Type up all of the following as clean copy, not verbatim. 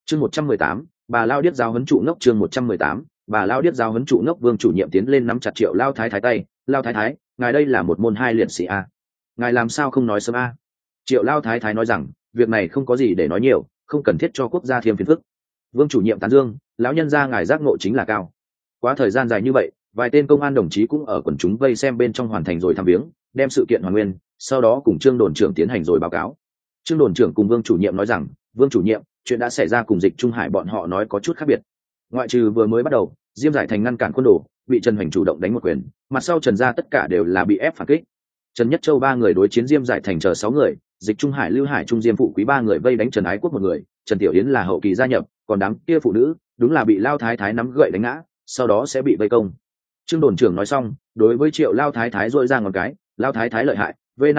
Chương 118, bà lao điếc giáo huấn trụ ngốc. Chương 118, bà lao điếc giáo huấn trụ ngốc. Vương chủ nhiệm tiến lên nắm chặt Triệu Lao Thái Thái tay. Lao Thái Thái, ngài đây là một môn hai liệt sĩ a, ngài làm sao không nói sớm a? Triệu Lao Thái Thái nói rằng, việc này không có gì để nói nhiều, không cần thiết cho quốc gia thêm phiền phức. Vương chủ nhiệm tán dương, lão nhân gia ngài giác ngộ chính là cao. Quá thời gian dài như vậy, vài tên công an đồng chí cũng ở quần chúng vây xem bên trong hoàn thành rồi thăm viếng, đem sự kiện hoàn nguyên, sau đó cùng Trương đồn trưởng tiến hành rồi báo cáo. Trương đồn trưởng cùng Vương chủ nhiệm nói rằng, Vương chủ nhiệm, chuyện đã xảy ra cùng Dịch Trung Hải bọn họ nói có chút khác biệt. Ngoại trừ vừa mới bắt đầu, Diêm Giải Thành ngăn cản quân đồ, bị Trần Hoành chủ động đánh một quyền, mặt sau Trần gia tất cả đều là bị ép phản kích. Trần Nhất Châu ba người đối chiến Diêm Giải Thành chờ 6 người, Dịch Trung Hải, Lưu Hải Trung, Diêm Phụ Quý ba người vây đánh Trần Ái Quốc một người, Trần Tiểu Yến là hậu kỳ gia nhập, còn đám kia phụ nữ, đúng là bị Lao Thái Thái nắm gậy đánh ngã, sau đó sẽ bị vây công. Trương đồn trưởng nói xong, đối với Triệu Lao Thái Thái rỗi ra ngón cái, Lao Thái Thái lợi hại,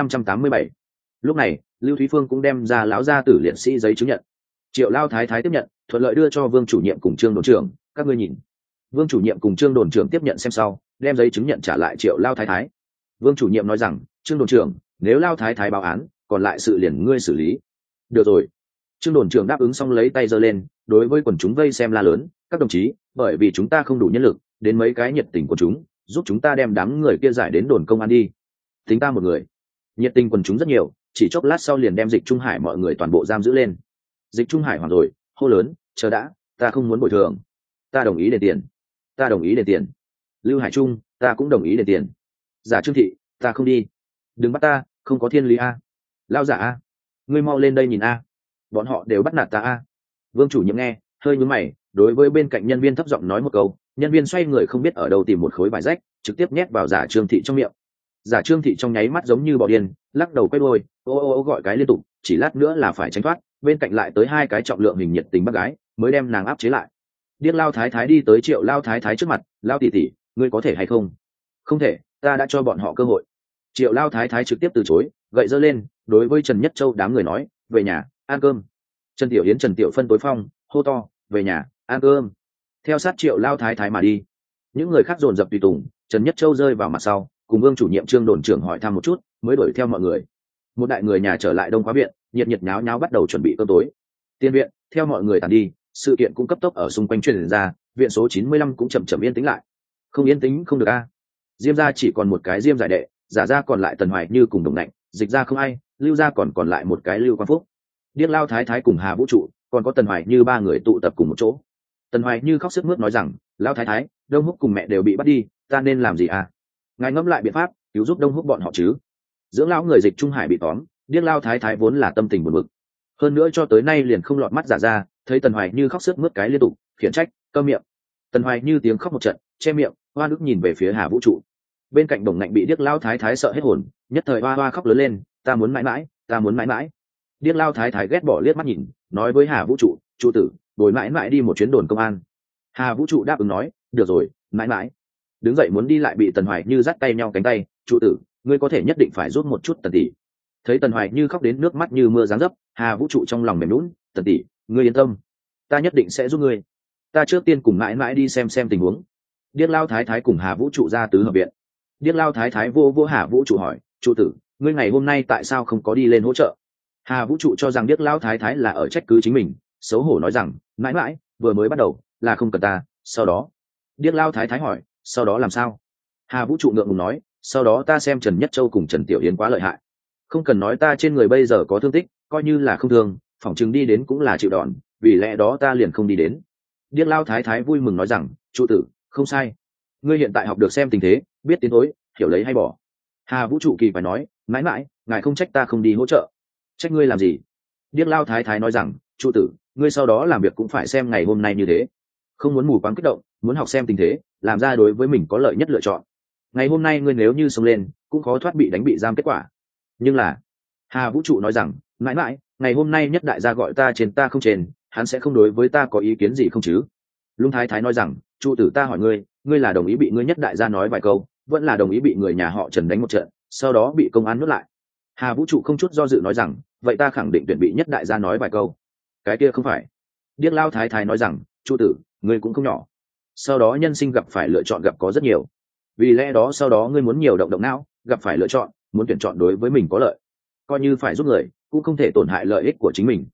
V587. Lúc này, Lưu Thúy Phương cũng đem ra lão gia tử liệt sĩ giấy chứng nhận. Triệu Lao Thái Thái tiếp nhận, thuận lợi đưa cho Vương chủ nhiệm cùng Trương đồn trưởng, các ngươi nhìn. Vương chủ nhiệm cùng Trương đồn trưởng tiếp nhận xem sau, đem giấy chứng nhận trả lại Triệu Lao Thái Thái. Vương chủ nhiệm nói rằng, Trương đồn trưởng, nếu Lao Thái Thái báo án, còn lại sự liền ngươi xử lý. Được rồi. Trương đồn trưởng đáp ứng xong lấy tay giơ lên, đối với quần chúng vây xem la lớn, các đồng chí, bởi vì chúng ta không đủ nhân lực, đến mấy cái nhiệt tình của chúng, giúp chúng ta đem đám người kia giải đến đồn công an đi. Tính ta một người. Nhiệt tình quần chúng rất nhiều, chỉ chốc lát sau liền đem Dịch Trung Hải mọi người toàn bộ giam giữ lên. Dịch Trung Hải hoảng rồi, hô lớn, chờ đã, ta không muốn bồi thường, ta đồng ý đền tiền, ta đồng ý đền tiền. Lưu Hải Trung, ta cũng đồng ý đền tiền. Giả Trương Thị, ta không đi, đừng bắt ta, không có thiên lý a. Lao giả a, ngươi mau lên đây nhìn a, bọn họ đều bắt nạt ta a. Vương chủ nhiệm nghe, hơi nhướng mày, đối với bên cạnh nhân viên thấp giọng nói một câu, nhân viên xoay người không biết ở đâu tìm một khối vải rách, trực tiếp nhét vào Giả Trương Thị trong miệng. Giả Trương Thị trong nháy mắt giống như bò điên, lắc đầu quay đuôi, ô gọi cái liên tục, chỉ lát nữa là phải tránh thoát, bên cạnh lại tới hai cái trọng lượng hình nhiệt tình bác gái, mới đem nàng áp chế lại. Điếc Lao Thái Thái đi tới Triệu Lao Thái Thái trước mặt, Lao tỷ tỷ, ngươi có thể hay không? Không thể, ta đã cho bọn họ cơ hội. Triệu Lao Thái Thái trực tiếp từ chối, gậy giơ lên, đối với Trần Nhất Châu đám người nói, về nhà ăn cơm. Trần Tiểu Yến, Trần Tiểu Phân tối phong, hô to, về nhà ăn cơm. Theo sát Triệu Lao Thái Thái mà đi. Những người khác dồn dập tùy tùng, Trần Nhất Châu rơi vào mặt sau, cùng Vương chủ nhiệm Trương đồn trưởng hỏi thăm một chút, mới đuổi theo mọi người. Một đại người nhà trở lại Đông Khóa viện, nhiệt nháo nháo bắt đầu chuẩn bị cơm tối. Tiên viện, theo mọi người tàn đi, sự kiện cũng cấp tốc ở xung quanh truyền ra, viện số 95 cũng chậm chậm yên tĩnh lại. Không yên tĩnh không được a. Diêm gia chỉ còn một cái Diêm Giải Đệ, Giả gia còn lại Tần Hoài Như cùng Đồng Nạnh, Dịch gia không ai, Lưu gia còn lại một cái Lưu Quang Phúc. Điếc Lao Thái Thái cùng Hà Vũ Trụ, còn có Tần Hoài Như ba người tụ tập cùng một chỗ. Tần Hoài Như khóc sướt mướt nói rằng, Lao Thái Thái, Đông Húc cùng mẹ đều bị bắt đi, ta nên làm gì à? Ngài ngẫm lại biện pháp, cứu giúp Đông Húc bọn họ chứ. Dưỡng lão người Dịch Trung Hải bị tóm, Điếc Lao Thái Thái vốn là tâm tình buồn bực, hơn nữa cho tới nay liền không lọt mắt Giả ra, thấy Tần Hoài Như khóc sướt mướt cái liên tục, khiển trách, câm miệng. Tần Hoài Như tiếng khóc một trận, che miệng, hoa nước nhìn về phía Hà Vũ Trụ. Bên cạnh Đồng Nạnh bị Điếc Lao Thái Thái sợ hết hồn, nhất thời hoa khóc lớn lên, ta muốn mãi mãi, ta muốn mãi mãi. Điếc Lao Thái Thái ghét bỏ liếc mắt nhìn, nói với Hà Vũ Trụ, trụ tử, bồi mãi mãi đi một chuyến đồn công an. Hà Vũ Trụ đáp ứng nói, được rồi, mãi mãi. Đứng dậy muốn đi lại bị Tần Hoài Như dắt tay nhau cánh tay, trụ tử, ngươi có thể nhất định phải giúp một chút Tần tỷ. Thấy Tần Hoài Như khóc đến nước mắt như mưa giáng dấp, Hà Vũ Trụ trong lòng mềm nhũn, Tần tỷ, ngươi yên tâm, ta nhất định sẽ giúp ngươi. Ta trước tiên cùng mãi mãi đi xem tình huống. Điếc Lao Thái Thái cùng Hà Vũ Trụ ra tứ hợp viện. Điếc Lao Thái Thái vô Hà Vũ Trụ hỏi, trụ tử, ngươi ngày hôm nay tại sao không có đi lên hỗ trợ? Hà Vũ Trụ cho rằng Điếc Lao Thái Thái là ở trách cứ chính mình, xấu hổ nói rằng, mãi mãi, vừa mới bắt đầu là không cần ta, sau đó. Điếc Lao Thái Thái hỏi, sau đó làm sao? Hà Vũ Trụ ngượng ngùng nói, sau đó ta xem Trần Nhất Châu cùng Trần Tiểu Yến quá lợi hại, không cần nói ta trên người bây giờ có thương tích, coi như là không thương, phỏng chừng đi đến cũng là chịu đòn, vì lẽ đó ta liền không đi đến. Điếc Lao Thái Thái vui mừng nói rằng, trụ tử, không sai, ngươi hiện tại học được xem tình thế, biết tiến thối, hiểu lấy hay bỏ. Hà Vũ Trụ kỳ phải nói, mãi mãi, ngài không trách ta không đi hỗ trợ. Trách ngươi làm gì? Điếc Lao Thái Thái nói rằng, trụ tử, ngươi sau đó làm việc cũng phải xem ngày hôm nay như thế, không muốn mù quáng kích động, muốn học xem tình thế, làm ra đối với mình có lợi nhất lựa chọn. Ngày hôm nay ngươi nếu như xông lên, cũng khó thoát bị đánh bị giam kết quả. Nhưng là, Hà Vũ Trụ nói rằng, mãi mãi, ngày hôm nay Nhất đại gia gọi ta trên ta không trên, hắn sẽ không đối với ta có ý kiến gì không chứ? Lung Thái Thái nói rằng, trụ tử, ta hỏi ngươi, ngươi là đồng ý bị ngươi Nhất đại gia nói vài câu, vẫn là đồng ý bị người nhà họ Trần đánh một trận, sau đó bị công an nuốt lại? Hà Vũ Trụ không chút do dự nói rằng, vậy ta khẳng định tuyển bị Nhất đại gia nói vài câu. Cái kia không phải. Điếc Lao Thái Thái nói rằng, trụ tử, ngươi cũng không nhỏ, sau đó nhân sinh gặp phải lựa chọn gặp có rất nhiều, vì lẽ đó sau đó ngươi muốn nhiều động động não, gặp phải lựa chọn, muốn tuyển chọn đối với mình có lợi, coi như phải giúp người cũng không thể tổn hại lợi ích của chính mình.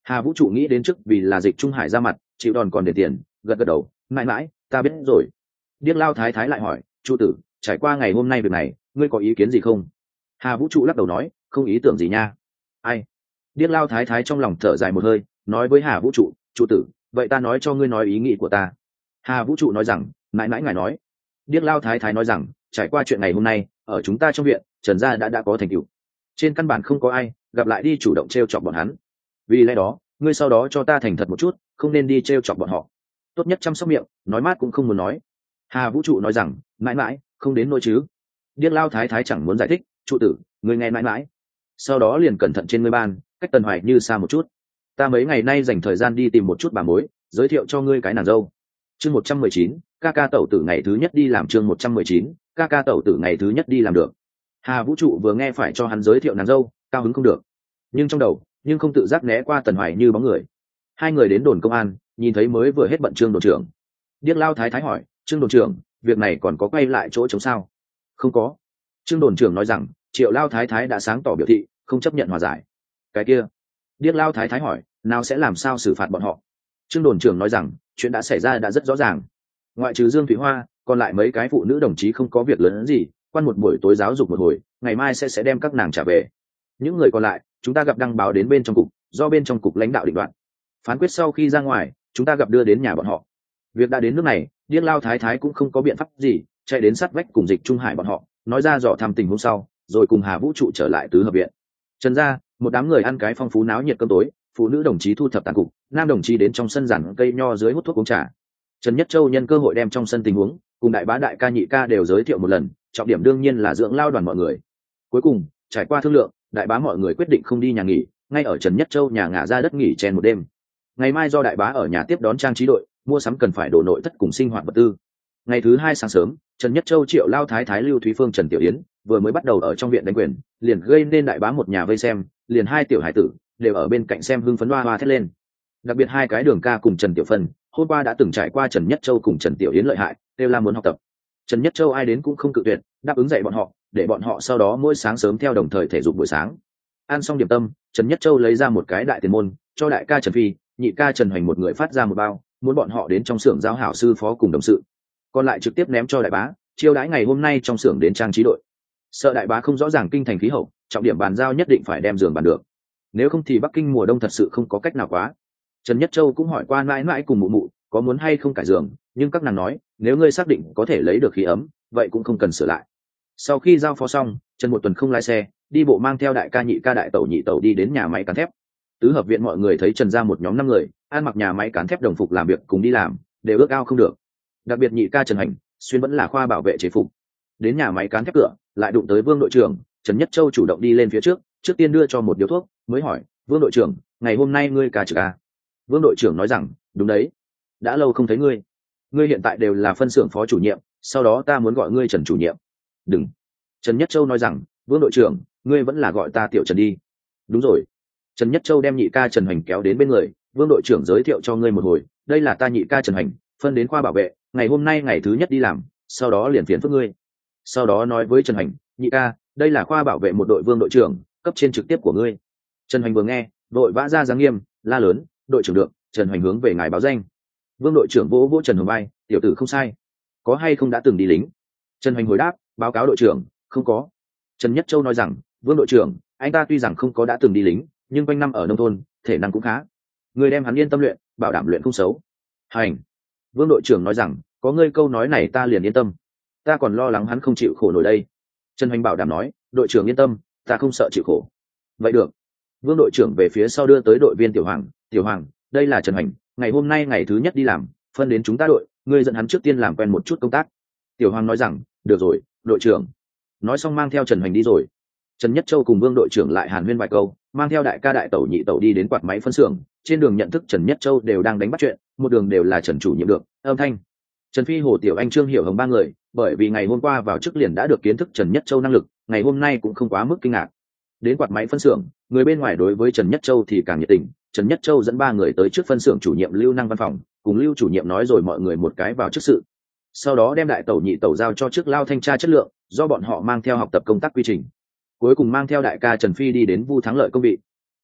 Hà Vũ trụ nghĩ đến trước vì là Dịch Trung Hải ra mặt chịu đòn còn để tiền, gật gật đầu, mãi mãi ta biết rồi. Điếc Lao thái thái lại hỏi, trụ tử, trải qua ngày hôm nay việc này ngươi có ý kiến gì không? Hà Vũ trụ lắc đầu nói, không ý tưởng gì nha. Ai? Điếc Lao thái thái trong lòng thở dài một hơi, nói với Hà Vũ trụ, trụ tử, vậy ta nói cho ngươi nói ý nghĩ của ta. Hà Vũ trụ nói rằng, mãi mãi ngài nói. Điếc Lao thái thái nói rằng, trải qua chuyện ngày hôm nay ở chúng ta trong viện, Trần gia đã có thành tựu, trên căn bản không có ai gặp lại đi chủ động t chọc bọn hắn. Vì lẽ đó ngươi sau đó cho ta thành thật một chút, không nên đi t chọc bọn họ, tốt nhất chăm sóc miệng, nói mát cũng không muốn nói. Hà Vũ trụ nói rằng, mãi mãi không đến nỗi chứ. Điếc Lao thái thái chẳng muốn giải thích, trụ tử ngươi nghe mãi mãi. Sau đó liền cẩn thận trên ngươi ban, cách Tần Hoài Như xa một chút. Ta mấy ngày nay dành thời gian đi tìm một chút bà mối, giới thiệu cho ngươi cái nàng dâu. Chương 119, ca ca tẩu tử ngày thứ nhất đi làm. Chương 119, ca ca tẩu tử ngày thứ nhất đi làm được. Hà Vũ trụ vừa nghe phải cho hắn giới thiệu nàng dâu, cao hứng không được, nhưng trong đầu nhưng không tự giác né qua Tần Hoài Như bóng người. Hai người đến đồn công an, nhìn thấy mới vừa hết bận Trương đồn trưởng. Điếc Lao thái thái hỏi, Trương đồn trưởng, việc này còn có quay lại chỗ chống sao? Không có. Trương đồn trưởng nói rằng, Triệu Lao thái thái đã sáng tỏ biểu thị không chấp nhận hòa giải. Cái kia, Điếc Lao thái thái hỏi, nào sẽ làm sao xử phạt bọn họ? Trương đồn trưởng nói rằng, chuyện đã xảy ra đã rất rõ ràng, ngoại trừ Dương Thủy Hoa, còn lại mấy cái phụ nữ đồng chí không có việc lớn gì, quan một buổi tối giáo dục một hồi, ngày mai sẽ đem các nàng trả về. Những người còn lại chúng ta gặp đăng báo đến bên trong cục, do bên trong cục lãnh đạo định đoạt. Phán quyết sau khi ra ngoài, chúng ta gặp đưa đến nhà bọn họ. Việc đã đến nước này, Điếc Lao thái thái cũng không có biện pháp gì, chạy đến sát vách cùng Dịch Trung Hải bọn họ nói ra dò thăm tình hôm sau, rồi cùng Hà Vũ trụ trở lại tứ hợp viện. Trần gia một đám người ăn cái phong phú náo nhiệt cơm tối, phụ nữ đồng chí thu thập tàn cục, nam đồng chí đến trong sân giản cây nho dưới hút thuốc uống trà. Trần Nhất Châu nhân cơ hội đem trong sân tình huống cùng đại bá đại ca nhị ca đều giới thiệu một lần, trọng điểm đương nhiên là dưỡng lao đoàn mọi người. Cuối cùng trải qua thương lượng, đại bá mọi người quyết định không đi nhà nghỉ, ngay ở Trần Nhất Châu nhà ngả ra đất nghỉ chen một đêm. Ngày mai do đại bá ở nhà tiếp đón trang trí đội, mua sắm cần phải đồ nội thất cùng sinh hoạt vật tư. Ngày thứ hai sáng sớm, Trần Nhất Châu, Triệu Lao thái thái, Lưu Thúy Phương, Trần Tiểu Yến vừa mới bắt đầu ở trong viện đánh quyền, liền gây nên đại bá một nhà vây xem, liền hai tiểu hải tử đều ở bên cạnh xem hưng phấn hoa hoa thét lên. Đặc biệt hai cái Đường ca cùng Trần Tiểu Phân hôm qua đã từng trải qua Trần Nhất Châu cùng Trần Tiểu Yến lợi hại, đều là muốn học tập. Trần Nhất Châu ai đến cũng không cự tuyệt, đáp ứng dạy bọn họ, để bọn họ sau đó mỗi sáng sớm theo đồng thời thể dục buổi sáng. Ăn xong điểm tâm, Trần Nhất Châu lấy ra một cái đại tiền môn, cho đại ca Trần Phi, nhị ca Trần Hoành một người phát ra một bao, muốn bọn họ đến trong xưởng giáo hảo sư phó cùng đồng sự, còn lại trực tiếp ném cho đại bá, chiêu đãi ngày hôm nay trong xưởng đến trang trí đội. Sợ đại bá không rõ ràng kinh thành khí hậu, trọng điểm bàn giao nhất định phải đem giường bàn được, nếu không thì Bắc Kinh mùa đông thật sự không có cách nào quá. Trần Nhất Châu cũng hỏi qua mãi mãi cùng mụ mụ có muốn hay không cải giường, nhưng các nàng nói nếu ngươi xác định có thể lấy được khí ấm, vậy cũng không cần sửa lại. Sau khi giao phó xong, Trần Một Tuần không lái xe, đi bộ mang theo đại ca nhị ca đại tẩu nhị tẩu đi đến nhà máy cán thép. Tứ hợp viện mọi người thấy Trần ra một nhóm 5 người ăn mặc nhà máy cán thép đồng phục làm việc cùng đi làm, đều ước ao không được. Đặc biệt nhị ca Trần Hành xuyên vẫn là khoa bảo vệ chế phục. Đến nhà máy cán thép cửa, lại đụng tới Vương đội trưởng. Trần Nhất Châu chủ động đi lên phía trước tiên đưa cho một điếu thuốc, mới hỏi, Vương đội trưởng, ngày hôm nay ngươi ca trực à? Vương đội trưởng nói rằng, đúng đấy, đã lâu không thấy ngươi, ngươi hiện tại đều là phân xưởng phó chủ nhiệm, sau đó ta muốn gọi ngươi Trần chủ nhiệm. Đừng. Trần Nhất Châu nói rằng, Vương đội trưởng, ngươi vẫn là gọi ta Tiểu Trần đi. Đúng rồi. Trần Nhất Châu đem nhị ca Trần Hành kéo đến bên người, Vương đội trưởng giới thiệu cho ngươi một hồi, đây là ta nhị ca Trần Hành, phân đến khoa bảo vệ, ngày hôm nay ngày thứ nhất đi làm, sau đó liền phiền phức ngươi. Sau đó nói với Trần Hành, nhị ca, đây là khoa bảo vệ một đội Vương đội trưởng, cấp trên trực tiếp của ngươi. Trần Hành vừa nghe, đội vã ra dáng nghiêm, la lớn, đội trưởng được, Trần Hành hướng về ngài báo danh. Vương đội trưởng vỗ vỗ Trần Hồng vai, tiểu tử không sai, có hay không đã từng đi lính? Trần Hành hồi đáp, báo cáo đội trưởng, không có. Trần Nhất Châu nói rằng, Vương đội trưởng, anh ta tuy rằng không có đã từng đi lính, nhưng quanh năm ở nông thôn, thể năng cũng khá, người đem hắn yên tâm luyện, bảo đảm luyện không xấu. Hành. Vương đội trưởng nói rằng, có ngươi câu nói này ta liền yên tâm, ta còn lo lắng hắn không chịu khổ nổi đây. Trần Hành bảo đảm nói, đội trưởng yên tâm, ta không sợ chịu khổ. Vậy được. Vương đội trưởng về phía sau đưa tới đội viên Tiểu Hoàng, Tiểu Hoàng, đây là Trần Hành, ngày hôm nay ngày thứ nhất đi làm, phân đến chúng ta đội, ngươi dẫn hắn trước tiên làm quen một chút công tác. Tiểu Hoàng nói rằng, được rồi, đội trưởng. Nói xong mang theo Trần Hành đi rồi. Trần Nhất Châu cùng Vương đội trưởng lại hàn huyên vài câu, mang theo đại ca đại tẩu nhị tẩu đi đến quạt máy phân xưởng. Trên đường nhận thức Trần Nhất Châu đều đang đánh bắt chuyện, một đường đều là Trần chủ nhiệm được, âm thanh. Trần Phi, Hồ Tiểu Anh, Trương Hiểu Hồng 3 người, bởi vì ngày hôm qua vào chức liền đã được kiến thức Trần Nhất Châu năng lực, ngày hôm nay cũng không quá mức kinh ngạc. Đến quạt máy phân xưởng, người bên ngoài đối với Trần Nhất Châu thì càng nhiệt tình. Trần Nhất Châu dẫn 3 người tới trước phân xưởng chủ nhiệm Lưu Năng văn phòng, cùng Lưu chủ nhiệm nói rồi mọi người một cái vào chức sự. Sau đó đem đại tẩu nhị tẩu giao cho trước Lao thanh tra chất lượng, do bọn họ mang theo học tập công tác quy trình. Cuối cùng mang theo đại ca Trần Phi đi đến Vu Thắng Lợi công vị.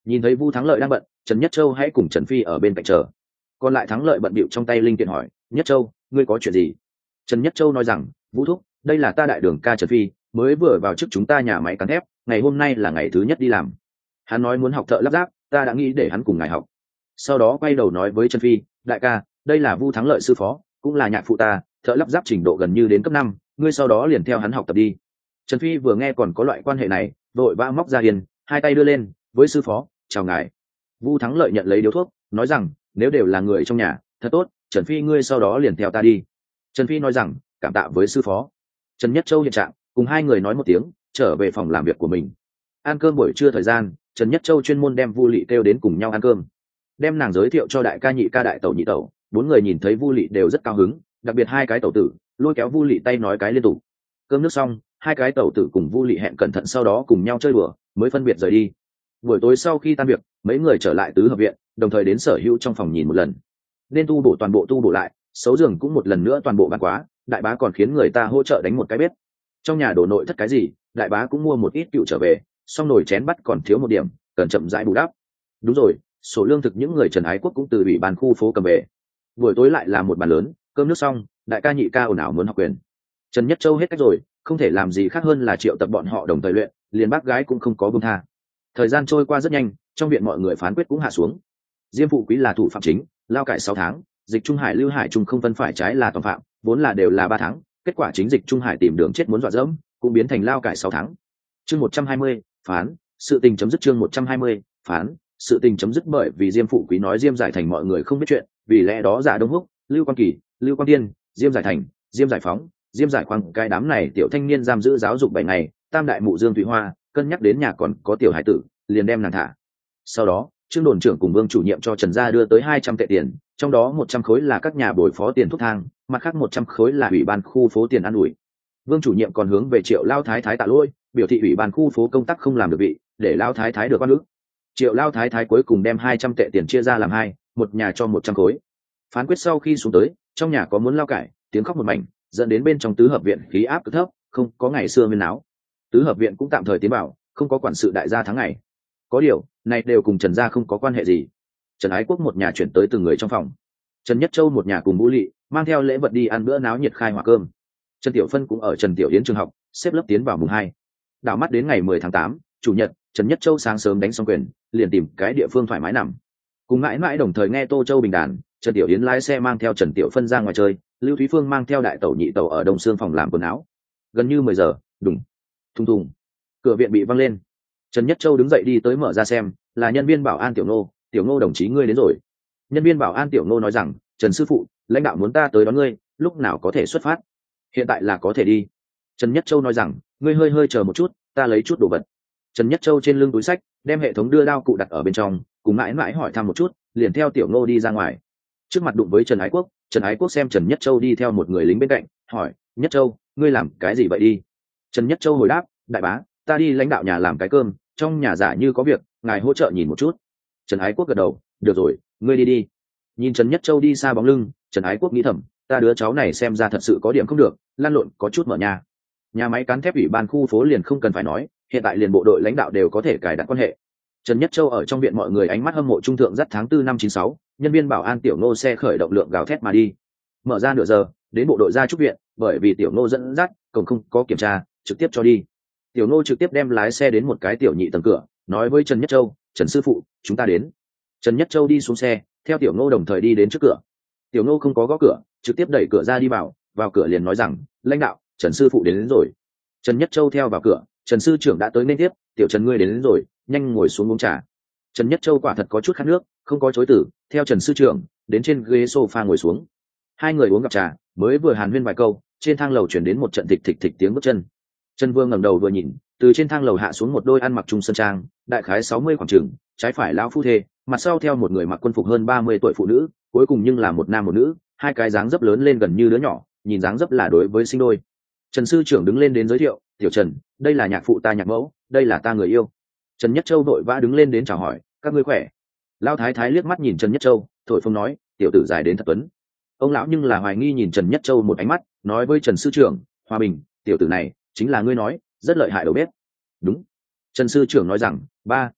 Nhìn thấy Vu Thắng Lợi đang bận, Trần Nhất Châu hãy cùng Trần Phi ở bên cạnh chờ. Còn lại Thắng Lợi bận bịu trong tay linh kiện hỏi: Nhất Châu, ngươi có chuyện gì? Trần Nhất Châu nói rằng: Vũ thúc, đây là ta đại đường ca Trần Phi, mới vừa vào trước chúng ta nhà máy cán thép, ngày hôm nay là ngày thứ nhất đi làm. Hắn nói muốn học thợ lắp ráp, ta đã nghĩ để hắn cùng ngài học. Sau đó quay đầu nói với Trần Phi: đại ca, đây là Vu Thắng Lợi sư phó, cũng là nhạc phụ ta, thợ lắp ráp trình độ gần như đến cấp 5, ngươi sau đó liền theo hắn học tập đi. Trần Phi vừa nghe còn có loại quan hệ này, vội vã móc ra tiền, hai tay đưa lên: với sư phó, chào ngài. Vu Thắng Lợi nhận lấy điếu thuốc, nói rằng: nếu đều là người trong nhà, thật tốt, Trần Phi ngươi sau đó liền theo ta đi. Trần Phi nói rằng: cảm tạ với sư phó. Trần Nhất Châu hiện trạng, cùng hai người nói một tiếng, trở về phòng làm việc của mình. Ăn cơm buổi trưa thời gian, Trần Nhất Châu chuyên môn đem Vu Lị kêu đến cùng nhau ăn cơm, đem nàng giới thiệu cho đại ca nhị ca đại tẩu nhị tẩu. Bốn người nhìn thấy Vu Lị đều rất cao hứng, đặc biệt hai cái tẩu tử lôi kéo Vu Lị tay nói cái liên tục. Cơm nước xong, hai cái tẩu tử cùng Vu Lị hẹn cẩn thận sau đó cùng nhau chơi đùa, mới phân biệt rời đi. Buổi tối sau khi tan việc, mấy người trở lại tứ hợp viện, đồng thời đến sở hữu trong phòng nhìn một lần. Nên tu bổ toàn bộ tu bổ lại, xấu giường cũng một lần nữa toàn bộ bán quá, đại bá còn khiến người ta hỗ trợ đánh một cái bếp. Trong nhà đổ nội thất cái gì, đại bá cũng mua một ít cựu trở về, xong nồi chén bắt còn thiếu một điểm, cần chậm rãi bù đắp. Đúng rồi, số lương thực những người Trần Ái Quốc cũng từ ủy ban khu phố cầm về. Buổi tối lại là một bàn lớn, cơm nước xong, đại ca nhị ca ồn ào muốn học quyền. Trần Nhất Châu hết cách rồi, không thể làm gì khác hơn là triệu tập bọn họ đồng thời luyện, liền bác gái cũng không có buông tha. Thời gian trôi qua rất nhanh, trong viện mọi người phán quyết cũng hạ xuống. Diêm Phụ Quý là thủ phạm chính, lao cải 6 tháng, Dịch Trung Hải Lưu Hải Trung không phân phải trái là toàn phạm, vốn là đều là 3 tháng, kết quả chính Dịch Trung Hải tìm đường chết muốn dọa dẫm, cũng biến thành lao cải 6 tháng. Chương 120, phán, sự tình chấm dứt. Chương 120, phán, sự tình chấm dứt bởi vì Diêm Phụ Quý nói Diêm Giải Thành mọi người không biết chuyện, vì lẽ đó Giả Đông Húc, Lưu Quang Kỳ, Lưu Quang Tiên, Diêm Giải Thành, Diêm Giải Phóng, Diêm Giải Khoang, cái đám này tiểu thanh niên giam giữ giáo dục 7 ngày, tam đại mụ Dương Thụy Hoa, cân nhắc đến nhà còn có tiểu hải tử, liền đem nàng thả. Sau đó, Trương đồn trưởng cùng Vương chủ nhiệm cho Trần gia đưa tới 200 tệ tiền, trong đó 100 khối là các nhà bồi phó tiền thuốc thang, mặt khác 100 khối là ủy ban khu phố tiền ăn ủi. Vương chủ nhiệm còn hướng về Triệu Lao Thái Thái tạ lỗi, biểu thị ủy ban khu phố công tác không làm được vị, để Lao Thái Thái được oan ức. Triệu Lao Thái Thái cuối cùng đem 200 tệ tiền chia ra làm hai, một nhà cho 100 khối. Phán quyết sau khi xuống tới, trong nhà có muốn lao cải, tiếng khóc một mảnh, dẫn đến bên trong tứ hợp viện khí áp cực thấp, không có ngày xưa miên náo. Tứ hợp viện cũng tạm thời tiến bảo, không có quản sự đại gia tháng ngày. Có điều, này đều cùng Trần gia không có quan hệ gì. Trần Ái Quốc một nhà chuyển tới từng người trong phòng. Trần Nhất Châu một nhà cùng Vũ Lị mang theo lễ vật đi ăn bữa náo nhiệt khai hỏa cơm. Trần Tiểu Phân cũng ở Trần Tiểu Yến trường học, xếp lớp tiến vào mùng 2. Đảo mắt đến ngày 10 tháng 8, chủ nhật, Trần Nhất Châu sáng sớm đánh xong quyền, liền tìm cái địa phương thoải mái nằm. Cùng mãi mãi đồng thời nghe Tô Châu bình đàn, Trần Tiểu Yến lái xe mang theo Trần Tiểu Phân ra ngoài chơi, Lưu Thúy Phương mang theo đại tẩu nhị tẩu ở Đông Sương phòng làm quần áo. Gần như 10 giờ, đùng, thùng thùng, cửa viện bị văng lên. Trần Nhất Châu đứng dậy đi tới mở ra xem, là nhân viên bảo an Tiểu Nô, Tiểu Nô đồng chí ngươi đến rồi. Nhân viên bảo an Tiểu Nô nói rằng, Trần sư phụ, lãnh đạo muốn ta tới đón ngươi, lúc nào có thể xuất phát? Hiện tại là có thể đi. Trần Nhất Châu nói rằng, ngươi hơi hơi chờ một chút, ta lấy chút đồ vật. Trần Nhất Châu trên lưng túi sách, đem hệ thống đưa đao cụ đặt ở bên trong, cùng mãi mãi hỏi thăm một chút, liền theo Tiểu Nô đi ra ngoài. Trước mặt đụng với Trần Ái Quốc, Trần Ái Quốc xem Trần Nhất Châu đi theo một người lính bên cạnh, hỏi, Nhất Châu, ngươi làm cái gì vậy đi? Trần Nhất Châu hồi đáp, đại bá, ta đi lãnh đạo nhà làm cái cơm, trong nhà giả như có việc, ngài hỗ trợ nhìn một chút. Trần Ái Quốc gật đầu, được rồi, ngươi đi đi. Nhìn Trần Nhất Châu đi xa bóng lưng, Trần Ái Quốc nghĩ thầm, ta đứa cháu này xem ra thật sự có điểm không được, lăn lộn có chút mở nhà. Nhà máy cán thép ủy ban khu phố liền không cần phải nói, hiện tại liền bộ đội lãnh đạo đều có thể cài đặt quan hệ. Trần Nhất Châu ở trong viện mọi người ánh mắt hâm mộ trung thượng dắt tháng 4 năm 96, nhân viên bảo an Tiểu Nô xe khởi động lượng gào thét mà đi. Mở ra nửa giờ, đến bộ đội gia trúc viện, bởi vì Tiểu Nô dẫn dắt, cổng không có kiểm tra, trực tiếp cho đi. Tiểu Nô trực tiếp đem lái xe đến một cái tiểu nhị tầng cửa, nói với Trần Nhất Châu, Trần sư phụ, chúng ta đến. Trần Nhất Châu đi xuống xe, theo Tiểu Nô đồng thời đi đến trước cửa. Tiểu Nô không có gõ cửa, trực tiếp đẩy cửa ra đi vào cửa liền nói rằng, lãnh đạo, Trần sư phụ đến rồi. Trần Nhất Châu theo vào cửa, Trần sư trưởng đã tới nên tiếp, Tiểu Trần ngươi đến rồi, nhanh ngồi xuống uống trà. Trần Nhất Châu quả thật có chút khát nước, không có chối từ, theo Trần sư trưởng đến trên ghế sofa ngồi xuống. Hai người uống gặp trà, mới vừa hàn huyên vài câu, trên thang lầu chuyển đến một trận thịch thịch thịch tiếng bước chân. Trần Vương ngẩng đầu vừa nhìn, từ trên thang lầu hạ xuống một đôi ăn mặc trung sơn trang, đại khái 60 khoảng chừng, trái phải lão phu thê, mặt sau theo một người mặc quân phục hơn 30 tuổi phụ nữ, cuối cùng nhưng là một nam một nữ, hai cái dáng dấp lớn lên gần như đứa nhỏ, nhìn dáng dấp là đối với sinh đôi. Trần sư trưởng đứng lên đến giới thiệu, Tiểu Trần, đây là nhạc phụ ta nhạc mẫu, đây là ta người yêu. Trần Nhất Châu vội vã đứng lên đến chào hỏi, các ngươi khỏe. Lão thái thái liếc mắt nhìn Trần Nhất Châu, thổi phồng nói, tiểu tử dài đến thật tuấn. Ông lão nhưng là hoài nghi nhìn Trần Nhất Châu một ánh mắt, nói với Trần sư trưởng, Hòa Bình, tiểu tử này chính là ngươi nói rất lợi hại đầu bếp. Đúng. Trần sư trưởng nói rằng, ba,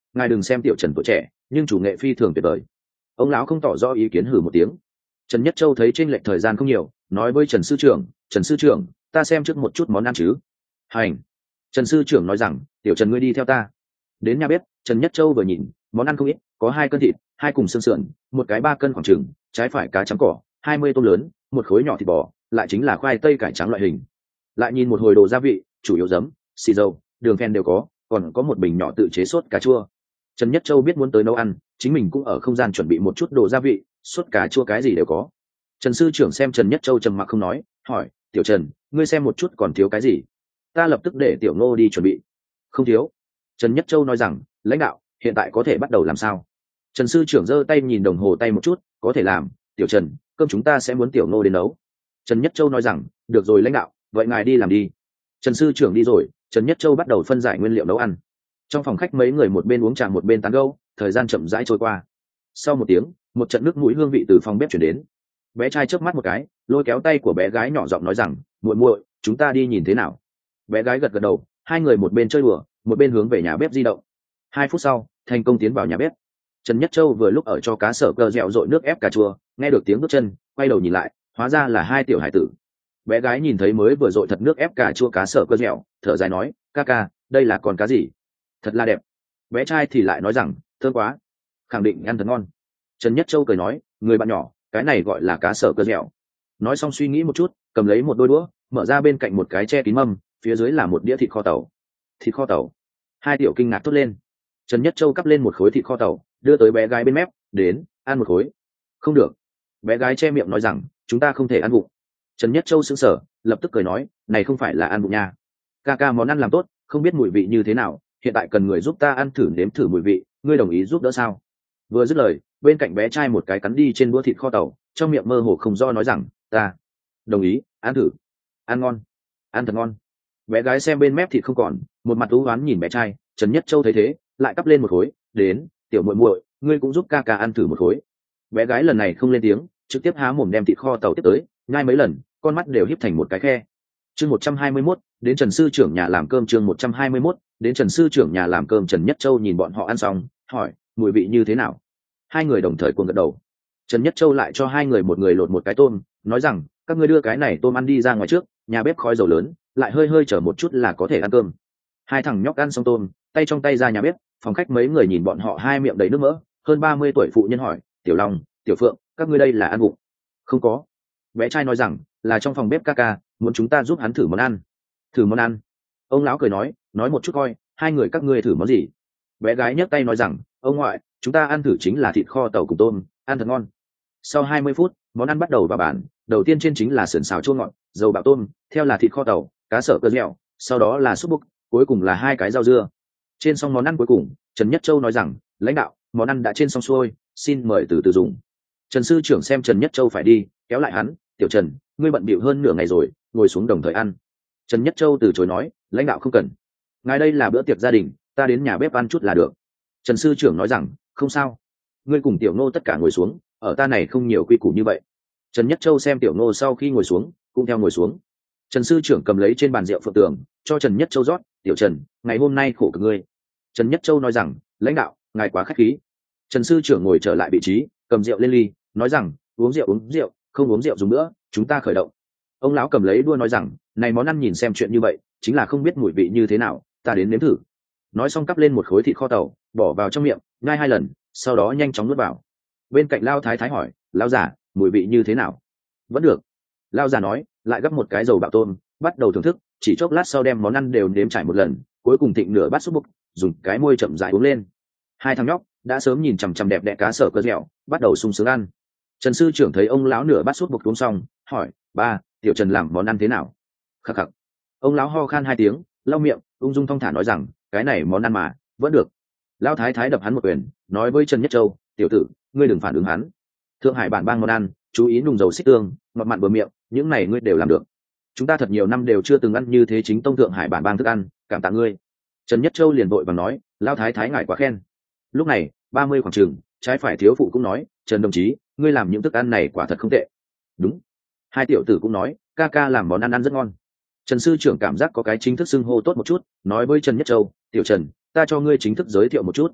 ngài đừng xem tiểu trần tuổi trẻ nhưng chủ nghệ phi thường tuyệt vời. Ông lão không tỏ rõ ý kiến, hử một tiếng. Trần Nhất Châu thấy chênh lệch thời gian không nhiều, nói với Trần sư trưởng, ta xem trước một chút món ăn chứ. Hành. Trần sư trưởng nói rằng, tiểu Trần ngươi đi theo ta. Đến nhà bếp, Trần Nhất Châu vừa nhìn, món ăn không ít, có 2 cân thịt, 2 cùng xương sườn, một cái 3 cân khoảng chừng, trái phải cá trắng cỏ, 20 tôm lớn, một khối nhỏ thịt bò, lại chính là khoai tây cải trắng loại hình. Lại nhìn một hồi đồ gia vị, chủ yếu giấm, xì dầu, đường phèn đều có, còn có một bình nhỏ tự chế sốt cà chua. Trần Nhất Châu biết muốn tới nấu ăn, chính mình cũng ở không gian chuẩn bị một chút đồ gia vị, sốt cà chua cái gì đều có. Trần sư trưởng xem Trần Nhất Châu trầm mặc không nói, hỏi, tiểu Trần, ngươi xem một chút còn thiếu cái gì? Ta lập tức để tiểu Ngô đi chuẩn bị. Không thiếu. Trần Nhất Châu nói rằng, lãnh đạo, hiện tại có thể bắt đầu làm sao? Trần sư trưởng giơ tay nhìn đồng hồ tay một chút, có thể làm, tiểu Trần, cơm chúng ta sẽ muốn tiểu Ngô đến nấu. Trần Nhất Châu nói rằng, được rồi lãnh đạo, vậy ngài đi làm đi. Trần sư trưởng đi rồi, Trần Nhất Châu bắt đầu phân giải nguyên liệu nấu ăn. Trong phòng khách mấy người một bên uống trà một bên tán gẫu, thời gian chậm rãi trôi qua. Sau một tiếng, một trận nước mũi hương vị từ phòng bếp chuyển đến. Bé trai chớp mắt một cái, lôi kéo tay của bé gái nhỏ giọng nói rằng, muội muội, chúng ta đi nhìn thế nào? Bé gái gật gật đầu, hai người một bên chơi đùa, một bên hướng về nhà bếp di động. 2 phút sau, thành công tiến vào nhà bếp. Trần Nhất Châu vừa lúc ở cho cá sở cơ dẻo dội nước ép cà chua, nghe được tiếng bước chân, quay đầu nhìn lại, hóa ra là 2 tiểu hải tử. Bé gái nhìn thấy mới vừa dội thật nước ép cà chua cá sở cơ dẻo, thở dài nói, ca ca, đây là con cá gì? Thật là đẹp. Bé trai thì lại nói rằng, thơm quá, khẳng định ăn thật ngon. Trần Nhất Châu cười nói, người bạn nhỏ, cái này gọi là cá sở cơ dẻo. Nói xong suy nghĩ một chút, cầm lấy một đôi đũa, mở ra bên cạnh một cái che kín mâm, phía dưới là một đĩa thịt kho tàu. Thịt kho tàu? 2 tiểu kinh ngạc thốt lên. Trần Nhất Châu cắp lên một khối thịt kho tàu, đưa tới bé gái bên mép, đến, ăn một khối. Không được. Bé gái che miệng nói rằng, chúng ta không thể ăn vụng. Trần Nhất Châu sững sờ, lập tức cười nói, này không phải là ăn vụng nha. Ca ca món ăn làm tốt, không biết mùi vị như thế nào, hiện tại cần người giúp ta ăn thử nếm thử mùi vị, ngươi đồng ý giúp đỡ sao? Vừa dứt lời, bên cạnh bé trai một cái cắn đi trên đũa thịt kho tàu, trong miệng mơ hồ không do nói rằng, ta đồng ý, ăn thử. Ăn ngon, ăn thật ngon. Bé gái xem bên mép thịt không còn, một mặt u oán nhìn bé trai. Trần Nhất Châu thấy thế, lại cắp lên một khối, đến, tiểu muội muội, ngươi cũng giúp ca ca ăn thử một khối. Bé gái lần này không lên tiếng, trực tiếp há mồm đem thịt kho tàu tiếp tới, nhai mấy lần, con mắt đều híp thành một cái khe. Chương 121, đến Trần sư trưởng nhà làm cơm. Chương 121, đến Trần sư trưởng nhà làm cơm. Trần Nhất Châu nhìn bọn họ ăn xong, hỏi, mùi vị như thế nào? 2 người đồng thời cuồng gật đầu. Trần Nhất Châu lại cho 2 người một người lột một cái tôm, nói rằng, các ngươi đưa cái này tôm ăn đi ra ngoài trước, nhà bếp khói dầu lớn, lại hơi hơi chở một chút là có thể ăn cơm. 2 thằng nhóc ăn xong tôm, tay trong tay ra nhà bếp. Phòng khách mấy người nhìn bọn họ 2 miệng đầy nước mỡ. Hơn 30 tuổi phụ nhân hỏi, tiểu Long, tiểu Phượng, các ngươi đây là ăn vụng? Không có. Bé trai nói rằng, là trong phòng bếp ca ca muốn chúng ta giúp hắn thử món ăn. Thử món ăn? Ông lão cười nói một chút coi, 2 người các ngươi thử món gì? Bé gái nhấc tay nói rằng, ông ngoại, chúng ta ăn thử chính là thịt kho tàu cùng tôm, ăn thật ngon. Sau 20 phút, món ăn bắt đầu vào bàn. Đầu tiên trên chính là sườn xào chua ngọt, dầu bạo tôm, theo là thịt kho tàu, cá sở cơ dẻo, sau đó là súp búp, cuối cùng là 2 cái rau dưa. Trên xong món ăn cuối cùng, Trần Nhất Châu nói rằng, lãnh đạo, món ăn đã trên xong xuôi, xin mời từ từ dùng. Trần sư trưởng xem Trần Nhất Châu phải đi, kéo lại hắn, tiểu Trần, ngươi bận bịu hơn nửa ngày rồi, ngồi xuống đồng thời ăn. Trần Nhất Châu từ chối nói, lãnh đạo không cần, ngài đây là bữa tiệc gia đình, ta đến nhà bếp ăn chút là được. Trần sư trưởng nói rằng, không sao, ngươi cùng tiểu Ngô tất cả ngồi xuống, ở ta này không nhiều quy củ như vậy. Trần Nhất Châu xem tiểu Ngô sau khi ngồi xuống, cũng theo ngồi xuống. Trần sư trưởng cầm lấy trên bàn rượu phượng tường, cho Trần Nhất Châu rót, tiểu Trần, ngày hôm nay khổ cực ngươi. Trần Nhất Châu nói rằng, lãnh đạo, ngài quá khách khí. Trần sư trưởng ngồi trở lại vị trí, cầm rượu lên ly, nói rằng, uống rượu, không uống rượu dùng nữa, chúng ta khởi động. Ông lão cầm lấy đua nói rằng, này món ăn nhìn xem chuyện như vậy, chính là không biết mùi vị như thế nào, ta đến nếm thử. Nói xong cắp lên một khối thịt kho tàu, bỏ vào trong miệng, nhai 2 lần, sau đó nhanh chóng nuốt vào. Bên cạnh Lao Thái Thái hỏi, Lao già, mùi vị như thế nào? Vẫn được. Lao già nói, lại gấp một cái dầu bạo tôm, bắt đầu thưởng thức, chỉ chốc lát sau đem món ăn đều nếm trải một lần, cuối cùng thịnh nửa bát súp búp, dùng cái môi chậm rãi uống lên. 2 thằng nhóc đã sớm nhìn chằm chằm đẹp đẽ cá sở cơ dẻo, bắt đầu sung sướng ăn. Trần sư trưởng thấy ông lão nửa bát súp búp uống xong, hỏi, ba, tiểu Trần làm món ăn thế nào? Khắc khắc. Ông lão ho khan 2 tiếng, lau miệng, ung dung thong thả nói rằng, cái này món ăn mà vẫn được. Lão thái thái đập hắn một quyền, nói với Trần Nhất Châu, tiểu tử, ngươi đừng phản ứng hắn. Thượng Hải bản bang món ăn, chú ý nùng dầu xích tương, ngọt mặn bờ miệng, những này ngươi đều làm được. Chúng ta thật nhiều năm đều chưa từng ăn như thế chính tông Thượng Hải bản bang thức ăn, cảm tạ ngươi. Trần Nhất Châu liền vội vàng nói, lão thái thái ngài quá khen. Lúc này 30 khoảng trường, trái phải thiếu phụ cũng nói, Trần đồng chí, ngươi làm những thức ăn này quả thật không tệ. Đúng. 2 tiểu tử cũng nói, ca ca làm món ăn ăn rất ngon. Trần sư trưởng cảm giác có cái chính thức xưng hô tốt một chút, nói với Trần Nhất Châu, tiểu Trần, ta cho ngươi chính thức giới thiệu một chút.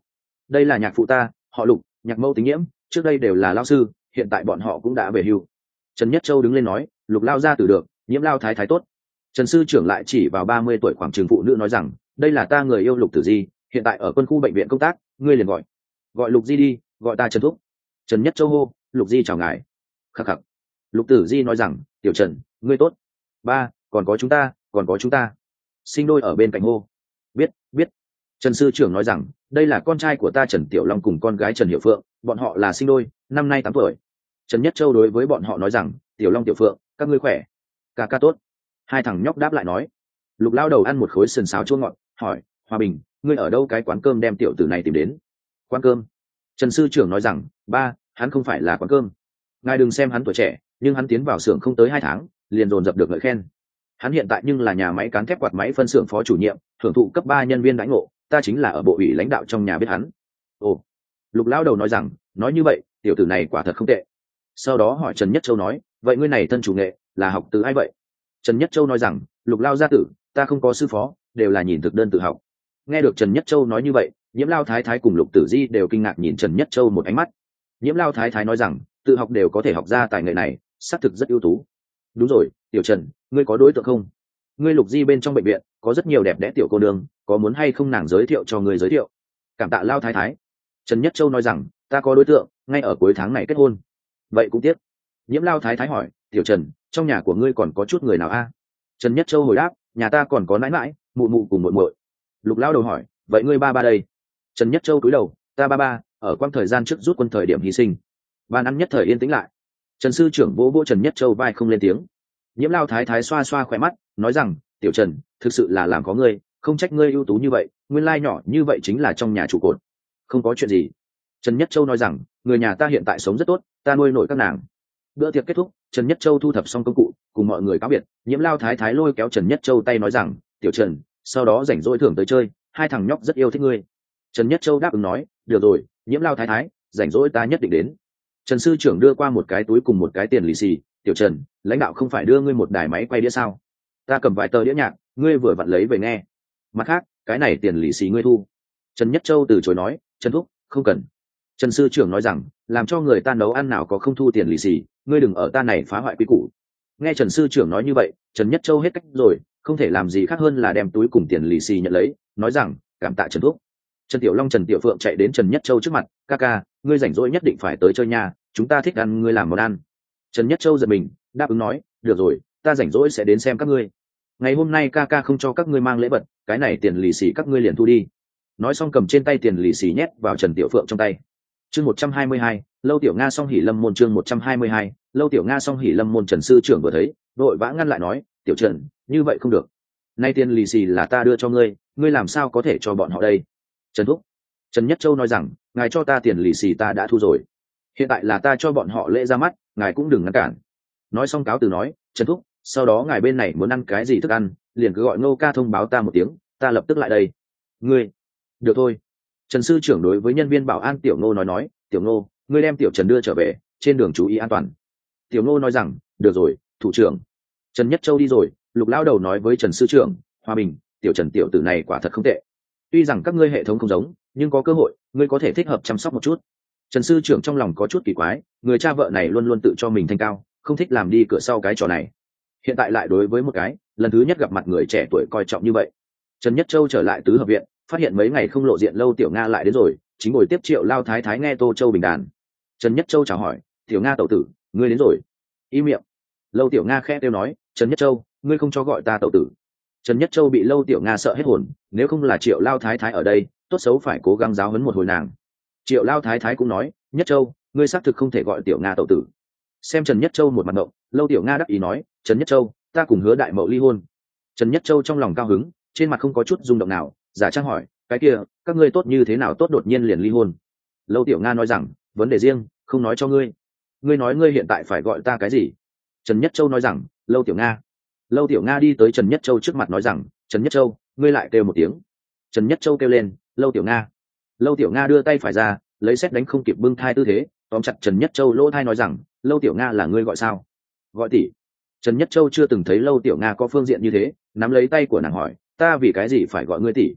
đây là nhạc phụ ta, họ Lục, nhạc mẫu Tính Nhiễm, trước đây đều là lao sư, hiện tại bọn họ cũng đã về hưu. Trần Nhất Châu đứng lên nói, Lục lao gia tử được, Nhiễm lao thái thái tốt. Trần sư trưởng lại chỉ vào 30 tuổi khoảng trường phụ nữ nói rằng, đây là ta người yêu Lục Tử Di, hiện tại ở quân khu bệnh viện công tác, ngươi liền gọi Lục Di đi, gọi ta Trần thúc. Trần Nhất Châu hô, Lục Di chào ngài. Khắc khắc. Lục Tử Di nói rằng, tiểu Trần, ngươi tốt. Ba, còn có chúng ta. Sinh đôi ở bên cạnh hô. Biết. Trần sư trưởng nói rằng, đây là con trai của ta Trần Tiểu Long cùng con gái Trần Hiểu Phượng, bọn họ là sinh đôi, năm nay 8 tuổi. Trần Nhất Châu đối với bọn họ nói rằng, Tiểu Long Tiểu Phượng, các ngươi khỏe? Ca ca tốt. Hai thằng nhóc đáp lại nói. Lục lao đầu ăn một khối sườn xáo chua ngọt, hỏi, Hòa Bình, ngươi ở đâu cái quán cơm đem tiểu tử này tìm đến? Quán cơm? Trần sư trưởng nói rằng, ba, hắn không phải là quán cơm. Ngài đừng xem hắn tuổi trẻ, nhưng hắn tiến vào xưởng không tới 2 tháng, liền dồn dập được ngợi khen. Hắn hiện tại nhưng là nhà máy cán thép quạt máy phân xưởng phó chủ nhiệm, hưởng thụ cấp 3 nhân viên đãi ngộ, ta chính là ở bộ ủy lãnh đạo trong nhà biết hắn. Ồ. Lục lão đầu nói rằng, nói như vậy, tiểu tử này quả thật không tệ. Sau đó hỏi Trần Nhất Châu nói, vậy ngươi này thân chủ nghệ, là học từ ai vậy? Trần Nhất Châu nói rằng, Lục lao gia tử, ta không có sư phó, đều là nhìn thực đơn tự học. Nghe được Trần Nhất Châu nói như vậy, Nhiễm lao thái thái cùng Lục Tử Di đều kinh ngạc nhìn Trần Nhất Châu một ánh mắt. Nhiễm lao thái thái nói rằng, tự học đều có thể học ra tài nghệ này, xác thực rất ưu tú. Đúng rồi, tiểu Trần, ngươi có đối tượng không? Ngươi Lục Di bên trong bệnh viện có rất nhiều đẹp đẽ tiểu cô nương, có muốn hay không nàng giới thiệu cho ngươi giới thiệu? Cảm tạ lao thái thái. Trần Nhất Châu nói rằng, ta có đối tượng, ngay ở cuối tháng này kết hôn. Vậy cũng tiếc. Nhiễm lao thái thái hỏi, tiểu Trần, trong nhà của ngươi còn có chút người nào a? Trần Nhất Châu hồi đáp, nhà ta còn có nãi nãi, mụ mụ cùng muội muội. Lục lao đầu hỏi, vậy ngươi ba đây? Trần Nhất Châu cúi đầu, ta ba ở quãng thời gian trước rút quân thời điểm hy sinh. Bàn ăn nhất thời yên tĩnh lại. Trần sư trưởng vỗ vỗ Trần Nhất Châu vai không lên tiếng. Nhiễm lao thái thái xoa xoa khỏe mắt, nói rằng, tiểu Trần, thực sự là làm có ngươi, không trách ngươi ưu tú như vậy, nguyên lai nhỏ như vậy chính là trong nhà trụ cột. Không có chuyện gì. Trần Nhất Châu nói rằng, người nhà ta hiện tại sống rất tốt, ta nuôi nổi các nàng. Bữa tiệc kết thúc, Trần Nhất Châu thu thập xong công cụ, cùng mọi người cáo biệt. Nhiễm lao thái thái lôi kéo Trần Nhất Châu tay nói rằng, tiểu Trần, sau đó rảnh rỗi thưởng tới chơi, hai thằng nhóc rất yêu thích ngươi. Trần Nhất Châu đáp ứng nói, được rồi, Nhiễm lao thái thái, rảnh rỗi ta nhất định đến. Trần sư trưởng đưa qua một cái túi cùng một cái tiền lì xì, tiểu Trần, lãnh đạo không phải đưa ngươi một đài máy quay đĩa sao? Ta cầm vài tờ đĩa nhạc, ngươi vừa vặn lấy về nghe. Mặt khác, cái này tiền lì xì ngươi thu. Trần Nhất Châu từ chối nói, Trần thúc, không cần. Trần sư trưởng nói rằng, làm cho người ta nấu ăn nào có không thu tiền lì xì, ngươi đừng ở ta này phá hoại quy củ. Nghe Trần sư trưởng nói như vậy, Trần Nhất Châu hết cách rồi, không thể làm gì khác hơn là đem túi cùng tiền lì xì nhận lấy, nói rằng, cảm tạ Trần thúc. Trần Tiểu Long Trần Tiểu Phượng chạy đến Trần Nhất Châu trước mặt, ca ca, ngươi rảnh rỗi nhất định phải tới chơi nha, chúng ta thích ăn ngươi làm món ăn. Trần Nhất Châu giật mình, đáp ứng nói, được rồi, ta rảnh rỗi sẽ đến xem các ngươi. Ngày hôm nay ca ca không cho các ngươi mang lễ vật, cái này tiền lì xì các ngươi liền thu đi. Nói xong cầm trên tay tiền lì xì nhét vào Trần Tiểu Phượng trong tay. Chương 122, Lâu Tiểu Nga song hỉ lâm môn. Chương 122, Lâu Tiểu Nga song hỉ lâm môn. Trần sư trưởng vừa thấy, đội vã ngăn lại nói, tiểu Trần, như vậy không được. Nay tiền lì xì là ta đưa cho ngươi, ngươi làm sao có thể cho bọn họ đây? Trần thúc. Trần Nhất Châu nói rằng, ngài cho ta tiền lì xì ta đã thu rồi, hiện tại là ta cho bọn họ lễ ra mắt, ngài cũng đừng ngăn cản. Nói xong cáo từ nói, Trần thúc, sau đó ngài bên này muốn ăn cái gì thức ăn, liền cứ gọi Ngô ca thông báo ta một tiếng, ta lập tức lại đây. Ngươi. Được thôi. Trần sư trưởng đối với nhân viên bảo an Tiểu Ngô nói, Tiểu Ngô, ngươi đem Tiểu Trần đưa trở về, trên đường chú ý an toàn. Tiểu Ngô nói rằng, được rồi, thủ trưởng. Trần Nhất Châu đi rồi, Lục lão đầu nói với Trần sư trưởng, Hòa Bình, Tiểu Trần tiểu tử này quả thật không tệ. Tuy rằng các ngươi hệ thống không giống, nhưng có cơ hội, ngươi có thể thích hợp chăm sóc một chút. Trần sư trưởng trong lòng có chút kỳ quái, người cha vợ này luôn luôn tự cho mình thanh cao, không thích làm đi cửa sau cái trò này. Hiện tại lại đối với một cái lần thứ nhất gặp mặt người trẻ tuổi coi trọng như vậy. Trần Nhất Châu trở lại tứ hợp viện, phát hiện mấy ngày không lộ diện Lâu Tiểu Nga lại đến rồi, chính ngồi tiếp Triệu lao thái thái nghe Tô Châu bình đàn. Trần Nhất Châu chào hỏi, Tiểu Nga tẩu tử, ngươi đến rồi. Im miệng. Lâu Tiểu Nga khẽ kêu nói, Trần Nhất Châu, ngươi không cho gọi ta tẩu tử. Trần Nhất Châu bị Lâu Tiểu Nga sợ hết hồn, nếu không là Triệu lao thái thái ở đây, tốt xấu phải cố gắng giáo huấn một hồi nàng. Triệu lao thái thái cũng nói, Nhất Châu, ngươi xác thực không thể gọi Tiểu Nga tẩu tử. Xem Trần Nhất Châu một mặt ngộng, Lâu Tiểu Nga đắc ý nói, Trần Nhất Châu, ta cùng Hứa đại mậu ly hôn. Trần Nhất Châu trong lòng cao hứng, trên mặt không có chút rung động nào, giả trang hỏi, cái kia, các ngươi tốt như thế nào tốt đột nhiên liền ly hôn? Lâu Tiểu Nga nói rằng, vấn đề riêng, không nói cho ngươi. Ngươi nói ngươi hiện tại phải gọi ta cái gì? Trần Nhất Châu nói rằng, Lâu Tiểu Nga. Lâu Tiểu Nga đi tới Trần Nhất Châu trước mặt nói rằng, Trần Nhất Châu, ngươi lại kêu một tiếng. Trần Nhất Châu kêu lên, Lâu Tiểu Nga. Lâu Tiểu Nga đưa tay phải ra, lấy sét đánh không kịp bưng thai tư thế, tóm chặt Trần Nhất Châu lỗ thai nói rằng, Lâu Tiểu Nga là ngươi gọi sao? Gọi tỷ. Trần Nhất Châu chưa từng thấy Lâu Tiểu Nga có phương diện như thế, nắm lấy tay của nàng hỏi, ta vì cái gì phải gọi ngươi tỷ?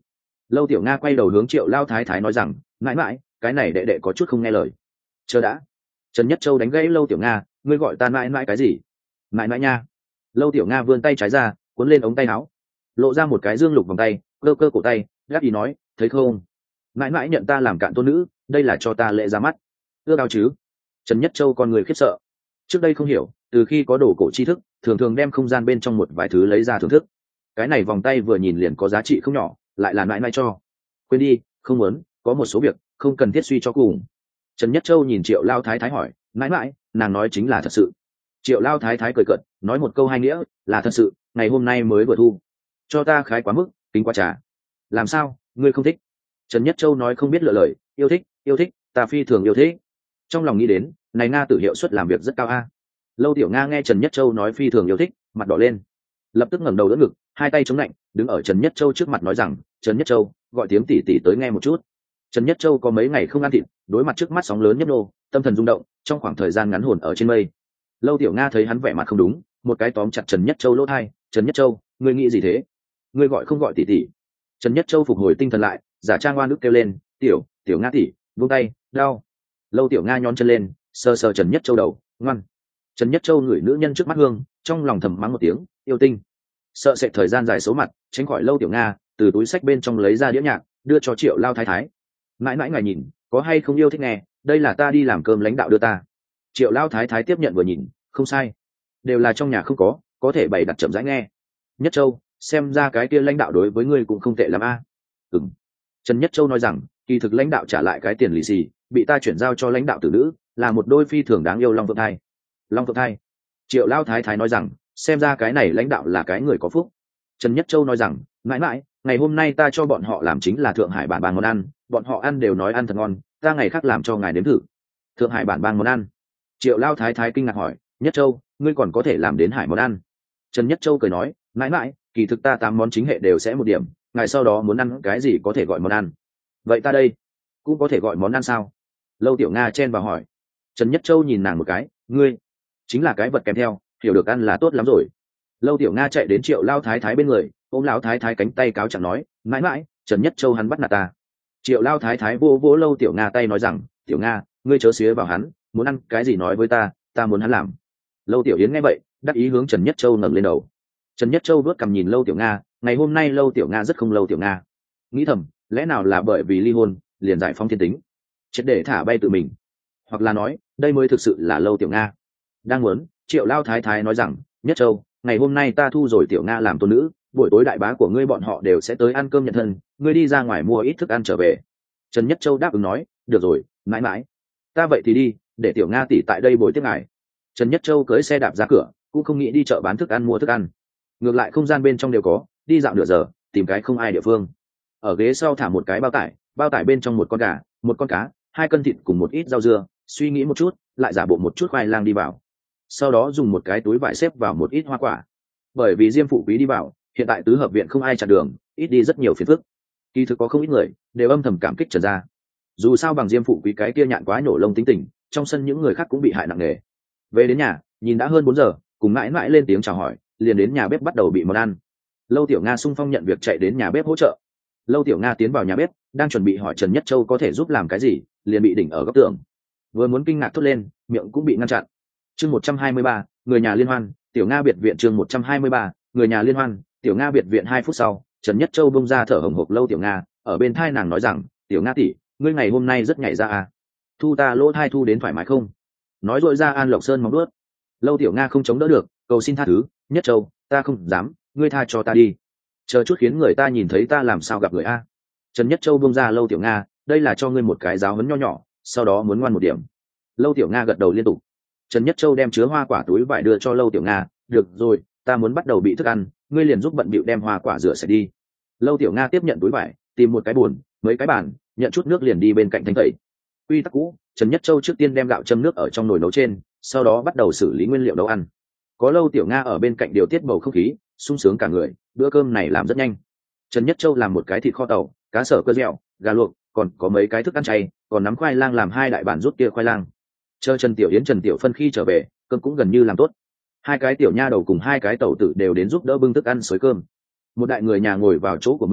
Lâu Tiểu Nga quay đầu hướng Triệu Lao Thái Thái nói rằng, mãi mãi, cái này đệ đệ có chút không nghe lời. Chờ đã. Trần Nhất Châu đánh gãy Lâu Tiểu Nga, ngươi gọi ta mãi mãi cái gì? Mãi mãi nha. Lâu Tiểu Nga vươn tay trái ra, cuốn lên ống tay áo, lộ ra một cái dương lục vòng tay, cơ cơ cổ tay, gác ý nói, thấy không? Mãi mãi nhận ta làm cạn tôn nữ, đây là cho ta lễ ra mắt. Ưa cao chứ? Trần Nhất Châu con người khiếp sợ. Trước đây không hiểu, từ khi có đồ cổ tri thức, thường thường đem không gian bên trong một vài thứ lấy ra thưởng thức. Cái này vòng tay vừa nhìn liền có giá trị không nhỏ, lại là mãi mãi cho. Quên đi, không muốn, có một số việc không cần thiết suy cho cùng. Trần Nhất Châu nhìn Triệu Lao Thái Thái hỏi, mãi mãi, nàng nói chính là thật sự. Triệu Lao Thái Thái cười cợt, nói một câu hai nghĩa, là thật sự, ngày hôm nay mới vừa thu. Cho ta khái quá mức, kính quá trà. Làm sao, ngươi không thích? Trần Nhất Châu nói không biết lựa lời, yêu thích, ta phi thường yêu thích. Trong lòng nghĩ đến, này Nga tử hiệu suất làm việc rất cao a. Lâu Tiểu Nga nghe Trần Nhất Châu nói phi thường yêu thích, mặt đỏ lên, lập tức ngẩng đầu đỡ ngực, hai tay chống lạnh, đứng ở Trần Nhất Châu trước mặt nói rằng, Trần Nhất Châu, gọi tiếng tỷ tỷ tới nghe một chút. Trần Nhất Châu có mấy ngày không ăn thịt, đối mặt trước mắt sóng lớn nhấp nô, tâm thần rung động, trong khoảng thời gian ngắn hồn ở trên mây. Lâu Tiểu Nga thấy hắn vẻ mặt không đúng, một cái tóm chặt Trần Nhất Châu lỗ tai, Trần Nhất Châu, ngươi nghĩ gì thế? Ngươi gọi không gọi tỷ tỷ? Trần Nhất Châu phục hồi tinh thần lại, giả trang oan ức kêu lên, Tiểu Nga tỷ, buông tay, đau. Lâu Tiểu Nga nhón chân lên, sờ sờ Trần Nhất Châu đầu, ngoan. Trần Nhất Châu ngửi nữ nhân trước mắt hương, trong lòng thầm mắng một tiếng, yêu tinh. Sợ sệt thời gian dài số mặt, tránh khỏi Lâu Tiểu Nga, từ túi sách bên trong lấy ra đĩa nhạc, đưa cho Triệu Lao Thái Thái. Mãi mãi ngài nhìn, có hay không yêu thích nghe, đây là ta đi làm cơm lãnh đạo đưa ta. Triệu Lao Thái Thái tiếp nhận vừa nhìn, không sai, đều là trong nhà không có thể bày đặt chậm rãi nghe. Nhất Châu, xem ra cái kia lãnh đạo đối với ngươi cũng không tệ lắm a. Ừm. Trần Nhất Châu nói rằng, kỳ thực lãnh đạo trả lại cái tiền lì xì, bị ta chuyển giao cho lãnh đạo tử nữ, là một đôi phi thường đáng yêu long phượng thai. Long phượng thai. Triệu Lao Thái Thái nói rằng, xem ra cái này lãnh đạo là cái người có phúc. Trần Nhất Châu nói rằng, mãi mãi, ngày hôm nay ta cho bọn họ làm chính là Thượng Hải bản bang món ăn, bọn họ ăn đều nói ăn thật ngon, ta ngày khác làm cho ngài nếm thử. Thượng Hải bản bang món ăn. Triệu Lao Thái Thái kinh ngạc hỏi, Nhất Châu, ngươi còn có thể làm đến hải món ăn? Trần Nhất Châu cười nói, mãi mãi, kỳ thực ta 8 món chính hệ đều sẽ một điểm, ngài sau đó muốn ăn cái gì có thể gọi món ăn. Vậy ta đây cũng có thể gọi món ăn sao? Lâu Tiểu Nga chen vào hỏi. Trần Nhất Châu nhìn nàng một cái, ngươi chính là cái vật kèm theo, hiểu được ăn là tốt lắm rồi. Lâu Tiểu Nga chạy đến Triệu Lao Thái Thái bên người, ôm Lão Thái Thái cánh tay cáo chẳng nói, mãi mãi, Trần Nhất Châu hắn bắt nạt ta. Triệu Lao Thái Thái vô vỗ Lâu Tiểu Nga tay nói rằng, Tiểu Nga, ngươi chớ xía vào hắn, muốn ăn cái gì nói với ta muốn hắn làm. Lâu Tiểu Yến nghe vậy, đắc ý hướng Trần Nhất Châu ngẩng lên đầu. Trần Nhất Châu vuốt cằm nhìn Lâu Tiểu Nga, ngày hôm nay Lâu Tiểu Nga rất không Lâu Tiểu Nga. Nghĩ thầm, lẽ nào là bởi vì ly hôn, liền giải phóng thiên tính, triệt để thả bay tự mình, hoặc là nói, đây mới thực sự là Lâu Tiểu Nga. Đang muốn, Triệu Lao Thái Thái nói rằng, Nhất Châu, ngày hôm nay ta thu rồi Tiểu Nga làm tôn nữ, buổi tối đại bá của ngươi bọn họ đều sẽ tới ăn cơm nhận thân, ngươi đi ra ngoài mua ít thức ăn trở về. Trần Nhất Châu đáp ứng nói, được rồi, mãi mãi, ta vậy thì đi, để Tiểu Nga tỷ tại đây bồi tiếp ngài. Trần Nhất Châu cưỡi xe đạp ra cửa, cũng không nghĩ đi chợ bán thức ăn mua thức ăn, ngược lại không gian bên trong đều có, đi dạo nửa giờ, tìm cái không ai địa phương. Ở ghế sau thả một cái bao tải bên trong một con gà, một con cá, 2 cân thịt cùng một ít rau dưa, suy nghĩ một chút, lại giả bộ một chút khoai lang đi vào. Sau đó dùng một cái túi vải xếp vào một ít hoa quả. Bởi vì Diêm phụ quý đi vào, hiện tại tứ hợp viện không ai chặn đường, ít đi rất nhiều phiền phức. Kỳ thực có không ít người đều âm thầm cảm kích Trần gia. Dù sao bằng Diêm phụ quý cái kia nhạn quá nhổ lông tính tình, trong sân những người khác cũng bị hại nặng nề. Về đến nhà, nhìn đã hơn 4 giờ, cùng mãi mãi lên tiếng chào hỏi, liền đến nhà bếp bắt đầu bị món ăn. Lâu Tiểu Nga xung phong nhận việc chạy đến nhà bếp hỗ trợ. Lâu Tiểu Nga tiến vào nhà bếp, đang chuẩn bị hỏi Trần Nhất Châu có thể giúp làm cái gì, liền bị đỉnh ở góc tường. Vừa muốn kinh ngạc thốt lên, miệng cũng bị ngăn chặn. Chương 123, người nhà liên hoan, Tiểu Nga biệt viện. Chương 123, người nhà liên hoan, Tiểu Nga biệt viện. 2 phút sau, Trần Nhất Châu bông ra thở hổn hộc Lâu Tiểu Nga, ở bên thai nàng nói rằng, Tiểu Nga tỷ, ngươi ngày hôm nay rất nhảy ra à? Thu ta lỗ thai thu đến thoải mái không? Nói rồi ra An Lộc Sơn móng đuốt. Lâu Tiểu Nga không chống đỡ được, cầu xin tha thứ, Nhất Châu, ta không dám, ngươi tha cho ta đi. Chờ chút khiến người ta nhìn thấy ta làm sao gặp người a. Trần Nhất Châu bông ra Lâu Tiểu Nga, đây là cho ngươi một cái giáo huấn nho nhỏ, sau đó muốn ngoan một điểm. Lâu Tiểu Nga gật đầu liên tục. Trần Nhất Châu đem chứa hoa quả túi vải đưa cho Lâu Tiểu Nga, được rồi, ta muốn bắt đầu bị thức ăn, ngươi liền giúp bận bịu đem hoa quả rửa sạch đi. Lâu Tiểu Nga tiếp nhận túi vải, tìm một cái bồn, mấy cái bàn, nhận chút nước liền đi bên cạnh thanh tẩy. Quy tắc cũ, Trần Nhất Châu trước tiên đem gạo châm nước ở trong nồi nấu trên, sau đó bắt đầu xử lý nguyên liệu nấu ăn. Có Lâu Tiểu Nga ở bên cạnh điều tiết bầu không khí, sung sướng cả người, bữa cơm này làm rất nhanh. Trần Nhất Châu làm một cái thịt kho tàu, cá sở cơ dẻo, gà luộc, còn có mấy cái thức ăn chay, còn nắm khoai lang làm 2 đại bản rút kia khoai lang. Chờ Trần Tiểu Yến Trần Tiểu Phân khi trở về, cơm cũng gần như làm tốt. 2 cái tiểu nha đầu cùng 2 cái tẩu tử đều đến giúp đỡ bưng thức ăn xới cơm. Một đại người nhà ngồi vào chỗ của mình,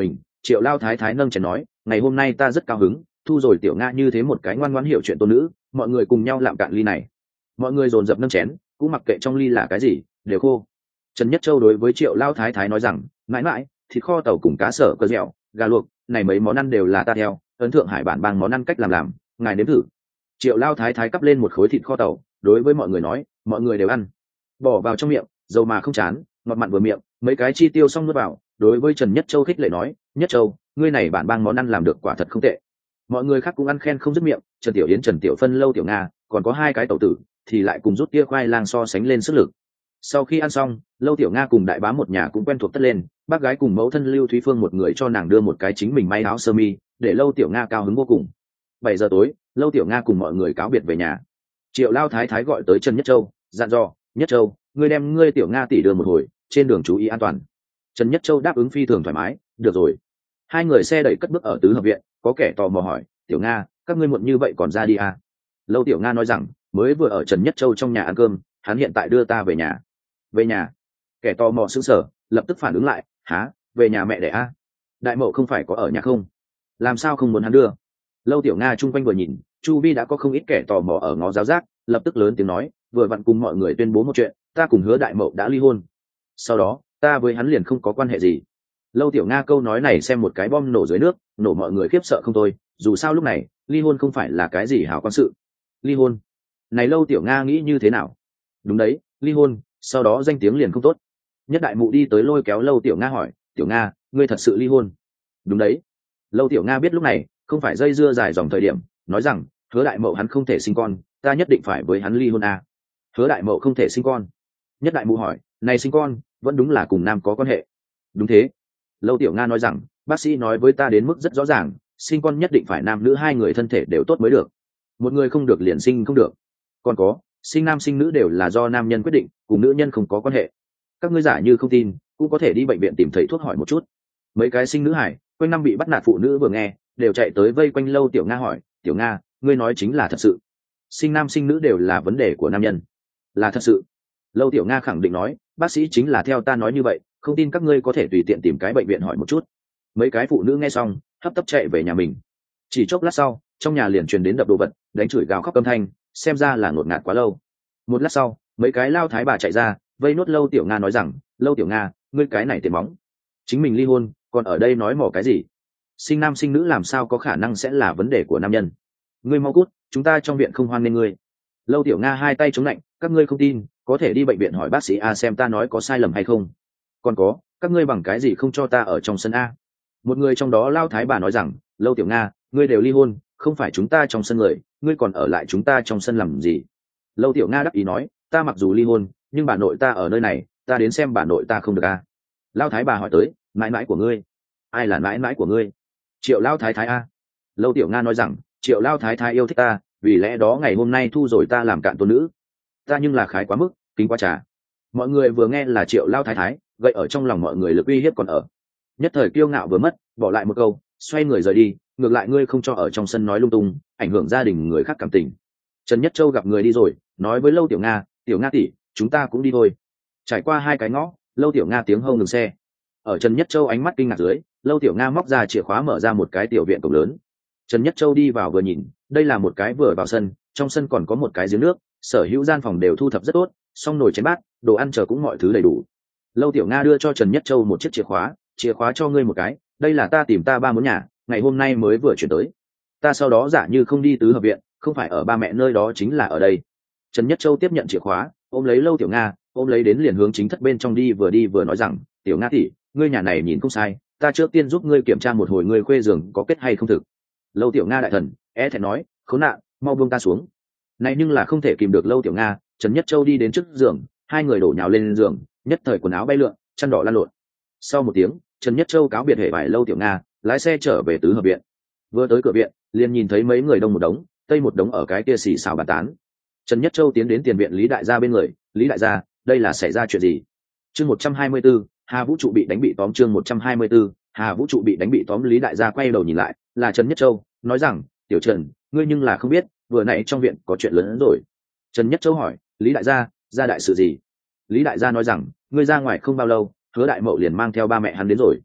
Triệu lao thái thái nâng chén nói, ngày hôm nay ta rất cao hứng, thu rồi tiểu Nga như thế một cái ngoan ngoãn hiểu chuyện tôn nữ, mọi người cùng nhau lạm cạn ly này. Mọi người dồn dập nâng chén, cũng mặc kệ trong ly là cái gì, đều khô. Trần Nhất Châu đối với Triệu lao thái thái nói rằng, mãi mãi, thịt kho tàu cùng cá sở cơ dẻo, gà luộc, này mấy món ăn đều là ta theo ấn thượng hải bản bang món ăn cách làm, ngài nếm thử. Triệu lao thái thái cắp lên một khối thịt kho tàu, đối với mọi người nói, mọi người đều ăn, bỏ vào trong miệng, dầu mà không chán, ngọt mặn vừa miệng, mấy cái chi tiêu xong nuốt vào. Đối với Trần Nhất Châu khích lệ nói, Nhất Châu, ngươi này bản bang món ăn làm được quả thật không tệ. Mọi người khác cũng ăn khen không dứt miệng, Trần Tiểu Yến, Trần Tiểu Phân, Lâu Tiểu Nga, còn có hai cái tẩu tử thì lại cùng rút tia khoai lang so sánh lên sức lực. Sau khi ăn xong, Lâu Tiểu Nga cùng đại bá một nhà cũng quen thuộc tất lên, bác gái cùng mẫu thân Lưu Thúy Phương một người cho nàng đưa một cái chính mình may áo sơ mi, để Lâu Tiểu Nga cao hứng vô cùng. 7 giờ tối, Lâu Tiểu Nga cùng mọi người cáo biệt về nhà. Triệu lao thái thái gọi tới Trần Nhất Châu, dặn dò, Nhất Châu, ngươi đem ngươi Tiểu Nga tỷ đưa một hồi, trên đường chú ý an toàn. Trần Nhất Châu đáp ứng phi thường thoải mái, được rồi. Hai người xe đẩy cất bước ở tứ hợp viện, có kẻ tò mò hỏi, Tiểu Nga, các ngươi muộn như vậy còn ra đi à? Lâu Tiểu Nga nói rằng, mới vừa ở Trần Nhất Châu trong nhà ăn cơm, hắn hiện tại đưa ta về nhà. Về nhà? Kẻ tò mò sững sờ, lập tức phản ứng lại, há, về nhà mẹ đẻ à? Đại mậu không phải có ở nhà không? Làm sao không muốn hắn đưa? Lâu Tiểu Nga chung quanh vừa nhìn, chu vi đã có không ít kẻ tò mò ở ngó giáo giác, lập tức lớn tiếng nói, vừa vặn cùng mọi người tuyên bố một chuyện, ta cùng Hứa đại mậu đã ly hôn. Sau đó, ta với hắn liền không có quan hệ gì. Lâu Tiểu Nga câu nói này xem một cái bom nổ dưới nước, nổ mọi người khiếp sợ không thôi, dù sao lúc này ly hôn không phải là cái gì hảo quan sự. Ly hôn này, Lâu Tiểu Nga nghĩ như thế nào? Đúng đấy, ly hôn, sau đó danh tiếng liền không tốt. Nhất đại mụ đi tới lôi kéo Lâu Tiểu Nga hỏi, Tiểu Nga, ngươi thật sự ly hôn? Đúng đấy. Lâu Tiểu Nga biết lúc này không phải dây dưa dài dòng thời điểm, nói rằng, Hứa đại mậu hắn không thể sinh con, ta nhất định phải với hắn ly hôn à. Hứa đại mậu không thể sinh con? Nhất đại mụ hỏi, này sinh con vẫn đúng là cùng nam có quan hệ? Đúng thế. Lâu Tiểu Nga nói rằng, bác sĩ nói với ta đến mức rất rõ ràng, sinh con nhất định phải nam nữ hai người thân thể đều tốt mới được, một người không được liền sinh không được. Còn có, sinh nam sinh nữ đều là do nam nhân quyết định, cùng nữ nhân không có quan hệ. Các ngươi giả như không tin, cũng có thể đi bệnh viện tìm thầy thuốc hỏi một chút. Mấy cái sinh nữ hải quanh năm bị bắt nạt phụ nữ vừa nghe đều chạy tới vây quanh Lâu Tiểu Nga hỏi, Tiểu Nga, ngươi nói chính là thật sự? Sinh nam sinh nữ đều là vấn đề của nam nhân? Là thật sự. Lâu Tiểu Nga khẳng định nói, bác sĩ chính là theo ta nói như vậy, không tin các ngươi có thể tùy tiện tìm cái bệnh viện hỏi một chút. Mấy cái phụ nữ nghe xong hấp tấp chạy về nhà mình. Chỉ chốc lát sau, trong nhà liền truyền đến đập đồ vật, đánh chửi gào khóc âm thanh, xem ra là ngột ngạt quá lâu. Một lát sau, mấy cái lao thái bà chạy ra vây nốt Lâu Tiểu Nga nói rằng, Lâu Tiểu Nga, ngươi cái này tiền móng, chính mình ly hôn còn ở đây nói mỏ cái gì? Sinh nam sinh nữ làm sao có khả năng sẽ là vấn đề của nam nhân? Ngươi mau cút, chúng ta trong viện không hoan nghênh ngươi. Lâu Tiểu Nga hai tay chống lạnh, các ngươi không tin có thể đi bệnh viện hỏi bác sĩ a xem ta nói có sai lầm hay không. Còn có, các ngươi bằng cái gì không cho ta ở trong sân a? Một người trong đó lao thái bà nói rằng, Lâu Tiểu Nga, ngươi đều ly hôn, không phải chúng ta trong sân người, ngươi còn ở lại chúng ta trong sân làm gì? Lâu Tiểu Nga đáp ý nói, ta mặc dù ly hôn, nhưng bà nội ta ở nơi này, ta đến xem bà nội ta không được a. Lao thái bà hỏi tới, mãi mãi của ngươi? Ai là mãi mãi của ngươi? Triệu lao thái thái a. Lâu Tiểu Nga nói rằng, Triệu lao thái thái yêu thích ta, vì lẽ đó ngày hôm nay thu rồi ta làm cạn tôn nữ. Ta nhưng là khái quá mức, kính quá trà. Mọi người vừa nghe là Triệu lao thái thái, gậy ở trong lòng mọi người lực uy hiếp còn ở. Nhất thời kiêu ngạo vừa mất, bỏ lại một câu, xoay người rời đi, ngược lại ngươi không cho ở trong sân nói lung tung, ảnh hưởng gia đình người khác cảm tình. Trần Nhất Châu gặp người đi rồi, nói với Lâu Tiểu Nga, Tiểu Nga tỷ, chúng ta cũng đi thôi. Trải qua hai cái ngõ, Lâu Tiểu Nga tiếng hâu ngừng xe. Ở Trần Nhất Châu ánh mắt kinh ngạc dưới, Lâu Tiểu Nga móc ra chìa khóa mở ra một cái tiểu viện cổng lớn. Trần Nhất Châu đi vào vừa nhìn, đây là một cái vừa vào sân, trong sân còn có một cái giếng nước, sở hữu gian phòng đều thu thập rất tốt, xong nồi chén bát, đồ ăn chờ cũng mọi thứ đầy đủ. Lâu Tiểu Nga đưa cho Trần Nhất Châu một chiếc chìa khóa cho ngươi một cái, đây là ta tìm ta ba muốn nhà, ngày hôm nay mới vừa chuyển tới. Ta sau đó giả như không đi tứ hợp viện, không phải ở ba mẹ nơi đó chính là ở đây. Trần Nhất Châu tiếp nhận chìa khóa, ôm lấy Lâu Tiểu Nga, ôm lấy đến liền hướng chính thất bên trong đi vừa nói rằng, Tiểu Nga tỷ, ngươi nhà này nhìn không sai, ta trước tiên giúp ngươi kiểm tra một hồi ngươi khuê giường có kết hay không thực. Lâu Tiểu Nga đại thần thẹn nói, khốn nạn, mau buông ta xuống. Này nhưng là không thể kìm được Lâu Tiểu Nga. Trần Nhất Châu đi đến trước giường, hai người đổ nhào lên giường, nhất thời quần áo bay lượn, chăn đỏ lan lộn. Sau một tiếng, Trần Nhất Châu cáo biệt hệ vải Lâu Tiểu Nga, lái xe trở về tứ hợp viện. Vừa tới cửa viện, liền nhìn thấy mấy người đông một đống, tây một đống ở cái kia xì xào bàn tán. Trần Nhất Châu tiến đến tiền viện Lý đại gia bên người, Lý đại gia, đây là xảy ra chuyện gì? Chương 124, Hà Vũ trụ bị đánh bị tóm. Chương 124, Hà Vũ trụ bị đánh bị tóm. Lý đại gia quay đầu nhìn lại, là Trần Nhất Châu, nói rằng, Tiểu Trần, ngươi nhưng là không biết, vừa nãy trong viện có chuyện lớn hơn rồi. Trần Nhất Châu hỏi, Lý đại gia, ra đại sự gì? Lý đại gia nói rằng, ngươi ra ngoài không bao lâu, Hứa đại mậu liền mang theo ba mẹ hắn đến rồi.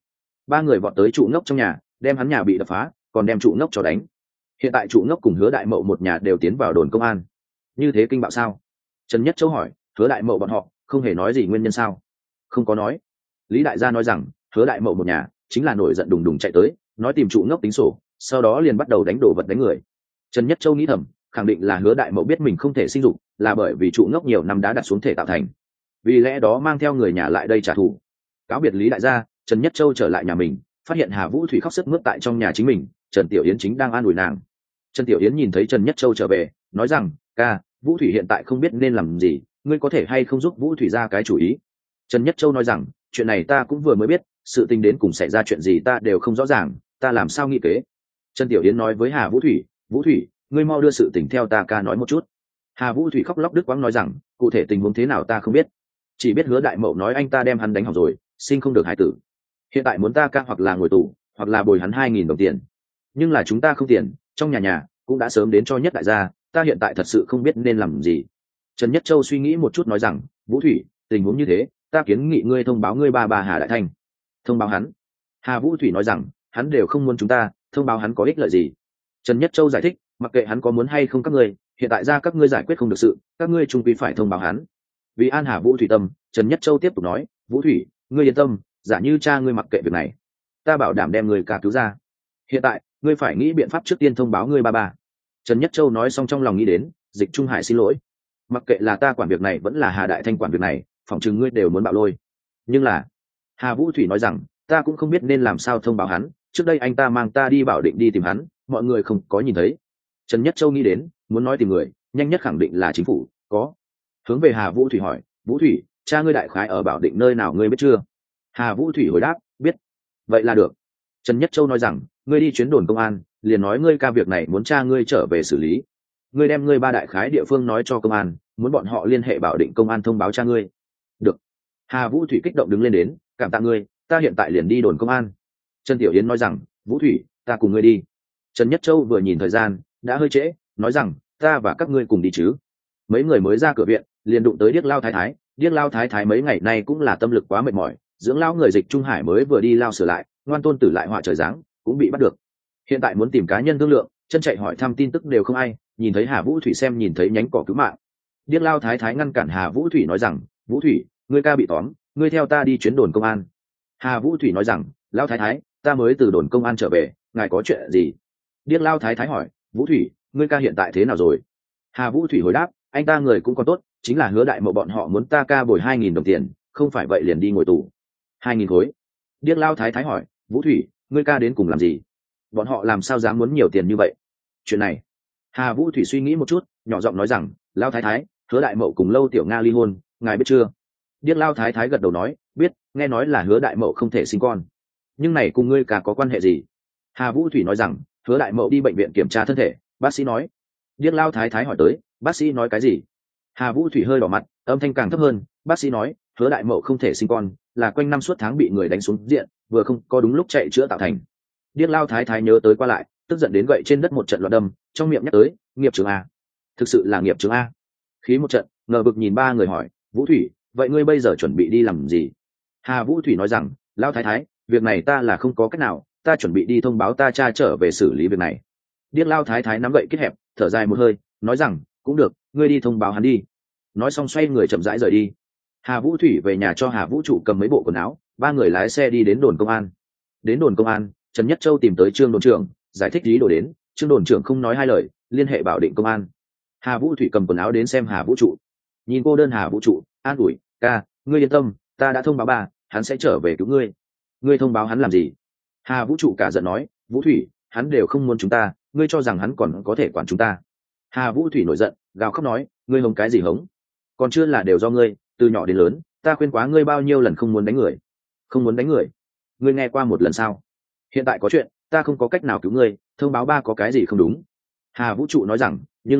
ba người vọt tới trụ ngốc trong nhà, đem hắn nhà bị đập phá, còn đem trụ ngốc cho đánh. Hiện tại trụ ngốc cùng Hứa Đại Mậu một nhà đều tiến vào đồn công an. Như thế kinh bạo sao? Trần Nhất Châu hỏi. Hứa Đại Mậu bọn họ không hề nói gì nguyên nhân sao? Không có nói. Lý Đại gia nói rằng Hứa Đại Mậu một nhà chính là nổi giận đùng đùng chạy tới, nói tìm trụ ngốc tính sổ, sau đó liền bắt đầu đánh đổ vật đánh người. Trần Nhất Châu nghĩ thầm, khẳng định là Hứa Đại Mậu biết mình không thể sinh dục, là bởi vì trụ ngốc nhiều năm đã đặt xuống thể tạo thành, vì lẽ đó mang theo người nhà lại đây trả thù. Cáo biệt Lý Đại gia, Trần Nhất Châu trở lại nhà mình, phát hiện Hà Vũ Thủy khóc sướt mướt tại trong nhà chính mình, Trần Tiểu Yến chính đang an ủi nàng. Trần Tiểu Yến nhìn thấy Trần Nhất Châu trở về, nói rằng ca, Vũ Thủy hiện tại không biết nên làm gì, ngươi có thể hay không giúp Vũ Thủy ra cái chủ ý. Trần Nhất Châu nói rằng chuyện này ta cũng vừa mới biết, sự tình đến cùng xảy ra chuyện gì ta đều không rõ ràng, ta làm sao nghĩ kế. Trần Tiểu Yến nói với Hà Vũ Thủy, Vũ Thủy, ngươi mau đưa sự tình theo ta ca nói một chút. Hà Vũ Thủy khóc lóc đứt quãng nói rằng cụ thể tình huống thế nào ta không biết, chỉ biết Hứa Đại Mậu nói anh ta đem hắn đánh hỏng rồi, sinh không được hải tử, hiện tại muốn ta ca hoặc là ngồi tù hoặc là bồi hắn 2.000 đồng tiền, nhưng là chúng ta không tiền, trong nhà cũng đã sớm đến cho Nhất Đại gia, ta hiện tại thật sự không biết nên làm gì. Trần Nhất Châu suy nghĩ một chút nói rằng Vũ Thủy, tình huống như thế ta kiến nghị ngươi thông báo ngươi ba Hà Đại Thanh. Thông báo hắn? Hà Vũ Thủy nói rằng hắn đều không muốn chúng ta, thông báo hắn có ích lợi gì? Trần Nhất Châu giải thích, mặc kệ hắn có muốn hay không các ngươi, hiện tại ra các ngươi giải quyết không được sự, các ngươi chung quy phải thông báo hắn. Vì an Hà Vũ Thủy tâm, Trần Nhất Châu tiếp tục nói, Vũ Thủy, ngươi yên tâm, giả như cha ngươi mặc kệ việc này, ta bảo đảm đem người cả cứu ra. Hiện tại ngươi phải nghĩ biện pháp trước tiên thông báo ngươi ba. Trần Nhất Châu nói xong trong lòng nghĩ đến, Dịch Trung Hải xin lỗi, mặc kệ là ta quản việc này vẫn là Hà Đại Thanh quản việc này, phỏng chừng ngươi đều muốn bạo lôi. Nhưng là Hà Vũ Thủy nói rằng ta cũng không biết nên làm sao thông báo hắn, trước đây anh ta mang ta đi Bảo Định đi tìm hắn, mọi người không có nhìn thấy. Trần Nhất Châu nghĩ đến, muốn nói tìm người nhanh nhất khẳng định là chính phủ, có. Hướng về Hà Vũ Thủy hỏi, Vũ Thủy, cha ngươi đại khái ở Bảo Định nơi nào ngươi biết chưa? Hà Vũ Thủy hồi đáp, biết. Vậy là được. Trần Nhất Châu nói rằng ngươi đi chuyến đồn công an, liền nói ngươi ca việc này muốn cha ngươi trở về xử lý, ngươi đem ngươi ba đại khái địa phương nói cho công an, muốn bọn họ liên hệ Bảo Định công an thông báo cha ngươi. Được. Hà Vũ Thủy kích động đứng lên đến, cảm tạ ngươi, ta hiện tại liền đi đồn công an. Trần Tiểu Yến nói rằng Vũ Thủy, ta cùng ngươi đi. Trần Nhất Châu vừa nhìn thời gian đã hơi trễ, nói rằng ta và các ngươi cùng đi chứ. Mấy người mới ra cửa viện liền đụng tới Điếc Lao Thái Thái. Điếc Lao Thái Thái mấy ngày nay cũng là tâm lực quá mệt mỏi, dưỡng lao người Dịch Trung Hải mới vừa đi lao sửa lại, ngoan tôn tử lại họa trời giáng cũng bị bắt được, hiện tại muốn tìm cá nhân thương lượng, chân chạy hỏi thăm tin tức đều không ai, nhìn thấy Hà Vũ Thủy xem nhìn thấy nhánh cỏ cứu mạng. Điếc Lao Thái Thái ngăn cản Hà Vũ Thủy nói rằng Vũ Thủy, ngươi ca bị tóm, ngươi theo ta đi chuyến đồn công an. Hà Vũ Thủy nói rằng Lao Thái Thái, ta mới từ đồn công an trở về, ngài có chuyện gì? Điếc Lao Thái Thái hỏi, Vũ Thủy, ngươi ca hiện tại thế nào rồi? Hà Vũ Thủy hồi đáp, anh ta người cũng còn tốt, chính là Hứa Đại Mậu bọn họ muốn ta ca bồi 2.000 đồng tiền, không phải vậy liền đi ngồi tù. 2.000 khối. Điếc Lao Thái Thái hỏi, Vũ Thủy, ngươi ca đến cùng làm gì? Bọn họ làm sao dám muốn nhiều tiền như vậy? Chuyện này, Hà Vũ Thủy suy nghĩ một chút, nhỏ giọng nói rằng, Lao Thái Thái, Hứa Đại Mậu cùng Lâu Tiểu Nga ly hôn, ngài biết chưa? Điếc Lao Thái Thái gật đầu nói, biết, nghe nói là Hứa Đại Mậu không thể sinh con, nhưng này cùng ngươi ca có quan hệ gì? Hà Vũ Thủy nói rằng, Hứa Đại Mậu đi bệnh viện kiểm tra thân thể, bác sĩ nói. Điếc Lao Thái Thái hỏi tới, bác sĩ nói cái gì? Hà Vũ Thủy hơi đỏ mặt, âm thanh càng thấp hơn, bác sĩ nói Hứa Đại Mậu không thể sinh con, là quanh năm suốt tháng bị người đánh xuống diện, vừa không có đúng lúc chạy chữa tạo thành. Điếc Lao Thái Thái nhớ tới qua lại, tức giận đến gậy trên đất một trận loạn đâm, trong miệng nhắc tới nghiệp trường a, thực sự là nghiệp trường a. Khí một trận ngờ vực nhìn ba người hỏi, Vũ Thủy, vậy ngươi bây giờ chuẩn bị đi làm gì? Hà Vũ Thủy nói rằng, Lao Thái Thái, việc này ta là không có cách nào, ta chuẩn bị đi thông báo ta cha trở về xử lý việc này. Điếc Lao Thái Thái nắm gậy kết hẹp, thở dài một hơi, nói rằng, cũng được, ngươi đi thông báo hắn đi. Nói xong xoay người chậm rãi rời đi. Hà Vũ Thủy về nhà cho Hà Vũ Trụ cầm mấy bộ quần áo, ba người lái xe đi đến đồn công an. Đến đồn công an, Trần Nhất Châu tìm tới Trương đồn trưởng, giải thích ý đồ đến, Trương đồn trưởng không nói hai lời, liên hệ Bảo Định công an. Hà Vũ Thủy cầm quần áo đến xem Hà Vũ Trụ, nhìn cô đơn Hà Vũ Trụ, an ủi, ca, ngươi yên tâm, ta đã thông báo ba, hắn sẽ trở về cứu ngươi. Ngươi thông báo hắn làm gì? Hà Vũ Trụ cả giận nói, Vũ Thủy, hắn đều không muốn chúng ta, ngươi cho rằng hắn còn có thể quản chúng ta? Hà Vũ Thủy nổi giận, gào khóc nói, ngươi hống cái gì hống? Còn chưa là đều do ngươi, từ nhỏ đến lớn, ta khuyên quá ngươi bao nhiêu lần không muốn đánh người. Không muốn đánh người? Ngươi nghe qua một lần sao? Hiện tại có chuyện, ta không có cách nào cứu ngươi, thông báo ba có cái gì không đúng? Hà Vũ Trụ nói rằng,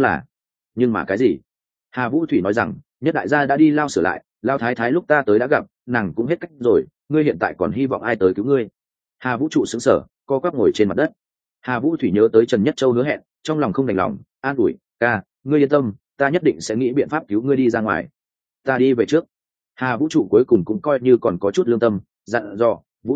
nhưng mà cái gì? Hà Vũ Thủy nói rằng, Nhất Đại gia đã đi lao sửa lại, Lao Thái Thái lúc ta tới đã gặp, nàng cũng hết cách rồi, ngươi hiện tại còn hy vọng ai tới cứu ngươi? Hà Vũ Trụ sững sờ, co quắp ngồi trên mặt đất. Hà Vũ Thủy nhớ tới Trần Nhất Châu hứa hẹn, trong lòng không đành lòng, an ủi, ca, ngươi yên tâm, ta nhất định sẽ nghĩ biện pháp cứu ngươi đi ra ngoài. Ta đi về trước. Hà Vũ Trụ cuối cùng cũng coi như còn có chút lương tâm, dặn dò, Vũ Thủy,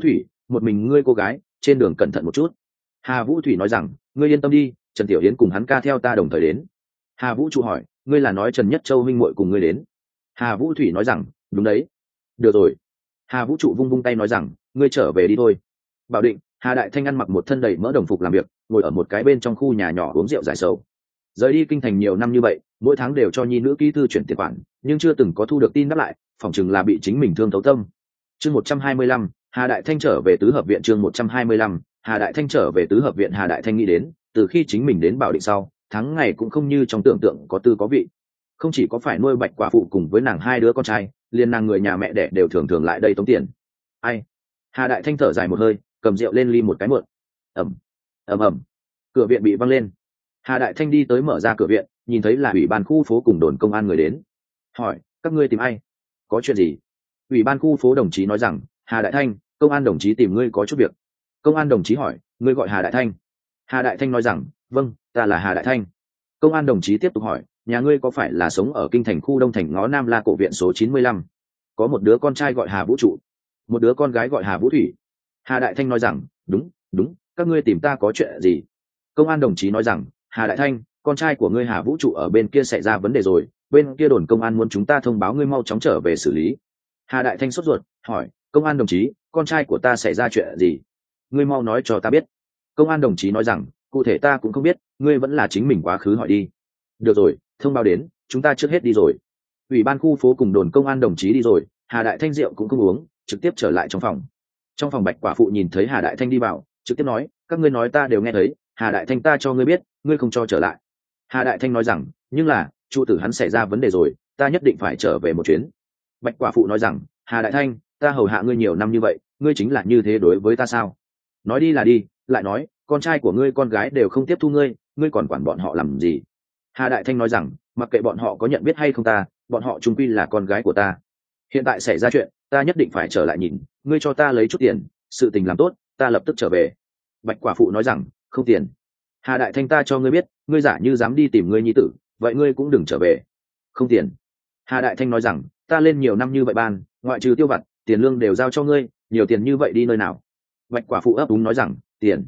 một mình ngươi cô gái trên đường cẩn thận một chút. Hà Vũ Thủy nói rằng ngươi yên tâm đi, Trần Tiểu Yến cùng hắn ca theo ta đồng thời đến. Hà Vũ trụ hỏi ngươi là nói Trần Nhất Châu huynh muội cùng ngươi đến? Hà Vũ Thủy nói rằng đúng đấy. Được rồi. Hà Vũ trụ vung vung tay nói rằng ngươi trở về đi thôi. Bảo Định, Hà Đại Thanh ăn mặc một thân đầy mỡ đồng phục làm việc, ngồi ở một cái bên trong khu nhà nhỏ uống rượu giải sầu. Rời đi kinh thành nhiều năm như vậy, mỗi tháng đều cho nhi nữ ký thư chuyển tiền khoản, nhưng chưa từng có thu được tin đáp lại, phỏng chừng là bị chính mình thương thấu tâm. Chương 125, Hà Đại Thanh trở về tứ hợp viện. Chương 125, Hà Đại Thanh trở về tứ hợp viện. Hà Đại Thanh nghĩ đến, từ khi chính mình đến Bảo Định sau, tháng ngày cũng không như trong tưởng tượng có tư có vị. Không chỉ có phải nuôi Bạch quả phụ cùng với nàng hai đứa con trai, liền nàng người nhà mẹ đẻ đều thường thường lại đây tống tiền. Ai? Hà Đại Thanh thở dài một hơi, cầm rượu lên ly một cái muộn. Ầm ầm, cửa viện bị văng lên. Hà Đại Thanh đi tới mở ra cửa viện, nhìn thấy là ủy ban khu phố cùng đồn công an người đến. Hỏi các ngươi tìm ai? Có chuyện gì? Ủy ban khu phố đồng chí nói rằng Hà Đại Thanh, công an đồng chí tìm ngươi có chút việc. Công an đồng chí hỏi ngươi gọi Hà Đại Thanh? Hà Đại Thanh nói rằng vâng, ta là Hà Đại Thanh. Công an đồng chí tiếp tục hỏi nhà ngươi có phải là sống ở kinh thành khu Đông Thành ngõ Nam La Cổ viện số 95? Có một đứa con trai gọi Hà Vũ Trụ, một đứa con gái gọi Hà Vũ Thủy. Hà Đại Thanh nói rằng đúng đúng, các ngươi tìm ta có chuyện gì? Công an đồng chí nói rằng Hà Đại Thanh, con trai của ngươi Hà Vũ Trụ ở bên kia xảy ra vấn đề rồi, bên kia đồn công an muốn chúng ta thông báo ngươi mau chóng trở về xử lý. Hà Đại Thanh sốt ruột hỏi công an đồng chí, con trai của ta xảy ra chuyện gì? Ngươi mau nói cho ta biết. Công an đồng chí nói rằng cụ thể ta cũng không biết, ngươi vẫn là chính mình quá khứ hỏi đi. Được rồi, thông báo đến, chúng ta trước hết đi rồi. Ủy ban khu phố cùng đồn công an đồng chí đi rồi, Hà Đại Thanh rượu cũng không uống, trực tiếp trở lại trong phòng. Trong phòng Bạch quả phụ nhìn thấy Hà Đại Thanh đi vào, trực tiếp nói các ngươi nói ta đều nghe thấy, Hà Đại Thanh ta cho ngươi biết, ngươi không cho trở lại. Hà Đại Thanh nói rằng nhưng là trụ tử hắn xảy ra vấn đề rồi, ta nhất định phải trở về một chuyến. Bạch quả phụ nói rằng Hà Đại Thanh, ta hầu hạ ngươi nhiều năm như vậy, ngươi chính là như thế đối với ta sao? Nói đi là đi, lại nói con trai của ngươi con gái đều không tiếp thu ngươi, ngươi còn quản bọn họ làm gì? Hà Đại Thanh nói rằng mặc kệ bọn họ có nhận biết hay không ta, bọn họ chung quy là con gái của ta. Hiện tại xảy ra chuyện, ta nhất định phải trở lại nhìn, ngươi cho ta lấy chút tiền, sự tình làm tốt ta lập tức trở về. Bạch quả phụ nói rằng không tiền. Hà Đại Thanh ta cho ngươi biết, ngươi giả như dám đi tìm ngươi nhi tử, vậy ngươi cũng đừng trở về. Không tiền. Hà Đại Thanh nói rằng ta lên nhiều năm như vậy ban, ngoại trừ tiêu vặt, tiền lương đều giao cho ngươi, nhiều tiền như vậy đi nơi nào? Bạch quả phụ ấp úng nói rằng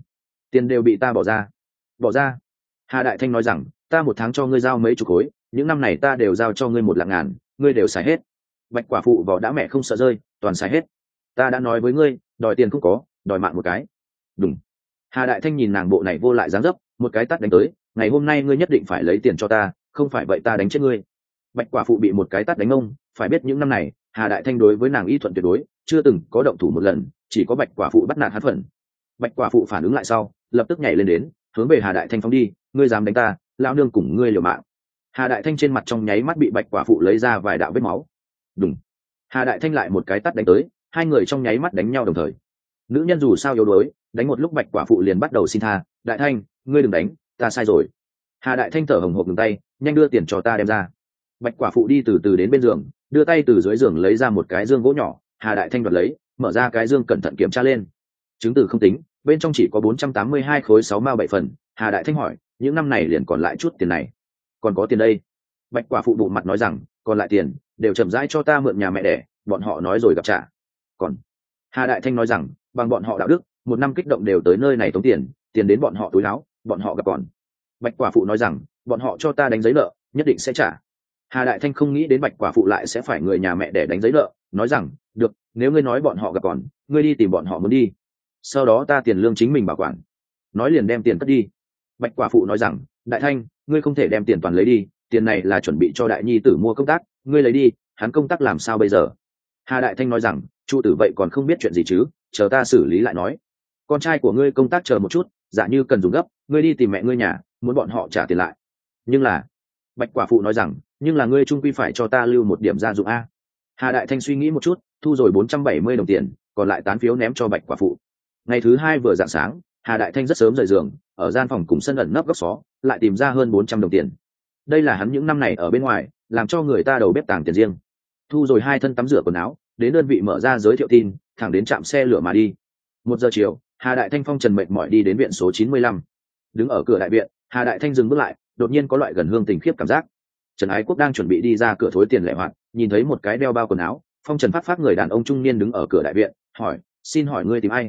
tiền đều bị ta bỏ ra. Hà Đại Thanh nói rằng ta một tháng cho ngươi giao mấy chục khối, những năm này ta đều giao cho ngươi 100.000, ngươi đều xài hết. Bạch quả phụ vỏ đã mẹ không sợ rơi, toàn xài hết. Ta đã nói với ngươi, đòi tiền không có, đòi mạng một cái. Đúng. Hà Đại Thanh nhìn nàng bộ này vô lại dáng dấp, một cái tát đánh tới, ngày hôm nay ngươi nhất định phải lấy tiền cho ta, không phải vậy ta đánh chết ngươi. Bạch quả phụ bị một cái tát đánh ông, phải biết những năm này Hà Đại Thanh đối với nàng y thuận tuyệt đối, chưa từng có động thủ một lần, chỉ có Bạch quả phụ bắt nạt hắn phần. Bạch quả phụ phản ứng lại sau, lập tức nhảy lên đến, hướng về Hà Đại Thanh phóng đi, ngươi dám đánh ta, lão nương cùng ngươi liều mạng. Hà Đại Thanh trên mặt trong nháy mắt bị Bạch quả phụ lấy ra vài đạo vết máu. Đúng. Hà Đại Thanh lại một cái tát đánh tới, hai người trong nháy mắt đánh nhau đồng thời. Nữ nhân dù sao yếu đuối, đánh một lúc Bạch quả phụ liền bắt đầu xin tha, Đại Thanh, ngươi đừng đánh, ta sai rồi. Hà Đại Thanh thở hồng hộc ngừng tay, nhanh đưa tiền cho ta đem ra. Bạch quả phụ đi từ từ đến bên giường, đưa tay từ dưới giường lấy ra một cái dương gỗ nhỏ. Hà Đại Thanh đoạt lấy, mở ra cái dương cẩn thận kiểm tra lên. Chứng từ không tính, bên trong chỉ có 482 khối 6 mao 7 phần. Hà Đại Thanh hỏi những năm này liền còn lại chút tiền này, còn có tiền đây? Bạch quả phụ bụng mặt nói rằng còn lại tiền đều chậm rãi cho ta mượn nhà mẹ đẻ, bọn họ nói rồi gặp trả. Còn Hà Đại Thanh nói rằng bằng bọn họ đạo đức, một năm kích động đều tới nơi này tống tiền, tiền đến bọn họ túi áo, bọn họ gặp còn. Bạch quả phụ nói rằng bọn họ cho ta đánh giấy nợ, nhất định sẽ trả. Hà Đại Thanh không nghĩ đến Bạch quả phụ lại sẽ phải người nhà mẹ đẻ đánh giấy nợ, nói rằng được, nếu ngươi nói bọn họ gặp còn, ngươi đi tìm bọn họ muốn đi, sau đó ta tiền lương chính mình bảo quản. Nói liền đem tiền cất đi. Bạch quả phụ nói rằng Đại Thanh, ngươi không thể đem tiền toàn lấy đi, tiền này là chuẩn bị cho đại nhi tử mua công tác, ngươi lấy đi, hắn công tác làm sao bây giờ? Hà Đại Thanh nói rằng chu tử vậy còn không biết chuyện gì chứ, chờ ta xử lý lại nói. Con trai của ngươi công tác chờ một chút, giả như cần dùng gấp, ngươi đi tìm mẹ ngươi nhà, muốn bọn họ trả tiền lại. Nhưng là Bạch quả phụ nói rằng nhưng là ngươi trung quy phải cho ta lưu một điểm gia dụng a. Hà Đại Thanh suy nghĩ một chút, thu rồi 470 đồng tiền, còn lại tán phiếu ném cho Bạch quả phụ. Ngày thứ hai vừa rạng sáng, Hà Đại Thanh rất sớm rời giường, ở gian phòng cùng sân ẩn nấp góc xó lại tìm ra hơn 400 đồng tiền. Đây là hắn những năm này ở bên ngoài làm cho người ta đầu bếp tàng tiền riêng. Thu rồi 2 thân tắm rửa quần áo, đến đơn vị mở ra giới thiệu tin, thẳng đến trạm xe lửa mà đi. 1 giờ chiều, Hà Đại Thanh phong trần mệt mỏi đi đến viện số 95. Đứng ở cửa đại viện, Hà Đại Thanh dừng bước lại, đột nhiên có loại gần hương tình khiếp cảm giác. Trần Ái Quốc đang chuẩn bị đi ra cửa thối tiền lẻ hoạt, nhìn thấy một cái đeo bao quần áo, phong trần phát người đàn ông trung niên đứng ở cửa đại viện, hỏi, xin hỏi ngươi tìm ai?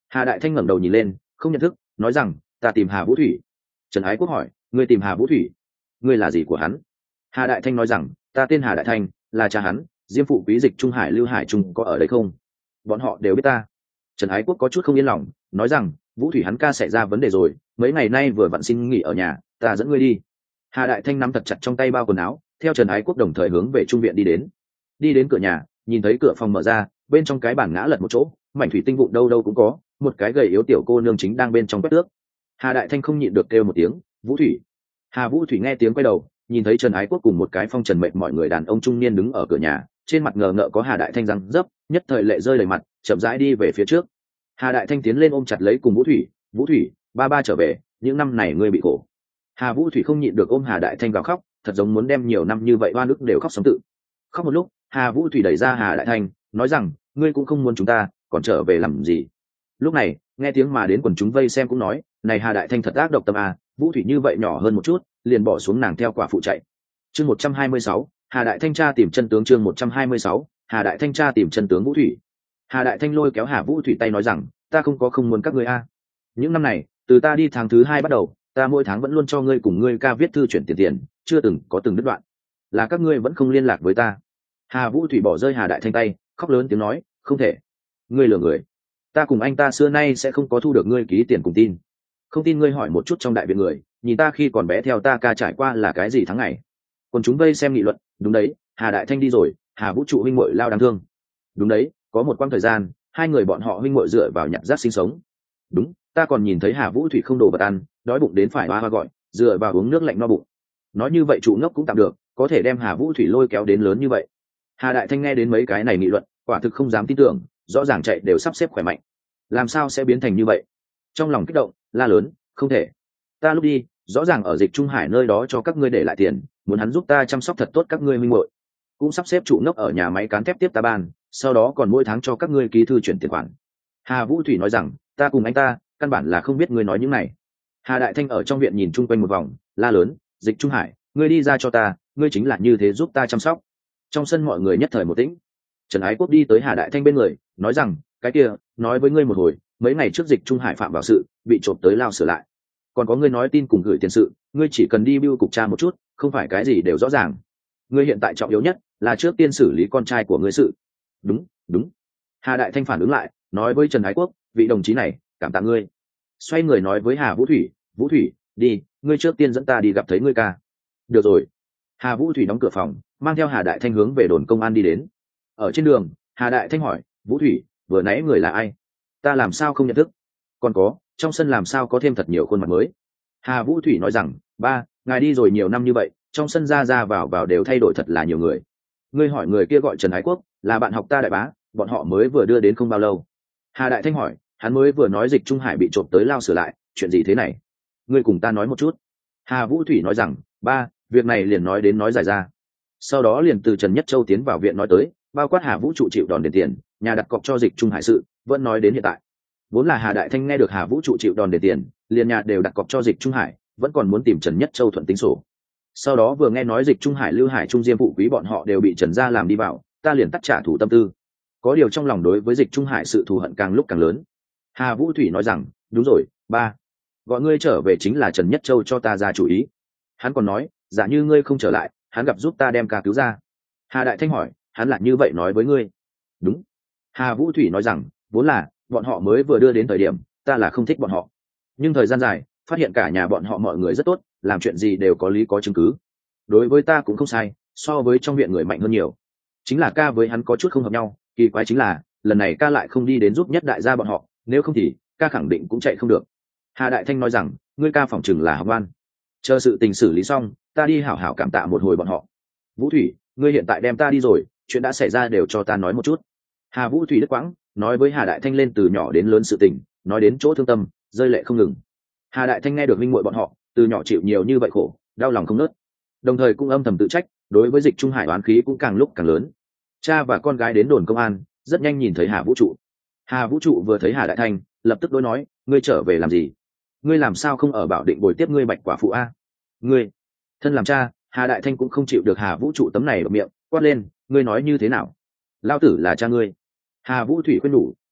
Hà Đại Thanh ngẩng đầu nhìn lên, không nhận thức, nói rằng ta tìm Hà Vũ Thủy. Trần Ái Quốc hỏi, ngươi tìm Hà Vũ Thủy, ngươi là gì của hắn? Hà Đại Thanh nói rằng, ta tên Hà Đại Thanh, là cha hắn, diêm phụ quý Dịch Trung Hải Lưu Hải Trung có ở đây không? Bọn họ đều biết ta. Trần Ái Quốc có chút không yên lòng, nói rằng Vũ Thủy hắn ca xảy ra vấn đề rồi, mấy ngày nay vừa vặn xin nghỉ ở nhà, ta dẫn ngươi đi. Hà Đại Thanh nắm thật chặt trong tay bao quần áo, theo Trần Ái Quốc đồng thời hướng về trung viện đi đến. Đi đến cửa nhà, nhìn thấy cửa phòng mở ra, bên trong cái bàn ngã lật một chỗ, mảnh thủy tinh vụn đâu đâu cũng có, một cái gầy yếu tiểu cô nương chính đang bên trong quét tước. Hà Đại Thanh không nhịn được kêu một tiếng, Vũ Thủy. Hà Vũ Thủy nghe tiếng quay đầu, nhìn thấy Trần Ái Quốc cùng một cái phong trần mệt mọi người đàn ông trung niên đứng ở cửa nhà, trên mặt ngờ ngợ có Hà Đại Thanh răng dấp, nhất thời lệ rơi đầy mặt, chậm rãi đi về phía trước. Hà Đại Thanh tiến lên ôm chặt lấy cùng Vũ Thủy, Vũ Thủy, ba ba trở về, những năm này ngươi bị khổ. Hà Vũ Thủy không nhịn được ôm Hà Đại Thanh vào khóc, thật giống muốn đem nhiều năm như vậy oan ức đều khóc sống tự. Khóc một lúc, Hà Vũ Thủy đẩy ra Hà Đại Thanh, nói rằng ngươi cũng không muốn chúng ta còn trở về làm gì. Lúc này nghe tiếng mà đến quần chúng vây xem cũng nói, này Hà Đại Thanh thật ác độc tâm à, Vũ Thủy như vậy nhỏ hơn một chút liền bỏ xuống nàng theo quả phụ chạy. Chương 126, Hà Đại Thanh tra tìm chân tướng. Chương 126, Hà Đại Thanh tra tìm chân tướng Vũ Thủy. Hà Đại Thanh lôi kéo Hà Vũ Thủy tay nói rằng, ta không muốn các ngươi a. Những năm này từ ta đi tháng thứ 2 bắt đầu, ta mỗi tháng vẫn luôn cho ngươi cùng ngươi ca viết thư chuyển tiền, chưa từng có từng đứt đoạn. Là các ngươi vẫn không liên lạc với ta. Hà Vũ Thủy bỏ rơi Hà Đại Thanh tay, khóc lớn tiếng nói, không thể, ngươi lừa người, ta cùng anh ta xưa nay sẽ không có thu được ngươi ký tiền cùng tin. Không tin ngươi hỏi một chút trong đại viện người, nhìn ta khi còn bé theo ta ca trải qua là cái gì tháng ngày. Còn chúng vây xem nghị luận, đúng đấy, Hà Đại Thanh đi rồi, Hà Vũ trụ huynh muội lao đáng thương. Đúng đấy, có một quãng thời gian hai người bọn họ huynh muội dựa vào nhặt rác sinh sống. Đúng, ta còn nhìn thấy Hà Vũ Thủy không đồ vật ăn, đói bụng đến phải hoa gọi, dựa vào uống nước lạnh no bụng. Nói như vậy trụ ngốc cũng tạm được, có thể đem Hà Vũ Thủy lôi kéo đến lớn như vậy. Hà Đại Thanh nghe đến mấy cái này nghị luận, quả thực không dám tin tưởng, rõ ràng chạy đều sắp xếp khỏe mạnh, làm sao sẽ biến thành như vậy? Trong lòng kích động, la lớn, không thể. Ta lúc đi, rõ ràng ở Dịch Trung Hải nơi đó cho các ngươi để lại tiền, muốn hắn giúp ta chăm sóc thật tốt các ngươi minh muội, cũng sắp xếp trụ ngốc ở nhà máy cán thép tiếp ta ban, sau đó còn mỗi tháng cho các ngươi ký thư chuyển tiền khoản. Hà Vũ Thủy nói rằng, ta cùng anh ta căn bản là không biết ngươi nói những này. Hà Đại Thanh ở trong viện nhìn chung quanh một vòng, la lớn, Dịch Trung Hải, ngươi đi ra cho ta, ngươi chính là như thế giúp ta chăm sóc. Trong sân mọi người nhất thời một tĩnh. Trần Ái Quốc đi tới Hà Đại Thanh bên người, nói rằng, cái kia, nói với ngươi một hồi, mấy ngày trước Dịch Trung Hải phạm vào sự, bị trộm tới lao sửa lại. Còn có ngươi nói tin cùng gửi tiền sự, ngươi chỉ cần đi bưu cục tra một chút, không phải cái gì đều rõ ràng. Ngươi hiện tại trọng yếu nhất là trước tiên xử lý con trai của ngươi sự. Đúng, đúng. Hà Đại Thanh phản ứng lại, nói với Trần Ái Quốc, vị đồng chí này, cảm tạ ngươi. Xoay người nói với Hà Vũ Thủy, Vũ Thủy, đi, ngươi trước tiên dẫn ta đi gặp thấy ngươi ca. Được rồi. Hà Vũ Thủy đóng cửa phòng, mang theo Hà Đại Thanh hướng về đồn công an đi đến. Ở trên đường, Hà Đại Thanh hỏi, Vũ Thủy, vừa nãy người là ai? Ta làm sao không nhận thức? Còn có, trong sân làm sao có thêm thật nhiều khuôn mặt mới? Hà Vũ Thủy nói rằng, ba, ngài đi rồi nhiều năm như vậy, trong sân ra ra vào đều thay đổi thật là nhiều người. Ngươi hỏi người kia gọi Trần Ái Quốc, là bạn học ta đại bá, bọn họ mới vừa đưa đến không bao lâu. Hà Đại Thanh hỏi, hắn mới vừa nói Dịch Trung Hải bị trộm tới lao sửa lại, chuyện gì thế này? Ngươi cùng ta nói một chút. Hà Vũ Thủy nói rằng, ba, việc này liền nói đến nói dài ra. Sau đó liền từ Trần Nhất Châu tiến vào viện nói tới, bao quát Hà Vũ trụ chịu đòn đền tiền, nhà đặt cọc cho Dịch Trung Hải sự, vẫn nói đến hiện tại. Vốn là Hà Đại Thanh nghe được Hà Vũ trụ chịu đòn đền tiền, liền nhà đều đặt cọc cho Dịch Trung Hải, vẫn còn muốn tìm Trần Nhất Châu thuận tính sổ. Sau đó vừa nghe nói Dịch Trung Hải Lưu Hải Trung Diêm phụ quý bọn họ đều bị Trần gia làm đi vào, ta liền tắt trả thù tâm tư. Có điều trong lòng đối với Dịch Trung Hải sự thù hận càng lúc càng lớn. Hà Vũ Thủy nói rằng, đúng rồi, ba, gọi ngươi trở về chính là Trần Nhất Châu cho ta ra chủ ý. Hắn còn nói, giả như ngươi không trở lại, hắn gặp giúp ta đem ca cứu ra. Hà Đại Thanh hỏi, hắn lại như vậy nói với ngươi? Đúng. Hà Vũ Thủy nói rằng, vốn là bọn họ mới vừa đưa đến thời điểm, ta là không thích bọn họ, nhưng thời gian dài phát hiện cả nhà bọn họ mọi người rất tốt, làm chuyện gì đều có lý có chứng cứ, đối với ta cũng không sai, so với trong viện người mạnh hơn nhiều. Chính là ca với hắn có chút không hợp nhau, kỳ quái chính là lần này ca lại không đi đến giúp nhất đại gia bọn họ, nếu không thì ca khẳng định cũng chạy không được. Hà Đại Thanh nói rằng, ngươi ca phỏng chừng là học ngoan, chờ sự tình xử lý xong ta đi hảo hảo cảm tạ một hồi bọn họ. Vũ Thủy, ngươi hiện tại đem ta đi rồi, chuyện đã xảy ra đều cho ta nói một chút. Hà Vũ Thủy đứt quãng nói với Hà Đại Thanh lên từ nhỏ đến lớn sự tình, nói đến chỗ thương tâm rơi lệ không ngừng. Hà Đại Thanh nghe được minh muội bọn họ từ nhỏ chịu nhiều như vậy khổ, đau lòng không nớt, đồng thời cũng âm thầm tự trách, đối với Dịch Trung Hải oán khí cũng càng lúc càng lớn. Cha và con gái đến đồn công an, rất nhanh nhìn thấy Hà Vũ trụ. Hà Vũ trụ vừa thấy Hà Đại Thanh, lập tức đối nói, ngươi trở về làm gì? Ngươi làm sao không ở Bảo Định bồi tiếp ngươi Bạch quả phụ a? Ngươi, thân làm cha, Hà Đại Thanh cũng không chịu được Hà Vũ trụ tấm này ở miệng, quát lên, ngươi nói như thế nào? Lao tử là cha ngươi. Hà Vũ Thủy khuyên nhủ, ca,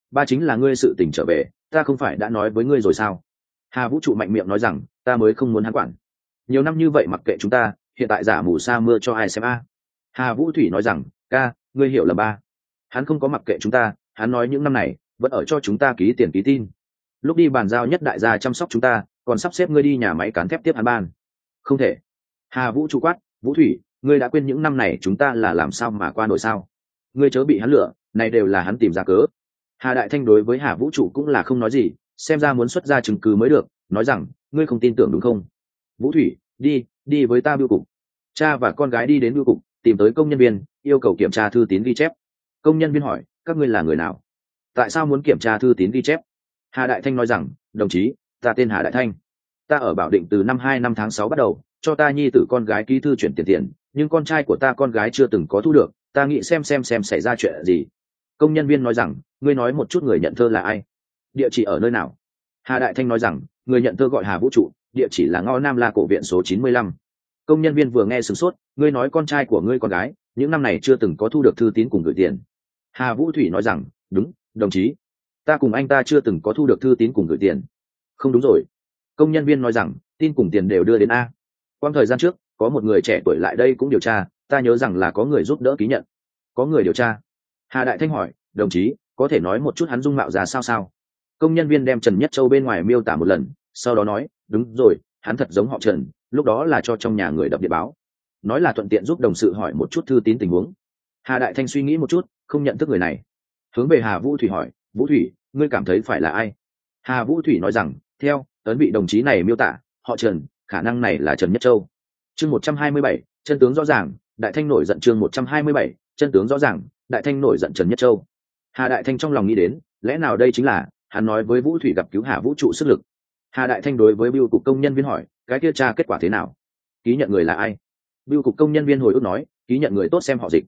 ba chính là ngươi sự tình trở về, ta không phải đã nói với ngươi rồi sao? Hà Vũ trụ mạnh miệng nói rằng, ta mới không muốn hắn quản. Nhiều năm như vậy mặc kệ chúng ta, hiện tại giả mù sa mưa cho ai xem a? Hà Vũ Thủy nói rằng, ca, ngươi hiểu là ba. Hắn không có mặc kệ chúng ta, hắn nói những năm này vẫn ở cho chúng ta ký tiền ký tin. Lúc đi bàn giao nhất đại gia chăm sóc chúng ta, còn sắp xếp ngươi đi nhà máy cán thép tiếp hắn ban. Không thể. Hà Vũ trụ quát, Vũ Thủy, ngươi đã quên những năm này chúng ta là làm sao mà qua nổi sao? Ngươi chớ bị hắn lừa, này đều là hắn tìm ra cớ. Hà Đại Thanh đối với Hà Vũ trụ cũng là không nói gì, xem ra muốn xuất ra chứng cứ mới được, nói rằng, ngươi không tin tưởng đúng không? Vũ Thủy, đi với ta bưu cục. Cha và con gái đi đến bưu cục, tìm tới công nhân viên, yêu cầu kiểm tra thư tín ghi chép. Công nhân viên hỏi, các ngươi là người nào? Tại sao muốn kiểm tra thư tín ghi chép? Hà Đại Thanh nói rằng, đồng chí, ta tên Hà Đại Thanh, ta ở Bảo Định từ năm 2 năm tháng 6 bắt đầu, cho ta nhi tử con gái ký thư chuyển tiền, nhưng con trai của ta con gái chưa từng có thu được, ta nghĩ xem xảy ra chuyện gì. Công nhân viên nói rằng, ngươi nói một chút người nhận thơ là ai, địa chỉ ở nơi nào? Hà Đại Thanh nói rằng, người nhận thơ gọi Hà Vũ trụ, địa chỉ là ngõ Nam La Cổ viện số 95. Công nhân viên vừa nghe sửng sốt, ngươi nói con trai của ngươi con gái những năm này chưa từng có thu được thư tín cùng gửi tiền. Hà Vũ Thủy nói rằng, đúng, đồng chí, ta cùng anh ta chưa từng có thu được thư tín cùng gửi tiền. Không đúng rồi. Công nhân viên nói rằng, tin cùng tiền đều đưa đến a. Quang thời gian trước có một người trẻ tuổi lại đây cũng điều tra, ta nhớ rằng là có người giúp đỡ ký nhận. Có người điều tra? Hà Đại Thanh hỏi, đồng chí, có thể nói một chút hắn dung mạo ra sao? Công nhân viên đem Trần Nhất Châu bên ngoài miêu tả một lần, sau đó nói, đúng rồi, hắn thật giống họ Trần, lúc đó là cho trong nhà người đập điện báo, nói là thuận tiện giúp đồng sự hỏi một chút thư tín tình huống. Hà Đại Thanh suy nghĩ một chút, không nhận thức người này, hướng về Hà Vũ Thủy hỏi, Vũ Thủy, ngươi cảm thấy phải là ai? Hà Vũ Thủy nói rằng, theo ấn vị đồng chí này miêu tả, họ Trần, khả năng này là Trần Nhất Châu. Chương 127, chân tướng rõ ràng, Đại Thanh nổi giận. Chương 127, chân tướng rõ ràng, Đại Thanh nổi giận Trần Nhất Châu. Hà Đại Thanh trong lòng nghĩ đến, lẽ nào đây chính là hắn nói với Vũ Thủy gặp cứu Hà Vũ trụ sức lực. Hà Đại Thanh đối với bưu cục công nhân viên hỏi, cái kia tra kết quả thế nào? Ký nhận người là ai? Bưu cục công nhân viên hồi ức nói, ký nhận người tốt xem họ Dịch,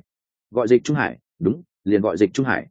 gọi Dịch Trung Hải. Đúng, liền gọi Dịch Trung Hải.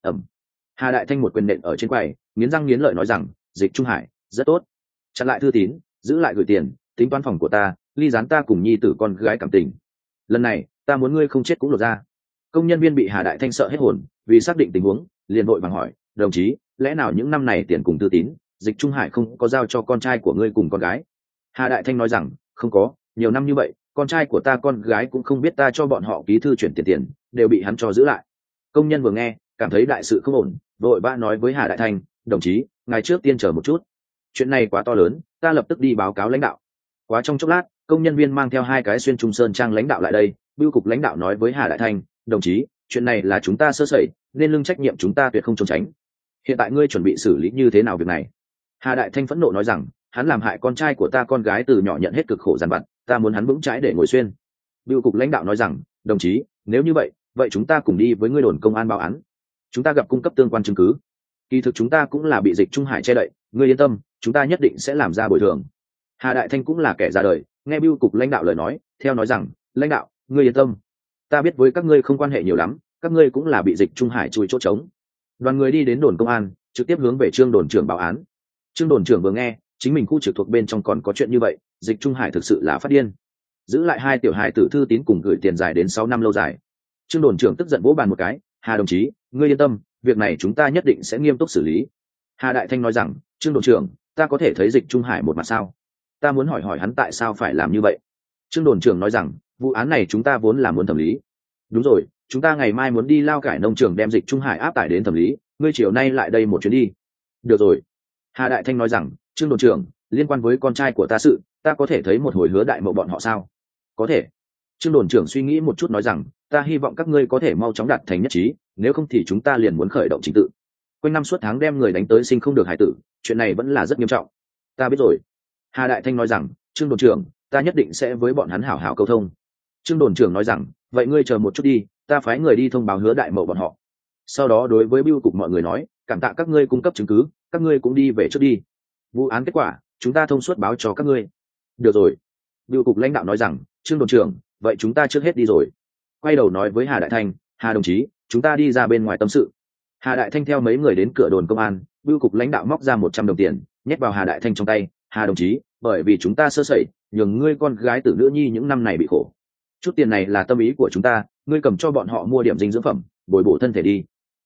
Hà Đại Thanh một quyền nện ở trên quầy, nghiến răng nghiến lợi nói rằng, Dịch Trung Hải rất tốt, chặn lại thư tín, giữ lại gửi tiền, tính toán phòng của ta, ly gián ta cùng nhi tử con gái cảm tình. Lần này ta muốn ngươi không chết cũng lột ra. Công nhân viên bị Hà Đại Thanh sợ hết hồn, vì xác định tình huống liền vội vàng hỏi, đồng chí, lẽ nào những năm này tiền cùng thư tín Dịch Trung Hải không có giao cho con trai của ngươi cùng con gái? Hà Đại Thanh nói rằng, không có, nhiều năm như vậy con trai của ta con gái cũng không biết ta cho bọn họ ký thư chuyển tiền, đều bị hắn cho giữ lại. Công nhân vừa nghe cảm thấy đại sự không ổn, vội vã nói với Hà Đại Thanh, đồng chí, ngài trước tiên chờ một chút, chuyện này quá to lớn, ta lập tức đi báo cáo lãnh đạo. Quá trong chốc lát, công nhân viên mang theo 2 cái xuyên trung sơn trang lãnh đạo lại đây. Bưu cục lãnh đạo nói với Hà Đại Thanh, đồng chí, chuyện này là chúng ta sơ sẩy, nên lưng trách nhiệm chúng ta tuyệt không trốn tránh. Hiện tại ngươi chuẩn bị xử lý như thế nào việc này? Hà Đại Thanh phẫn nộ nói rằng, hắn làm hại con trai của ta con gái từ nhỏ nhận hết cực khổ dằn vặt, ta muốn hắn vững chãi để ngồi xuyên. Bưu cục lãnh đạo nói rằng, đồng chí, nếu như vậy chúng ta cùng đi với ngươi đồn công an báo án, chúng ta gặp cung cấp tương quan chứng cứ. Kỳ thực chúng ta cũng là bị Dịch Trung Hải che đậy, ngươi yên tâm, chúng ta nhất định sẽ làm ra bồi thường. Hà Đại Thanh cũng là kẻ ra đời, nghe bưu cục lãnh đạo lời nói, theo nói rằng, lãnh đạo, ngươi yên tâm, ta biết với các ngươi không quan hệ nhiều lắm, các ngươi cũng là bị Dịch Trung Hải chui chỗ trống. Đoàn người đi đến đồn công an, trực tiếp hướng về Trương đồn trưởng báo án. Trương đồn trưởng vừa nghe, chính mình khu trực thuộc bên trong còn có chuyện như vậy, Dịch Trung Hải thực sự là phát điên, giữ lại 2 tiểu hài tử thư tín cùng gửi tiền dài đến 6 năm lâu dài. Trương đồn trưởng tức giận vỗ bàn một cái, Hà đồng chí, ngươi yên tâm, việc này chúng ta nhất định sẽ nghiêm túc xử lý. Hà Đại Thanh nói rằng, Trương đồn trưởng, ta có thể thấy Dịch Trung Hải một mặt sao? Ta muốn hỏi hắn tại sao phải làm như vậy. Trương đồn trưởng nói rằng, vụ án này chúng ta vốn là muốn thẩm lý. Đúng rồi, chúng ta ngày mai muốn đi lao cải nông trường đem Dịch Trung Hải áp tải đến thẩm lý, ngươi chiều nay lại đây một chuyến đi. Được rồi. Hà Đại Thanh nói rằng, Trương đồn trưởng, liên quan với con trai của ta sự, ta có thể thấy một hồi Hứa đại mậu bọn họ sao? Có thể. Trương đồn trưởng suy nghĩ một chút nói rằng, ta hy vọng các ngươi có thể mau chóng đạt thành nhất trí, nếu không thì chúng ta liền muốn khởi động trình tự. Quanh năm suốt tháng đem người đánh tới sinh không được hải tử, chuyện này vẫn là rất nghiêm trọng. Ta biết rồi. Hà Đại Thanh nói rằng, Trương đồn trưởng, ta nhất định sẽ với bọn hắn hảo hảo câu thông. Trương đồn trưởng nói rằng, vậy ngươi chờ một chút đi, ta phái người đi thông báo Hứa đại mậu bọn họ. Sau đó đối với bưu cục mọi người nói, cảm tạ các ngươi cung cấp chứng cứ, các ngươi cũng đi về trước đi. Vụ án kết quả chúng ta thông suốt báo cho các ngươi. Được rồi. Bưu cục lãnh đạo nói rằng, Trương đồn trưởng, vậy chúng ta trước hết đi rồi. Quay đầu nói với Hà Đại Thanh, Hà đồng chí, chúng ta đi ra bên ngoài tâm sự. Hà Đại Thanh theo mấy người đến cửa đồn công an, bưu cục lãnh đạo móc ra 100 đồng tiền, nhét vào Hà Đại Thanh trong tay. Hà đồng chí, bởi vì chúng ta sơ sẩy, nhường ngươi con gái tử nữ nhi những năm này bị khổ. Chút tiền này là tâm ý của chúng ta, ngươi cầm cho bọn họ mua điểm dinh dưỡng phẩm, bồi bổ thân thể đi.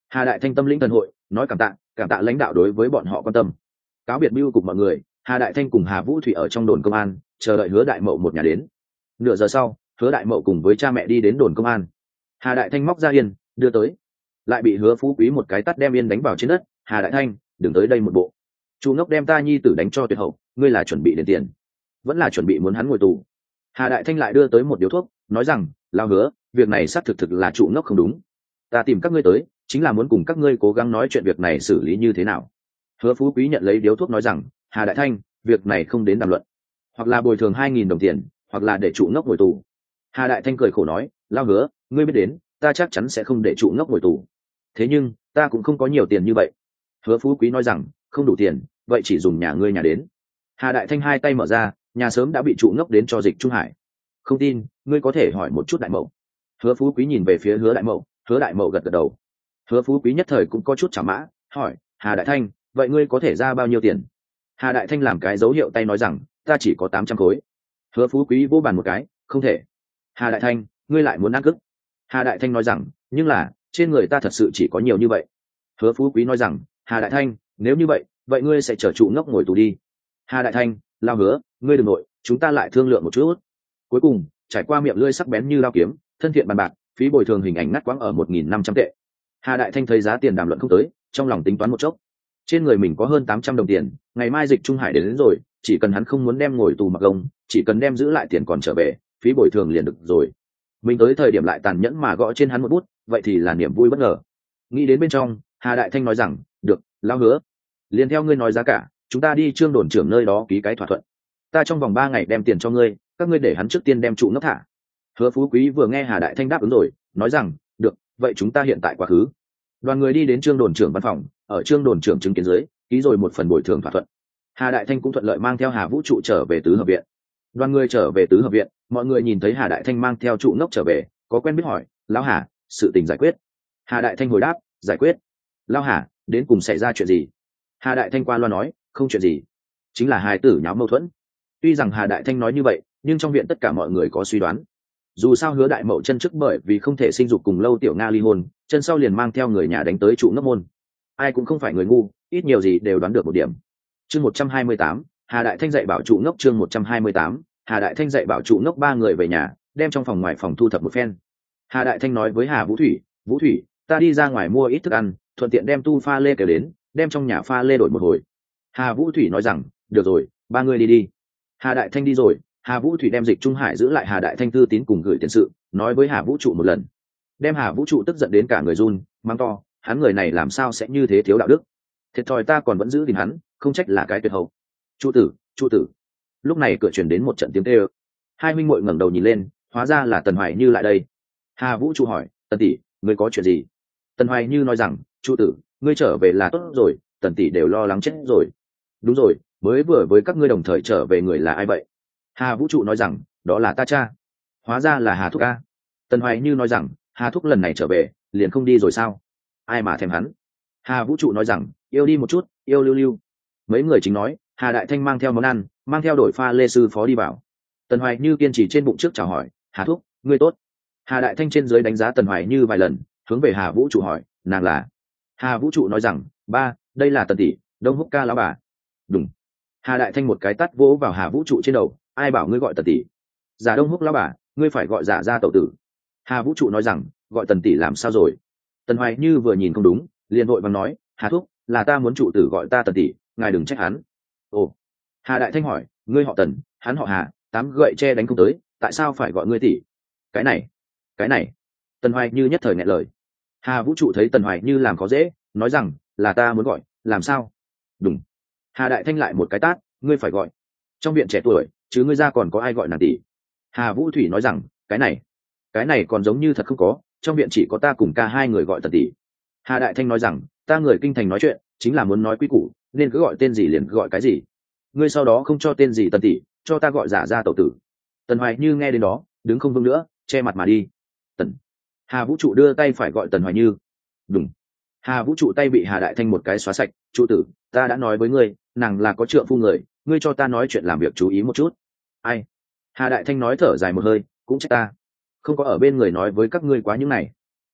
Hà Đại Thanh tâm lĩnh thần hội nói cảm tạ lãnh đạo đối với bọn họ quan tâm. Cáo biệt bưu cục mọi người, Hà Đại Thanh cùng Hà Vũ Thủy ở trong đồn công an chờ đợi Hứa Đại Mậu một nhà đến. Nửa giờ sau, Hứa Đại Mậu cùng với cha mẹ đi đến đồn công an. Hà Đại Thanh móc ra yên đưa tới, lại bị Hứa Phú Quý một cái tát đem yên đánh vào trên đất. Hà Đại Thanh, đừng tới đây một bộ. Chu ngốc đem ta nhi tử đánh cho tuyệt hậu, ngươi là chuẩn bị đền tiền, vẫn là chuẩn bị muốn hắn ngồi tù? Hà Đại Thanh lại đưa tới một điếu thuốc, nói rằng, lao Hứa, việc này xác thực là Chu ngốc không đúng. Ta tìm các ngươi tới, chính là muốn cùng các ngươi cố gắng nói chuyện việc này xử lý như thế nào. Hứa Phú Quý nhận lấy điếu thuốc nói rằng, Hà Đại Thanh, việc này không đến đàm luận, hoặc là bồi thường 2.000 đồng tiền, hoặc là để Chu ngốc ngồi tù. Hà Đại Thanh cười khổ nói, lao Hứa, ngươi biết đến, ta chắc chắn sẽ không để Chu ngốc ngồi tù. Thế nhưng, ta cũng không có nhiều tiền như vậy. Hứa Phú Quý nói rằng, không đủ tiền, vậy chỉ dùng nhà ngươi nhà đến. Hà Đại Thanh hai tay mở ra, nhà sớm đã bị Chu ngốc đến cho Dịch Trung Hải. Không tin, ngươi có thể hỏi một chút Đại Mậu. Hứa Phú Quý nhìn về phía Hứa Đại Mậu, Hứa Đại Mậu gật gật đầu. Hứa Phú Quý nhất thời cũng có chút chả mã, hỏi, Hà Đại Thanh, vậy ngươi có thể ra bao nhiêu tiền? Hà Đại Thanh làm cái dấu hiệu tay nói rằng, ta chỉ có 800 khối. Hứa Phú Quý vô bàn một cái, không thể. Hà Đại Thanh, ngươi lại muốn ăn cức. Hà Đại Thanh nói rằng, nhưng là, trên người ta thật sự chỉ có nhiều như vậy. Hứa Phú Quý nói rằng, Hà Đại Thanh, nếu như vậy, vậy ngươi sẽ chở Chu ngốc ngồi tù đi. Hà Đại Thanh, lao Hứa, ngươi đừng nội, chúng ta lại thương lượng một chút. Cuối cùng, trải qua miệng lưỡi sắc bén như lao kiếm, thân thiện bàn bạc, phí bồi thường hình ảnh ngắt quãng ở 1.500 tệ. Hà Đại Thanh thấy giá tiền đàm luận không tới, trong lòng tính toán một chốc. Trên người mình có hơn 800 đồng tiền, ngày mai Dịch Trung Hải đến rồi, chỉ cần hắn không muốn đem ngồi tù mặc gông, chỉ cần đem giữ lại tiền còn trở về, phí bồi thường liền được rồi. Mình tới thời điểm lại tàn nhẫn mà gõ trên hắn một bút, vậy thì là niềm vui bất ngờ. Nghĩ đến bên trong, Hà Đại Thanh nói rằng, được, lão Hứa, liền theo ngươi nói giá cả, chúng ta đi Trương đồn trưởng nơi đó ký cái thỏa thuận. Ta trong vòng 3 ngày đem tiền cho ngươi, các ngươi để hắn trước tiên đem Chu ngốc thả. Hứa Phú Quý vừa nghe Hà Đại Thanh đáp ứng rồi, nói rằng, được, vậy chúng ta hiện tại quá khứ. Đoàn người đi đến Trương đồn trưởng văn phòng, ở Trương đồn trưởng chứng kiến dưới, ký rồi một phần bồi thường thỏa thuận. Hà Đại Thanh cũng thuận lợi mang theo Hà Vũ Trụ trở về tứ hợp viện. Đoàn người trở về tứ hợp viện, mọi người nhìn thấy Hà Đại Thanh mang theo Chu ngốc trở về, có quen biết hỏi, lão Hà, sự tình giải quyết? Hà Đại Thanh hồi đáp, giải quyết. Lão Hà, đến cùng xảy ra chuyện gì? Hà Đại Thanh qua loa nói, không chuyện gì, chính là hai tử nháo mâu thuẫn. Tuy rằng Hà Đại Thanh nói như vậy, nhưng trong viện tất cả mọi người có suy đoán. Dù sao Hứa Đại Mậu chân trước bởi vì không thể sinh dục cùng Lâu Tiểu Nga ly hôn, chân sau liền mang theo người nhà đánh tới Chu ngốc môn. Ai cũng không phải người ngu, ít nhiều gì đều đoán được một điểm. Chương 128, Hà Đại Thanh dạy bảo Chu ngốc. Chương 128, Hà Đại Thanh dạy bảo Chu ngốc. 3 người về nhà, đem trong phòng ngoài phòng thu thập một phen. Hà Đại Thanh nói với Hà Vũ Thủy, Vũ Thủy, ta đi ra ngoài mua ít thức ăn, thuận tiện đem tu pha lê kêu đến, đem trong nhà pha lê đổi một hồi. Hà Vũ Thủy nói rằng, được rồi, 3 người đi đi. Hà Đại Thanh đi rồi, Hà Vũ Thủy đem Dịch Trung Hải giữ lại Hà Đại Thanh thư tín cùng gửi tiền sự, nói với Hà Vũ Trụ một lần. Đem Hà Vũ Trụ tức giận đến cả người run, mắng to, hắn người này làm sao sẽ như thế thiếu đạo đức. Thiệt thòi ta còn vẫn giữ gìn hắn, không trách là cái tuyệt hậu. Trụ tử, Trụ tử. Lúc này cửa truyền đến một trận tiếng kêu. Hai huynh muội ngẩng đầu nhìn lên, hóa ra là Tần Hoài Như lại đây. Hà Vũ Trụ hỏi, Tần tỷ, ngươi có chuyện gì? Tần Hoài Như nói rằng, Trụ tử, ngươi trở về là tốt rồi, Tần tỷ đều lo lắng chết rồi. Đúng rồi, mới vừa với các ngươi đồng thời trở về người là ai vậy? Hà Vũ Trụ nói rằng, đó là ta cha. Hóa ra là Hà Thúc a. Tần Hoài Như nói rằng, Hà Thúc lần này trở về liền không đi rồi sao? Ai mà thèm hắn. Hà Vũ Trụ nói rằng, yêu đi một chút, yêu lưu lưu. Mấy người chính nói, Hà Đại Thanh mang theo món ăn, mang theo đổi pha lê sư phó đi vào. Tần Hoài Như kiên trì trên bụng trước chào hỏi, Hà Thúc, ngươi tốt. Hà Đại Thanh trên dưới đánh giá Tần Hoài Như vài lần, hướng về Hà Vũ Trụ hỏi, nàng là? Hà Vũ Trụ nói rằng, ba, đây là Tần tỷ, Đông Húc ca lão bà. Đúng. Hà Đại Thanh một cái tát vỗ vào Hà Vũ Trụ trên đầu, ai bảo ngươi gọi Tần tỷ? Giả Đông Húc lão bà, ngươi phải gọi giả ra tẩu tử. Hà Vũ Trụ nói rằng, gọi Tần tỷ làm sao rồi? Tần Hoài Như vừa nhìn không đúng, liền vội vàng nói, Hà Thúc, là ta muốn Trụ tử gọi ta Tần tỷ, ngài đừng trách hắn. Ồ. Hà Đại Thanh hỏi, ngươi họ Tần, hắn họ Hà, 8 gậy tre đánh không tới, tại sao phải gọi ngươi tỷ? Cái này. Tần Hoài Như nhất thời nghẹn lời. Hà Vũ Trụ thấy Tần Hoài Như làm khó dễ, nói rằng, là ta muốn gọi, làm sao? Đúng. Hà Đại Thanh lại một cái tát, ngươi phải gọi. Trong viện trẻ tuổi, chứ ngươi ra còn có ai gọi nàng tỷ? Hà Vũ Thủy nói rằng, cái này còn giống như thật không có, trong viện chỉ có ta cùng ca 2 người gọi Tần tỷ. Hà Đại Thanh nói rằng, ta người kinh thành nói chuyện, chính là muốn nói quý củ, nên cứ gọi tên gì liền cứ gọi cái gì. Ngươi sau đó không cho tên gì Tần tỷ, cho ta gọi giả ra tẩu tử. Tần Hoài Như nghe đến đó, đứng không vững nữa, che mặt mà đi. Tần. Hà Vũ Trụ đưa tay phải gọi Tần Hoài Như. Đúng. Hà Vũ Trụ tay bị Hà Đại Thanh một cái xóa sạch, Trụ tử, ta đã nói với ngươi, nàng là có trượng phu người, ngươi cho ta nói chuyện làm việc chú ý một chút. Ai? Hà Đại Thanh nói thở dài một hơi, cũng trách ta không có ở bên người nói với các ngươi quá những này.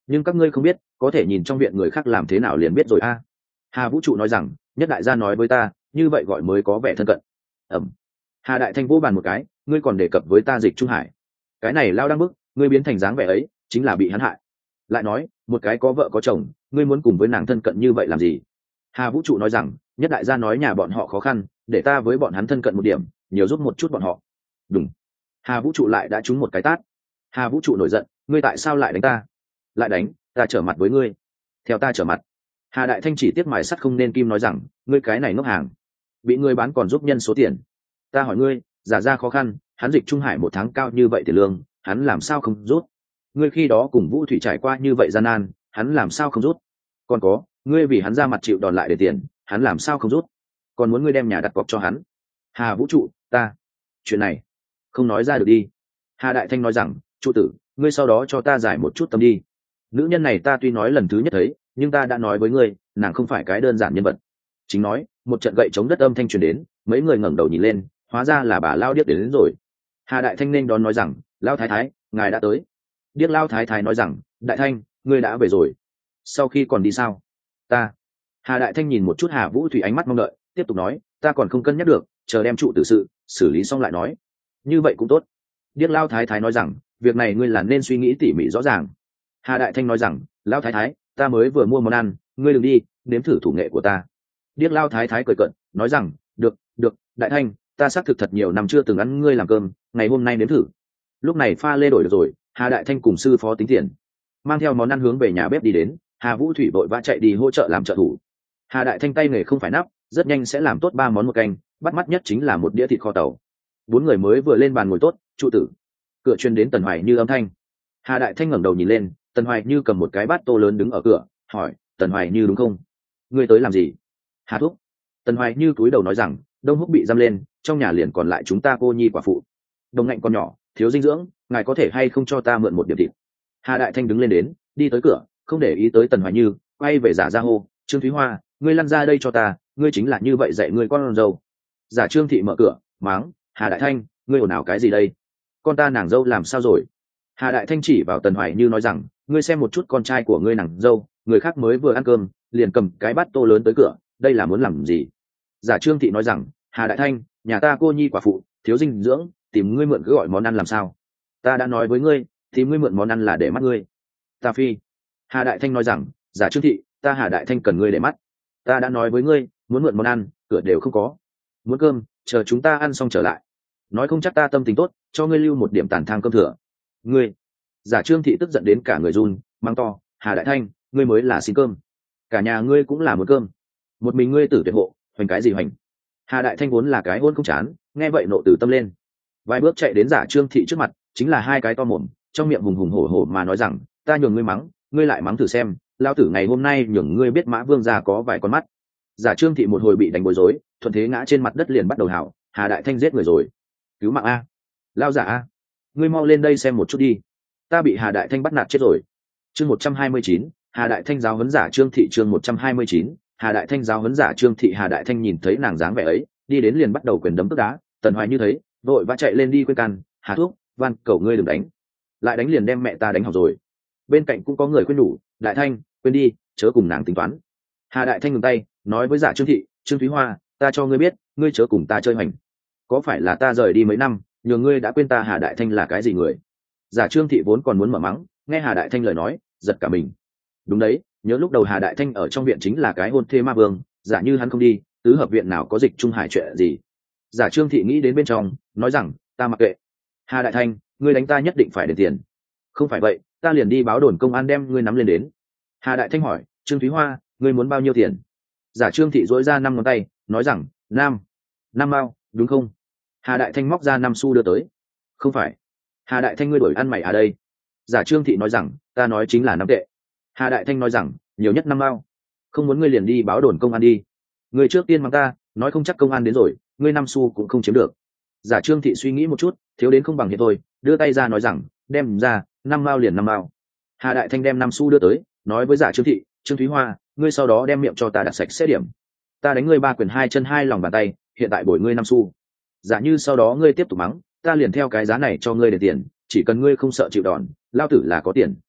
nhưng các ngươi không biết, có thể nhìn trong viện người khác làm thế nào liền biết rồi a. Hà Vũ trụ nói rằng, nhất đại gia nói với ta, như vậy gọi mới có vẻ thân cận. Ẩm. Hà đại thanh vỗ bàn một cái, ngươi còn đề cập với ta Dịch Trung Hải, cái này lao đang bức, ngươi biến thành dáng vẻ ấy chính là bị hắn hại. Lại nói, một cái có vợ có chồng, ngươi muốn cùng với nàng thân cận như vậy làm gì? Hà Vũ trụ nói rằng, nhất đại gia nói nhà bọn họ khó khăn, để ta với bọn hắn thân cận một điểm, nhiều giúp một chút bọn họ. Đúng. Hà Vũ trụ lại đã trúng một cái tát. Hà Vũ trụ nổi giận, ngươi tại sao lại đánh ta? Lại đánh, ta trở mặt với ngươi. Theo ta trở mặt. Hà đại thanh chỉ tiếc mài sắt không nên kim nói rằng, ngươi cái này ngốc hàng, bị ngươi bán còn giúp nhân số tiền. Ta hỏi ngươi, giả ra khó khăn, hắn Dịch Trung Hải một tháng cao như vậy tiền lương, hắn làm sao không rút? Ngươi khi đó cùng Vũ Thủy trải qua như vậy gian nan, hắn làm sao không rút? Còn có, ngươi vì hắn ra mặt chịu đòn lại để tiền, hắn làm sao không rút? Còn muốn ngươi đem nhà đặt cọc cho hắn? Hà Vũ trụ, ta, chuyện này không nói ra được đi. Hà đại thanh nói rằng, trụ tử, ngươi sau đó cho ta giải một chút tâm đi. Nữ nhân này ta tuy nói lần thứ nhất thấy, nhưng ta đã nói với ngươi, nàng không phải cái đơn giản nhân vật. Chính nói, một trận gậy chống đất âm thanh truyền đến, mấy người ngẩng đầu nhìn lên, hóa ra là bà Lao Điếc đến rồi. Hà đại thanh nên đón nói rằng, Lao thái thái, ngài đã tới. Điếc Lao thái thái nói rằng, đại thanh, ngươi đã về rồi. Sau khi còn đi sao? Ta. Hà đại thanh nhìn một chút Hà Vũ Thủy ánh mắt mong đợi, tiếp tục nói, ta còn không cân nhắc được, chờ đem trụ tử sự xử lý xong lại nói. Như vậy cũng tốt. Điếc Lao thái thái nói rằng, việc này ngươi là nên suy nghĩ tỉ mỉ rõ ràng. Hà đại thanh nói rằng, Lao thái thái, ta mới vừa mua món ăn, ngươi đừng đi, nếm thử thủ nghệ của ta. Điếc Lao thái thái cười cợt, nói rằng, được, đại thanh, ta xác thực thật nhiều năm chưa từng ăn ngươi làm cơm, ngày hôm nay nếm thử. Lúc này pha lê đổi được rồi, Hà đại thanh cùng sư phó tính tiền, mang theo món ăn hướng về nhà bếp đi đến. Hà Vũ Thủy vội vã chạy đi hỗ trợ làm trợ thủ. Hà đại thanh tay nghề không phải nắp, rất nhanh sẽ làm tốt 3 món một canh, bắt mắt nhất chính là một đĩa thịt kho tàu. 4 người mới vừa lên bàn ngồi tốt, trụ tử. Cửa truyền đến Tần Hoài Như âm thanh. Hà đại thanh ngẩng đầu nhìn lên, Tần Hoài Như cầm một cái bát tô lớn đứng ở cửa, hỏi, Tần Hoài Như đúng không? Ngươi tới làm gì? Hà thúc. Tần Hoài Như cúi đầu nói rằng, Đông Húc bị giam lên, trong nhà liền còn lại chúng ta cô nhi quả phụ. Đồng ngạnh còn nhỏ, thiếu dinh dưỡng, ngài có thể hay không cho ta mượn một điểm thịt? Hà đại thanh đứng lên đến, đi tới cửa, không để ý tới Tần Hoài Như, quay về giả ra hô, Trương Thúy Hoa, ngươi lăn ra đây cho ta, ngươi chính là như vậy dạy ngươi con dâu. Giả Trương thị mở cửa, máng, Hà đại thanh, ngươi ồn ào cái gì đây? Con ta nàng dâu làm sao rồi? Hà đại thanh chỉ vào Tần Hoài Như nói rằng, ngươi xem một chút con trai của ngươi nàng dâu, người khác mới vừa ăn cơm, liền cầm cái bát tô lớn tới cửa, đây là muốn làm gì? Giả Trương thị nói rằng, Hà đại thanh, nhà ta cô nhi quả phụ, thiếu dinh dưỡng, tìm ngươi mượn cứ gọi món ăn làm sao? Ta đã nói với ngươi, thì ngươi mượn món ăn là để mắt ngươi. Ta phi. Hà đại thanh nói rằng, Giả Trương thị, ta Hà đại thanh cần ngươi để mắt. Ta đã nói với ngươi, muốn mượn món ăn, cửa đều không có. Muốn cơm, chờ chúng ta ăn xong trở lại. Nói không chắc ta tâm tình tốt, cho ngươi lưu một điểm tàn thang cơm thừa. Ngươi. Giả Trương thị tức giận đến cả người run, mang to, Hà đại thanh, ngươi mới là xin cơm, cả nhà ngươi cũng là muốn cơm, một mình ngươi tử tuyệt hộ, hoành cái gì hoành? Hà đại thanh vốn là cái hôn không chán, nghe vậy nộ từ tâm lên, vài bước chạy đến Giả Trương thị trước mặt, chính là hai cái to mồm, trong miệng hùng hùng hổ hổ mà nói rằng, ta nhường ngươi mắng, ngươi lại mắng thử xem, lao tử ngày hôm nay nhường ngươi biết Mã Vương gia có vài con mắt. Giả Trương thị một hồi bị đánh bối rối, thuận thế ngã trên mặt đất liền bắt đầu hào, Hà đại thanh giết người rồi, cứu mạng a, lao giả a, ngươi mau lên đây xem một chút đi, ta bị Hà đại thanh bắt nạt chết rồi. Chương 129, Hà đại thanh giáo huấn Giả Trương thị. Chương 129, Hà đại thanh giáo huấn Giả Trương thị. Hà đại thanh nhìn thấy nàng dáng vẻ ấy, đi đến liền bắt đầu quyền đấm tức đá. Tần Hoài Như thấy, vội vã chạy lên đi khuyên can, Hà thuốc, van cầu ngươi đừng đánh, lại đánh liền đem mẹ ta đánh học rồi. Bên cạnh cũng có người khuyên nhủ, đại thanh, quên đi, chớ cùng nàng tính toán. Hà đại thanh ngừng tay, nói với Giả Trương thị, Trương Thúy Hoa, ta cho ngươi biết, ngươi chớ cùng ta chơi hoành. Có phải là ta rời đi mấy năm, nhờ ngươi đã quên ta Hà đại thanh là cái gì người? Giả Trương thị vốn còn muốn mở mắng, nghe Hà đại thanh lời nói, giật cả mình. Đúng đấy, nhớ lúc đầu Hà đại thanh ở trong viện chính là cái hôn thê ma vương, giả như hắn không đi, tứ hợp viện nào có Dịch Trung Hải chuyện gì? Giả Trương thị nghĩ đến bên trong, nói rằng, ta mặc kệ. Hà đại thanh, ngươi đánh ta nhất định phải đền tiền. Không phải vậy, ta liền đi báo đồn công an đem ngươi nắm lên đến. Hà đại thanh hỏi, Trương Thúy Hoa, ngươi muốn bao nhiêu tiền? Giả Trương thị dỗi ra 5 ngón tay, nói rằng, năm mao, đúng không? Hà đại thanh móc ra 5 xu đưa tới. Không phải. Hà đại thanh, ngươi đổi ăn mày à đây? Giả Trương thị nói rằng, ta nói chính là 5 tệ. Hà đại thanh nói rằng, nhiều nhất 5 mao. Không muốn ngươi liền đi báo đồn công an đi. Ngươi trước tiên mắng ta, nói không chắc công an đến rồi, ngươi 5 xu cũng không chiếm được. Giả Trương thị suy nghĩ một chút, thiếu đến không bằng hiện thôi, đưa tay ra nói rằng, đem ra, 5 mao liền 5 mao. Hà đại thanh đem 5 xu đưa tới, nói với Giả Trương thị, Trương Thúy Hoa, ngươi sau đó đem miệng cho ta đặt sạch sẽ điểm. Ta đánh ngươi 3 quyền 2 chân 2 lòng bàn tay, hiện tại bồi ngươi 5 xu. Giả như sau đó ngươi tiếp tục mắng, ta liền theo cái giá này cho ngươi để tiền, chỉ cần ngươi không sợ chịu đòn, lao tử là có tiền.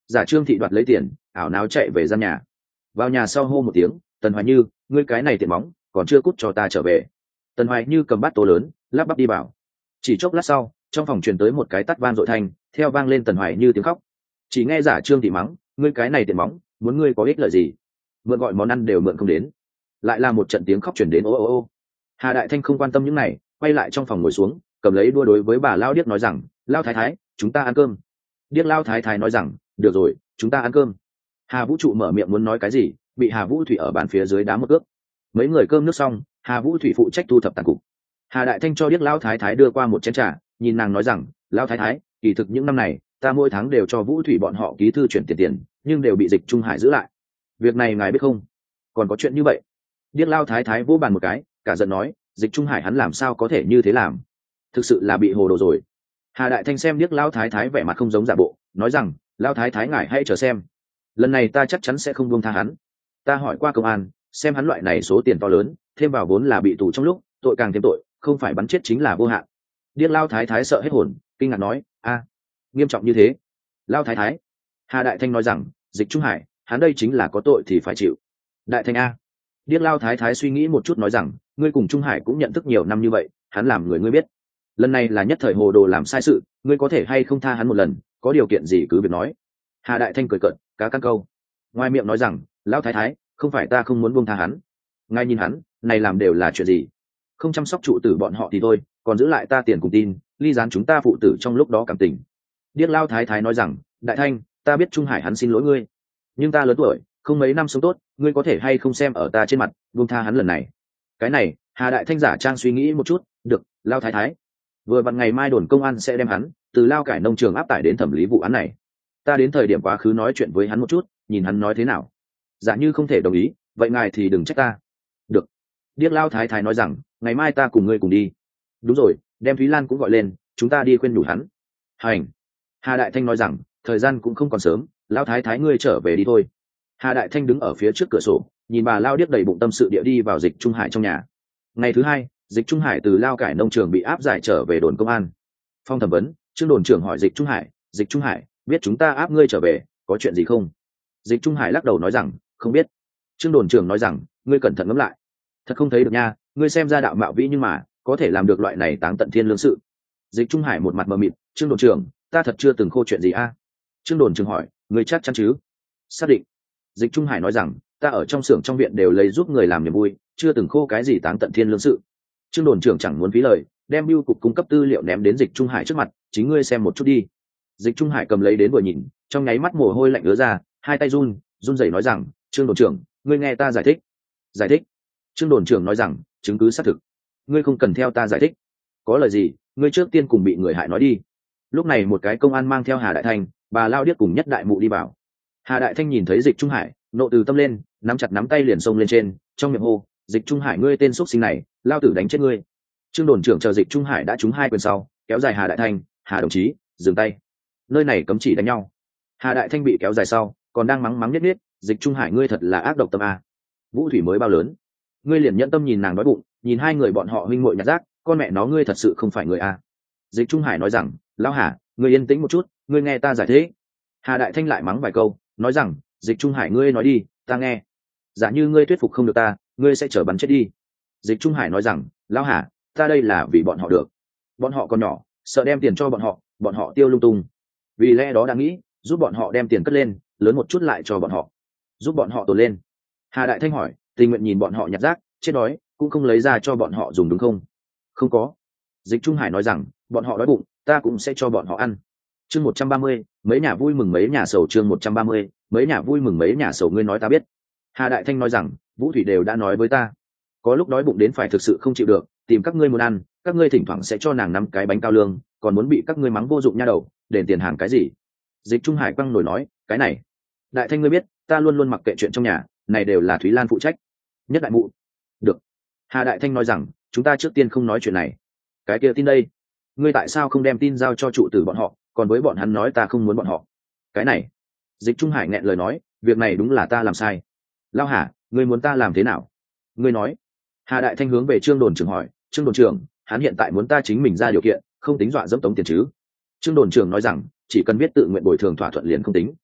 Giả Trương thị đoạt lấy tiền, ảo não chạy về gian nhà. Vào nhà sau hô một tiếng, Tần Hoài Như, ngươi cái này tiện móng, còn chưa cút cho ta trở về. Tần Hoài Như cầm bát tô lớn, lắp bắp đi vào. Chỉ chốc lát sau, trong phòng truyền tới một cái tát vang dội thanh, theo vang lên Tần Hoài Như tiếng khóc. Chỉ nghe Giả Trương thị mắng, ngươi cái này tiện móng, muốn ngươi có ích lợi gì? Mượn gọi món ăn đều mượn không đến. Lại là một trận tiếng khóc truyền đến ô ô ô. Hà Đại Thanh không quan tâm những này, quay lại trong phòng ngồi xuống, cầm lấy đua đối với bà Lao Điếc nói rằng, Lao Thái Thái, chúng ta ăn cơm. Điếc Lao Thái Thái nói rằng, được rồi, chúng ta ăn cơm. Hà Vũ Trụ mở miệng muốn nói cái gì, bị Hà Vũ Thủy ở bàn phía dưới đá một cước. Mấy người cơm nước xong, Hà Vũ Thủy phụ trách thu thập tàn cục. Hà Đại Thanh cho Điếc Lao Thái Thái đưa qua một chén trà, nhìn nàng nói rằng, Lao Thái Thái, kỳ thực những năm này, ta mỗi tháng đều cho Vũ Thủy bọn họ ký thư chuyển tiền, nhưng đều bị Dịch Trung Hải giữ lại. Việc này ngài biết không? Còn có chuyện như vậy? Điếc Lao Thái Thái vỗ bàn một cái, cả giận nói, Dịch Trung Hải hắn làm sao có thể như thế làm? Thực sự là bị hồ đồ rồi. Hà Đại Thanh xem Điếc Lao Thái Thái vẻ mặt không giống giả bộ, nói rằng, Lao Thái Thái ngài hãy chờ xem, lần này ta chắc chắn sẽ không buông tha hắn. Ta hỏi qua công an, xem hắn loại này số tiền to lớn, thêm vào vốn là bị tù trong lúc, tội càng thêm tội, không phải bắn chết chính là vô hạn. Điếc Lao Thái Thái sợ hết hồn, kinh ngạc nói, a, nghiêm trọng như thế? Lao Thái Thái. Hà Đại Thanh nói rằng, Dịch Trung Hải, hắn đây chính là có tội thì phải chịu. Đại Thanh a. Điếc Lao Thái Thái suy nghĩ một chút nói rằng, ngươi cùng Trung Hải cũng nhận thức nhiều năm như vậy, hắn làm người ngươi biết. Lần này là nhất thời hồ đồ làm sai sự, ngươi có thể hay không tha hắn một lần, có điều kiện gì cứ việc nói. Hà Đại Thanh cười cợt, cá căn câu. Ngoài miệng nói rằng, Lão Thái Thái, không phải ta không muốn buông tha hắn. Ngay nhìn hắn, này làm đều là chuyện gì? Không chăm sóc trụ tử bọn họ thì thôi, còn giữ lại ta tiền cùng tin, ly gián chúng ta phụ tử trong lúc đó cảm tình. Điếc Lao Thái Thái nói rằng, Đại Thanh, ta biết Trung Hải hắn xin lỗi ngươi, nhưng ta lớn tuổi, không mấy năm sống tốt, ngươi có thể hay không xem ở ta trên mặt, buông tha hắn lần này. Cái này, Hà Đại Thanh giả trang suy nghĩ một chút, được, Lao Thái Thái. Vừa vặn ngày mai đồn công an sẽ đem hắn từ Lao Cải nông trường áp tải đến thẩm lý vụ án này. Ta đến thời điểm quá khứ nói chuyện với hắn một chút, nhìn hắn nói thế nào. Giả như không thể đồng ý, vậy ngài thì đừng trách ta. Được. Điếc Lao Thái Thái nói rằng, ngày mai ta cùng ngươi cùng đi. Đúng rồi, đem Thúy Lan cũng gọi lên, chúng ta đi khuyên nhủ hắn. Hành. Hà Đại Thanh nói rằng, thời gian cũng không còn sớm, Lao Thái Thái ngươi trở về đi thôi. Hà Đại Thanh đứng ở phía trước cửa sổ, nhìn bà Lao Điếc đầy bụng tâm sự địa đi vào Dịch Trung Hải trong nhà. Ngày thứ hai, Dịch Trung Hải từ Lao Cải nông trường bị áp giải trở về đồn công an. Phong thẩm vấn, Trương đồn trưởng hỏi Dịch Trung Hải, biết chúng ta áp ngươi trở về, có chuyện gì không? Dịch Trung Hải lắc đầu nói rằng, không biết. Trương đồn trưởng nói rằng, ngươi cẩn thận ngẫm lại. Thật không thấy được nha, ngươi xem ra đạo mạo vĩ nhưng mà, có thể làm được loại này táng tận thiên lương sự. Dịch Trung Hải một mặt mờ mịt, Trương đồn trưởng, ta thật chưa từng khô chuyện gì a. Trương đồn trưởng hỏi, ngươi chắc chắn chứ? Xác định. Dịch Trung Hải nói rằng, ta ở trong xưởng trong viện đều lấy giúp người làm niềm vui, chưa từng khô cái gì táng tận thiên lương sự. Trương đồn trưởng chẳng muốn phí lời, đem bưu cục cung cấp tư liệu ném đến Dịch Trung Hải trước mặt, chính ngươi xem một chút đi. Dịch Trung Hải cầm lấy đến vừa nhìn, trong nháy mắt mồ hôi lạnh ứa ra, hai tay run rẩy nói rằng, Trương đồn trưởng, ngươi nghe ta giải thích. Giải thích. Trương đồn trưởng nói rằng, chứng cứ xác thực. Ngươi không cần theo ta giải thích. Có lời gì, ngươi trước tiên cùng bị người hại nói đi. Lúc này một cái công an mang theo Hà Đại Thanh, bà Lao Điếc cùng Nhất Đại Mụ đi vào. Hà Đại Thanh nhìn thấy Dịch Trung Hải, nộ từ tâm lên, nắm chặt nắm tay liền xông lên trên, trong miệng hô, Dịch Trung Hải ngươi tên xúc sinh này, lao tử đánh chết ngươi. Trương đồn trưởng chờ Dịch Trung Hải đã trúng hai quyền sau, kéo dài Hà Đại Thanh, Hà đồng chí, dừng tay. Nơi này cấm chỉ đánh nhau. Hà Đại Thanh bị kéo dài sau, còn đang mắng mắng nhất, Dịch Trung Hải ngươi thật là ác độc tâm a. Vũ Thủy mới bao lớn, ngươi liền nhẫn tâm nhìn nàng đói bụng, nhìn hai người bọn họ huynh muội nhặt rác, con mẹ nó ngươi thật sự không phải người a. Dịch Trung Hải nói rằng, lão Hà, ngươi yên tĩnh một chút, ngươi nghe ta giải thích. Hà Đại Thanh lại mắng vài câu, nói rằng, Dịch Trung Hải ngươi nói đi, ta nghe. Giả như ngươi thuyết phục không được ta, ngươi sẽ trở bắn chết đi. Dịch Trung Hải nói rằng, lão Hà, ta đây là vì bọn họ được. Bọn họ còn nhỏ, sợ đem tiền cho bọn họ tiêu lung tung. Vì lẽ đó đã nghĩ, giúp bọn họ đem tiền cất lên, lớn một chút lại cho bọn họ, giúp bọn họ tồn lên. Hà Đại Thanh hỏi, tình nguyện nhìn bọn họ nhặt rác, chết đói, cũng không lấy ra cho bọn họ dùng đúng không? Không có. Dịch Trung Hải nói rằng, bọn họ đói bụng, ta cũng sẽ cho bọn họ ăn. Chương 130, mấy nhà vui mừng mấy nhà sầu. Chương 130, mấy nhà vui mừng mấy nhà sầu ngươi nói ta biết. Hà Đại Thanh nói rằng, Vũ Thủy đều đã nói với ta, có lúc đói bụng đến phải thực sự không chịu được, tìm các ngươi muốn ăn, các ngươi thỉnh thoảng sẽ cho nàng 5 cái bánh cao lương, còn muốn bị các ngươi mắng vô dụng nha đầu, đền tiền hàng cái gì? Dịch Trung Hải quăng nổi nói, cái này, Đại Thanh ngươi biết, ta luôn luôn mặc kệ chuyện trong nhà, này đều là Thúy Lan phụ trách. Nhất Đại Mụ. Được. Hà Đại Thanh nói rằng, chúng ta trước tiên không nói chuyện này. Cái kia tin đây, ngươi tại sao không đem tin giao cho trụ tử bọn họ, còn với bọn hắn nói ta không muốn bọn họ? Cái này, Dịch Trung Hải nghẹn lời nói, việc này đúng là ta làm sai. Lao Hà, ngươi muốn ta làm thế nào? Ngươi nói. Hà Đại Thanh hướng về Trương đồn trưởng hỏi, Trương đồn trưởng, hắn hiện tại muốn ta chính mình ra điều kiện, không tính dọa dẫm tống tiền chứ? Trương đồn trưởng nói rằng, chỉ cần biết tự nguyện bồi thường thỏa thuận liền không tính.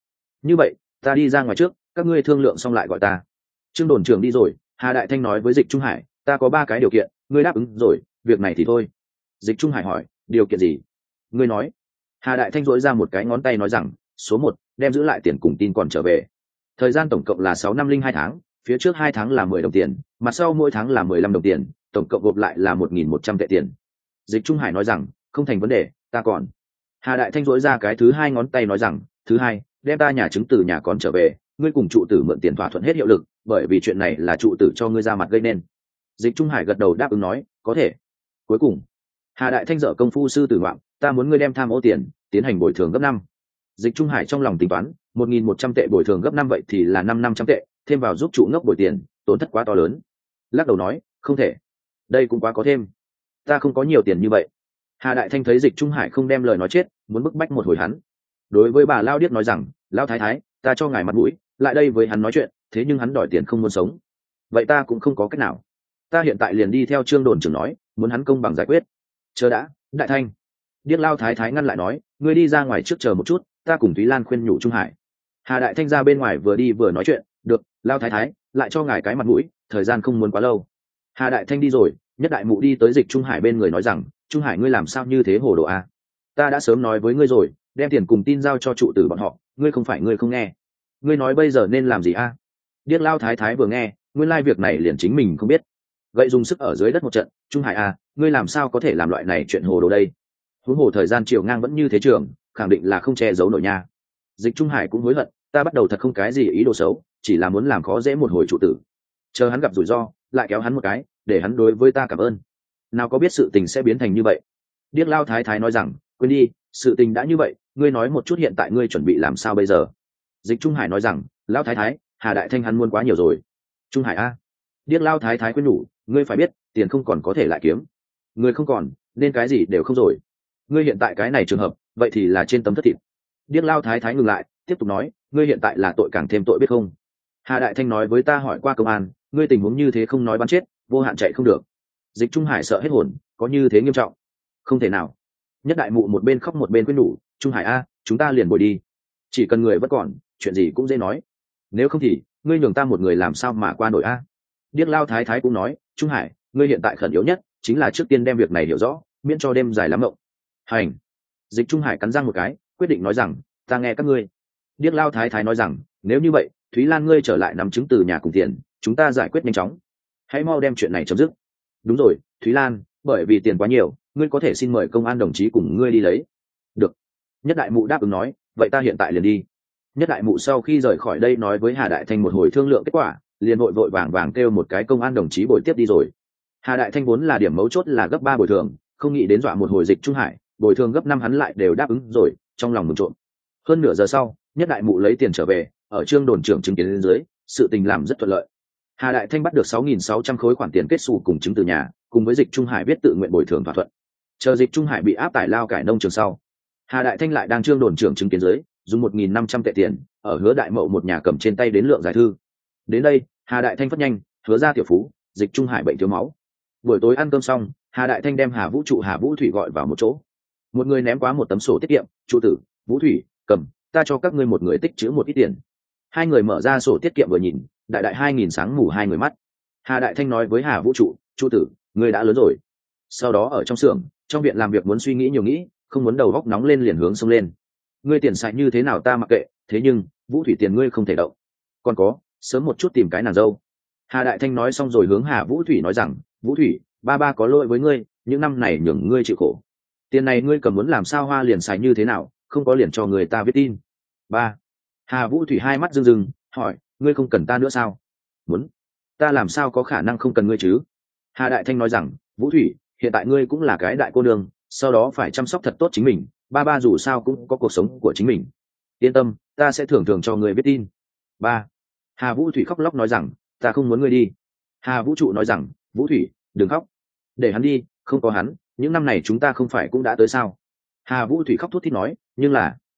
như vậy ta đi ra ngoài trước, các ngươi thương lượng xong lại gọi ta. Trương đồn trưởng đi rồi, Hà Đại Thanh nói với Dịch Trung Hải, ta có 3 cái điều kiện, ngươi đáp ứng rồi, việc này thì thôi. Dịch Trung Hải hỏi, điều kiện gì? Ngươi nói. Hà Đại Thanh dỗi ra một cái ngón tay nói rằng, số 1, đem giữ lại tiền cùng tin còn trở về. Thời gian tổng cộng là 6 năm linh 2 tháng, phía trước 2 tháng là 10 đồng tiền, mặt sau mỗi tháng là 15 đồng tiền, tổng cộng gộp lại là 1.100 tệ tiền. Dịch Trung Hải nói rằng, không thành vấn đề, ta còn. Hà Đại Thanh dỗi ra cái thứ 2 ngón tay nói rằng, thứ 2, đem ta nhà chứng từ nhà còn trở về, ngươi cùng trụ tử mượn tiền thỏa thuận hết hiệu lực, bởi vì chuyện này là trụ tử cho ngươi ra mặt gây nên. Dịch Trung Hải gật đầu đáp ứng nói, có thể. Cuối cùng, Hà Đại Thanh dở công phu sư tử ngoạm, ta muốn ngươi đem tham ô tiền tiến hành bồi thường gấp 5. Dịch Trung Hải trong lòng tính toán, 1.100 tệ bồi thường gấp 5 vậy thì là 500 tệ, thêm vào giúp trụ ngốc bồi tiền, tổn thất quá to lớn. Lắc đầu nói, không thể, đây cũng quá có thêm, ta không có nhiều tiền như vậy. Hà Đại Thanh thấy Dịch Trung Hải không đem lời nói chết, muốn bức bách một hồi hắn. Đối với bà Lao Điếc nói rằng, Lao Thái Thái, ta cho ngài mặt mũi, lại đây với hắn nói chuyện, thế nhưng hắn đòi tiền không muốn sống, vậy ta cũng không có cách nào. Ta hiện tại liền đi theo Trương đồn trưởng nói, muốn hắn công bằng giải quyết. Chờ đã, Đại Thanh. Điếc Lao Thái Thái ngăn lại nói, ngươi đi ra ngoài trước chờ một chút, ta cùng Thúy Lan khuyên nhủ Trung Hải. Hà Đại Thanh ra bên ngoài vừa đi vừa nói chuyện, được, Lao Thái Thái, lại cho ngài cái mặt mũi, thời gian không muốn quá lâu. Hà Đại Thanh đi rồi, Nhất Đại Mụ đi tới Dịch Trung Hải bên người nói rằng, Trung Hải ngươi làm sao như thế hồ đồ a? Ta đã sớm nói với ngươi rồi, đem tiền cùng tin giao cho trụ tử bọn họ, ngươi không phải ngươi không nghe. Ngươi nói bây giờ nên làm gì a? Điếc Lao Thái Thái vừa nghe, nguyên lai việc này liền chính mình không biết. Vậy dùng sức ở dưới đất một trận, Trung Hải a, ngươi làm sao có thể làm loại này chuyện hồ đồ đây? Huống hồ thời gian chiều ngang vẫn như thế trường, khẳng định là không che giấu nổi nha. Dịch Trung Hải cũng hối hận, ta bắt đầu thật không cái gì ý đồ xấu, chỉ là muốn làm khó dễ một hồi trụ tử. Chờ hắn gặp rủi ro, lại kéo hắn một cái, để hắn đối với ta cảm ơn. Nào có biết sự tình sẽ biến thành như vậy. Điếc Lao Thái Thái nói rằng, quên đi, sự tình đã như vậy, ngươi nói một chút hiện tại ngươi chuẩn bị làm sao bây giờ. Dịch Trung Hải nói rằng, Lao Thái Thái, Hà Đại Thanh hắn muốn quá nhiều rồi. Trung Hải a. Điếc Lao Thái Thái khuyên nhủ, ngươi phải biết, tiền không còn có thể lại kiếm. Ngươi không còn, nên cái gì đều không rồi. Ngươi hiện tại cái này trường hợp, vậy thì là trên tấm thất thịt. Điếc Lao Thái Thái ngừng lại, tiếp tục nói, ngươi hiện tại là tội càng thêm tội biết không. Hà Đại Thanh nói với ta hỏi qua công an, ngươi tình huống như thế không nói bắn chết, vô hạn chạy không được. Dịch Trung Hải sợ hết hồn, có như thế nghiêm trọng? Không thể nào. Nhất Đại Mụ một bên khóc một bên khuyên nhủ, Trung Hải a, chúng ta liền bồi đi, chỉ cần người vẫn còn, chuyện gì cũng dễ nói. Nếu không thì ngươi nhường ta một người làm sao mà qua nổi a. Điếc Lao Thái Thái cũng nói, Trung Hải, ngươi hiện tại khẩn yếu nhất chính là trước tiên đem việc này hiểu rõ, miễn cho đêm dài lắm mộng. Hành. Dịch Trung Hải cắn răng một cái, quyết định nói rằng, ta nghe các ngươi. Điếc Lao Thái Thái nói rằng, nếu như vậy, Thúy Lan ngươi trở lại nắm chứng từ nhà cùng tiền, chúng ta giải quyết nhanh chóng, hãy mau đem chuyện này chấm dứt. Đúng rồi, Thúy Lan, bởi vì tiền quá nhiều, ngươi có thể xin mời công an đồng chí cùng ngươi đi lấy. Được. Nhất Đại Mụ đáp ứng nói, vậy ta hiện tại liền đi. Nhất Đại Mụ sau khi rời khỏi đây nói với Hà Đại Thanh một hồi thương lượng kết quả, liền vội vội vàng vàng kêu một cái công an đồng chí bồi tiếp đi rồi. Hà Đại Thanh vốn là điểm mấu chốt là gấp 3 bồi thường, không nghĩ đến dọa một hồi Dịch Trung Hải, bồi thường gấp 5 hắn lại đều đáp ứng rồi, trong lòng mừng trộm. Hơn nửa giờ sau, Nhất Đại Mụ lấy tiền trở về, ở Trương đồn trưởng chứng kiến lên dưới, sự tình làm rất thuận lợi. Hà Đại Thanh bắt được 6.600 khối khoản tiền kết xù cùng chứng từ nhà, cùng với Dịch Trung Hải viết tự nguyện bồi thường thỏa thuận. Chờ Dịch Trung Hải bị áp tải lao cải nông trường sau, Hà Đại Thanh lại đang Trương đồn trưởng chứng kiến dưới, dùng 1.500 tệ tiền, ở Hứa Đại Mậu một nhà cầm trên tay đến lượng giải thư. Đến đây, Hà Đại Thanh phất nhanh, Hứa ra tiểu phú, Dịch Trung Hải bệnh thiếu máu. Buổi tối ăn cơm xong, Hà Đại Thanh đem Hà Vũ Trụ Hà Vũ Thủy gọi vào một chỗ. Một người ném quá một tấm sổ tiết kiệm, trụ tử, Vũ Thủy, cầm, ta cho các ngươi một người tích trữ một ít tiền. Hai người mở ra sổ tiết kiệm vừa nhìn, đại 2.000 sáng mù hai người mắt. Hà Đại Thanh nói với Hà Vũ Trụ, trụ tử, ngươi đã lớn rồi. Sau đó ở trong xưởng, trong viện làm việc muốn suy nghĩ nhiều nghĩ, không muốn đầu góc nóng lên liền hướng xông lên. Ngươi tiền xài như thế nào ta mặc kệ, thế nhưng Vũ Thủy tiền ngươi không thể động. Còn có, sớm một chút tìm cái nàng dâu. Hà Đại Thanh nói xong rồi hướng Hà Vũ Thủy nói rằng, Vũ Thủy, ba có lỗi với ngươi, những năm này nhường ngươi chịu khổ. Tiền này ngươi cầm muốn làm sao hoa liền xài như thế nào, không có liền cho người ta viết tin. Ba. Hà Vũ Thủy hai mắt rưng rưng, hỏi, ngươi không cần ta nữa sao? Muốn. Ta làm sao có khả năng không cần ngươi chứ? Hà Đại Thanh nói rằng, Vũ Thủy, hiện tại ngươi cũng là cái đại cô nương, sau đó phải chăm sóc thật tốt chính mình, ba dù sao cũng có cuộc sống của chính mình. Yên tâm, ta sẽ thường thường cho ngươi viết tin. Ba. Hà Vũ Thủy khóc lóc nói rằng, ta không muốn ngươi đi. Hà Vũ Trụ nói rằng, Vũ Thủy, đừng khóc, để hắn đi, không có hắn, những năm này chúng ta không phải cũng đã tới sao? Hà Vũ Thủy khóc thút thít nói, nhưng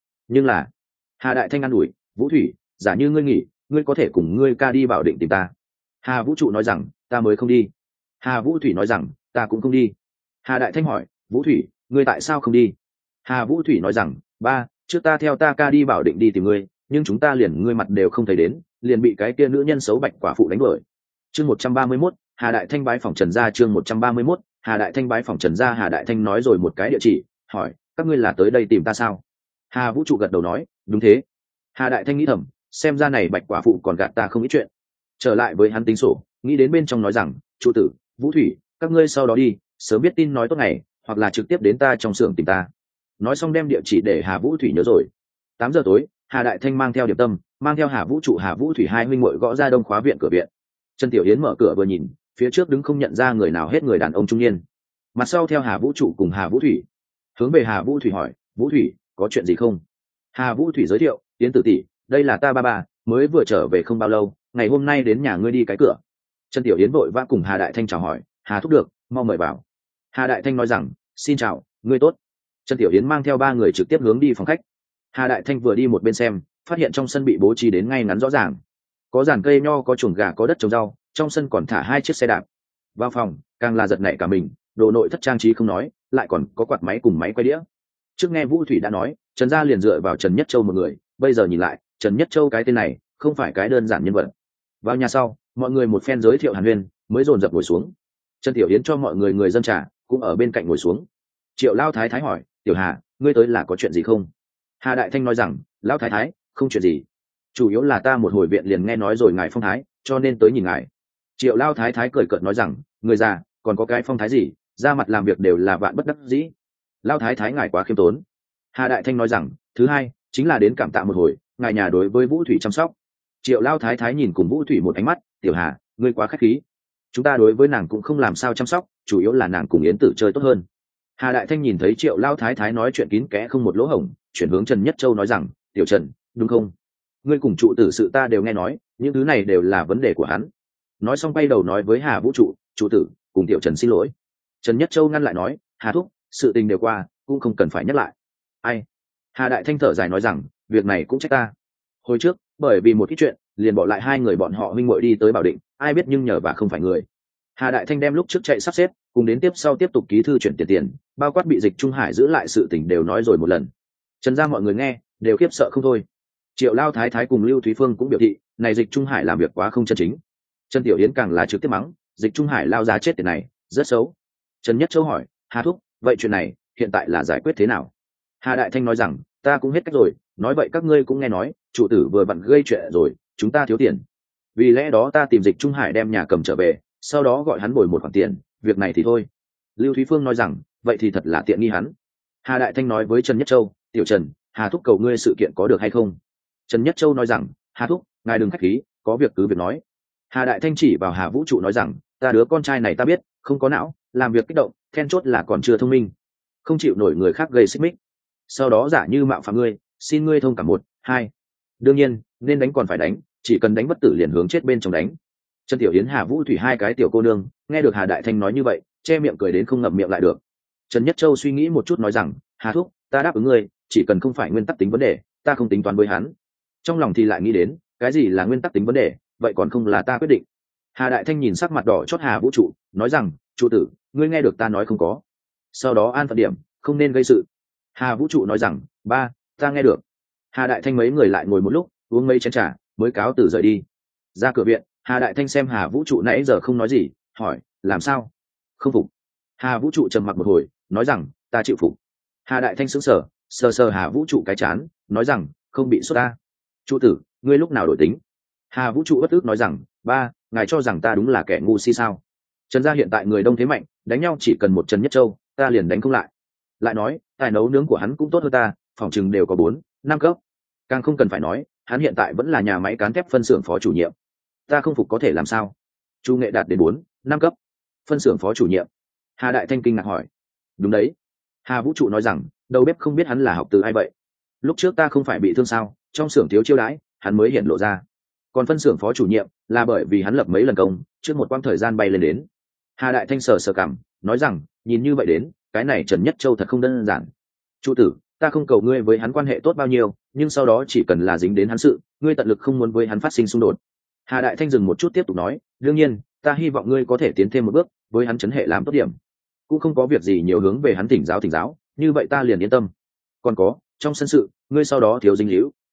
là. Hà Đại Thanh an ủi, Vũ Thủy, giả như ngươi nghỉ, ngươi có thể cùng ngươi ca đi Bảo Định tìm ta. Hà Vũ Trụ nói rằng, ta mới không đi. Hà Vũ Thủy nói rằng, ta cũng không đi. Hà Đại Thanh hỏi, Vũ Thủy, ngươi tại sao không đi? Hà Vũ Thủy nói rằng, ba, trước ta theo ta ca đi Bảo Định đi tìm ngươi, nhưng chúng ta liền ngươi mặt đều không thấy đến, liền bị cái kia nữ nhân xấu bạch quả phụ đánh đuổi. Chương 131, Hà Đại Thanh bái phòng Trần gia. Chương 131, Hà Đại Thanh bái phòng Trần gia. Hà Đại Thanh nói rồi một cái địa chỉ, hỏi, các ngươi là tới đây tìm ta sao? Hà Vũ trụ gật đầu nói, đúng thế. Hà Đại Thanh nghĩ thầm, xem ra này bạch quả phụ còn gạt ta không ít chuyện. Trở lại với hắn tính sổ, nghĩ đến bên trong nói rằng, trụ tử, Vũ Thủy, các ngươi sau đó đi, sớm biết tin nói tốt ngày, hoặc là trực tiếp đến ta trong xưởng tìm ta. Nói xong đem địa chỉ để Hà Vũ Thủy nhớ rồi. 8 giờ tối, Hà Đại Thanh mang theo Điệp Tâm, mang theo Hà Vũ trụ, Hà Vũ Thủy hai huynh muội gõ ra đông khóa viện cửa viện. Trần Tiểu Yến mở cửa vừa nhìn, phía trước đứng không nhận ra người nào hết, người đàn ông trung niên. Mặt sau theo Hà Vũ trụ cùng Hà Vũ Thủy. Hướng về Hà Vũ Thủy hỏi, Vũ Thủy, có chuyện gì không? Hà Vũ Thủy giới thiệu, Yến tử tỷ, đây là ta ba, mới vừa trở về không bao lâu, ngày hôm nay đến nhà ngươi đi cái cửa. Trần Tiểu Yến vội vã cùng Hà Đại Thanh chào hỏi, Hà thúc được, mau mời vào. Hà Đại Thanh nói rằng, xin chào, ngươi tốt. Trần Tiểu Yến mang theo 3 người trực tiếp hướng đi phòng khách. Hà Đại Thanh vừa đi một bên xem, phát hiện trong sân bị bố trí đến ngay ngắn rõ ràng, có giàn cây nho, có chuồng gà, có đất trồng rau, trong sân còn thả 2 chiếc xe đạp. Vào phòng càng là giật nảy cả mình, đồ nội thất trang trí không nói, lại còn có quạt máy cùng máy quay đĩa. Trước nghe Vũ Thủy đã nói, Trần gia liền dựa vào Trần Nhất Châu một người, bây giờ nhìn lại, Trần Nhất Châu cái tên này không phải cái đơn giản nhân vật. Vào nhà sau, mọi người một phen giới thiệu hàn huyên, mới dồn dập ngồi xuống. Trần Tiểu Yến cho mọi người dân trà, cũng ở bên cạnh ngồi xuống. Triệu Lao Thái Thái hỏi, Tiểu Hà, ngươi tới là có chuyện gì không? Hà Đại Thanh nói rằng, Lão Thái Thái, không chuyện gì, chủ yếu là ta một hồi viện liền nghe nói rồi ngài phong thái, cho nên tới nhìn ngài. Triệu Lao Thái Thái cười cợt nói rằng, người già còn có cái phong thái gì, ra mặt làm việc đều là vạn bất đắc dĩ. Lao Thái Thái ngài quá khiêm tốn. Hà Đại Thanh nói rằng, thứ hai chính là đến cảm tạ một hồi ngài nhà đối với Vũ Thủy chăm sóc. Triệu Lao Thái Thái nhìn cùng Vũ Thủy một ánh mắt, Tiểu Hà, ngươi quá khách khí, chúng ta đối với nàng cũng không làm sao chăm sóc, chủ yếu là nàng cùng Yến Tử chơi tốt hơn. Hà Đại Thanh nhìn thấy Triệu Lao Thái Thái nói chuyện kín kẽ không một lỗ hổng, chuyển hướng Trần Nhất Châu nói rằng, Tiểu Trần, đúng không? Ngươi cùng trụ tử sự ta đều nghe nói, những thứ này đều là vấn đề của hắn. Nói xong quay đầu nói với Hà Vũ trụ, trụ tử cùng Tiểu Trần xin lỗi. Trần Nhất Châu ngăn lại nói, Hà thúc, sự tình đều qua, cũng không cần phải nhắc lại. Ai? Hà Đại Thanh thở dài nói rằng, việc này cũng trách ta. Hồi trước bởi vì một ít chuyện liền bỏ lại 2 người bọn họ huynh muội đi tới Bảo Định, ai biết nhưng nhờ và không phải người. Hà Đại Thanh đem lúc trước chạy sắp xếp cùng đến tiếp sau tiếp tục ký thư chuyển tiền, bao quát bị Dịch Trung Hải giữ lại sự tình đều nói rồi một lần. Trần gia mọi người nghe đều khiếp sợ không thôi. Triệu Lao Thái Thái cùng Lưu Thúy Phương cũng biểu thị, này Dịch Trung Hải làm việc quá không chân chính. Trần Tiểu Yến càng là trực tiếp mắng, Dịch Trung Hải lao giá chết tiền này rất xấu. Trần Nhất Châu hỏi, Hà thúc, vậy chuyện này hiện tại là giải quyết thế nào? Hà Đại Thanh nói rằng, ta cũng hết cách rồi, nói vậy các ngươi cũng nghe nói, trụ tử vừa vặn gây chuyện rồi, chúng ta thiếu tiền, vì lẽ đó ta tìm Dịch Trung Hải đem nhà cầm trở về, sau đó gọi hắn bồi một khoản tiền, việc này thì thôi. Lưu Thúy Phương nói rằng, vậy thì thật là tiện nghi hắn. Hà Đại Thanh nói với Trần Nhất Châu, Tiểu Trần, Hà thúc cầu ngươi sự kiện có được hay không? Trần Nhất Châu nói rằng, Hà thúc, ngài đừng khách khí, có việc cứ việc nói. Hà Đại Thanh chỉ vào Hà Vũ trụ nói rằng, ta đứa con trai này ta biết, không có não, làm việc kích động, then chốt là còn chưa thông minh, không chịu nổi người khác gây xích mích, sau đó giả như mạo phạm ngươi, xin ngươi thông cảm 1, 2. Đương nhiên nên đánh còn phải đánh, chỉ cần đánh bất tử liền hướng chết bên trong đánh. Trần Tiểu Yến, Hà Vũ Thủy 2 cái tiểu cô nương nghe được Hà Đại Thanh nói như vậy, che miệng cười đến không ngậm miệng lại được. Trần Nhất Châu suy nghĩ một chút nói rằng, Hà thúc, ta đáp ứng ngươi, chỉ cần không phải nguyên tắc tính vấn đề, ta không tính toán với hắn. Trong lòng thì lại nghĩ đến, cái gì là nguyên tắc tính vấn đề, vậy còn không là ta quyết định. Hà Đại Thanh nhìn sắc mặt đỏ chót Hà Vũ trụ, nói rằng, trụ tử, ngươi nghe được ta nói không có? Sau đó an phận điểm, không nên gây sự. Hà Vũ trụ nói rằng, ba, ta nghe được. Hà Đại Thanh mấy người lại ngồi một lúc, uống mấy chén trà, mới cáo từ rời đi. Ra cửa viện, Hà Đại Thanh xem Hà Vũ trụ nãy giờ không nói gì, hỏi, làm sao? Không phục. Hà Vũ trụ trầm mặc một hồi, nói rằng, ta chịu phục. Hà Đại Thanh sững sờ, sờ sờ Hà Vũ trụ cái chán, nói rằng, không bị sốt ta. Trụ tử, ngươi lúc nào đổi tính? Hà Vũ trụ bất ức nói rằng, ba, ngài cho rằng ta đúng là kẻ ngu si sao? Trần gia hiện tại người đông thế mạnh, đánh nhau chỉ cần một Trần Nhất Châu, ta liền đánh không lại. Lại nói, tài nấu nướng của hắn cũng tốt hơn ta, phòng chừng đều có 4, 5 cấp. Càng không cần phải nói, hắn hiện tại vẫn là nhà máy cán thép phân xưởng phó chủ nhiệm. Ta không phục có thể làm sao? Chu nghệ đạt đến 4, 5 cấp, phân xưởng phó chủ nhiệm. Hà Đại Thanh kinh ngạc hỏi. Đúng đấy. Hà Vũ trụ nói rằng, đầu bếp không biết hắn là học từ ai vậy. Lúc trước ta không phải bị thương sao, trong xưởng thiếu chiêu đãi, hắn mới hiện lộ ra. Còn phân xưởng phó chủ nhiệm là bởi vì hắn lập mấy lần công, trước một quãng thời gian bay lên đến. Hà Đại Thanh sờ cảm, nói rằng, nhìn như vậy đến, cái này Trần Nhất Châu thật không đơn giản. Trụ tử, ta không cầu ngươi với hắn quan hệ tốt bao nhiêu, nhưng sau đó chỉ cần là dính đến hắn sự, ngươi tận lực không muốn với hắn phát sinh xung đột. Hà Đại Thanh dừng một chút tiếp tục nói, đương nhiên, ta hy vọng ngươi có thể tiến thêm một bước, với hắn chấn hệ làm tốt điểm. Cũng không có việc gì nhiều hướng về hắn thỉnh giáo, như vậy ta liền yên tâm. Còn có, trong sân sự, ngươi sau đó thiếu dính líu,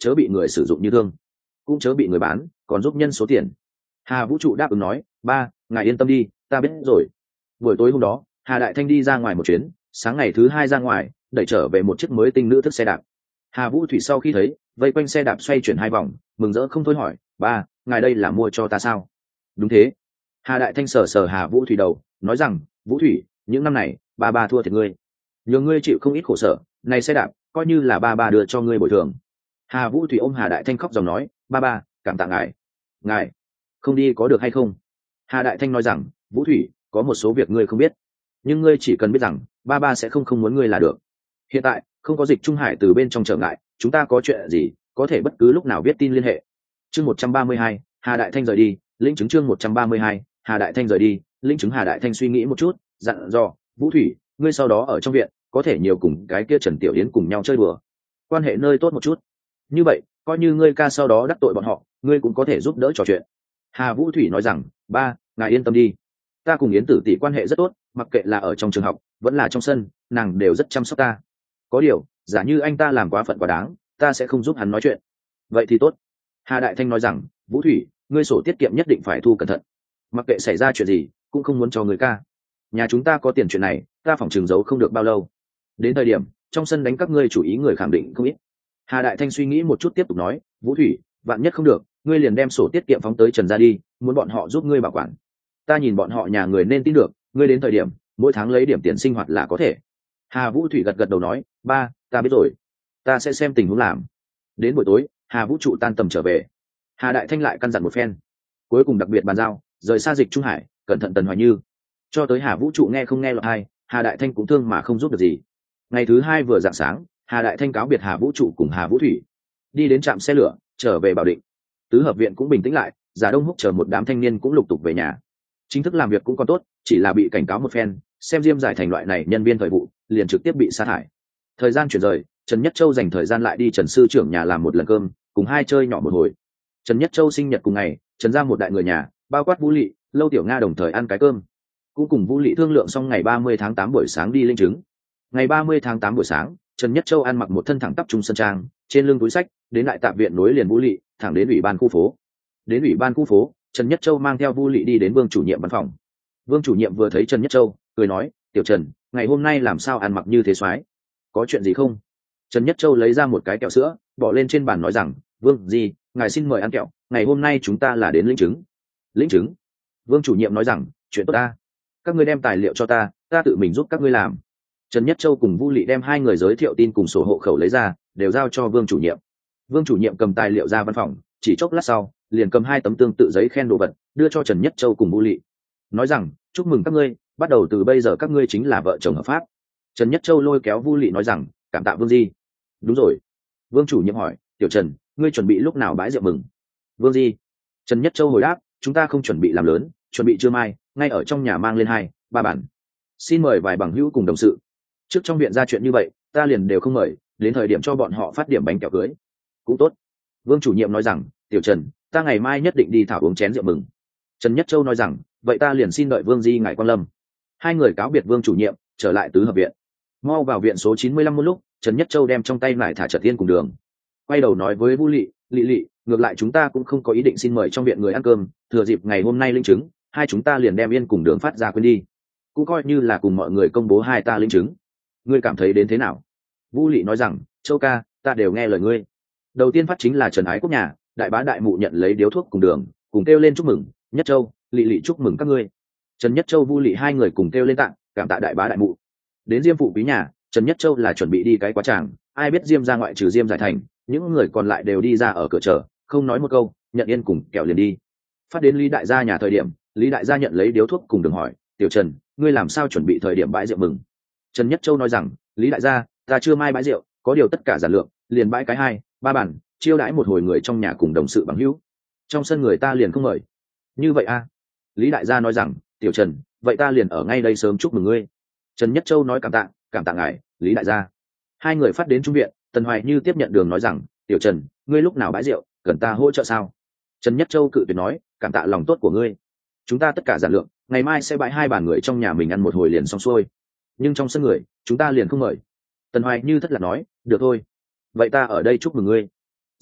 chớ bị người sử dụng như thương, cũng chớ bị người bán còn giúp nhân số tiền. Hà Vũ trụ đáp ứng nói, ba, ngài yên tâm đi, ta biết rồi. Buổi tối hôm đó, Hà Đại Thanh đi ra ngoài một chuyến, sáng ngày thứ hai ra ngoài đẩy trở về một chiếc mới tinh nữ thức xe đạp. Hà Vũ Thủy sau khi thấy vây quanh xe đạp xoay chuyển hai vòng, mừng rỡ không thôi hỏi, ba, ngài đây là mua cho ta sao? Đúng thế. Hà Đại Thanh sờ sờ Hà Vũ Thủy đầu, nói rằng, Vũ Thủy, những năm này ba thua thiệt ngươi, nhờ ngươi chịu không ít khổ sở, này xe đạp coi như là ba đưa cho ngươi bồi thường. Hà Vũ Thủy ôm Hà Đại Thanh khóc dòng nói, ba, cảm tạ ngài không đi có được hay không? Hà Đại Thanh nói rằng, Vũ Thủy, có một số việc ngươi không biết, nhưng ngươi chỉ cần biết rằng ba sẽ không muốn ngươi là được. Hiện tại không có Dịch Trung Hải từ bên trong trở ngại, chúng ta có chuyện gì có thể bất cứ lúc nào viết tin liên hệ. Chương 132, Hà Đại Thanh rời đi, lĩnh chứng. Chương 132, Hà Đại Thanh rời đi, lĩnh chứng. Hà Đại Thanh suy nghĩ một chút, dặn dò, Vũ Thủy, ngươi sau đó ở trong viện có thể nhiều cùng cái kia Trần Tiểu Yến cùng nhau chơi đùa, quan hệ nơi tốt một chút, như vậy coi như ngươi ca sau đó đắc tội bọn họ, ngươi cũng có thể giúp đỡ trò chuyện. Hà Vũ Thủy nói rằng, ba, ngài yên tâm đi, ta cùng Yến Tử tỷ quan hệ rất tốt, mặc kệ là ở trong trường học vẫn là trong sân, nàng đều rất chăm sóc ta. Có điều giả như anh ta làm quá phận quá đáng, ta sẽ không giúp hắn nói chuyện. Vậy thì tốt. Hà Đại Thanh nói rằng, Vũ Thủy, ngươi sổ tiết kiệm nhất định phải thu cẩn thận, mặc kệ xảy ra chuyện gì cũng không muốn cho người ca. Nhà chúng ta có tiền chuyện này, ta phỏng trường giấu không được bao lâu, đến thời điểm trong sân đánh các ngươi chủ ý người khẳng định không ít. Hà Đại Thanh suy nghĩ một chút tiếp tục nói, Vũ Thủy, vạn nhất không được, ngươi liền đem sổ tiết kiệm phóng tới Trần ra đi, muốn bọn họ giúp ngươi bảo quản. Ta nhìn bọn họ nhà người nên tin được, ngươi đến thời điểm mỗi tháng lấy điểm tiền sinh hoạt là có thể. Hà Vũ Thủy gật đầu nói, ba, ta biết rồi, ta sẽ xem tình huống làm. Đến buổi tối, Hà Vũ trụ tan tầm trở về, Hà Đại Thanh lại căn dặn một phen, cuối cùng đặc biệt bàn giao rời xa Dịch Trung Hải, cẩn thận Tần Hoài Như. Cho tới Hà Vũ trụ nghe không nghe lọt tai, Hà Đại Thanh cũng thương mà không giúp được gì. Ngày thứ hai vừa rạng sáng, Hà Đại Thanh cáo biệt Hà Vũ trụ cùng Hà Vũ Thủy, đi đến trạm xe lửa trở về Bảo Định. Tứ hợp viện cũng bình tĩnh lại, Giả Đông Húc chờ một đám thanh niên cũng lục tục về nhà. Chính thức làm việc cũng còn tốt, chỉ là bị cảnh cáo một phen, xem Diêm Giải Thành loại này nhân viên thời vụ liền trực tiếp bị sa thải. Thời gian chuyển rời, Trần Nhất Châu dành thời gian lại đi Trần sư trưởng nhà làm một lần cơm, cùng hai chơi nhỏ một hồi. Trần Nhất Châu sinh nhật cùng ngày, Trần ra một đại người nhà, bao quát Vũ Lị, Lâu Tiểu Nga đồng thời ăn cái cơm. Cũng cùng Vũ Lị thương lượng xong ngày 30 tháng 8 buổi sáng đi linh chứng. Ngày 30 tháng 8 buổi sáng, Trần Nhất Châu ăn mặc một thân thẳng tắp trung sơn trang, trên lưng túi sách, đến lại tạm viện nối liền Vũ Lị, thẳng đến ủy ban khu phố. Đến ủy ban khu phố, Trần Nhất Châu mang theo Vũ Lị đi đến Vương chủ nhiệm văn phòng. Vương chủ nhiệm vừa thấy Trần Nhất Châu, cười nói, Tiểu Trần, ngày hôm nay làm sao ăn mặc như thế soái? Có chuyện gì không? Trần Nhất Châu lấy ra một cái kẹo sữa, bỏ lên trên bàn nói rằng, Vương gì, ngài xin mời ăn kẹo, ngày hôm nay chúng ta là đến lĩnh chứng. Lĩnh chứng? Vương chủ nhiệm nói rằng, chuyện tốt ta, các ngươi đem tài liệu cho ta tự mình giúp các ngươi làm. Trần Nhất Châu cùng Vu Lị đem hai người giới thiệu tin cùng sổ hộ khẩu lấy ra, đều giao cho Vương chủ nhiệm. Vương chủ nhiệm cầm tài liệu ra văn phòng, chỉ chốc lát sau liền cầm hai tấm tương tự giấy khen đồ vật đưa cho Trần Nhất Châu cùng Vu Lị, nói rằng, chúc mừng các ngươi, bắt đầu từ bây giờ các ngươi chính là vợ chồng hợp pháp. Trần Nhất Châu lôi kéo Vu Lị nói rằng, cảm tạ Vương Di. Đúng rồi. Vương chủ nhiệm hỏi, Tiểu Trần, ngươi chuẩn bị lúc nào bãi rượu mừng? Vương Di. Trần Nhất Châu hồi đáp, chúng ta không chuẩn bị làm lớn, chuẩn bị trưa mai ngay ở trong nhà mang lên 2-3 bản, xin mời vài bằng hữu cùng đồng sự. Trước trong viện ra chuyện như vậy, ta liền đều không mời, đến thời điểm cho bọn họ phát điểm bánh kẹo cưới cũng tốt. Vương chủ nhiệm nói rằng, Tiểu Trần, ta ngày mai nhất định đi thảo uống chén rượu mừng. Trần Nhất Châu nói rằng, vậy ta liền xin đợi Vương Di ngài quan lâm. Hai người cáo biệt Vương chủ nhiệm, trở lại tứ hợp viện. Mau vào viện số 95 một lúc, Trần Nhất Châu đem trong tay lại thả Trật Tiên cùng đường, quay đầu nói với Vu Lị, Lị, ngược lại chúng ta cũng không có ý định xin mời trong viện người ăn cơm, thừa dịp ngày hôm nay linh chứng, hai chúng ta liền đem yên cùng đường phát ra quên đi, cũng coi như là cùng mọi người công bố hai ta linh chứng. Ngươi cảm thấy đến thế nào? Vu Lị nói rằng, Châu ca, ta đều nghe lời ngươi. Đầu tiên phát chính là Trần Ái Quốc nhà, đại bá đại mụ nhận lấy điếu thuốc cùng đường, cùng kêu lên chúc mừng. Nhất Châu, Lị chúc mừng các ngươi. Trần Nhất Châu, Vu Lị hai người cùng kêu lên tặng, cảm tạ đại bá đại mụ. Đến Diêm phụ quý nhà, Trần Nhất Châu là chuẩn bị đi cái quá tràng, ai biết Diêm ra ngoại trừ Diêm Giải Thành, những người còn lại đều đi ra ở cửa chờ, không nói một câu, nhận yên cùng kẹo liền đi. Phát đến Lý đại gia nhà thời điểm, Lý đại gia nhận lấy điếu thuốc cùng đường hỏi, Tiểu Trần, ngươi làm sao chuẩn bị thời điểm bãi rượu mừng? Trần Nhất Châu nói rằng, Lý đại gia, ta chưa mai bãi rượu, có điều tất cả giản lượng, liền bãi cái 2-3 bản, chiêu đãi một hồi người trong nhà cùng đồng sự bằng hữu. Trong sân người ta liền không mời. Như vậy a? Lý đại gia nói rằng, Tiểu Trần, vậy ta liền ở ngay đây sớm chúc mừng ngươi. Trần Nhất Châu nói cảm tạ ngài, Lý đại gia. Hai người phát đến trung viện, Tần Hoài Như tiếp nhận đường nói rằng, Tiểu Trần, ngươi lúc nào bãi rượu, cần ta hỗ trợ sao? Trần Nhất Châu cự tuyệt nói, cảm tạ lòng tốt của ngươi, chúng ta tất cả giản lượng, ngày mai sẽ bãi 2 bàn người trong nhà mình ăn một hồi liền xong xuôi, nhưng trong sân người chúng ta liền không mời. Tần Hoài Như thất lạc nói, được thôi, vậy ta ở đây chúc mừng ngươi.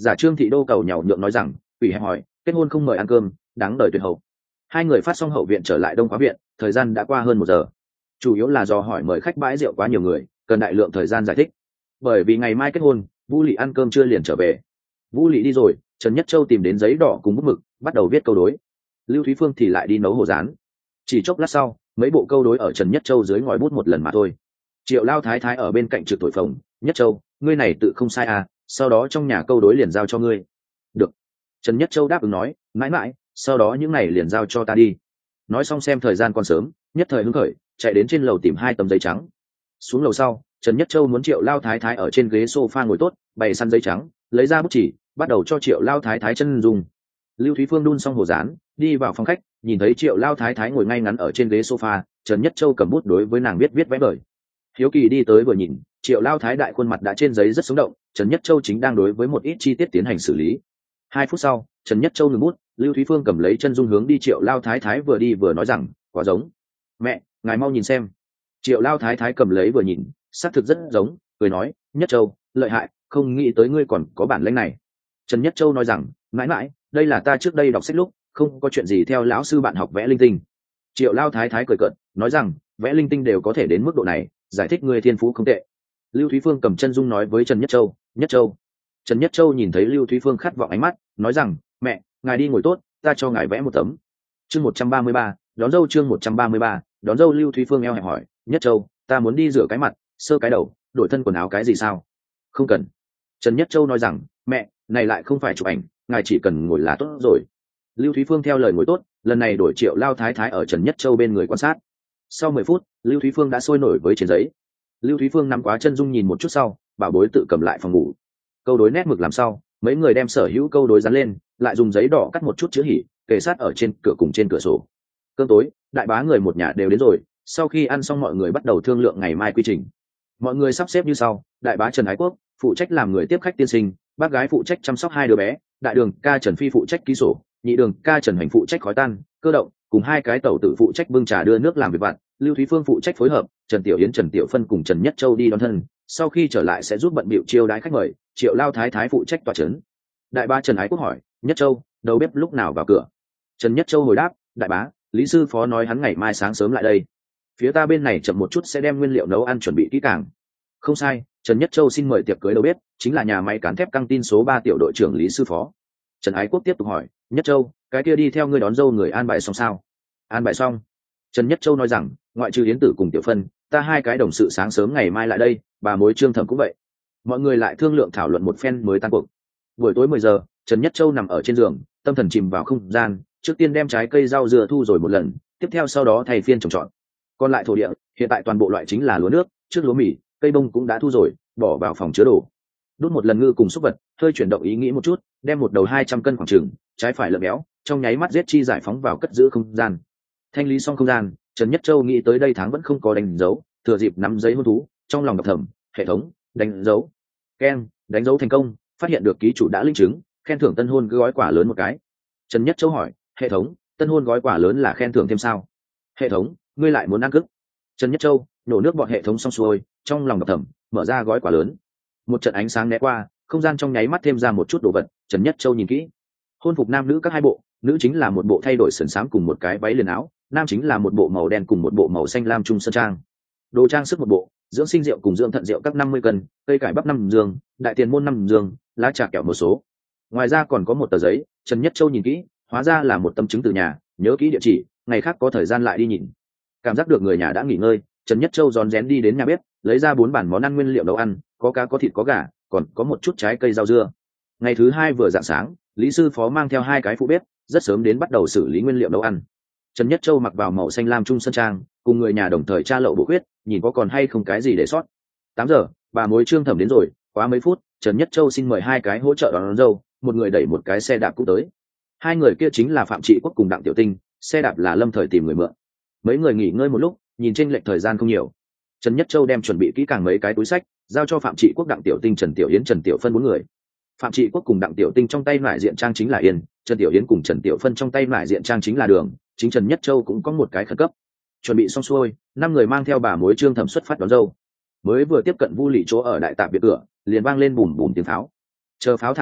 Giả Trương thị đô cầu nhàu nhượng nói rằng ủy hẹp hỏi kết hôn không mời ăn cơm, đáng đời tuyệt hậu. Hai người phát xong hậu viện trở lại Đông Khóa viện, thời gian đã qua hơn 1 giờ. Chủ yếu là do hỏi mời khách bãi rượu quá nhiều người, cần đại lượng thời gian giải thích. Bởi vì ngày mai kết hôn, Vu Lị ăn cơm trưa liền trở về. Vu Lị đi rồi, Trần Nhất Châu tìm đến giấy đỏ cùng bút mực, bắt đầu viết câu đối. Lưu Thúy Phương thì lại đi nấu hồ rán. Chỉ chốc lát sau, mấy bộ câu đối ở Trần Nhất Châu dưới ngòi bút một lần mà thôi. Triệu Lao Thái Thái ở bên cạnh trực thổi phồng, Nhất Châu, ngươi này tự không sai à, sau đó trong nhà câu đối liền giao cho ngươi. Được. Trần Nhất Châu đáp ứng nói, mãi mãi, sau đó những này liền giao cho ta đi. Nói xong xem thời gian còn sớm, nhất thời hứng khởi, chạy đến trên lầu tìm 2 tấm giấy trắng. Xuống lầu sau, Trần Nhất Châu muốn Triệu Lao Thái Thái ở trên ghế sofa ngồi tốt, bày săn giấy trắng, lấy ra bút chỉ, bắt đầu cho Triệu Lao Thái Thái chân dùng. Lưu Thúy Phương đun xong hồ rán, đi vào phòng khách, nhìn thấy Triệu Lao Thái Thái ngồi ngay ngắn ở trên ghế sofa, Trần Nhất Châu cầm bút đối với nàng viết vẽ vời. Hiếu Kỳ đi tới vừa nhìn, Triệu Lao Thái đại khuôn mặt đã trên giấy rất sống động, Trần Nhất Châu chính đang đối với một ít chi tiết tiến hành xử lý. 2 phút sau, Trần Nhất Châu ngừng bút, Lưu Thúy Phương cầm lấy chân dung hướng đi Triệu Lao Thái Thái vừa đi vừa nói rằng, quá giống. Mẹ, ngài mau nhìn xem. Triệu Lao Thái Thái cầm lấy vừa nhìn, xác thực rất giống, cười nói, Nhất Châu, lợi hại, không nghĩ tới ngươi còn có bản lĩnh này. Trần Nhất Châu nói rằng, mãi mãi, đây là ta trước đây đọc sách lúc, không có chuyện gì theo lão sư bạn học vẽ linh tinh. Triệu Lao Thái Thái cười cợt, nói rằng, vẽ linh tinh đều có thể đến mức độ này, giải thích ngươi thiên phú không tệ. Lưu Thúy Phương cầm chân dung nói với Trần Nhất Châu, Nhất Châu. Trần Nhất Châu nhìn thấy Lưu Thúy Phương khát vọng ánh mắt, nói rằng, mẹ, ngài đi ngồi tốt, ta cho ngài vẽ một tấm. Chương 133, đón dâu chương 133, đón dâu. Lưu Thúy Phương eo hẹp hỏi, Nhất Châu, ta muốn đi rửa cái mặt, sơ cái đầu, đổi thân quần áo cái gì sao? Không cần. Trần Nhất Châu nói rằng, mẹ, này lại không phải chụp ảnh, ngài chỉ cần ngồi là tốt rồi. Lưu Thúy Phương theo lời ngồi tốt, lần này đổi Triệu Lao Thái Thái ở Trần Nhất Châu bên người quan sát. Sau 10 phút, Lưu Thúy Phương đã sôi nổi với trên giấy. Lưu Thúy Phương nắm quá chân dung nhìn một chút sau, bảo bối tự cầm lại phòng ngủ. Câu đối nét mực làm sau, mấy người đem sở hữu câu đối dán lên, lại dùng giấy đỏ cắt một chút chữ hỉ, kề sát ở trên cửa cùng trên cửa sổ. Cơm tối, đại bá người một nhà đều đến rồi, sau khi ăn xong mọi người bắt đầu thương lượng ngày mai quy trình. Mọi người sắp xếp như sau: đại bá Trần Ái Quốc phụ trách làm người tiếp khách tiên sinh, bác gái phụ trách chăm sóc 2 đứa bé, đại đường ca Trần Phi phụ trách ký sổ, nhị đường ca Trần Hành phụ trách khói tan, cơ động, cùng 2 cái tẩu tử phụ trách bưng trà đưa nước làm việc vặt. Lưu Thúy Phương phụ trách phối hợp, Trần Tiểu Yến Trần Tiểu Phân cùng Trần Nhất Châu đi đón thân, sau khi trở lại sẽ giúp bận bịu chiêu đãi khách mời. Triệu Lao Thái Thái phụ trách tòa trấn. Đại bá Trần Ái Quốc hỏi, Nhất Châu, đầu bếp lúc nào vào cửa? Trần Nhất Châu hồi đáp, đại bá, Lý sư phó nói hắn ngày mai sáng sớm lại đây. Phía ta bên này chậm một chút sẽ đem nguyên liệu nấu ăn chuẩn bị kỹ càng. Không sai, Trần Nhất Châu xin mời tiệc cưới đầu bếp chính là nhà máy cán thép căng tin số 3 tiểu đội trưởng Lý sư phó. Trần Ái Quốc tiếp tục hỏi, Nhất Châu, cái kia đi theo ngươi đón dâu người an bài xong sao? An bài xong. Trần Nhất Châu nói rằng, ngoại trừ Yến Tử cùng Tiểu Phân, ta 2 cái đồng sự sáng sớm ngày mai lại đây, bà mối Trương Thẩm cũng vậy. Mọi người lại thương lượng thảo luận một phen mới tan cuộc. Buổi tối 10 giờ, Trần Nhất Châu nằm ở trên giường, tâm thần chìm vào không gian, trước tiên đem trái cây rau dưa thu rồi một lần, tiếp theo sau đó thay phiên trồng trọt. Còn lại thổ địa, hiện tại toàn bộ loại chính là lúa nước, trước lúa mì, cây bông cũng đã thu rồi, bỏ vào phòng chứa đồ. Đút một lần ngư cùng xúc vật, hơi chuyển động ý nghĩ một chút, đem một đầu 200 cân khoảng chừng, trái phải lợn béo, trong nháy mắt giết chi giải phóng vào cất giữ không gian. Thanh lý xong không gian, Trần Nhất Châu nghĩ tới đây tháng vẫn không có đánh dấu, thừa dịp nắm giấy hôn thú, trong lòng đọc thầm, hệ thống, đánh dấu. Keng, đánh dấu thành công, phát hiện được ký chủ đã linh chứng, khen thưởng tân hôn gói quả lớn một cái. Trần Nhất Châu hỏi, hệ thống, tân hôn gói quả lớn là khen thưởng thêm sao? Hệ thống, ngươi lại muốn ăn cức. Trần Nhất Châu nổ nước bọt hệ thống xong xuôi, trong lòng đọc thầm, mở ra gói quả lớn. Một trận ánh sáng né qua, không gian trong nháy mắt thêm ra một chút đồ vật. Trần Nhất Châu nhìn kỹ, hôn phục nam nữ các 2 bộ, nữ chính là một bộ thay đổi sườn xám cùng một cái váy liền áo, nam chính là một bộ màu đen cùng một bộ màu xanh lam trung sơn trang. Đồ trang sức một bộ, dưỡng sinh rượu cùng dưỡng thận rượu các 50 cân, cây cải bắp 5 giường, đại tiền môn 5 giường, lá trà kẹo một số. Ngoài ra còn có một tờ giấy. Trần Nhất Châu nhìn kỹ, hóa ra là một tấm chứng từ nhà, nhớ kỹ địa chỉ, ngày khác có thời gian lại đi nhìn. Cảm giác được người nhà đã nghỉ ngơi, Trần Nhất Châu rón rén đi đến nhà bếp, lấy ra 4 bản món ăn nguyên liệu nấu ăn, có cá có thịt có gà, còn có một chút trái cây rau dưa. Ngày thứ 2 vừa rạng sáng, Lý sư phó mang theo 2 cái phụ bếp, rất sớm đến bắt đầu xử lý nguyên liệu nấu ăn. Trần Nhất Châu mặc vào màu xanh lam trung sơn trang, cùng người nhà đồng thời tra lậu bộ quyết, nhìn có còn hay không cái gì để sót. 8 giờ, bà mối Trương Thẩm đến rồi, quá mấy phút, Trần Nhất Châu xin mời 2 cái hỗ trợ đón dâu, một người đẩy một cái xe đạp cũng tới. 2 người kia chính là Phạm Trị Quốc cùng Đặng Tiểu Tinh, xe đạp là Lâm Thời tìm người mượn. Mấy người nghỉ ngơi một lúc, nhìn chênh lệch thời gian không nhiều. Trần Nhất Châu đem chuẩn bị kỹ càng mấy cái túi sách, giao cho Phạm Trị Quốc, Đặng Tiểu Tinh, Trần Tiểu Yến, Trần Tiểu Phân 4 người. Phạm Trị Quốc cùng Đặng Tiểu Tinh trong tay nải diện trang chính là yên, Trần Tiểu Yến cùng Trần Tiểu Phân trong tay nải diện trang chính là đường, chính Trần Nhất Châu cũng có một cái khẩn cấp. Chuẩn bị xong xuôi, 5 người mang theo bà mối Trương Thẩm xuất phát đón dâu. Mới vừa tiếp cận Vu Lị chỗ ở đại tạp biệt cửa, liền vang lên bùm bùm tiếng pháo. Chờ pháo thả xong,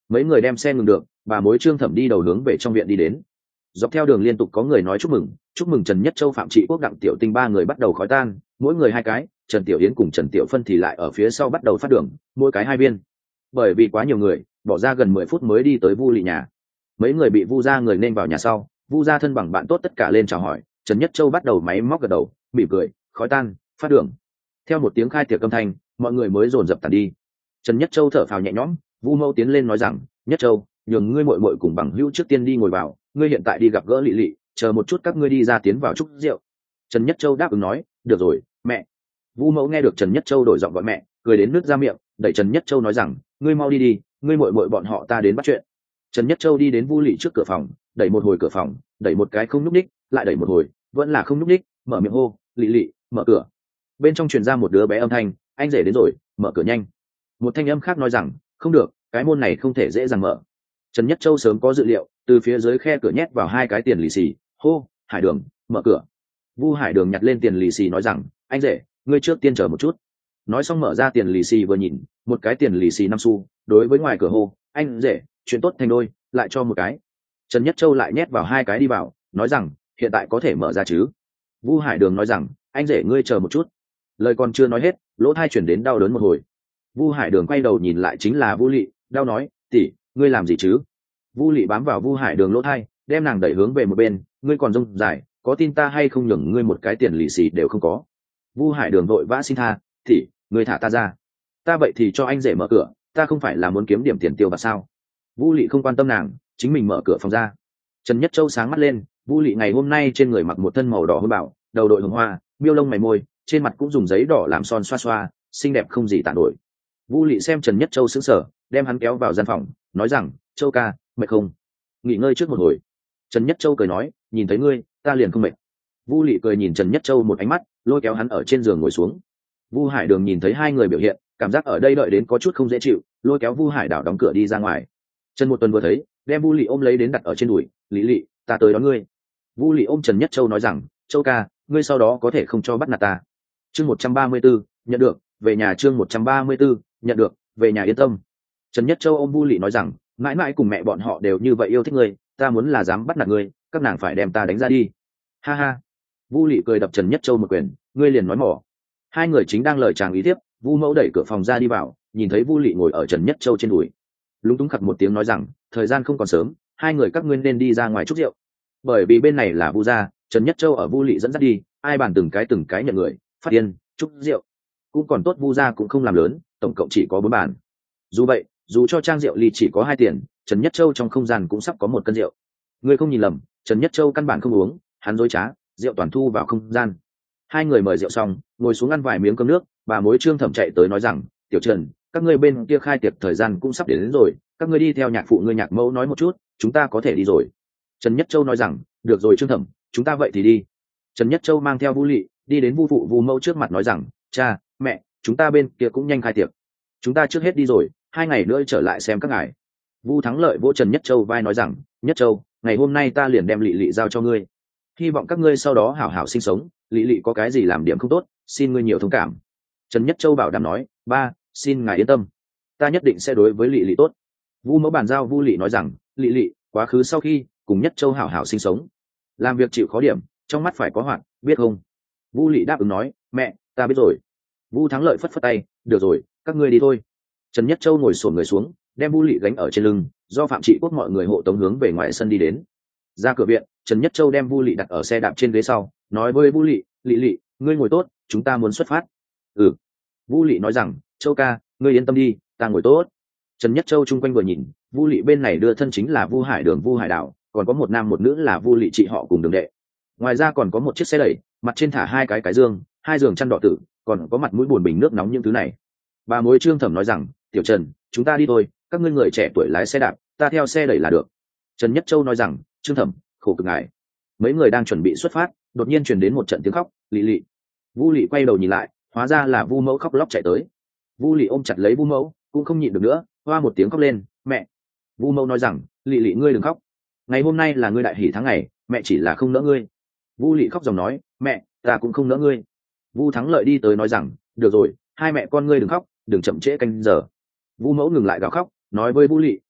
Mấy người đem xe ngừng được, bà mối Trương Thẩm đi đầu hướng về trong viện đi đến. Dọc theo đường liên tục có người nói chúc mừng Trần Nhất Châu, Phạm Trị Quốc, Đặng Tiểu Tinh ba người bắt đầu khói tan, mỗi người hai cái. Trần Tiểu Yến cùng Trần Tiểu Phân thì lại ở phía sau bắt đầu phát đường, mỗi cái hai viên. Bởi vì quá nhiều người, bỏ ra gần 10 phút mới đi tới Vu Lị nhà. Mấy người bị Vu gia người nên vào nhà sau, Vu gia thân bằng bạn tốt tất cả lên chào hỏi. Trần Nhất Châu bắt đầu máy móc gật đầu, mỉm cười, khói tan, phát đường. Theo một tiếng khai tiệc âm thanh, mọi người mới dồn dập tàn đi. Trần Nhất Châu thở phào nhẹ nhõm, Vu Mẫu tiến lên nói rằng, Nhất Châu, nhường ngươi muội muội cùng bằng hữu trước tiên đi ngồi vào, ngươi hiện tại đi gặp gỡ Lị Lị, chờ một chút các ngươi đi ra tiến vào chúc rượu. Trần Nhất Châu đáp ứng nói, được rồi, mẹ. Vu Mẫu nghe được Trần Nhất Châu đổi giọng gọi mẹ, cười đến nước ra miệng, đẩy Trần Nhất Châu nói rằng, ngươi mau đi đi, ngươi muội muội bọn họ ta đến bắt chuyện. Trần Nhất Châu đi đến Vu Lị trước cửa phòng, đẩy một hồi cửa phòng, đẩy một cái không nhúc ních, lại đẩy một hồi, vẫn là không nhúc ních, mở miệng hô, Lị Lị, mở cửa. Bên trong truyền ra một đứa bé âm thanh, anh rể đến rồi, mở cửa nhanh. Một thanh âm khác nói rằng, không được, cái môn này không thể dễ dàng mở. Trần Nhất Châu sớm có dự liệu, từ phía dưới khe cửa nhét vào hai cái tiền lì xì, hô, Hải Đường, mở cửa. Vu Hải Đường nhặt lên tiền lì xì nói rằng, anh rể, ngươi trước tiên chờ một chút. Nói xong mở ra tiền lì xì vừa nhìn, một cái tiền lì xì 5 xu, đối với ngoài cửa hô, anh rể, chuyện tốt thành đôi, lại cho một cái. Trần Nhất Châu lại nhét vào hai cái đi vào, nói rằng, hiện tại có thể mở ra chứ. Vu Hải Đường nói rằng, anh rể ngươi chờ một chút. Lời còn chưa nói hết, lỗ tai chuyển đến đau đớn một hồi. Vu Hải Đường quay đầu nhìn lại chính là Vu Lị, đau nói, tỷ, ngươi làm gì chứ? Vu Lị bám vào Vu Hải Đường lỗ tai, đem nàng đẩy hướng về một bên, ngươi còn rông dài, có tin ta hay không nhường ngươi một cái tiền lì xì đều không có. Vu Hải Đường vội vã xin tha, tỷ, ngươi thả ta ra. Ta vậy thì cho anh rể mở cửa, ta không phải là muốn kiếm điểm tiền tiêu vặt sao? Vu Lị không quan tâm nàng, chính mình mở cửa phòng ra. Trần Nhất Châu sáng mắt lên, Vu Lị ngày hôm nay trên người mặc một thân màu đỏ hôi bảo, đầu đội hồng hoa, miêu lông mày môi, trên mặt cũng dùng giấy đỏ làm son xoa xoa, xinh đẹp không gì tả nổi. Vu Lị xem Trần Nhất Châu sững sờ, đem hắn kéo vào gian phòng, nói rằng, Châu ca, mệt không? Nghỉ ngơi trước một hồi. Trần Nhất Châu cười nói, nhìn thấy ngươi, ta liền không mệt. Vu Lị cười nhìn Trần Nhất Châu một ánh mắt, lôi kéo hắn ở trên giường ngồi xuống. Vu Hải Đường nhìn thấy hai người biểu hiện, cảm giác ở đây đợi đến có chút không dễ chịu, lôi kéo Vu Hải Đảo đóng cửa đi ra ngoài. Trần Một Tuần vừa thấy, đem Vu Lị ôm lấy đến đặt ở trên đùi, Lị Lị, ta tới đón ngươi. Vu Lị ôm Trần Nhất Châu nói rằng, Châu ca, ngươi sau đó có thể không cho bắt nạt ta. Chương 134, nhận được, về nhà. Chương 134, nhận được, về nhà yên tâm. Trần Nhất Châu ôm Vu Lị nói rằng, mãi mãi cùng mẹ bọn họ đều như vậy yêu thích ngươi, ta muốn là dám bắt nạt ngươi, các nàng phải đem ta đánh ra đi. Ha ha. Vu Lị cười đập Trần Nhất Châu một quyền, ngươi liền nói mỏ. Hai người chính đang lời chàng ý tiếp, Vu Mẫu đẩy cửa phòng ra đi vào, nhìn thấy Vu Lị ngồi ở Trần Nhất Châu trên đùi, lúng túng khặt một tiếng nói rằng, thời gian không còn sớm, hai người các ngươi nên đi ra ngoài chúc rượu. Bởi vì bên này là Vu gia, Trần Nhất Châu ở Vu Lị dẫn dắt đi, ai bàn từng cái nhận người, phát điên, chúc rượu. Cũng còn tốt Vu gia cũng không làm lớn, tổng cộng chỉ có 4 bàn. Dù vậy, dù cho trang rượu ly chỉ có 2 tiền, Trần Nhất Châu trong không gian cũng sắp có 1 cân rượu. Ngươi không nhìn lầm, Trần Nhất Châu căn bản không uống, hắn dối trá, rượu toàn thu vào không gian. Hai người mời rượu xong, ngồi xuống ăn vài miếng cơm nước, bà mối Trương Thẩm chạy tới nói rằng, tiểu Trần, các ngươi bên kia khai tiệc thời gian cũng sắp đến rồi, các ngươi đi theo nhạc phụ ngươi nhạc mẫu nói một chút, chúng ta có thể đi rồi. Trần Nhất Châu nói rằng, được rồi Trương Thẩm, chúng ta vậy thì đi. Trần Nhất Châu mang theo Vu Lị đi đến Vu phụ Vu mẫu trước mặt nói rằng, cha, mẹ, chúng ta bên kia cũng nhanh khai tiệc, chúng ta trước hết đi rồi, 2 ngày nữa trở lại xem các ngài. Vu Thắng Lợi vỗ Trần Nhất Châu vai nói rằng, Nhất Châu, ngày hôm nay ta liền đem Lị Lị giao cho ngươi, hy vọng các ngươi sau đó hảo hảo sinh sống, Lị Lị có cái gì làm điểm không tốt, xin ngươi nhiều thông cảm. Trần Nhất Châu bảo đảm nói, ba, xin ngài yên tâm, ta nhất định sẽ đối với Lị Lị tốt. Vu mẫu bàn giao Vu Lị nói rằng, Lị Lị, quá khứ sau khi cùng Nhất Châu hảo hảo sinh sống, làm việc chịu khó điểm, trong mắt phải có hoạt, biết không? Vu Lị đáp ứng nói, mẹ, ta biết rồi. Vu Thắng Lợi phất phất tay, được rồi, các ngươi đi thôi. Trần Nhất Châu ngồi xổm người xuống, đem Vu Lị gánh ở trên lưng, do Phạm Trị Quốc mọi người hộ tống hướng về ngoài sân đi đến. Ra cửa viện, Trần Nhất Châu đem Vu Lị đặt ở xe đạp trên ghế sau, nói với Vu Lị, Lị Lị, ngươi ngồi tốt, chúng ta muốn xuất phát. Ừ. Vu Lị nói rằng, Châu ca, ngươi yên tâm đi, ta ngồi tốt. Trần Nhất Châu chung quanh vừa nhìn, Vu Lị bên này đưa thân chính là Vu Hải Đường Vu Hải Đảo, còn có một nam một nữ là Vu Lị chị họ cùng đường đệ. Ngoài ra còn có một chiếc xe đẩy, mặt trên thả 2 cái dương, 2 giường chăn đỏ tử, còn có mặt mũi buồn bình nước nóng những thứ này. Bà mối Trương Thẩm nói rằng, tiểu Trần, chúng ta đi thôi, các ngươi người trẻ tuổi lái xe đạp, ta theo xe đẩy là được. Trần Nhất Châu nói rằng, Trương Thẩm, khổ cực ngài. Mấy người đang chuẩn bị xuất phát, đột nhiên truyền đến một trận tiếng khóc, Lị Lị. Vu Lị quay đầu nhìn lại, hóa ra là Vu mẫu khóc lóc chạy tới. Vu Lị ôm chặt lấy Vu mẫu, cũng không nhịn được nữa, hoa một tiếng khóc lên, mẹ. Vu mẫu nói rằng, Lị Lị ngươi đừng khóc, ngày hôm nay là ngươi đại hỷ tháng ngày, mẹ chỉ là không nỡ ngươi. Vu Lị khóc dòng nói, mẹ, ta cũng không nỡ ngươi. Vu Thắng Lợi đi tới nói rằng, được rồi, hai mẹ con ngươi đừng khóc, đừng chậm trễ canh giờ. Vu mẫu ngừng lại gào khóc, nói với Vu Lị,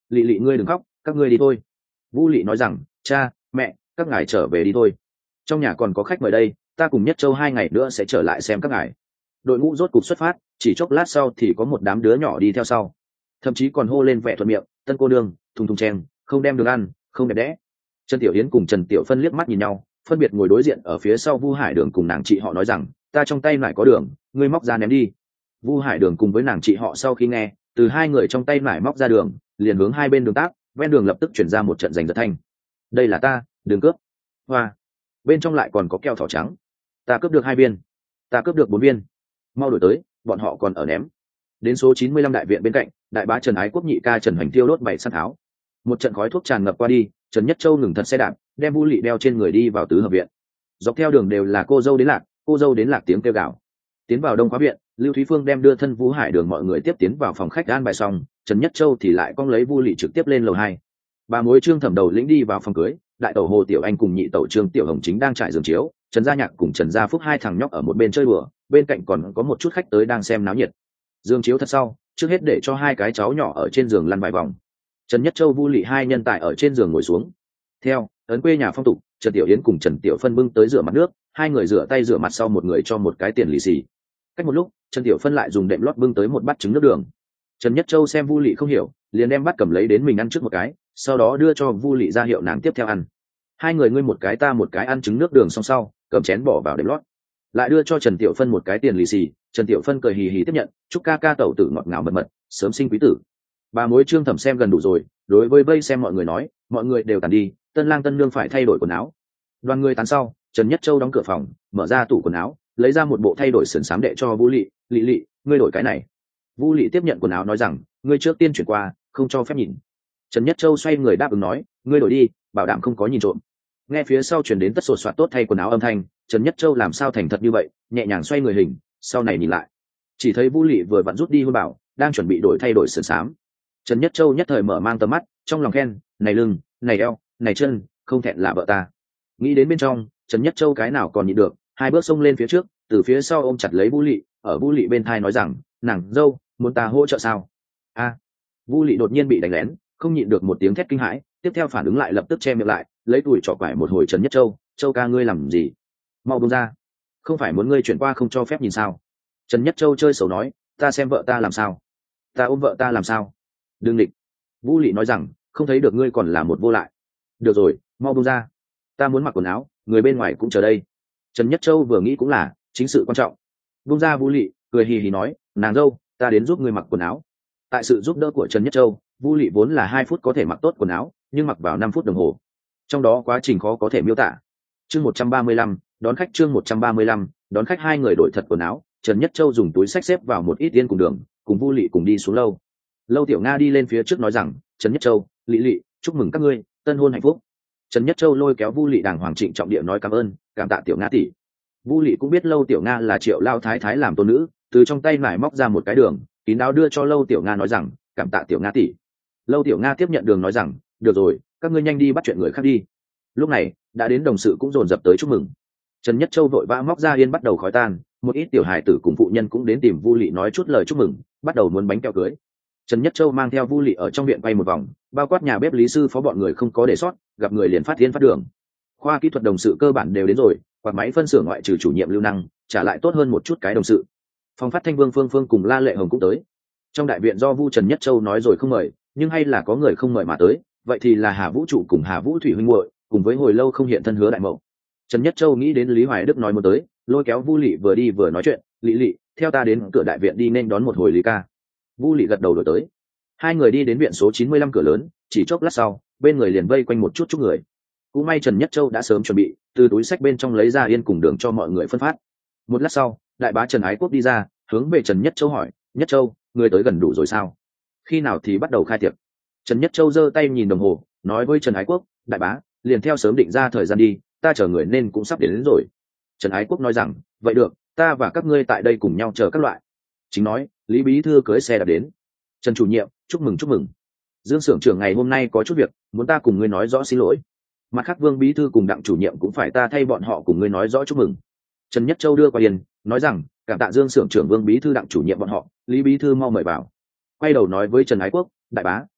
lị lị ngươi đừng khóc, các ngươi đi thôi. Vu Lị nói rằng, cha mẹ các ngài trở về đi thôi, trong nhà còn có khách mời đây, ta cùng Nhất Châu 2 ngày nữa sẽ trở lại xem các ngài. Đội ngũ rốt cục xuất phát, chỉ chốc lát sau thì có một đám đứa nhỏ đi theo sau, thậm chí còn hô lên vẻ thuận miệng, tân cô nương thùng thùng chèn, không đem đường ăn, không đẹp đẽ. Trần Tiểu Yến cùng Trần Tiểu Phân liếc mắt nhìn nhau, phân biệt ngồi đối diện ở phía sau Vu Hải Đường cùng nàng chị họ nói rằng, ta trong tay lại có đường, ngươi móc ra ném đi. Vu Hải Đường cùng với nàng chị họ sau khi nghe, từ hai người trong tay lại móc ra đường, liền hướng hai bên đường tác, ven đường lập tức chuyển ra một trận giành giật thanh. Đây là ta, đường cướp. Hoa, bên trong lại còn có keo thỏ trắng. Ta cướp được 2 viên, ta cướp được 4 viên. Mau đổi tới, bọn họ còn ở ném. Đến số 95 đại viện bên cạnh, đại bá Trần Ái Quốc nhị ca Trần Hoành Tiêu đốt 7 săn tháo. Một trận khói thuốc tràn ngập qua đi, Trần Nhất Châu ngừng thật xe đạp, đem Vu Lị đeo trên người đi vào tứ hợp viện. Dọc theo đường đều là cô dâu đến lạc, cô dâu đến lạc tiếng kêu gào. Tiến vào đông khóa viện, Lưu Thúy Phương đem đưa thân Vũ Hải Đường mọi người tiếp tiến vào phòng khách an bài xong, Trần Nhất Châu thì lại cong lấy Vu Lị trực tiếp lên lầu 2. Bà mối Trương Thẩm Đầu lĩnh đi vào phòng cưới, đại tẩu Hồ Tiểu Anh cùng nhị tẩu Trương Tiểu Hồng chính đang trải giường chiếu, Trần Gia Nhạc cùng Trần Gia Phúc hai thằng nhóc ở một bên chơi đùa, bên cạnh còn có một chút khách tới đang xem náo nhiệt. Giường chiếu thật sau, trước hết để cho hai cái cháu nhỏ ở trên giường lăn vài vòng. Trần Nhất Châu Vu Lị hai nhân tài ở trên giường ngồi xuống. Theo ấn quê nhà phong tục, Trần Tiểu Yến cùng Trần Tiểu Phân bưng tới rửa mặt nước, hai người rửa tay rửa mặt sau một người cho một cái tiền lì xì. Cách một lúc, Trần Tiểu Phân lại dùng đệm lót bưng tới một bát trứng nước đường. Trần Nhất Châu xem Vu Lị không hiểu, liền đem bát cầm lấy đến mình ăn trước một cái, sau đó đưa cho Vu Lị ra hiệu nàng tiếp theo ăn. Hai người ngươi một cái ta một cái ăn trứng nước đường xong sau, cầm chén bỏ vào đệm lót, lại đưa cho Trần Tiểu Phân một cái tiền lì xì. Trần Tiểu Phân cười hì hì tiếp nhận, chúc ca ca tẩu tử ngọt ngào mật mật, sớm sinh quý tử. Bà mối Trương Thẩm xem gần đủ rồi, đối với vây xem mọi người nói, mọi người đều tàn đi, tân lang tân nương phải thay đổi quần áo. Đoàn người tán sau, Trần Nhất Châu đóng cửa phòng, mở ra tủ quần áo, lấy ra một bộ thay đổi sườn xám đệ cho Vu Lị, Lị Lị, ngươi đổi cái này. Vu Lị tiếp nhận quần áo nói rằng, ngươi trước tiên chuyển qua, không cho phép nhìn. Trần Nhất Châu xoay người đáp ứng nói, ngươi đổi đi, bảo đảm không có nhìn trộm. Nghe phía sau truyền đến tất sột soạt tốt thay quần áo âm thanh, Trần Nhất Châu làm sao thành thật như vậy, nhẹ nhàng xoay người hình, sau này nhìn lại, chỉ thấy Vu Lị vừa vặn rút đi hôn bảo, đang chuẩn bị thay đổi sườn xám. Trần Nhất Châu nhất thời mở mang tầm mắt, trong lòng khen, này lưng, này eo, này chân, không thẹn là vợ ta. Nghĩ đến bên trong, Trần Nhất Châu cái nào còn nhịn được, hai bước xông lên phía trước, từ phía sau ôm chặt lấy Vu Lị, ở Vu Lị bên thai nói rằng, nàng dâu, muốn ta hỗ trợ sao? A. Vu Lị đột nhiên bị đánh lén, không nhịn được một tiếng thét kinh hãi, tiếp theo phản ứng lại lập tức che miệng lại, lấy tuổi trỏ quải một hồi Trần Nhất Châu, Châu ca ngươi làm gì? Mau buông ra, không phải muốn ngươi chuyển qua không cho phép nhìn sao? Trần Nhất Châu chơi xấu nói, ta xem vợ ta làm sao? Ta ôm vợ ta làm sao? Đừng định. Vu Lị nói rằng, không thấy được ngươi còn là một vô lại. Được rồi, mau buông ra, ta muốn mặc quần áo, người bên ngoài cũng chờ đây. Trần Nhất Châu vừa nghĩ cũng là chính sự quan trọng. Buông ra Vu Lị, cười hì hì nói, nàng dâu, ta đến giúp ngươi mặc quần áo. Tại sự giúp đỡ của Trần Nhất Châu, Vu Lị vốn là 2 phút có thể mặc tốt quần áo, nhưng mặc vào 5 phút đồng hồ, trong đó quá trình khó có thể miêu tả. Chương 135, đón khách. Chương 135, đón khách. Hai người đổi thật quần áo, Trần Nhất Châu dùng túi xách xếp vào một ít yên cùng đường, cùng Vu Lị cùng đi xuống lâu. Lâu Tiểu Nga đi lên phía trước nói rằng, Trần Nhất Châu, Lị Lị, chúc mừng các ngươi tân hôn hạnh phúc. Trần Nhất Châu lôi kéo Vu Lị đàng hoàng trịnh trọng địa nói cảm ơn, cảm tạ Tiểu Nga tỷ. Vu Lị cũng biết Lâu Tiểu Nga là Triệu Lao Thái Thái làm tôn nữ, từ trong tay nải móc ra một cái đường, kín đáo đưa cho Lâu Tiểu Nga nói rằng, cảm tạ Tiểu Nga tỷ. Lâu Tiểu Nga tiếp nhận đường nói rằng, được rồi, các ngươi nhanh đi bắt chuyện người khác đi. Lúc này đã đến đồng sự cũng dồn dập tới chúc mừng. Trần Nhất Châu vội vã móc ra yên bắt đầu khói tan, một ít tiểu hài tử cùng phụ nhân cũng đến tìm Vu Lị nói chút lời chúc mừng, bắt đầu muốn bánh kẹo cưới. Trần Nhất Châu mang theo Vu Lị ở trong viện quay một vòng, bao quát nhà bếp lý sư phó bọn người không có để sót, gặp người liền phát thiên phát đường. Khoa kỹ thuật đồng sự cơ bản đều đến rồi, quạt máy phân xưởng ngoại trừ chủ nhiệm Lưu Năng, trả lại tốt hơn một chút cái đồng sự. Phòng phát thanh Vương Phương Phương cùng La Lệ Hồng cũng tới. Trong đại viện do Vu Trần Nhất Châu nói rồi không mời, nhưng hay là có người không mời mà tới, vậy thì là Hà Vũ Trụ cùng Hà Vũ Thủy huynh muội, cùng với hồi lâu không hiện thân Hứa Đại Mậu. Trần Nhất Châu nghĩ đến Lý Hoài Đức nói muốn tới, lôi kéo Vu Lị vừa đi vừa nói chuyện, Lị Lị, theo ta đến cửa đại viện đi nên đón một hồi Lý ca. Vu Lị gật đầu đổi tới. Hai người đi đến viện số 95 cửa lớn, chỉ chốc lát sau, bên người liền vây quanh một chút người. Cũng may Trần Nhất Châu đã sớm chuẩn bị, từ túi xách bên trong lấy ra yên cùng đường cho mọi người phân phát. Một lát sau, đại bá Trần Ái Quốc đi ra, hướng về Trần Nhất Châu hỏi, Nhất Châu, người tới gần đủ rồi sao? Khi nào thì bắt đầu khai tiệc? Trần Nhất Châu giơ tay nhìn đồng hồ, nói với Trần Ái Quốc, đại bá, liền theo sớm định ra thời gian đi, ta chờ người nên cũng sắp đến rồi. Trần Ái Quốc nói rằng, vậy được, ta và các ngươi tại đây cùng nhau chờ các loại. Chính nói, Lý Bí Thư cưỡi xe đạp đến. Trần chủ nhiệm, chúc mừng chúc mừng. Dương xưởng trưởng ngày hôm nay có chút việc, muốn ta cùng ngươi nói rõ xin lỗi. Mặt khác Vương Bí Thư cùng Đặng chủ nhiệm cũng phải ta thay bọn họ cùng ngươi nói rõ chúc mừng. Trần Nhất Châu đưa qua điền, nói rằng, cảm tạ Dương xưởng trưởng Vương Bí Thư Đặng chủ nhiệm bọn họ, Lý Bí Thư mau mời vào. Quay đầu nói với Trần Ái Quốc, đại bá,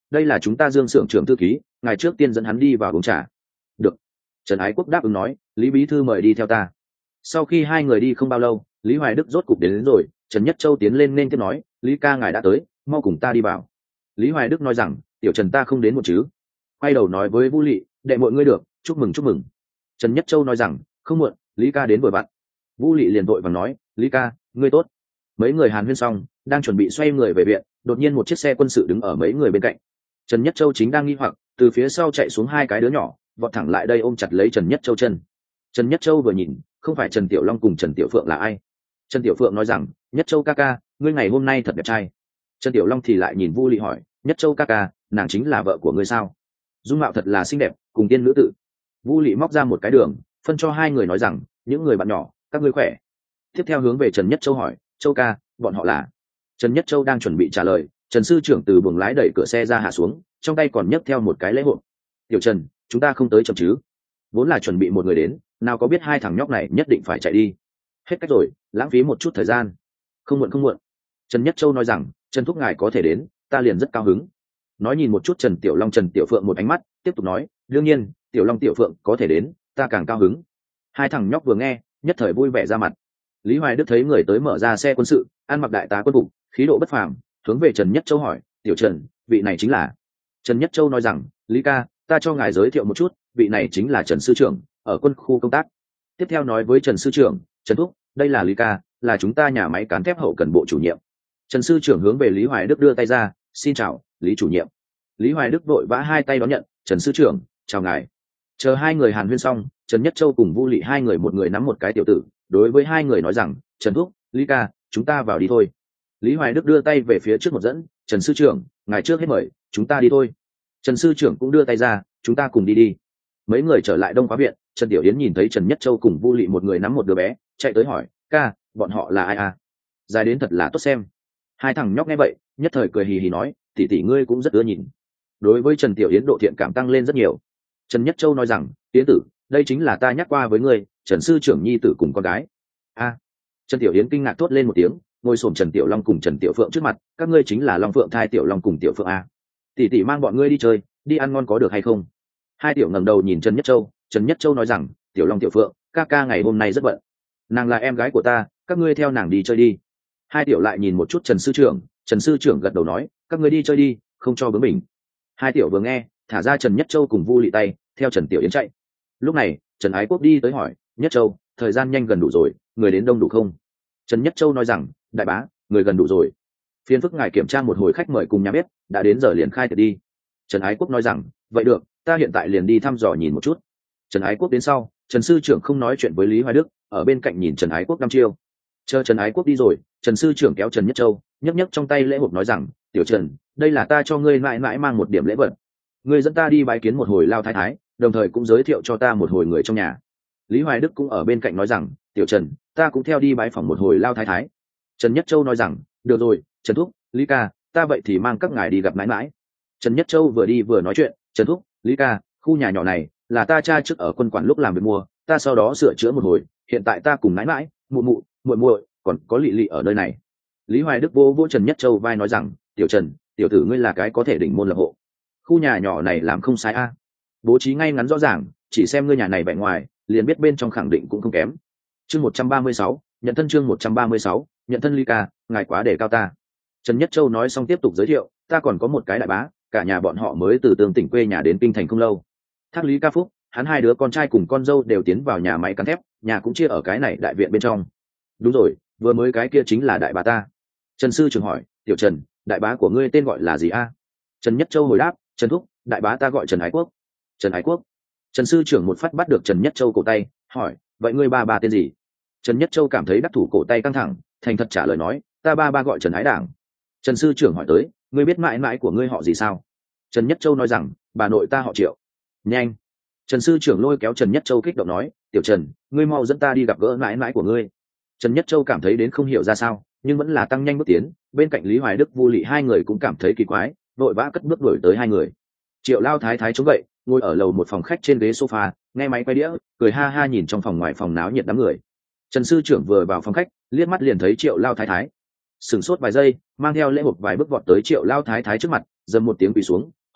đây là chúng ta Dương xưởng trưởng thư ký, ngài trước tiên dẫn hắn đi vào uống trà. Được. Trần Ái Quốc đáp ứng nói, Lý bí thư mời đi theo ta. Sau khi hai người đi không bao lâu, Lý Hoài Đức rốt cục đến rồi, Trần Nhất Châu tiến lên nên tiếp nói, Lý ca ngài đã tới, mau cùng ta đi vào. Lý Hoài Đức nói rằng, tiểu Trần ta không đến một chứ. Quay đầu nói với Vũ Lị, đệ mọi ngươi được, chúc mừng chúc mừng. Trần Nhất Châu nói rằng, không muộn, Lý ca đến vừa vặn. Vũ Lị liền vội vàng nói, Lý ca ngươi tốt. Mấy người hàn huyên xong đang chuẩn bị xoay người về viện, đột nhiên một chiếc xe quân sự đứng ở mấy người bên cạnh. Trần Nhất Châu chính đang nghi hoặc, từ phía sau chạy xuống hai cái đứa nhỏ, vọt thẳng lại đây ôm chặt lấy Trần Nhất Châu chân. Trần Nhất Châu vừa nhìn, không phải Trần Tiểu Long cùng Trần Tiểu Phượng là ai. Trần Tiểu Phượng nói rằng, Nhất Châu ca ca, ngươi ngày hôm nay thật đẹp trai. Trần Tiểu Long thì lại nhìn Vu Lị hỏi, Nhất Châu ca ca, nàng chính là vợ của ngươi sao? Dung mạo thật là xinh đẹp, cùng tiên nữ tự. Vu Lị móc ra một cái đường, phân cho hai người nói rằng, những người bạn nhỏ, các ngươi khỏe. Tiếp theo hướng về Trần Nhất Châu hỏi, Châu ca, bọn họ là? Trần Nhất Châu đang chuẩn bị trả lời, Trần sư trưởng từ buồng lái đẩy cửa xe ra hạ xuống, trong tay còn nhấc theo một cái lễ hộp. Tiểu Trần, chúng ta không tới chậm chứ? Vốn là chuẩn bị một người đến, nào có biết hai thằng nhóc này nhất định phải chạy đi. Hết cách rồi, lãng phí một chút thời gian. Không muộn không muộn. Trần Nhất Châu nói rằng, Trần thúc ngài có thể đến, ta liền rất cao hứng. Nói nhìn một chút Trần Tiểu Long Trần Tiểu Phượng một ánh mắt, tiếp tục nói, đương nhiên, Tiểu Long Tiểu Phượng có thể đến, ta càng cao hứng. Hai thằng nhóc vừa nghe, nhất thời vui vẻ ra mặt. Lý Hoài Đức thấy người tới mở ra xe quân sự, ăn mặc đại tá quân phục, khí độ bất phàm, hướng về Trần Nhất Châu hỏi, Tiểu Trần, vị này chính là? Trần Nhất Châu nói rằng, Lý ca, ta cho ngài giới thiệu một chút, vị này chính là Trần sư trưởng, ở quân khu công tác. Tiếp theo nói với Trần sư trưởng, Trần thúc, đây là Lý ca, là chúng ta nhà máy cán thép hậu cần bộ chủ nhiệm. Trần sư trưởng hướng về Lý Hoài Đức đưa tay ra, xin chào, Lý chủ nhiệm. Lý Hoài Đức vội vã hai tay đón nhận, Trần sư trưởng, chào ngài. Chờ hai người hàn huyên xong, Trần Nhất Châu cùng Vu Lị hai người một người nắm một cái tiểu tử, đối với hai người nói rằng, Trần thúc, Lý ca, chúng ta vào đi thôi. Lý Hoài Đức đưa tay về phía trước một dẫn, Trần sư trưởng, ngài trước hết mời, chúng ta đi thôi. Trần sư trưởng cũng đưa tay ra, chúng ta cùng đi đi. Mấy người trở lại Đông Khóa viện, Trần Tiểu Yến nhìn thấy Trần Nhất Châu cùng Vu Lị một người nắm một đứa bé, chạy tới hỏi, ca, bọn họ là ai à? Dài đến thật là tốt xem. Hai thằng nhóc nghe vậy, nhất thời cười hì hì nói, tỷ tỷ ngươi cũng rất ưa nhìn. Đối với Trần Tiểu Yến độ thiện cảm tăng lên rất nhiều. Trần Nhất Châu nói rằng, Yến tử, đây chính là ta nhắc qua với ngươi, Trần sư trưởng nhi tử cùng con gái. A. Trần Tiểu Yến kinh ngạc thốt lên một tiếng, ngồi xổm Trần Tiểu Long cùng Trần Tiểu Phượng trước mặt, các ngươi chính là Long Phượng thai Tiểu Long cùng Tiểu Phượng a. Tỷ tỷ mang bọn ngươi đi chơi, đi ăn ngon có được hay không? Hai tiểu ngẩng đầu nhìn Trần Nhất Châu, Trần Nhất Châu nói rằng, Tiểu Long Tiểu Phượng, ca ca ngày hôm nay rất bận. Nàng là em gái của ta, các ngươi theo nàng đi chơi đi. Hai tiểu lại nhìn một chút Trần sư trưởng, Trần sư trưởng gật đầu nói, các ngươi đi chơi đi, không cho bướng mình. Hai tiểu vừa nghe, thả ra Trần Nhất Châu cùng Vu Lị tay, theo Trần Tiểu Yến chạy. Lúc này, Trần Ái Quốc đi tới hỏi, Nhất Châu, thời gian nhanh gần đủ rồi, người đến đông đủ không? Trần Nhất Châu nói rằng, đại bá, người gần đủ rồi. Phiên phức ngài kiểm tra một hồi khách mời cùng nhà bếp, đã đến giờ liền khai tiệc đi. Trần Ái Quốc nói rằng, vậy được, ta hiện tại liền đi thăm dò nhìn một chút. Trần Ái Quốc đến sau, Trần sư trưởng không nói chuyện với Lý Hoài Đức, ở bên cạnh nhìn Trần Ái Quốc đăm chiêu. Chờ Trần Ái Quốc đi rồi, Trần sư trưởng kéo Trần Nhất Châu, nhấc nhấc trong tay lễ hộp nói rằng, Tiểu Trần, đây là ta cho ngươi mãi mãi mang một điểm lễ vật. Ngươi dẫn ta đi bái kiến một hồi lao thái thái, đồng thời cũng giới thiệu cho ta một hồi người trong nhà. Lý Hoài Đức cũng ở bên cạnh nói rằng, Tiểu Trần, ta cũng theo đi bái phỏng một hồi lao thái thái. Trần Nhất Châu nói rằng, được rồi, Trần thúc, Lý ca, ta vậy thì mang các ngài đi gặp mãi mãi. Trần Nhất Châu vừa đi vừa nói chuyện, Trần thúc, Lý ca, khu nhà nhỏ này là ta cha trước ở quân quản lúc làm việc mua, ta sau đó sửa chữa một hồi, hiện tại ta cùng mãi mãi, muội muội còn có Lị Lị ở nơi này. Lý Hoài Đức vô vô Trần Nhất Châu vai nói rằng, Tiểu Trần, tiểu tử ngươi là cái có thể đỉnh môn lập hộ. Khu nhà nhỏ này làm không sai a, bố trí ngay ngắn rõ ràng, chỉ xem ngươi nhà này vẻ ngoài, liền biết bên trong khẳng định cũng không kém. Chương 136, nhận thân chương 136, nhận thân Lý ca, ngài quá để cao ta. Trần Nhất Châu nói xong tiếp tục giới thiệu, ta còn có một cái đại bá, cả nhà bọn họ mới từ Tương tỉnh quê nhà đến kinh thành không lâu. Thác Lý Ca Phúc, hắn hai đứa con trai cùng con dâu đều tiến vào nhà máy cán thép, nhà cũng chia ở cái này đại viện bên trong. Đúng rồi, vừa mới cái kia chính là đại bá ta. Trần sư trưởng hỏi, Tiểu Trần, đại bá của ngươi tên gọi là gì a? Trần Nhất Châu hồi đáp, Trần thúc, đại bá ta gọi Trần Ái Quốc. Trần Ái Quốc. Trần sư trưởng một phát bắt được Trần Nhất Châu cổ tay, hỏi, vậy ngươi ba tên gì? Trần Nhất Châu cảm thấy đắc thủ cổ tay căng thẳng, thành thật trả lời nói, ta ba gọi Trần Ái Đảng. Trần sư trưởng hỏi tới, ngươi biết mãi mãi của ngươi họ gì sao? Trần Nhất Châu nói rằng, bà nội ta họ Triệu. Nhanh. Trần sư trưởng lôi kéo Trần Nhất Châu kích động nói, Tiểu Trần, ngươi mau dẫn ta đi gặp gỡ mãi mãi của ngươi. Trần Nhất Châu cảm thấy đến không hiểu ra sao, nhưng vẫn là tăng nhanh bước tiến, bên cạnh Lý Hoài Đức, Vu Lị hai người cũng cảm thấy kỳ quái, vội vã cất bước đuổi tới hai người. Triệu lao thái thái chống gậy, ngồi ở lầu một phòng khách trên ghế sofa, nghe máy quay đĩa, cười ha ha nhìn trong phòng ngoài phòng náo nhiệt đám người. Trần sư trưởng vừa vào phòng khách, liếc mắt liền thấy Triệu lao thái thái, sửng sốt vài giây, mang theo lễ hộp vài bước vọt tới Triệu lao thái thái trước mặt, dầm một tiếng quỳ xuống,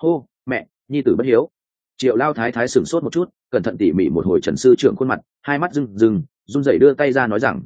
hô mẹ, nhi tử bất hiếu. Triệu lao thái thái sửng sốt một chút, cẩn thận tỉ mỉ một hồi Trần sư trưởng khuôn mặt, hai mắt rưng rưng, run rẩy đưa tay ra nói rằng,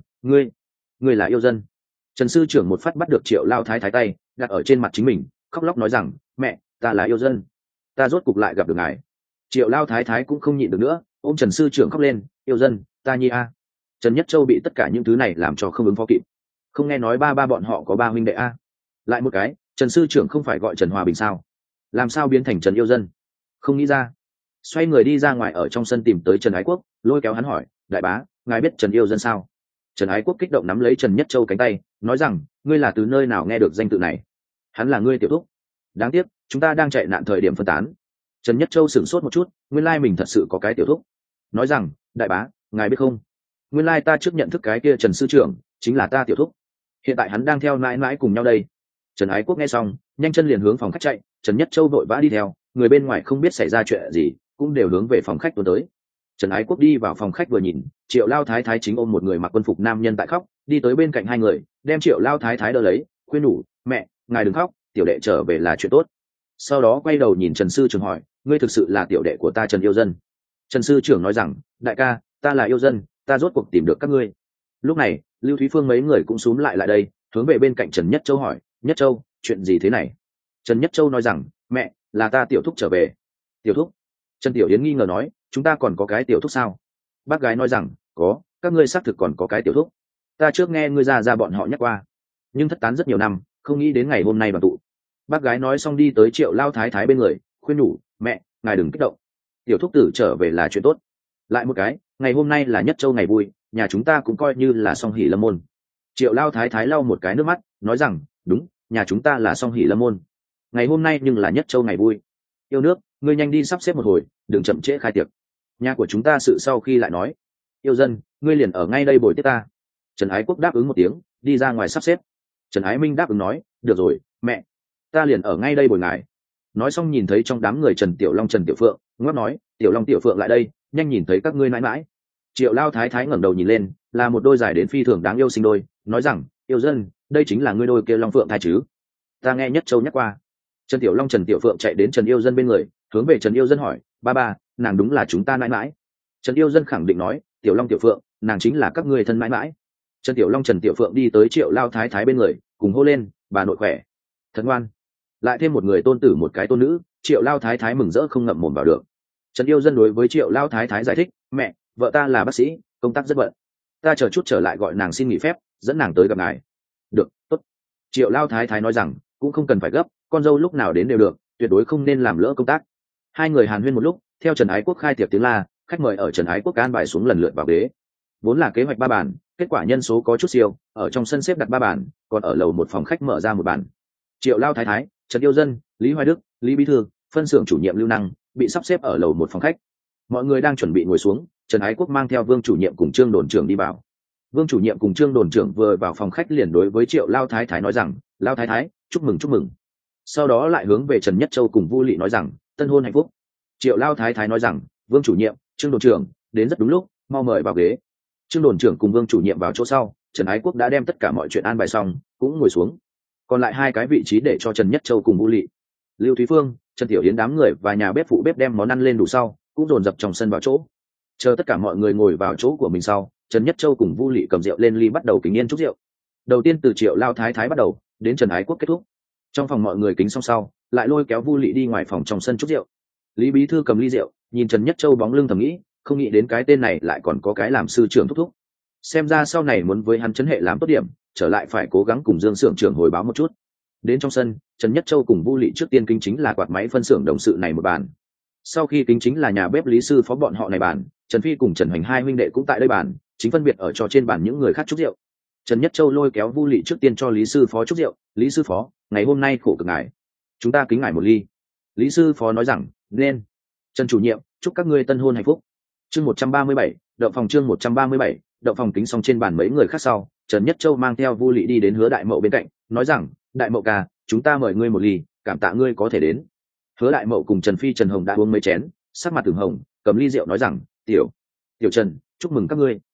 ngươi là yêu dân. Trần sư trưởng một phát bắt được Triệu lao thái thái tay, đặt ở trên mặt chính mình, khóc lóc nói rằng, mẹ, ta là yêu dân, ta rốt cục lại gặp được ngài. Triệu lao thái thái cũng không nhịn được nữa, ôm Trần sư trưởng khóc lên, yêu dân, ta nhi a. Trần Nhất Châu bị tất cả những thứ này làm cho không ứng phó kịp. Không nghe nói ba bọn họ có ba huynh đệ a? Lại một cái, Trần sư trưởng không phải gọi Trần Hòa Bình sao? Làm sao biến thành Trần yêu dân? Không nghĩ ra. Xoay người đi ra ngoài, ở trong sân tìm tới Trần Ái Quốc, lôi kéo hắn hỏi, đại bá, ngài biết Trần yêu dân sao? Trần Ái Quốc kích động nắm lấy Trần Nhất Châu cánh tay, nói rằng, ngươi là từ nơi nào nghe được danh tự này? Hắn là ngươi tiểu thúc. Đáng tiếc, chúng ta đang chạy nạn thời điểm phân tán. Trần Nhất Châu sửng sốt một chút, nguyên lai mình thật sự có cái tiểu thúc. Nói rằng, đại bá, ngài biết không, nguyên lai ta trước nhận thức cái kia Trần sư trưởng chính là ta tiểu thúc, hiện tại hắn đang theo mãi mãi cùng nhau đây. Trần Ái Quốc nghe xong, nhanh chân liền hướng phòng khách chạy, Trần Nhất Châu vội vã đi theo, người bên ngoài không biết xảy ra chuyện gì, cũng đều hướng về phòng khách tuôn tới. Trần Ái Quốc đi vào phòng khách vừa nhìn, Triệu lao thái thái chính ôm một người mặc quân phục nam nhân tại khóc, đi tới bên cạnh hai người, đem Triệu lao thái thái đỡ lấy, khuyên nhủ, mẹ, ngài đừng khóc, tiểu đệ trở về là chuyện tốt. Sau đó quay đầu nhìn Trần sư trưởng hỏi, ngươi thực sự là tiểu đệ của ta Trần yêu dân? Trần sư trưởng nói rằng, đại ca, ta là yêu dân, ta rốt cuộc tìm được các ngươi. Lúc này Lưu Thúy Phương mấy người cũng xúm lại đây, hướng về bên cạnh Trần Nhất Châu hỏi, Nhất Châu, chuyện gì thế này? Trần Nhất Châu nói rằng, mẹ, là ta tiểu thúc trở về. Tiểu thúc? Trần Tiểu Yến nghi ngờ nói, chúng ta còn có cái tiểu thúc sao? Bác gái nói rằng, có, các ngươi xác thực còn có cái tiểu thúc. Ta trước nghe ngươi ra bọn họ nhắc qua, nhưng thất tán rất nhiều năm, không nghĩ đến ngày hôm nay đoàn tụ. Bác gái nói xong đi tới Triệu lao thái thái bên người, khuyên nhủ, mẹ, ngài đừng kích động, tiểu thúc tử trở về là chuyện tốt. Lại một cái, ngày hôm nay là Nhất Châu ngày vui, nhà chúng ta cũng coi như là song hỷ lâm môn. Triệu lao thái thái lau một cái nước mắt, nói rằng, đúng, nhà chúng ta là song hỷ lâm môn, ngày hôm nay nhưng là Nhất Châu ngày vui. Yêu nước, ngươi nhanh đi sắp xếp một hồi, đừng chậm trễ khai tiệc, nhà của chúng ta sự sau khi lại nói. Yêu dân, ngươi liền ở ngay đây bồi tiếp ta. Trần Ái Quốc đáp ứng một tiếng, đi ra ngoài sắp xếp. Trần Ái Minh đáp ứng nói, được rồi, mẹ, ta liền ở ngay đây bồi ngài. Nói xong nhìn thấy trong đám người Trần Tiểu Long Trần Tiểu Phượng, ngót nói, Tiểu Long Tiểu Phượng lại đây, nhanh nhìn thấy các ngươi mãi mãi. Triệu lao thái thái ngẩng đầu nhìn lên, là một đôi dài đến phi thường đáng yêu sinh đôi, nói rằng, yêu dân, đây chính là ngươi đôi kia Long Phượng thai chứ? Ta nghe Nhất Châu nhắc qua. Trần Tiểu Long Trần Tiểu Phượng chạy đến Trần yêu dân bên người, hướng về Trần yêu dân hỏi, ba, nàng đúng là chúng ta mãi mãi? Trần yêu dân khẳng định nói, Tiểu Long Tiểu Phượng, nàng chính là các ngươi thân mãi mãi. Trần Tiểu Long Trần Tiểu Phượng đi tới Triệu lao thái thái bên người, cùng hô lên, bà nội khỏe, thật ngoan. Lại thêm một người tôn tử một cái tôn nữ, Triệu lao thái thái mừng rỡ không ngậm mồm vào được. Trần yêu dân đối với Triệu lao thái thái giải thích, mẹ, vợ ta là bác sĩ, công tác rất bận, ta chờ chút trở lại gọi nàng xin nghỉ phép, dẫn nàng tới gặp ngài. Được, tốt. Triệu lao thái thái nói rằng, cũng không cần phải gấp, con dâu lúc nào đến đều được, tuyệt đối không nên làm lỡ công tác. Hai người hàn huyên một lúc, theo Trần Ái Quốc khai tiệc tiếng la, khách mời ở Trần Ái Quốc an bài xuống lần lượt vào ghế. Vốn là kế hoạch 3 bàn, kết quả nhân số có chút siêu, ở trong sân xếp đặt 3 bàn, còn ở lầu một phòng khách mở ra 1 bàn. Triệu lao thái thái, Trần yêu dân, Lý Hoài Đức, Lý Bí Thư, phân xưởng chủ nhiệm Lưu Năng bị sắp xếp ở lầu một phòng khách. Mọi người đang chuẩn bị ngồi xuống, Trần Ái Quốc mang theo Vương chủ nhiệm cùng Trương đồn trưởng đi vào. Vương chủ nhiệm cùng Trương đồn trưởng vừa vào phòng khách liền đối với Triệu lao thái thái nói rằng, lao thái thái, chúc mừng chúc mừng. Sau đó lại hướng về Trần Nhất Châu cùng Vu Lị nói rằng, tân hôn hạnh phúc. Triệu lao thái thái nói rằng, Vương chủ nhiệm, Trương đồn trưởng đến rất đúng lúc, mau mời vào ghế. Trương đồn trưởng cùng Vương chủ nhiệm vào chỗ sau, Trần Ái Quốc đã đem tất cả mọi chuyện an bài xong, cũng ngồi xuống. Còn lại 2 cái vị trí để cho Trần Nhất Châu cùng Vu Lị. Lưu Thúy Phương, Trần Tiểu Yến đám người và nhà bếp phụ bếp đem món ăn lên đủ sau, cũng dồn dập trong sân vào chỗ. Chờ tất cả mọi người ngồi vào chỗ của mình sau, Trần Nhất Châu cùng Vu Lị cầm rượu lên ly bắt đầu kính yên chúc rượu. Đầu tiên từ Triệu lao thái thái bắt đầu, đến Trần Ái Quốc kết thúc. Trong phòng mọi người kính xong sau, lại lôi kéo Vu Lị đi ngoài phòng trong sân chúc rượu. Lý Bí Thư cầm ly rượu, nhìn Trần Nhất Châu bóng lưng thầm nghĩ, không nghĩ đến cái tên này lại còn có cái làm sư trưởng thúc thúc. Xem ra sau này muốn với hắn chấn hệ làm tốt điểm, trở lại phải cố gắng cùng Dương xưởng trưởng hồi báo một chút. Đến trong sân, Trần Nhất Châu cùng Vu Lị trước tiên kính chính là quạt máy phân xưởng đồng sự này một bàn. Sau khi kính chính là nhà bếp Lý sư phó bọn họ này bàn, Trần Phi cùng Trần Hoành 2 huynh đệ cũng tại đây bàn, chính phân biệt ở cho trên bàn những người khác chúc rượu. Trần Nhất Châu lôi kéo Vu Lị trước tiên cho Lý sư phó chúc rượu, Lý sư phó, ngày hôm nay khổ cực ngài, chúng ta kính ngài một ly. Lý sư phó nói rằng, nên. Trần chủ nhiệm, chúc các ngươi tân hôn hạnh phúc. Chương 137, động phòng chương 137, động phòng kính xong trên bàn mấy người khác sau, Trần Nhất Châu mang theo Vu Lị đi đến Hứa Đại Mậu bên cạnh, nói rằng, Đại Mậu ca, chúng ta mời ngươi một ly, cảm tạ ngươi có thể đến. Hứa Đại Mậu cùng Trần Phi Trần Hồng đã uống mấy chén, sắc mặt từng hồng, cầm ly rượu nói rằng, tiểu Trần, chúc mừng các ngươi,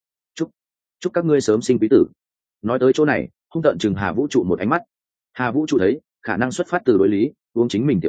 chúc các ngươi sớm sinh quý tử. Nói tới chỗ này, hung tợn chừng Hà Vũ Trụ một ánh mắt. Hà Vũ Trụ thấy khả năng xuất phát từ đối lý, uống chính mình tiểu rượu,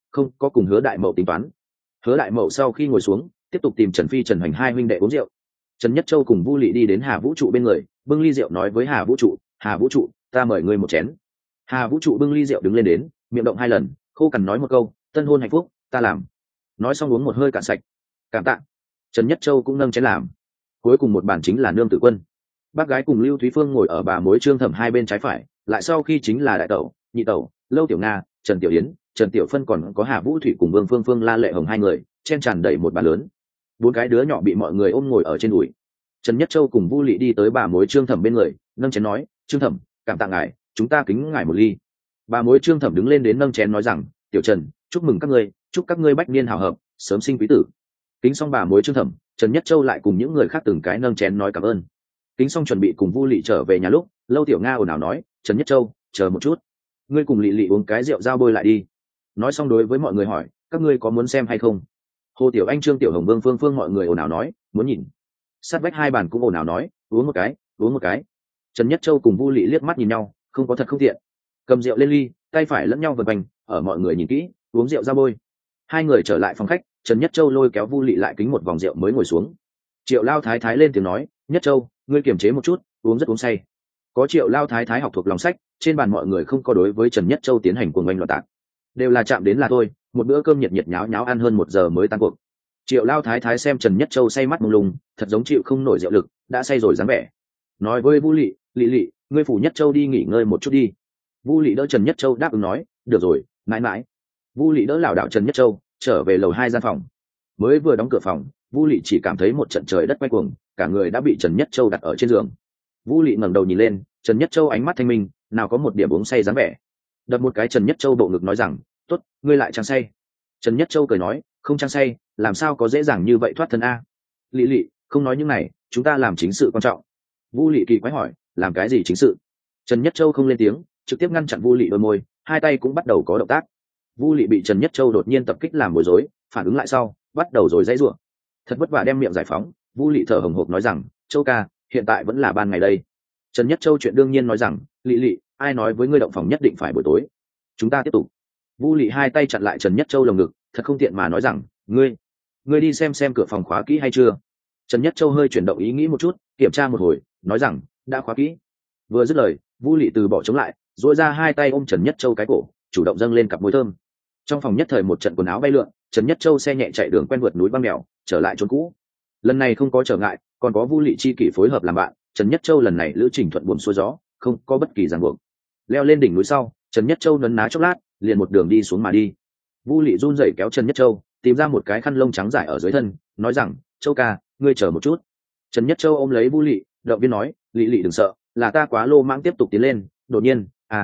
không có cùng Hứa Đại Mậu tính toán. Hứa Đại Mậu sau khi ngồi xuống tiếp tục tìm Trần Phi, Trần Hoành hai huynh đệ uống rượu. Trần Nhất Châu cùng Vu Lị đi đến Hà Vũ Trụ bên người, bưng ly rượu nói với Hà Vũ Trụ, Hà Vũ Trụ, ta mời ngươi một chén. Hà Vũ Trụ bưng ly rượu đứng lên đến, miệng động hai lần, khô cằn nói một câu, tân hôn hạnh phúc, ta làm. Nói xong uống một hơi cạn sạch. Cảm tạ. Trần Nhất Châu cũng nâng chén làm. Cuối cùng một bàn chính là Nương Tử Quân. Bác gái cùng Lưu Thúy Phương ngồi ở bà mối Trương Thẩm hai bên trái phải, lại sau khi chính là đại tẩu, nhị tẩu, Lâu Tiểu Nga, Trần Tiểu Yến, Trần Tiểu Phân, còn có Hà Vũ Thủy cùng Vương Phương Phương, La Lệ Hồng hai người, chen tràn đầy một bàn lớn. Bốn cái đứa nhỏ bị mọi người ôm ngồi ở trên đùi. Trần Nhất Châu cùng Vu Lị đi tới bà mối Trương Thẩm bên người, nâng chén nói, Trương Thẩm, cảm tạ ngài, chúng ta kính ngài một ly. Bà mối Trương Thẩm đứng lên đến nâng chén nói rằng, Tiểu Trần, chúc mừng các ngươi, chúc các ngươi bách niên hào hợp, sớm sinh quý tử. Kính xong bà mối Trương Thẩm, Trần Nhất Châu lại cùng những người khác từng cái nâng chén nói cảm ơn. Kính xong chuẩn bị cùng Vu Lị trở về nhà lúc, Lâu Tiểu Nga ồn ào nói, Trần Nhất Châu, chờ một chút, ngươi cùng Lị Lị uống cái rượu giao bôi lại đi. Nói xong đối với mọi người hỏi, các ngươi có muốn xem hay không? Hồ Tiểu Anh, Trương Tiểu Hồng, Vương Phương Phương mọi người ồn ào nói, muốn nhìn. Sát vách hai bàn cũng ồn ào nói, uống một cái, uống một cái. Trần Nhất Châu cùng Vu Lị liếc mắt nhìn nhau, không có thật không tiện, cầm rượu lên ly, tay phải lẫn nhau vần quanh, ở mọi người nhìn kỹ, uống rượu giao bôi. Hai người trở lại phòng khách, Trần Nhất Châu lôi kéo Vu Lị lại kính một vòng rượu mới ngồi xuống. Triệu Lao Thái Thái lên tiếng nói, Nhất Châu, ngươi kiềm chế một chút, uống rất uống say. Có Triệu Lao Thái Thái học thuộc lòng sách, trên bàn mọi người không có đối với Trần Nhất Châu tiến hành cuồng oanh loạn tạc, đều là chạm đến là thôi. Một bữa cơm nhiệt nhiệt nháo nháo ăn hơn 1 giờ mới tan cuộc. Triệu Lao Thái Thái xem Trần Nhất Châu say mắt mông lung, thật giống chịu không nổi rượu lực, đã say rồi dáng vẻ. Nói với Vu Lị, Lị Lị, ngươi phủ Nhất Châu đi nghỉ ngơi một chút đi. Vu Lị đỡ Trần Nhất Châu đáp ứng nói, được rồi, mãi mãi. Vu Lị đỡ lảo đảo Trần Nhất Châu trở về lầu 2 gian phòng. Mới vừa đóng cửa phòng, Vu Lị chỉ cảm thấy một trận trời đất quay cuồng, cả người đã bị Trần Nhất Châu đặt ở trên giường. Vu Lị ngẩng đầu nhìn lên, Trần Nhất Châu ánh mắt thanh minh, nào có một điểm uống say dáng vẻ. Đập một cái Trần Nhất Châu bộ ngực nói rằng, tốt, ngươi lại trang say. Trần Nhất Châu cười nói, không trang say, làm sao có dễ dàng như vậy thoát thân a? Lị Lị, không nói những này, chúng ta làm chính sự quan trọng. Vu Lị kỳ quái hỏi, làm cái gì chính sự? Trần Nhất Châu không lên tiếng, trực tiếp ngăn chặn Vu Lị đôi môi, hai tay cũng bắt đầu có động tác. Vu Lị bị Trần Nhất Châu đột nhiên tập kích làm bối rối, phản ứng lại sau, bắt đầu rồi dãy rủa. Thật vất vả đem miệng giải phóng, Vu Lị thở hổn hộc nói rằng, Châu ca, hiện tại vẫn là ban ngày đây. Trần Nhất Châu chuyện đương nhiên nói rằng, Lị Lị, ai nói với ngươi động phòng nhất định phải buổi tối? Chúng ta tiếp tục. Vu Lị hai tay chặn lại Trần Nhất Châu lồng ngực, thật không tiện mà nói rằng, ngươi đi xem cửa phòng khóa kỹ hay chưa? Trần Nhất Châu hơi chuyển động ý nghĩ một chút, kiểm tra một hồi, nói rằng, đã khóa kỹ. Vừa dứt lời, Vu Lị từ bỏ chống lại, duỗi ra hai tay ôm Trần Nhất Châu cái cổ, chủ động dâng lên cặp môi thơm. Trong phòng nhất thời một trận quần áo bay lượn, Trần Nhất Châu xe nhẹ chạy đường quen vượt núi băng mèo, trở lại chốn cũ. Lần này không có trở ngại, còn có Vu Lị chi kỷ phối hợp làm bạn, Trần Nhất Châu lần này lữ trình thuận buồm xuôi gió, không có bất kỳ ràng buộc. Leo lên đỉnh núi sau, Trần Nhất Châu nấn ná chốc lát, liền một đường đi xuống mà đi. Vu Lị run rẩy kéo Trần Nhất Châu, tìm ra một cái khăn lông trắng rải ở dưới thân, nói rằng, Châu ca, ngươi chờ một chút. Trần Nhất Châu ôm lấy Vu Lị, động viên nói, Lị Lị đừng sợ, là ta quá lô mãng tiếp tục tiến lên. Đột nhiên,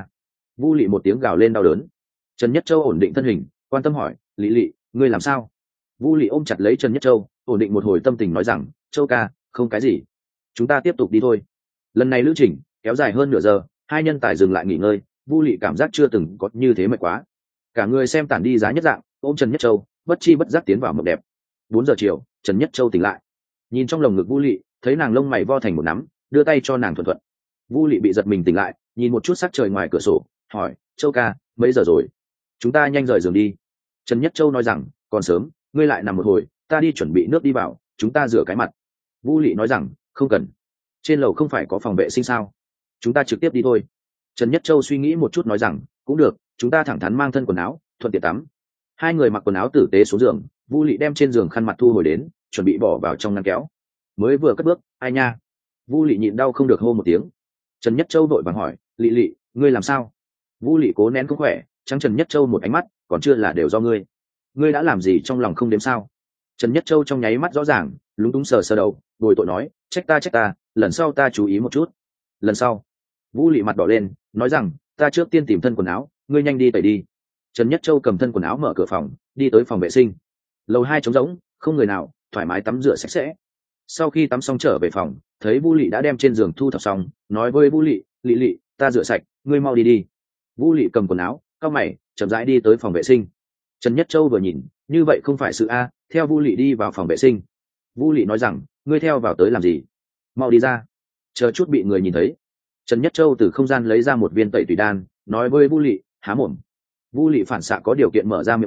Vu Lị một tiếng gào lên đau đớn. Trần Nhất Châu ổn định thân hình, quan tâm hỏi, Lị Lị, ngươi làm sao? Vu Lị ôm chặt lấy Trần Nhất Châu, ổn định một hồi tâm tình nói rằng, Châu ca, không cái gì, chúng ta tiếp tục đi thôi. Lần này lữ trình kéo dài hơn nửa giờ, hai nhân tài dừng lại nghỉ ngơi. Vu Lị cảm giác chưa từng có như thế mệt quá, cả người xem tản đi giá nhất dạng, ôm Trần Nhất Châu, bất chi bất giác tiến vào mộng đẹp. 4 giờ chiều, Trần Nhất Châu tỉnh lại, nhìn trong lồng ngực Vu Lị, thấy nàng lông mày vo thành một nắm, đưa tay cho nàng thuận thuận. Vu Lị bị giật mình tỉnh lại, nhìn một chút sắc trời ngoài cửa sổ, hỏi, Châu ca, mấy giờ rồi? Chúng ta nhanh rời giường đi. Trần Nhất Châu nói rằng, còn sớm, ngươi lại nằm một hồi, ta đi chuẩn bị nước đi vào, chúng ta rửa cái mặt. Vu Lị nói rằng, không cần, trên lầu không phải có phòng vệ sinh sao, chúng ta trực tiếp đi thôi. Trần Nhất Châu suy nghĩ một chút nói rằng, cũng được, chúng ta thẳng thắn mang thân quần áo, thuận tiện tắm. Hai người mặc quần áo tử tế xuống giường, Vu Lị đem trên giường khăn mặt thu hồi đến, chuẩn bị bỏ vào trong ngăn kéo. Mới vừa cất bước, ai nha? Vu Lị nhịn đau không được hô một tiếng. Trần Nhất Châu vội vàng hỏi, Lị Lị, ngươi làm sao? Vu Lị cố nén không khỏe, trắng Trần Nhất Châu một ánh mắt, còn chưa là đều do ngươi. Ngươi đã làm gì trong lòng không đếm sao? Trần Nhất Châu trong nháy mắt rõ ràng, lúng túng sờ sờ đầu, bồi tội nói, trách ta, lần sau ta chú ý một chút. Lần sau. Vu Lị mặt đỏ lên, nói rằng, ta trước tiên tìm thân quần áo, ngươi nhanh đi tẩy đi. Trần Nhất Châu cầm thân quần áo mở cửa phòng, đi tới phòng vệ sinh. Lầu 2 trống rỗng, không người nào, thoải mái tắm rửa sạch sẽ. Sau khi tắm xong trở về phòng, thấy Vu Lị đã đem trên giường thu thập xong, nói với Vu Lị, Lị Lị, ta rửa sạch, ngươi mau đi đi. Vu Lị cầm quần áo, cau mày, chậm rãi đi tới phòng vệ sinh. Trần Nhất Châu vừa nhìn, như vậy không phải sự a, theo Vu Lị đi vào phòng vệ sinh. Vu Lị nói rằng, ngươi theo vào tới làm gì? Mau đi ra, chờ chút bị người nhìn thấy. Trần Nhất Châu từ không gian lấy ra một viên tẩy tùy đan, nói với Vu Lị, há mồm. Vu Lị phản xạ có điều kiện mở ra miệng nhỏ,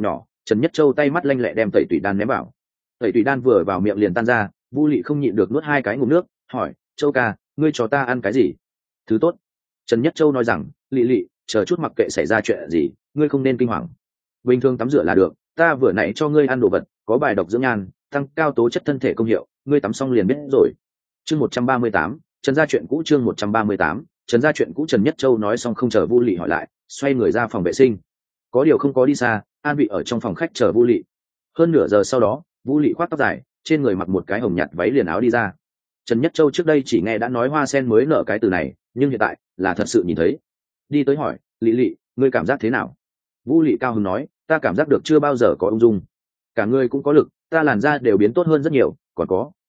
Trần Nhất Châu tay mắt lanh lẹ đem tẩy tủy đan ném vào. Tẩy tủy đan vừa vào miệng liền tan ra, Vu Lị không nhịn được nuốt hai cái ngụm nước, hỏi: Châu ca, ngươi cho ta ăn cái gì? Thứ tốt. Trần Nhất Châu nói rằng: Lị Lị, chờ chút mặc kệ xảy ra chuyện gì, ngươi không nên kinh hoàng. Bình thường tắm rửa là được, ta vừa nãy cho ngươi ăn đồ vật, có bài độc dưỡng nhan, tăng cao tố chất thân thể công hiệu, ngươi tắm xong liền biết rồi. Chương 138, Trần gia chuyện cũ. Chương 138, Trần gia chuyện cũ. Trần Nhất Châu nói xong không chờ Vu Lị hỏi lại, xoay người ra phòng vệ sinh. Có điều không có đi xa, an vị ở trong phòng khách chờ Vu Lị. Hơn nửa giờ sau đó, Vu Lị khoác tóc dài, trên người mặc một cái hồng nhạt váy liền áo đi ra. Trần Nhất Châu trước đây chỉ nghe đã nói hoa sen mới nở cái từ này, nhưng hiện tại là thật sự nhìn thấy. Đi tới hỏi: Lị Lị, ngươi cảm giác thế nào? Vu Lị cao hứng nói: ta cảm giác được chưa bao giờ có ung dung, cả người cũng có lực, ta làn da đều biến tốt hơn rất nhiều, còn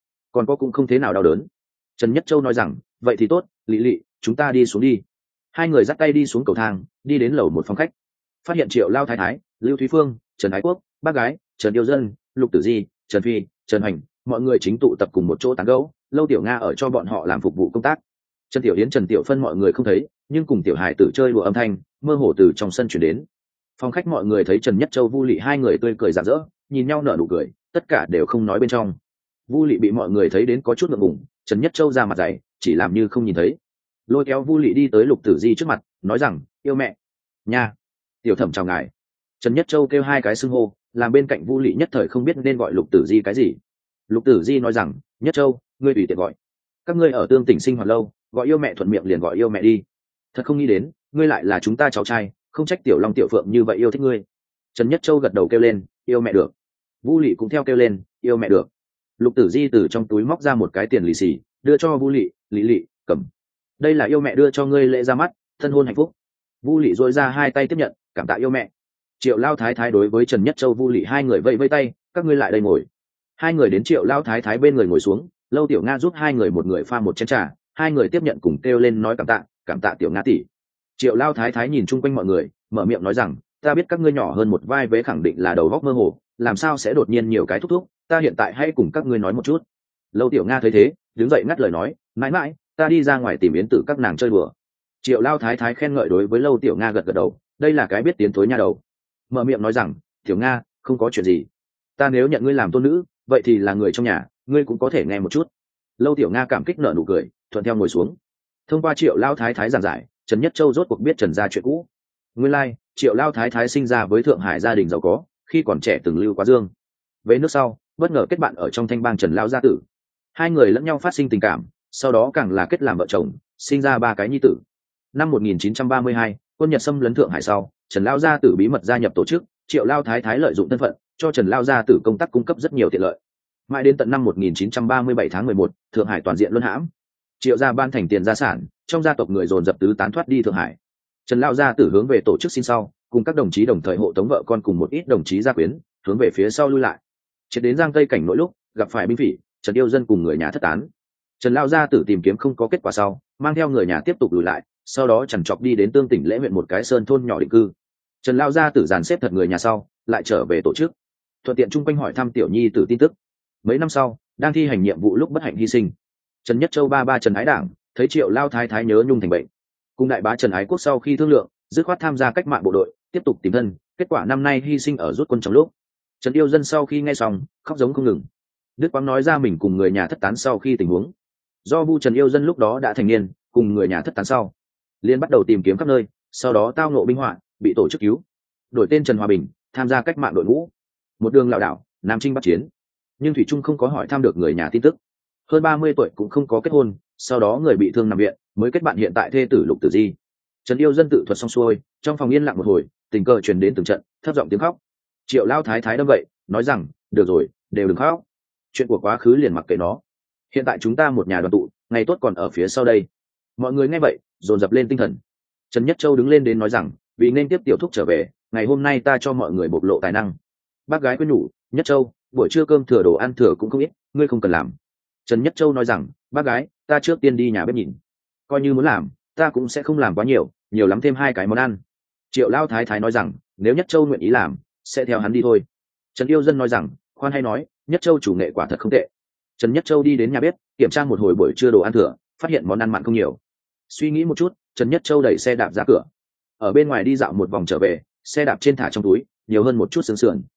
có cũng không thế nào đau đớn. Trần Nhất Châu nói rằng: vậy thì tốt, Lị Lị, chúng ta đi xuống đi. Hai người dắt tay đi xuống cầu thang, đi đến lầu một phòng khách, phát hiện Triệu Lao thái thái, Lưu Thúy Phương, Trần Ái Quốc, bác gái Trần Yêu Dân, Lục Tử Di, Trần Phi, Trần Hành, mọi người chính tụ tập cùng một chỗ tán gẫu. Lâu Tiểu Nga ở cho bọn họ làm phục vụ công tác. Trần Tiểu Yến, Trần Tiểu Phân mọi người không thấy, nhưng cùng Tiểu Hải tử chơi đùa âm thanh mơ hồ từ trong sân chuyển đến. Phòng khách mọi người thấy Trần Nhất Châu, Vu Lị hai người tươi cười rạng rỡ, nhìn nhau nở nụ cười, tất cả đều không nói bên trong. Vu Lị bị mọi người thấy đến có chút ngượng ngùng, Trần Nhất Châu ra mặt dày, chỉ làm như không nhìn thấy, lôi kéo Vu Lị đi tới Lục Tử Di trước mặt, nói rằng: yêu mẹ nha. Tiểu thẩm chào ngài. Trần Nhất Châu kêu hai cái xưng hô, làm bên cạnh Vu Lị nhất thời không biết nên gọi Lục Tử Di cái gì. Lục Tử Di nói rằng: Nhất Châu, ngươi tùy tiện gọi, các ngươi ở Tương Tỉnh sinh hoạt lâu, gọi yêu mẹ thuận miệng liền gọi yêu mẹ đi. Thật không nghĩ đến, ngươi lại là chúng ta cháu trai, không trách Tiểu Long Tiểu Phượng như vậy yêu thích ngươi. Trần Nhất Châu gật đầu kêu lên: yêu mẹ được. Vu Lị cũng theo kêu lên: yêu mẹ được. Lục Tử Di từ trong túi móc ra một cái tiền lì xì, đưa cho Vu Lị: Lị Lị, cầm, đây là yêu mẹ đưa cho ngươi lễ ra mắt, thân hôn hạnh phúc. Vu Lị dội ra hai tay tiếp nhận, cảm tạ yêu mẹ. Triệu Lao thái thái đối với Trần Nhất Châu, Vu Lị hai người vẫy vẫy tay: các ngươi lại đây ngồi. Hai người đến Triệu Lao thái thái bên người ngồi xuống. Lâu Tiểu Nga giúp hai người một người pha một chén trà, hai người tiếp nhận cùng kêu lên nói cảm tạ Tiểu Nga tỷ. Triệu Lao thái thái nhìn chung quanh mọi người, mở miệng nói rằng: ta biết các ngươi nhỏ hơn một vai vế khẳng định là đầu góc mơ hồ, làm sao sẽ đột nhiên nhiều cái thúc thúc, ta hiện tại hãy cùng các ngươi nói một chút. Lâu Tiểu Nga thấy thế, đứng dậy ngắt lời nói: mãi mãi, ta đi ra ngoài tìm Yến Tử các nàng chơi đùa. Triệu Lao thái thái khen ngợi đối với Lâu Tiểu Nga gật gật đầu, đây là cái biết tiến thối nha đầu. Mở miệng nói rằng: Tiểu Nga, không có chuyện gì, ta nếu nhận ngươi làm tôn nữ, vậy thì là người trong nhà, ngươi cũng có thể nghe một chút. Lâu Tiểu Nga cảm kích nở nụ cười, thuận theo ngồi xuống. Thông qua Triệu Lao thái thái giảng giải, Trần Nhất Châu rốt cuộc biết Trần gia chuyện cũ. Nguyên lai, Triệu Lao thái thái sinh ra với Thượng Hải gia đình giàu có, khi còn trẻ từng lưu quá dương. Về nước sau, bất ngờ kết bạn ở trong thanh bang Trần Lao gia tử. Hai người lẫn nhau phát sinh tình cảm, sau đó càng là kết làm vợ chồng, sinh ra ba cái nhi tử. Năm 1932, quân Nhật xâm lấn Thượng Hải sau, Trần Lao gia tử bí mật gia nhập tổ chức, Triệu Lao thái thái lợi dụng thân phận, cho Trần Lao gia tử công tác cung cấp rất nhiều tiện lợi. Mãi đến tận năm 1937 tháng 11, Thượng Hải toàn diện luân hãm. Triệu gia ban thành tiền gia sản, trong gia tộc người dồn dập tứ tán thoát đi Thượng Hải. Trần Lao gia tử hướng về tổ chức xin sau, cùng các đồng chí đồng thời hộ tống vợ con cùng một ít đồng chí gia quyến, hướng về phía sau lui lại. Chết đến Giang Tây cảnh nội lúc, gặp phải binh phỉ, Trần Yêu Dân cùng người nhà thất tán. Trần Lao gia tử tìm kiếm không có kết quả sau, mang theo người nhà tiếp tục lùi lại, sau đó chằn chọc đi đến Tương Tỉnh Lễ huyện một cái sơn thôn nhỏ định cư. Trần Lao gia tử dàn xếp thật người nhà sau, lại trở về tổ chức, thuận tiện chung quanh hỏi thăm tiểu nhi tử tin tức. Mấy năm sau, đang thi hành nhiệm vụ lúc bất hạnh hy sinh. Trần Nhất Châu ba Trần Ái Đảng thấy Triệu Lao thái thái nhớ nhung thành bệnh, cùng đại bá Trần Ái Quốc sau khi thương lượng, dứt khoát tham gia cách mạng bộ đội, tiếp tục tìm thân. Kết quả năm nay hy sinh ở rút quân trong lúc. Trần Yêu Dân sau khi nghe xong, khóc giống không ngừng. Đức Quang nói ra mình cùng người nhà thất tán sau khi tình huống. Do Vu Trần Yêu Dân lúc đó đã thành niên, cùng người nhà thất tán sau, liên bắt đầu tìm kiếm khắp nơi, sau đó tao ngộ binh họa, bị tổ chức cứu, đổi tên Trần Hòa Bình, tham gia cách mạng đội ngũ, một đường lảo đảo, Nam Chinh Bắc Chiến, nhưng thủy trung không có hỏi thăm được người nhà tin tức. Hơn 30 tuổi cũng không có kết hôn, sau đó người bị thương nằm viện, mới kết bạn hiện tại thê tử Lục Tử Di. Trần Yêu Dân tự thuật xong xuôi, trong phòng yên lặng một hồi, tình cờ truyền đến từng trận thấp giọng tiếng khóc. Triệu Lao thái thái đâm vậy, nói rằng: được rồi, đều đừng khóc, chuyện của quá khứ liền mặc kệ nó, hiện tại chúng ta một nhà đoàn tụ, ngày tốt còn ở phía sau đây. Mọi người nghe vậy, dồn dập lên tinh thần. Trần Nhất Châu đứng lên đến nói rằng: vì nên tiếp tiểu thúc trở về, ngày hôm nay ta cho mọi người bộc lộ tài năng. Bác gái khuyên nhủ: Nhất Châu, buổi trưa cơm thừa đồ ăn thừa cũng không ít, ngươi không cần làm. Trần Nhất Châu nói rằng: bác gái, ta trước tiên đi nhà bếp nhìn, coi như muốn làm, ta cũng sẽ không làm quá nhiều, nhiều lắm thêm 2 cái món ăn. Triệu Lao thái thái nói rằng: nếu Nhất Châu nguyện ý làm, sẽ theo hắn đi thôi. Trần Yêu Dân nói rằng: khoan hay nói, Nhất Châu chủ nghệ quả thật không tệ. Trần Nhất Châu đi đến nhà bếp, kiểm tra một hồi buổi trưa đồ ăn thừa, phát hiện món ăn mặn không nhiều. Suy nghĩ một chút, Trần Nhất Châu đẩy xe đạp ra cửa, ở bên ngoài đi dạo một vòng trở về, xe đạp trên thả trong túi, nhiều hơn một chút xương sườn.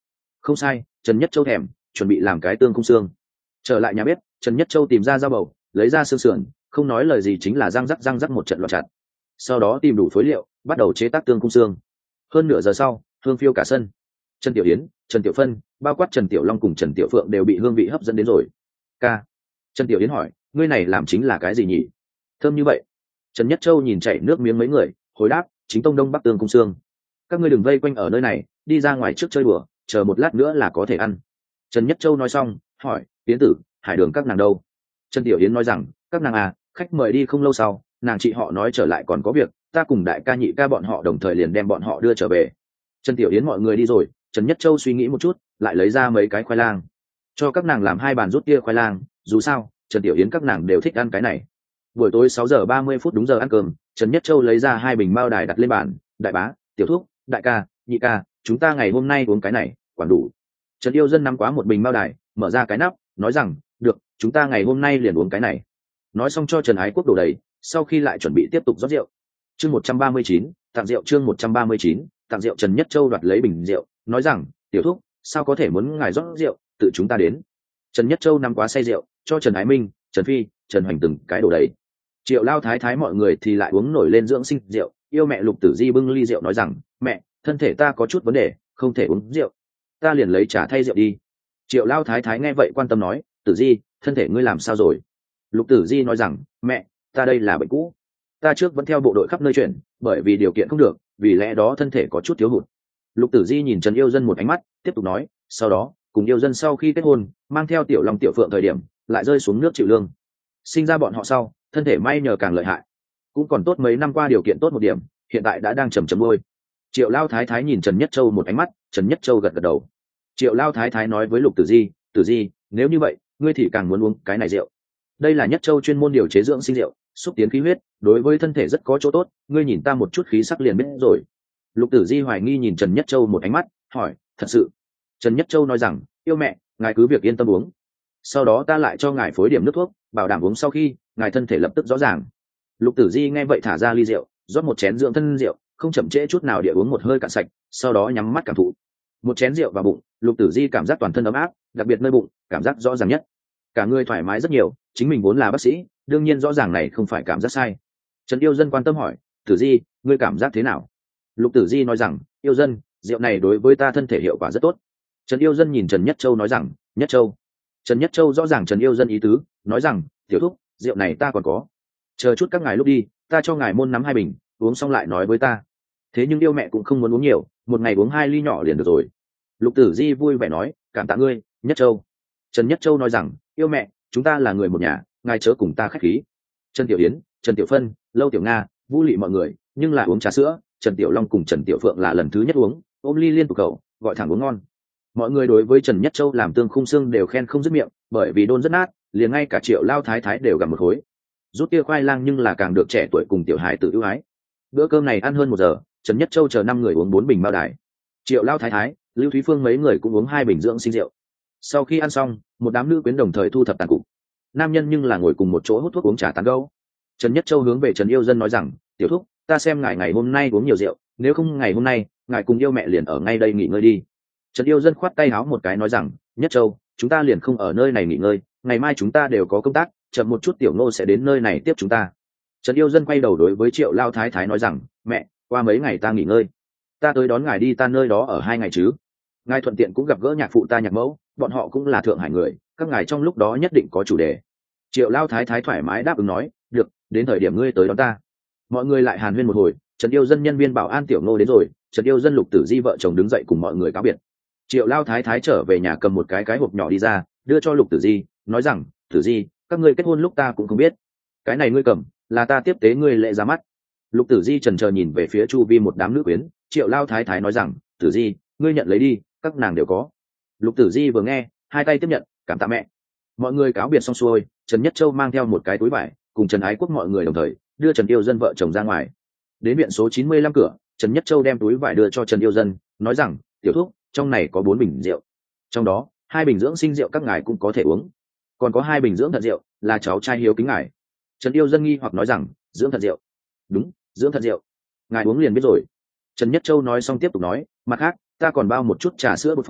Không sai, Trần Nhất Châu thèm, chuẩn bị làm cái tương cung xương. Trở lại nhà bếp, Trần Nhất Châu tìm ra dao bầu, lấy ra xương sườn, không nói lời gì chính là răng rắc một trận loạn chặt. Sau đó tìm đủ phối liệu, bắt đầu chế tác tương cung xương. Hơn nửa giờ sau, hương phiêu cả sân. Trần Tiểu Yến, Trần Tiểu Phân, bao quát Trần Tiểu Long cùng Trần Tiểu Phượng đều bị hương vị hấp dẫn đến rồi. Ca. Trần Tiểu Yến hỏi, ngươi này làm chính là cái gì nhỉ? Thơm như vậy. Trần Nhất Châu nhìn chảy nước miếng mấy người, hồi đáp, chính tông đông bắc tương cung xương. Các ngươi đừng vây quanh ở nơi này, đi ra ngoài trước chơi đùa, chờ một lát nữa là có thể ăn. Trần Nhất Châu nói xong, hỏi, Yến tử, Hải Đường các nàng đâu? Trần Tiểu Yến nói rằng, các nàng à, khách mời đi không lâu sau, nàng chị họ nói trở lại còn có việc, ta cùng đại ca nhị ca bọn họ đồng thời liền đem bọn họ đưa trở về. Trần Tiểu Yến mọi người đi rồi, Trần Nhất Châu suy nghĩ một chút, lại lấy ra mấy cái khoai lang, cho các nàng làm 2 bàn rút tia khoai lang, dù sao, Trần Tiểu Yến các nàng đều thích ăn cái này. Buổi tối 6:30 đúng giờ ăn cơm, Trần Nhất Châu lấy ra 2 bình mao đài đặt lên bàn, đại bá, tiểu thúc, đại ca, nhị ca, chúng ta ngày hôm nay uống cái này, quản đủ. Trần Yêu Dân nắm quá một bình mao đài, mở ra cái nắp, nói rằng, được, chúng ta ngày hôm nay liền uống cái này. Nói xong cho Trần Ái Quốc đổ đầy, sau khi lại chuẩn bị tiếp tục rót rượu. Chương 139, tặng rượu. Chương 139, tặng rượu. Trần Nhất Châu đoạt lấy bình rượu, nói rằng, tiểu thúc, sao có thể muốn ngài rót rượu, tự chúng ta đến. Trần Nhất Châu nắm quá say rượu, cho Trần Ái Minh, Trần Phi, Trần Hoành từng cái đổ đầy. Triệu Lao Thái Thái mọi người thì lại uống nổi lên dưỡng sinh rượu. Yêu mẹ Lục Tử Di bưng ly rượu nói rằng, mẹ, thân thể ta có chút vấn đề, không thể uống rượu, ta liền lấy trà thay rượu đi. Triệu Lao Thái Thái nghe vậy quan tâm nói, Tử Di, thân thể ngươi làm sao rồi? Lục Tử Di nói rằng, mẹ, ta đây là bệnh cũ, ta trước vẫn theo bộ đội khắp nơi chuyển, bởi vì điều kiện không được, vì lẽ đó thân thể có chút thiếu hụt. Lục Tử Di nhìn Trần Yêu Dân một ánh mắt, tiếp tục nói, sau đó cùng Yêu Dân sau khi kết hôn, mang theo Tiểu Long Tiểu Phượng thời điểm lại rơi xuống nước chịu lương, sinh ra bọn họ sau, thân thể may nhờ càng lợi hại, cũng còn tốt mấy năm qua điều kiện tốt một điểm, hiện tại đã đang chầm chậm ngôi. Triệu Lao Thái Thái nhìn Trần Nhất Châu một ánh mắt, Trần Nhất Châu gật gật đầu. Triệu Lao Thái Thái nói với Lục Tử Di, Tử Di, nếu như vậy, ngươi thì càng muốn uống cái này rượu. Đây là Nhất Châu chuyên môn điều chế dưỡng sinh rượu, xúc tiến khí huyết, đối với thân thể rất có chỗ tốt, ngươi nhìn ta một chút khí sắc liền biết rồi. Lục Tử Di hoài nghi nhìn Trần Nhất Châu một ánh mắt, hỏi, thật sự? Trần Nhất Châu nói rằng, yêu mẹ, ngài cứ việc yên tâm uống, sau đó ta lại cho ngài phối điểm nước thuốc, bảo đảm uống sau khi ngài thân thể lập tức rõ ràng. Lục Tử Di nghe vậy thả ra ly rượu, rót một chén dưỡng thân rượu, không chậm trễ chút nào địa uống một hơi cạn sạch, sau đó nhắm mắt cảm thụ. Một chén rượu vào bụng, Lục Tử Di cảm giác toàn thân ấm áp, đặc biệt nơi bụng, cảm giác rõ ràng nhất. Cả người thoải mái rất nhiều, chính mình vốn là bác sĩ, đương nhiên rõ ràng này không phải cảm giác sai. Trần Yêu Dân quan tâm hỏi, Tử Di, ngươi cảm giác thế nào? Lục Tử Di nói rằng, Yêu Dân, rượu này đối với ta thân thể hiệu quả rất tốt. Trần Yêu Dân nhìn Trần Nhất Châu nói rằng, Nhất Châu. Trần Nhất Châu rõ ràng Trần Yêu Dân ý tứ, nói rằng, tiểu thúc, rượu này ta còn có, chờ chút các ngài lúc đi, ta cho ngài môn nắm 2 bình, uống xong lại nói với ta. Thế nhưng yêu mẹ cũng không muốn uống nhiều, một ngày uống 2 ly nhỏ liền được rồi. Lục Tử Di vui vẻ nói, cảm tạ ngươi, Nhất Châu. Trần Nhất Châu nói rằng, yêu mẹ, chúng ta là người một nhà, ngài chớ cùng ta khách khí. Trần Tiểu Yến, Trần Tiểu Phân, Lâu Tiểu Nga, Vũ Lị mọi người, nhưng là uống trà sữa. Trần Tiểu Long cùng Trần Tiểu Phượng là lần thứ nhất uống, ôm ly liên tục cầu, gọi thẳng uống ngon. Mọi người đối với Trần Nhất Châu làm tương khung xương đều khen không dứt miệng, bởi vì đôn rất nát, liền ngay cả Triệu Lao Thái Thái đều gặm một khối. Rút tia khoai lang nhưng là càng được trẻ tuổi cùng tiểu hài tự ưu ái. Bữa cơm này ăn hơn 1 giờ, Trần Nhất Châu chờ 5 người uống 4 bình mao đài. Triệu Lao Thái Thái, Lưu Thúy Phương mấy người cũng uống 2 bình dưỡng sinh rượu. Sau khi ăn xong, một đám nữ quyến đồng thời thu thập tàn cục. Nam nhân nhưng là ngồi cùng một chỗ hút thuốc uống trà tán gẫu. Trần Nhất Châu hướng về Trần Yêu Dân nói rằng, tiểu thúc, ta xem ngài ngày hôm nay uống nhiều rượu, nếu không ngày hôm nay ngài cùng yêu mẹ liền ở ngay đây nghỉ ngơi đi. Trần Yêu Dân khoát tay áo một cái nói rằng, Nhất Châu, chúng ta liền không ở nơi này nghỉ ngơi, ngày mai chúng ta đều có công tác, chậm một chút tiểu Ngô sẽ đến nơi này tiếp chúng ta. Trần Yêu Dân quay đầu đối với Triệu Lao Thái Thái nói rằng, mẹ, qua mấy ngày ta nghỉ ngơi, ta tới đón ngài đi ta nơi đó ở 2 ngày chứ. Ngài thuận tiện cũng gặp gỡ nhạc phụ ta nhạc mẫu, bọn họ cũng là Thượng Hải người, các ngài trong lúc đó nhất định có chủ đề. Triệu Lao Thái Thái thoải mái đáp ứng nói, được, đến thời điểm ngươi tới đón ta. Mọi người lại hàn huyên một hồi, Trần Yêu Dân nhân viên bảo an tiểu Ngô đến rồi, Trần Yêu Dân Lục Tử Di vợ chồng đứng dậy cùng mọi người cáo biệt. Triệu Lao Thái Thái trở về nhà cầm một cái hộp nhỏ đi ra, đưa cho Lục Tử Di, nói rằng, Tử Di, các ngươi kết hôn lúc ta cũng không biết, cái này ngươi cầm, là ta tiếp tế ngươi lễ ra mắt. Lục Tử Di chần chờ nhìn về phía chu vi một đám nữ quyến, Triệu Lao Thái Thái nói rằng, Tử Di, ngươi nhận lấy đi, các nàng đều có. Lục Tử Di vừa nghe, 2 tay tiếp nhận, cảm tạ mẹ. Mọi người cáo biệt xong xuôi, Trần Nhất Châu mang theo một cái túi vải, cùng Trần Ái Quốc mọi người đồng thời đưa Trần Yêu Dân vợ chồng ra ngoài. Đến viện số 95 cửa, Trần Nhất Châu đem túi vải đưa cho Trần Yêu Dân, nói rằng, tiểu thúc, trong này có 4 bình rượu, trong đó 2 bình dưỡng sinh rượu các ngài cũng có thể uống, còn có 2 bình dưỡng thật rượu, là cháu trai hiếu kính ngài. Trần Yêu Dân nghi hoặc nói rằng, dưỡng thật rượu? Đúng, dưỡng thật rượu, ngài uống liền biết rồi. Trần Nhất Châu nói xong tiếp tục nói, mặt khác ta còn bao một chút trà sữa bột phấn,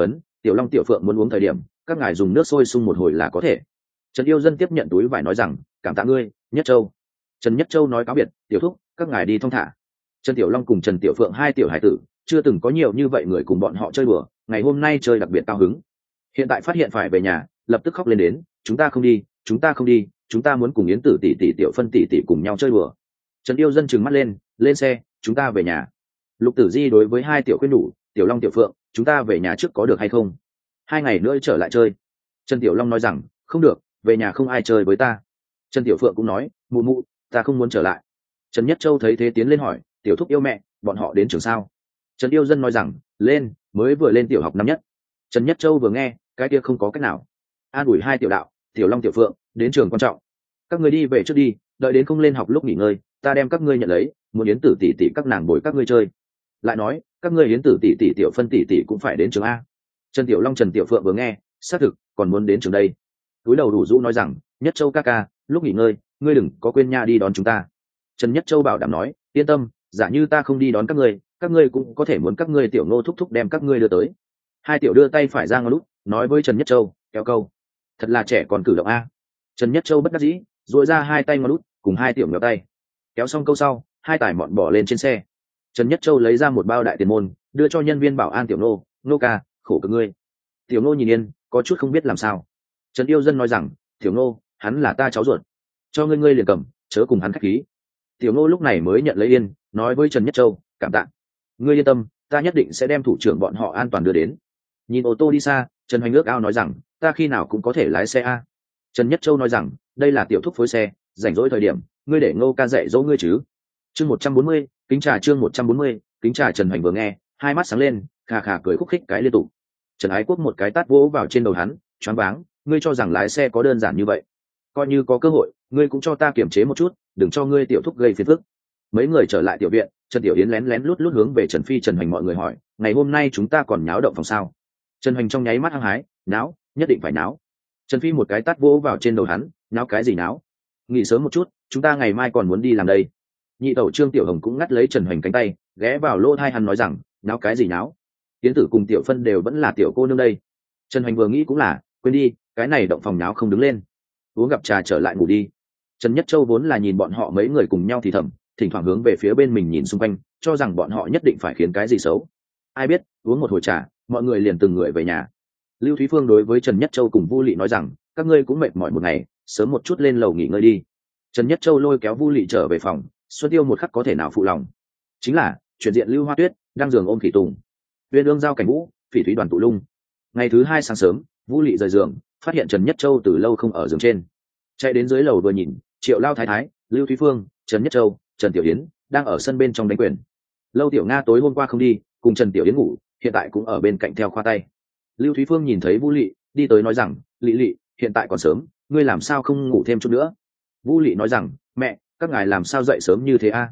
tiểu long tiểu phượng muốn uống thời điểm các ngài dùng nước sôi sung một hồi là có thể. Trần Yêu Dân tiếp nhận túi vải nói rằng cảm tạ ngươi Nhất Châu. Trần Nhất Châu nói cáo biệt, tiểu thúc các ngài đi thong thả. Trần Tiểu Long cùng Trần Tiểu Phượng hai tiểu hải tử chưa từng có nhiều như vậy người cùng bọn họ chơi đùa, ngày hôm nay chơi đặc biệt cao hứng. Hiện tại phát hiện phải về nhà lập tức khóc lên đến, chúng ta không đi, chúng ta không đi, chúng ta muốn cùng Yến Tử tỷ tỷ Tiểu Phân tỷ tỷ cùng nhau chơi đùa. Trần Yêu Dân trừng mắt lên, lên xe chúng ta về nhà. Lục Tử Di đối với hai tiểu khuyên đủ, Tiểu Long Tiểu Phượng chúng ta về nhà trước có được hay không, 2 ngày nữa trở lại chơi. Trần Tiểu Long nói rằng không được, về nhà không ai chơi với ta. Trần Tiểu Phượng cũng nói mụ mụ ta không muốn trở lại. Trần Nhất Châu thấy thế tiến lên hỏi tiểu thúc yêu mẹ bọn họ đến trường sao. Trần Yêu Dân nói rằng lên, mới vừa lên tiểu học năm nhất. Trần Nhất Châu vừa nghe cái kia không có cách nào, an ủi hai tiểu đạo Tiểu Long Tiểu Phượng đến trường quan trọng, các người đi về trước đi, đợi đến không lên học lúc nghỉ ngơi ta đem các ngươi nhận lấy, muốn Yến Tử tỷ tỷ các nàng bồi các ngươi chơi. Lại nói các ngươi Yến Tử tỷ tỷ Tiểu Phân tỷ tỷ cũng phải đến trường a. Trần Tiểu Long Trần Tiểu Phượng vừa nghe xác thực còn muốn đến trường đây. Túi đầu đủ rũ nói rằng Nhất Châu ca ca lúc nghỉ ngơi ngươi đừng có quên nha đi đón chúng ta. Trần Nhất Châu bảo đảm nói yên tâm, giả như ta không đi đón các ngươi cũng có thể muốn các ngươi Tiểu Ngô thúc thúc đem các ngươi đưa tới. Hai tiểu đưa tay phải ra ngón lút nói với Trần Nhất Châu kéo câu, thật là trẻ còn cử động a. Trần Nhất Châu bất đắc dĩ duỗi ra hai tay ngón lút cùng hai tiểu ngéo tay, kéo xong câu sau hai tải mọn bỏ lên trên xe. Trần Nhất Châu lấy ra một bao đại tiền môn đưa cho nhân viên bảo an Tiểu Nô, nô ca khổ cực ngươi. Tiểu Nô nhìn yên có chút không biết làm sao. Trần Yêu Dân nói rằng Tiểu Nô hắn là ta cháu ruột, cho ngươi liền cầm, chớ cùng hắn khách khí. Tiểu Nô lúc này mới nhận lấy yên nói với Trần Nhất Châu cảm tạ, ngươi yên tâm ta nhất định sẽ đem thủ trưởng bọn họ an toàn đưa đến. Nhìn ô tô đi xa Trần Hoành ước ao nói rằng ta khi nào cũng có thể lái xe a. Trần Nhất Châu nói rằng đây là tiểu thúc phối xe, rảnh rỗi thời điểm ngươi để Ngô ca dạy dỗ ngươi chứ. Chương 140, kính trà chương 140, kính trà. Trần Hoành vừa nghe hai mắt sáng lên khà khà cười khúc khích cái liên tục. Trần Ái Quốc một cái tát vỗ vào trên đầu hắn choáng váng, ngươi cho rằng lái xe có đơn giản như vậy, coi như có cơ hội ngươi cũng cho ta kiềm chế một chút, đừng cho ngươi tiểu thúc gây phiền phức. Mấy người trở lại tiểu viện, Trần Tiểu Yến lén lén lút lút hướng về Trần Phi Trần Hoành mọi người hỏi ngày hôm nay chúng ta còn nháo động phòng sao. Trần Hoành trong nháy mắt hăng hái náo, nhất định phải náo. Trần Phi một cái tát vỗ vào trên đầu hắn náo cái gì náo, nghỉ sớm một chút, chúng ta ngày mai còn muốn đi làm đây. Nhị tẩu Trương Tiểu Hồng cũng ngắt lấy Trần Hoành cánh tay ghé vào lỗ tai hắn nói rằng náo cái gì náo, Yến Tử cùng Tiểu Phân đều vẫn là tiểu cô nương đây. Trần Hoành vừa nghĩ cũng là quên đi, cái này động phòng náo không đứng lên, uống gặp trà trở lại ngủ đi. Trần Nhất Châu vốn là nhìn bọn họ mấy người cùng nhau thì thầm, thỉnh thoảng hướng về phía bên mình nhìn xung quanh cho rằng bọn họ nhất định phải khiến cái gì xấu. Ai biết uống một hồi trà mọi người liền từng người về nhà. Lưu Thúy Phương đối với Trần Nhất Châu cùng Vu Lị nói rằng các ngươi cũng mệt mỏi một ngày, sớm một chút lên lầu nghỉ ngơi đi. Trần Nhất Châu lôi kéo Vu Lị trở về phòng. Xuân Tiêu một khắc có thể nào phụ lòng, chính là chuyển diện Lưu Hoa Tuyết đang giường ôm Khỉ Tùng, Uyên Ương giao cảnh vũ, Phỉ Thúy đoàn tụ lung. Ngày thứ hai sáng sớm Vu Lị rời giường phát hiện Trần Nhất Châu từ lâu không ở giường trên, chạy đến dưới lầu vừa nhìn Triệu Lao Thái Thái, Lưu Thúy Phương, Trần Nhất Châu, Trần Tiểu Yến đang ở sân bên trong đánh quyền. Lâu Tiểu Nga tối hôm qua không đi cùng Trần Tiểu Yến ngủ, hiện tại cũng ở bên cạnh theo khoa tay. Lưu Thúy Phương nhìn thấy Vu Lị đi tới nói rằng Lị Lị hiện tại còn sớm, ngươi làm sao không ngủ thêm chút nữa. Vu Lị nói rằng mẹ các ngài làm sao dậy sớm như thế a?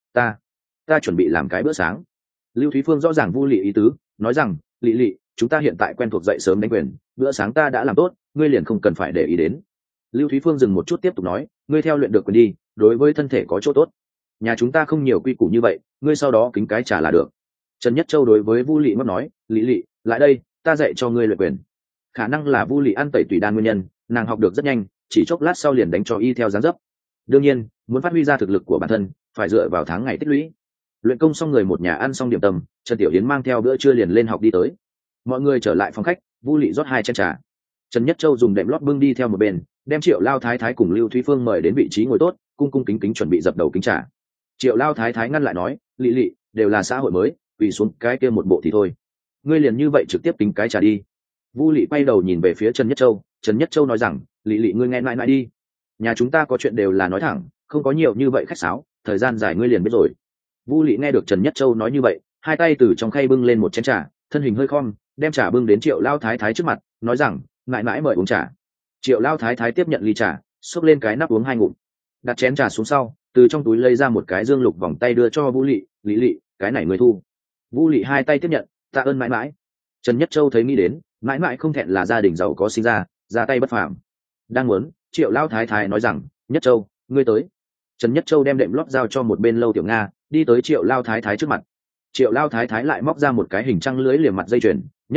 Ta chuẩn bị làm cái bữa sáng. Lưu Thúy Phương rõ ràng Vu Lị ý tứ nói rằng Lị Lị chúng ta hiện tại quen thuộc dậy sớm đánh quyền, bữa sáng ta đã làm tốt, ngươi liền không cần phải để ý đến. Lưu Thúy Phương dừng một chút tiếp tục nói ngươi theo luyện được quyền đi, đối với thân thể có chỗ tốt. Nhà chúng ta không nhiều quy củ như vậy, ngươi sau đó kính cái trả là được. Trần Nhất Châu đối với Vu Lị mất nói Lị Lị lại đây ta dạy cho ngươi luyện quyền. Khả năng là Vu Lị ăn tẩy tùy đan nguyên nhân, nàng học được rất nhanh, chỉ chốc lát sau liền đánh cho y theo dáng dấp. Đương nhiên muốn phát huy ra thực lực của bản thân phải dựa vào tháng ngày tích lũy. Luyện công xong người một nhà ăn xong điểm tâm, Trần Tiểu Yến mang theo bữa trưa liền lên học đi tới. Mọi người trở lại phòng khách, Vu Lị rót 2 chén trà. Trần Nhất Châu dùng đệm lót bưng đi theo một bên, đem Triệu Lao Thái Thái cùng Lưu Thúy Phương mời đến vị trí ngồi tốt, cung cung kính kính chuẩn bị dập đầu kính trà. Triệu Lao Thái Thái ngăn lại nói Lị Lị đều là xã hội mới, quỳ xuống cái kia một bộ thì thôi, ngươi liền như vậy trực tiếp kính cái trà đi. Vu Lị quay đầu nhìn về phía Trần Nhất Châu, Trần Nhất Châu nói rằng Lị Lị ngươi nghe mãi mãi đi, nhà chúng ta có chuyện đều là nói thẳng, không có nhiều như vậy khách sáo, thời gian dài ngươi liền biết rồi. Vu Lị nghe được Trần Nhất Châu nói như vậy, hai tay từ trong khay bưng lên một chén trà, thân hình hơi khom đem trà bưng đến Triệu Lao Thái Thái trước mặt nói rằng mãi mãi mời uống trà. Triệu Lao Thái Thái tiếp nhận ly trà, xốc lên cái nắp uống 2 ngụm, đặt chén trà xuống sau từ trong túi lấy ra một cái dương lục vòng tay đưa cho Vu Lị. Lị Lị cái này ngươi thu. Vu Lị hai tay tiếp nhận, tạ ơn mãi mãi. Trần Nhất Châu thấy nghĩ đến mãi mãi không thẹn là gia đình giàu có sinh ra tay bất phàm. Đang muốn, Triệu Lao Thái Thái nói rằng Nhất Châu ngươi tới. Trần Nhất Châu đem đệm lót giao cho một bên Lâu Tiểu Nga, đi tới Triệu Lao Thái Thái trước mặt. Triệu Lao Thái Thái lại móc ra một cái hình trăng lưới liềm mặt dây chuyền. Nhất Châu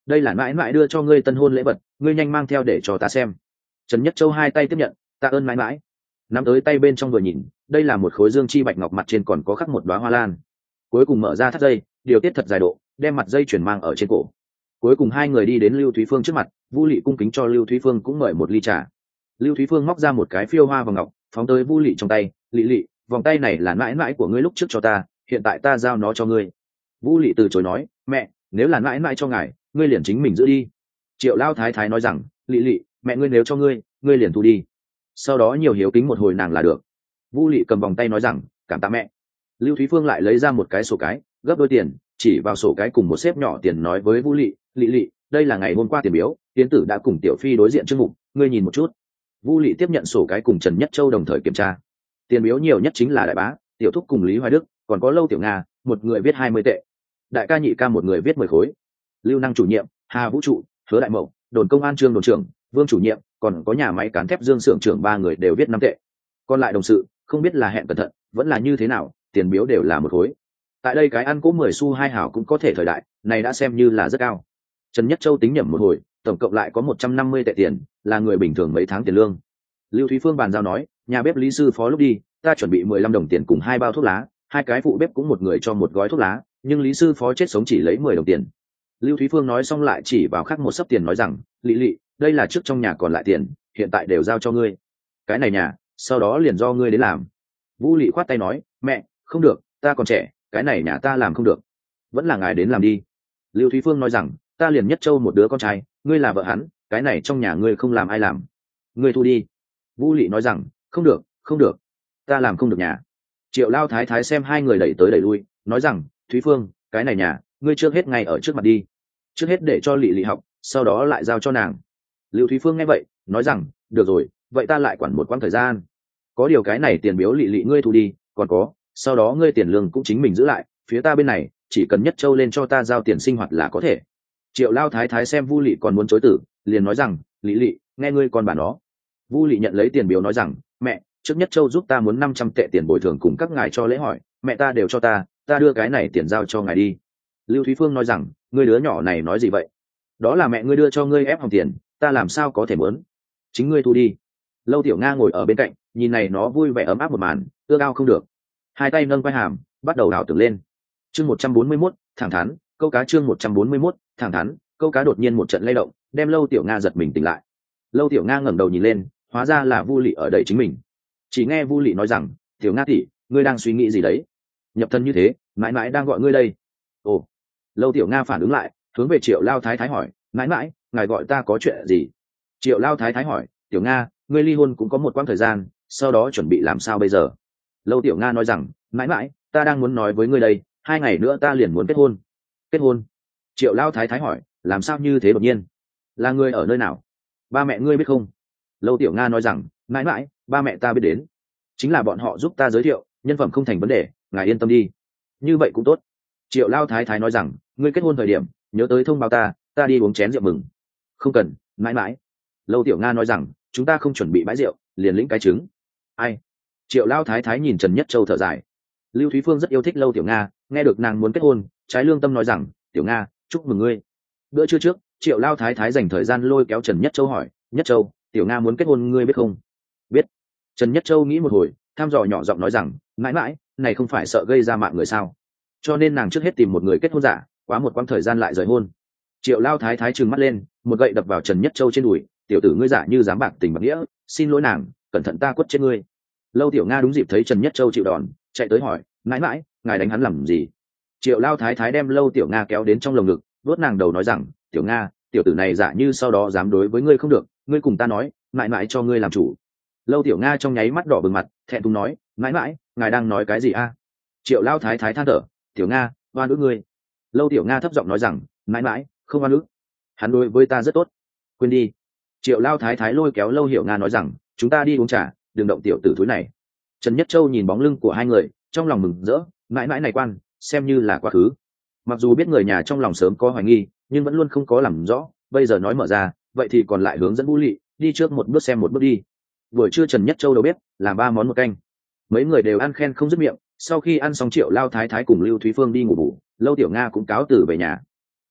đây là mãi mãi đưa cho ngươi tân hôn lễ vật, ngươi nhanh mang theo để cho ta xem. Trần Nhất Châu hai tay tiếp nhận, tạ ơn mãi mãi. Nắm tới tay bên trong vừa nhìn, đây là một khối dương chi bạch ngọc, mặt trên còn có khắc một đóa hoa lan. Cuối cùng mở ra thắt dây, điều tiết thật dài độ, đem mặt dây chuyển mang ở trên cổ. Cuối cùng hai người đi đến Lưu Thúy Phương trước mặt, Vu Lị cung kính cho Lưu Thúy Phương cũng mời một ly trà. Lưu Thúy Phương móc ra một cái phiêu hoa vòng ngọc, phóng tới Vu Lị trong tay. Lị Lị, vòng tay này là mãi mãi của ngươi lúc trước cho ta, hiện tại ta giao nó cho ngươi. Vu Lị từ chối nói, mẹ, nếu là mãi mãi cho ngài, ngươi liền chính mình giữ đi. Triệu Lao Thái Thái nói rằng, Lị Lị, mẹ ngươi nếu cho ngươi, ngươi liền thu đi. Sau đó nhiều hiếu kính một hồi nàng là được. Vu Lị cầm vòng tay nói rằng, cảm tạ mẹ. Lưu Thúy Phương lại lấy ra một cái sổ cái, gấp đôi tiền, chỉ vào sổ cái cùng một xếp nhỏ tiền nói với Vu Lị, Lị Lị, đây là ngày hôm qua tiền biếu, tiến tử đã cùng tiểu phi đối diện chương mục, ngươi nhìn một chút. Vu Lị tiếp nhận sổ cái cùng Trần Nhất Châu đồng thời kiểm tra. Tiền biếu nhiều nhất chính là Đại Bá, Tiểu Thúc cùng Lý Hoài Đức, còn có Lâu Tiểu Nga, một người viết 20 tệ. Đại ca nhị ca một người viết 10 khối. Lưu Năng chủ nhiệm, Hà Vũ trụ, Hứa Đại Mậu, đồn công an Trương đồn trưởng, Vương chủ nhiệm, còn có nhà máy cán thép Dương xưởng trưởng ba người đều viết 5 tệ. Còn lại đồng sự, không biết là hẹn cẩn thận, vẫn là như thế nào, tiền biếu đều là một khối. Tại đây cái ăn cỗ 10 xu 2 hào cũng có thể thời đại, này đã xem như là rất cao. Trần Nhất Châu tính nhẩm một hồi, tổng cộng lại có 150 tệ tiền, là người bình thường mấy tháng tiền lương. Lưu Thúy Phương bàn giao nói, nhà bếp Lý sư phó lúc đi, ta chuẩn bị 15 đồng tiền cùng 2 bao thuốc lá, hai cái phụ bếp cũng một người cho một gói thuốc lá, nhưng Lý sư phó chết sống chỉ lấy 10 đồng tiền. Lưu Thúy Phương nói xong lại chỉ vào khác một xấp tiền nói rằng, Lị Lị, đây là trước trong nhà còn lại tiền, hiện tại đều giao cho ngươi. Cái này nhà, sau đó liền do ngươi đến làm. Vũ Lị khoát tay nói, mẹ, không được, ta còn trẻ, cái này nhà ta làm không được, vẫn là ngài đến làm đi. Lưu Thúy Phương nói rằng, ta liền Nhất Châu một đứa con trai, ngươi là vợ hắn, cái này trong nhà ngươi không làm ai làm, ngươi thu đi. Vũ Lị nói rằng, không được, không được, ta làm không được nhà. Triệu Lao Thái Thái xem hai người đẩy tới đẩy lui, nói rằng, Thúy Phương, cái này nhà, ngươi trước hết ngay ở trước mặt đi, trước hết để cho Lị Lị học, sau đó lại giao cho nàng. Lưu Thúy Phương nghe vậy, nói rằng, được rồi, vậy ta lại quản một quãng thời gian. Có điều cái này tiền biếu Lị Lị ngươi thu đi, còn có, sau đó ngươi tiền lương cũng chính mình giữ lại, phía ta bên này chỉ cần Nhất Châu lên cho ta giao tiền sinh hoạt là có thể. Triệu Lao Thái Thái xem Vu Lị còn muốn chối tử, liền nói rằng, Lị Lị, nghe ngươi con bà nó. Vu Lị nhận lấy tiền biếu nói rằng, mẹ, trước Nhất Châu giúp ta muốn 500 tệ tiền bồi thường cùng các ngài cho lễ hỏi, mẹ ta đều cho ta đưa cái này tiền giao cho ngài đi. Lưu Thúy Phương nói rằng, ngươi đứa nhỏ này nói gì vậy? Đó là mẹ ngươi đưa cho ngươi ép hòng tiền, ta làm sao có thể muốn? Chính ngươi thu đi. Lâu Tiểu Nga ngồi ở bên cạnh, nhìn này nó vui vẻ ấm áp một màn, ưa ao không được. Hai tay nâng quai hàm, bắt đầu đảo tưởng lên. Chương 141, thẳng thắn, câu cá chương 141, thẳng thắn, câu cá đột nhiên một trận lay động, đem Lâu Tiểu Nga giật mình tỉnh lại. Lâu Tiểu Nga ngẩng đầu nhìn lên, hóa ra là Vu Lị ở đây chính mình. Chỉ nghe Vu Lị nói rằng, Tiểu Nga tỷ, ngươi đang suy nghĩ gì đấy? Nhập thân như thế, mãi mãi đang gọi ngươi đây. Ồ. Lâu Tiểu Nga phản ứng lại, hướng về Triệu Lao Thái Thái hỏi, mãi mãi, ngài gọi ta có chuyện gì? Triệu Lao Thái Thái hỏi, Tiểu Nga, ngươi ly hôn cũng có một quãng thời gian, sau đó chuẩn bị làm sao bây giờ? Lâu Tiểu Nga nói rằng, mãi mãi, ta đang muốn nói với ngươi đây, 2 ngày nữa ta liền muốn kết hôn. Kết hôn? Triệu Lao Thái Thái hỏi, làm sao như thế đột nhiên? Là ngươi ở nơi nào? Ba mẹ ngươi biết không? Lâu Tiểu Nga nói rằng, mãi mãi, ba mẹ ta biết đến, chính là bọn họ giúp ta giới thiệu, nhân phẩm không thành vấn đề, ngài yên tâm đi. Như vậy cũng tốt. Triệu Lao Thái Thái nói rằng, ngươi kết hôn thời điểm nhớ tới thông báo ta đi uống chén rượu mừng. Không cần, mãi mãi. Lâu Tiểu Nga nói rằng, chúng ta không chuẩn bị bãi rượu, liền lĩnh cái trứng. Ai? Triệu Lao Thái Thái nhìn Trần Nhất Châu thở dài. Lưu Thúy Phương rất yêu thích Lâu Tiểu Nga, nghe được nàng muốn kết hôn, trái lương tâm nói rằng, Tiểu Nga, chúc mừng ngươi. Bữa trưa trước, Triệu Lao Thái Thái dành thời gian lôi kéo Trần Nhất Châu hỏi, Nhất Châu, Tiểu Nga muốn kết hôn ngươi biết không? Biết. Trần Nhất Châu nghĩ một hồi, thăm dò nhỏ giọng nói rằng, mãi mãi, này không phải sợ gây ra mạng người sao? Cho nên nàng trước hết tìm một người kết hôn giả, quá một quãng thời gian lại rời hôn. Triệu Lao Thái Thái trừng mắt lên, một gậy đập vào Trần Nhất Châu trên đùi, tiểu tử ngươi giả như dám bạc tình bạc nghĩa, xin lỗi nàng, cẩn thận ta quất chết ngươi. Lâu Tiểu Nga đúng dịp thấy Trần Nhất Châu chịu đòn, chạy tới hỏi, mãi mãi, ngài đánh hắn làm gì? Triệu Lao Thái Thái đem Lâu Tiểu Nga kéo đến trong lồng ngực, vuốt nàng đầu nói rằng, Tiểu Nga, tiểu tử này giả như sau đó dám đối với ngươi không được, ngươi cùng ta nói, mãi mãi cho ngươi làm chủ. Lâu Tiểu Nga trong nháy mắt đỏ bừng mặt, thẹn thùng nói, mãi mãi, ngài đang nói cái gì a? Triệu Lao Thái Thái than thở, Tiểu Nga, oan ức ngươi. Lâu Tiểu Nga thấp giọng nói rằng, mãi mãi, không oan ức, hắn đối với ta rất tốt, quên đi. Triệu Lao Thái Thái lôi kéo Lâu Hiểu Nga nói rằng, chúng ta đi uống trà, đừng động tiểu tử thúi này. Trần Nhất Châu nhìn bóng lưng của hai người, trong lòng mừng rỡ, mãi mãi này quan, xem như là quá khứ. Mặc dù biết người nhà trong lòng sớm có hoài nghi, nhưng vẫn luôn không có làm rõ, bây giờ nói mở ra, vậy thì còn lại hướng dẫn Vũ Lị đi trước một bước xem một bước đi. Buổi trưa Trần Nhất Châu đầu bếp làm 3 món một canh, mấy người đều ăn khen không dứt miệng. Sau khi ăn xong, Triệu Lao Thái Thái cùng Lưu Thúy Phương đi ngủ bù, Lâu Tiểu Nga cũng cáo từ về nhà.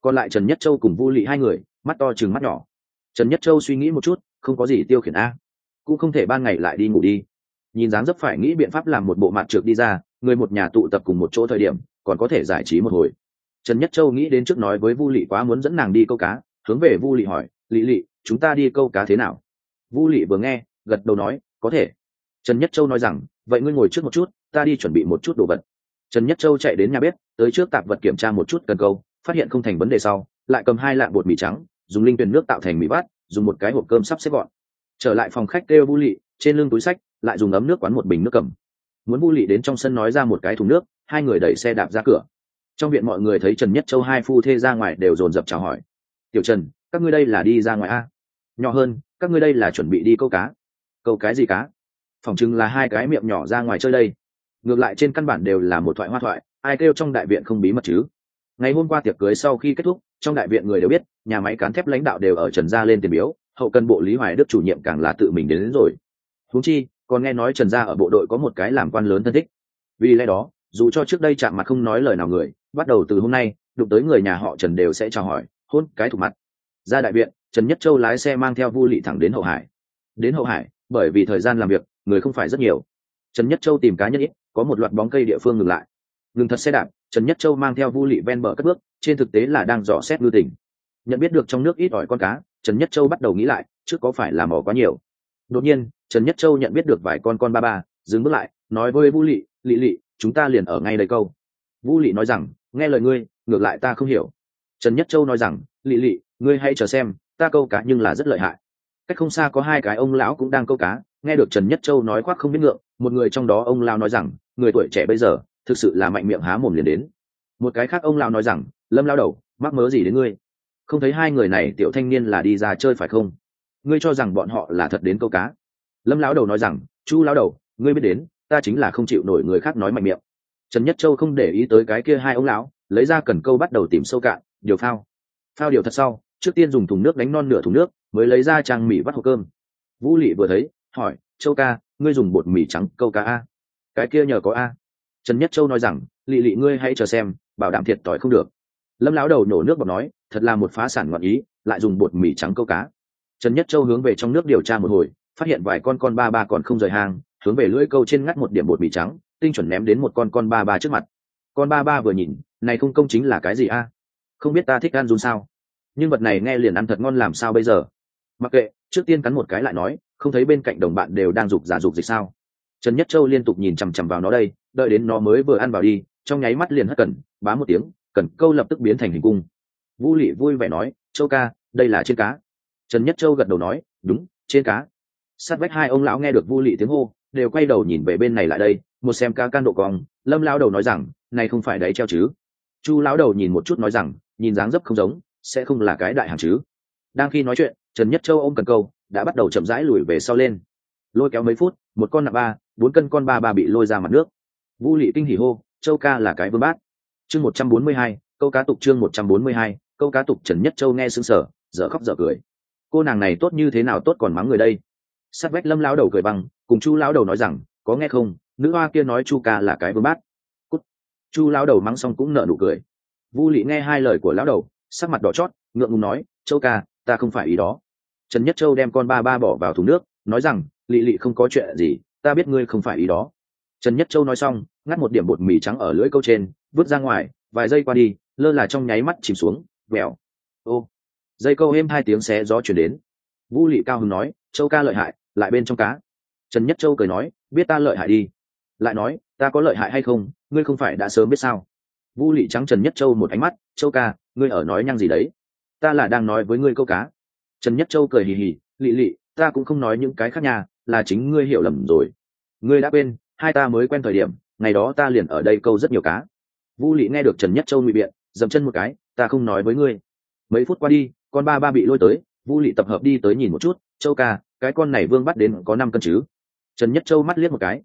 Còn lại Trần Nhất Châu cùng Vu Lị hai người mắt to chừng mắt nhỏ. Trần Nhất Châu suy nghĩ một chút, không có gì tiêu khiển a, cũng không thể ban ngày lại đi ngủ đi. Nhìn dáng dấp phải nghĩ biện pháp làm một bộ mặt trược đi ra, người một nhà tụ tập cùng một chỗ thời điểm còn có thể giải trí một hồi. Trần Nhất Châu nghĩ đến trước nói với Vu Lị quá muốn dẫn nàng đi câu cá, hướng về Vu Lị hỏi, Lị, chúng ta đi câu cá thế nào? Vu Lị vừa nghe gật đầu nói, có thể. Trần Nhất Châu nói rằng, vậy ngươi ngồi trước một chút, ta đi chuẩn bị một chút đồ vật. Trần Nhất Châu chạy đến nhà bếp, tới trước tạp vật kiểm tra một chút cần câu, phát hiện không thành vấn đề sau, lại cầm 2 lạng bột mì trắng, dùng linh tuyền nước tạo thành mì bát, dùng một cái hộp cơm sắp xếp gọn. Trở lại phòng khách kêu Vu Lị, trên lưng túi sách lại dùng ấm nước quán một bình nước cầm. Muốn Vu Lị đến trong sân nói ra một cái thùng nước, hai người đẩy xe đạp ra cửa. Trong viện mọi người thấy Trần Nhất Châu hai phu thê ra ngoài đều dồn dập chào hỏi. Tiểu Trần, các ngươi đây là đi ra ngoài a? Nhỏ hơn, các ngươi đây là chuẩn bị đi câu cá. Câu cái gì cá? Phỏng chừng là 2 cái miệng nhỏ ra ngoài chơi đây. Ngược lại trên căn bản đều là một thoại hoa thoại, ai kêu trong đại viện không bí mật chứ. Ngày hôm qua tiệc cưới sau khi kết thúc, trong đại viện người đều biết, nhà máy cán thép lãnh đạo đều ở Trần gia lên tiền biếu, hậu cần bộ Lý Hoài Đức chủ nhiệm càng là tự mình đến rồi. Huống chi, còn nghe nói Trần gia ở bộ đội có một cái làm quan lớn thân thích. Vì lẽ đó, dù cho trước đây chạm mặt không nói lời nào người, bắt đầu từ hôm nay, đụng tới người nhà họ Trần đều sẽ chào hỏi, hôn cái thủ mặt. Ra đại viện, Trần Nhất Châu lái xe mang theo Vu Lị thẳng đến Hậu Hải. Đến Hậu Hải, bởi vì thời gian làm việc, người không phải rất nhiều. Trần Nhất Châu tìm cá nhân ít, có một loạt bóng cây địa phương ngừng lại. Ngừng thật xe đạp, Trần Nhất Châu mang theo Vu Lị ven bờ cất bước, trên thực tế là đang dò xét ngư tình. Nhận biết được trong nước ít ỏi con cá, Trần Nhất Châu bắt đầu nghĩ lại, trước có phải là mò quá nhiều. Đột nhiên, Trần Nhất Châu nhận biết được vài con ba ba, dừng bước lại, nói với Vu Lị, Lị, chúng ta liền ở ngay đây câu. Vu Lị nói rằng, nghe lời ngươi, ngược lại ta không hiểu. Trần Nhất Châu nói rằng, Lị, ngươi hãy chờ xem, ta câu cá nhưng là rất lợi hại. Cách không xa có 2 cái ông lão cũng đang câu cá, nghe được Trần Nhất Châu nói khoác không biết ngượng, một người trong đó ông lão nói rằng, người tuổi trẻ bây giờ thực sự là mạnh miệng há mồm liền đến. Một cái khác ông lão nói rằng, Lâm lão đầu, mắc mớ gì đến ngươi? Không thấy 2 người này tiểu thanh niên là đi ra chơi phải không? Ngươi cho rằng bọn họ là thật đến câu cá? Lâm lão đầu nói rằng, Chu lão đầu, ngươi biết đến, ta chính là không chịu nổi người khác nói mạnh miệng. Trần Nhất Châu không để ý tới cái kia 2 ông lão, lấy ra cần câu bắt đầu tìm sâu cạn, điều phao điều thật sau, trước tiên dùng thùng nước đánh non nửa thùng nước, mới lấy ra trang mì vắt hộp cơm. Vũ Lị vừa thấy, hỏi, Châu ca, ngươi dùng bột mì trắng câu cá a? Cái kia nhờ có a. Trần Nhất Châu nói rằng, Lị ngươi hãy chờ xem, bảo đảm thiệt tỏi không được. Lâm lão đầu nổ nước bọt nói, thật là một phá sản ngoạn ý, lại dùng bột mì trắng câu cá. Trần Nhất Châu hướng về trong nước điều tra một hồi, phát hiện vài con ba ba còn không rời hang, hướng về lưỡi câu trên ngắt một điểm bột mì trắng, tinh chuẩn ném đến một con ba ba trước mặt. Con ba ba vừa nhìn, này không công chính là cái gì a? Không biết ta thích ăn run sao? Nhưng vật này nghe liền ăn thật ngon làm sao bây giờ? Mặc kệ, trước tiên cắn một cái lại nói, không thấy bên cạnh đồng bạn đều đang rục dịch sao? Trần Nhất Châu liên tục nhìn chằm chằm vào nó đây, đợi đến nó mới vừa ăn vào đi, trong nháy mắt liền hất cần, bá một tiếng, cần câu lập tức biến thành hình cung. Vu Lị vui vẻ nói, Châu ca, đây là trên cá. Trần Nhất Châu gật đầu nói, đúng, trên cá. Sát vách 2 ông lão nghe được Vu Lị tiếng hô, đều quay đầu nhìn về bên này lại đây, một xem cá can độ cong. Lâm lão đầu nói rằng, này không phải đáy treo chứ? Chu lão đầu nhìn một chút nói rằng, nhìn dáng dấp không giống, sẽ không là cái đại hàng chứ? Đang khi nói chuyện, Trần Nhất Châu ôm cần câu, đã bắt đầu chậm rãi lùi về sau lên. Lôi kéo mấy phút, một con nặng 4 cân con ba ba bị lôi ra mặt nước. Vu Lị kinh hỉ hô, Châu ca là cái vương bát. Chương 142, câu cá tục chương 142, câu cá tục. Trần Nhất Châu nghe sững sờ, dở khóc dở cười. Cô nàng này tốt như thế nào tốt còn mắng người đây? Sát vách Lâm lão đầu cười băng, cùng Chu lão đầu nói rằng, có nghe không, nữ hoa kia nói Chu ca là cái vương bát. Cút. Chu lão đầu mắng xong cũng nở nụ cười. Vu Lị nghe 2 lời của lão đầu, sắc mặt đỏ chót, ngượng ngùng nói, Châu ca, ta không phải ý đó. Trần Nhất Châu đem con ba ba bỏ vào thùng nước, nói rằng, Lị không có chuyện gì, ta biết ngươi không phải ý đó. Trần Nhất Châu nói xong, ngắt một điểm bột mì trắng ở lưỡi câu trên, vứt ra ngoài, vài giây qua đi, lơ là trong nháy mắt chìm xuống, vèo. Ô, dây câu êm 2 tiếng xé gió chuyển đến. Vu Lị cao hứng nói, Châu ca lợi hại, lại bên trong cá. Trần Nhất Châu cười nói, biết ta lợi hại đi. Lại nói, ta có lợi hại hay không, ngươi không phải đã sớm biết sao? Vu Lị trắng Trần Nhất Châu một ánh mắt, Châu ca, ngươi ở nói nhăng gì đấy? Ta là đang nói với ngươi câu cá. Trần Nhất Châu cười hì hì, Lị, ta cũng không nói những cái khác nhà, là chính ngươi hiểu lầm rồi. Ngươi đã quên, 2 ta mới quen thời điểm, ngày đó ta liền ở đây câu rất nhiều cá. Vu Lị nghe được Trần Nhất Châu ngụy biện, dậm chân một cái, ta không nói với ngươi. Mấy phút qua đi, con ba ba bị lôi tới, Vu Lị tập hợp đi tới nhìn một chút, Châu ca, cái con này vương bắt đến có 5 cân chứ? Trần Nhất Châu mắt liếc một cái,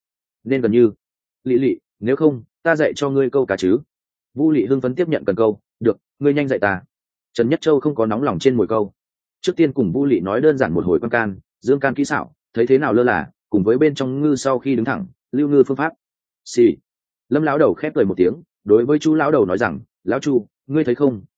nên gần như. Lị, nếu không, ta dạy cho ngươi câu cá chứ? Vu Lị hưng phấn tiếp nhận cần câu, được, ngươi nhanh dạy ta. Trần Nhất Châu không có nóng lòng trên mồi câu. Trước tiên cùng Vu Lị nói đơn giản một hồi quan can, dương can kỹ xảo, thấy thế nào lơ là, cùng với bên trong ngư sau khi đứng thẳng, lưu ngư phương pháp. Lâm lão đầu khép cười một tiếng, đối với Chu lão đầu nói rằng, lão Chu, ngươi thấy không,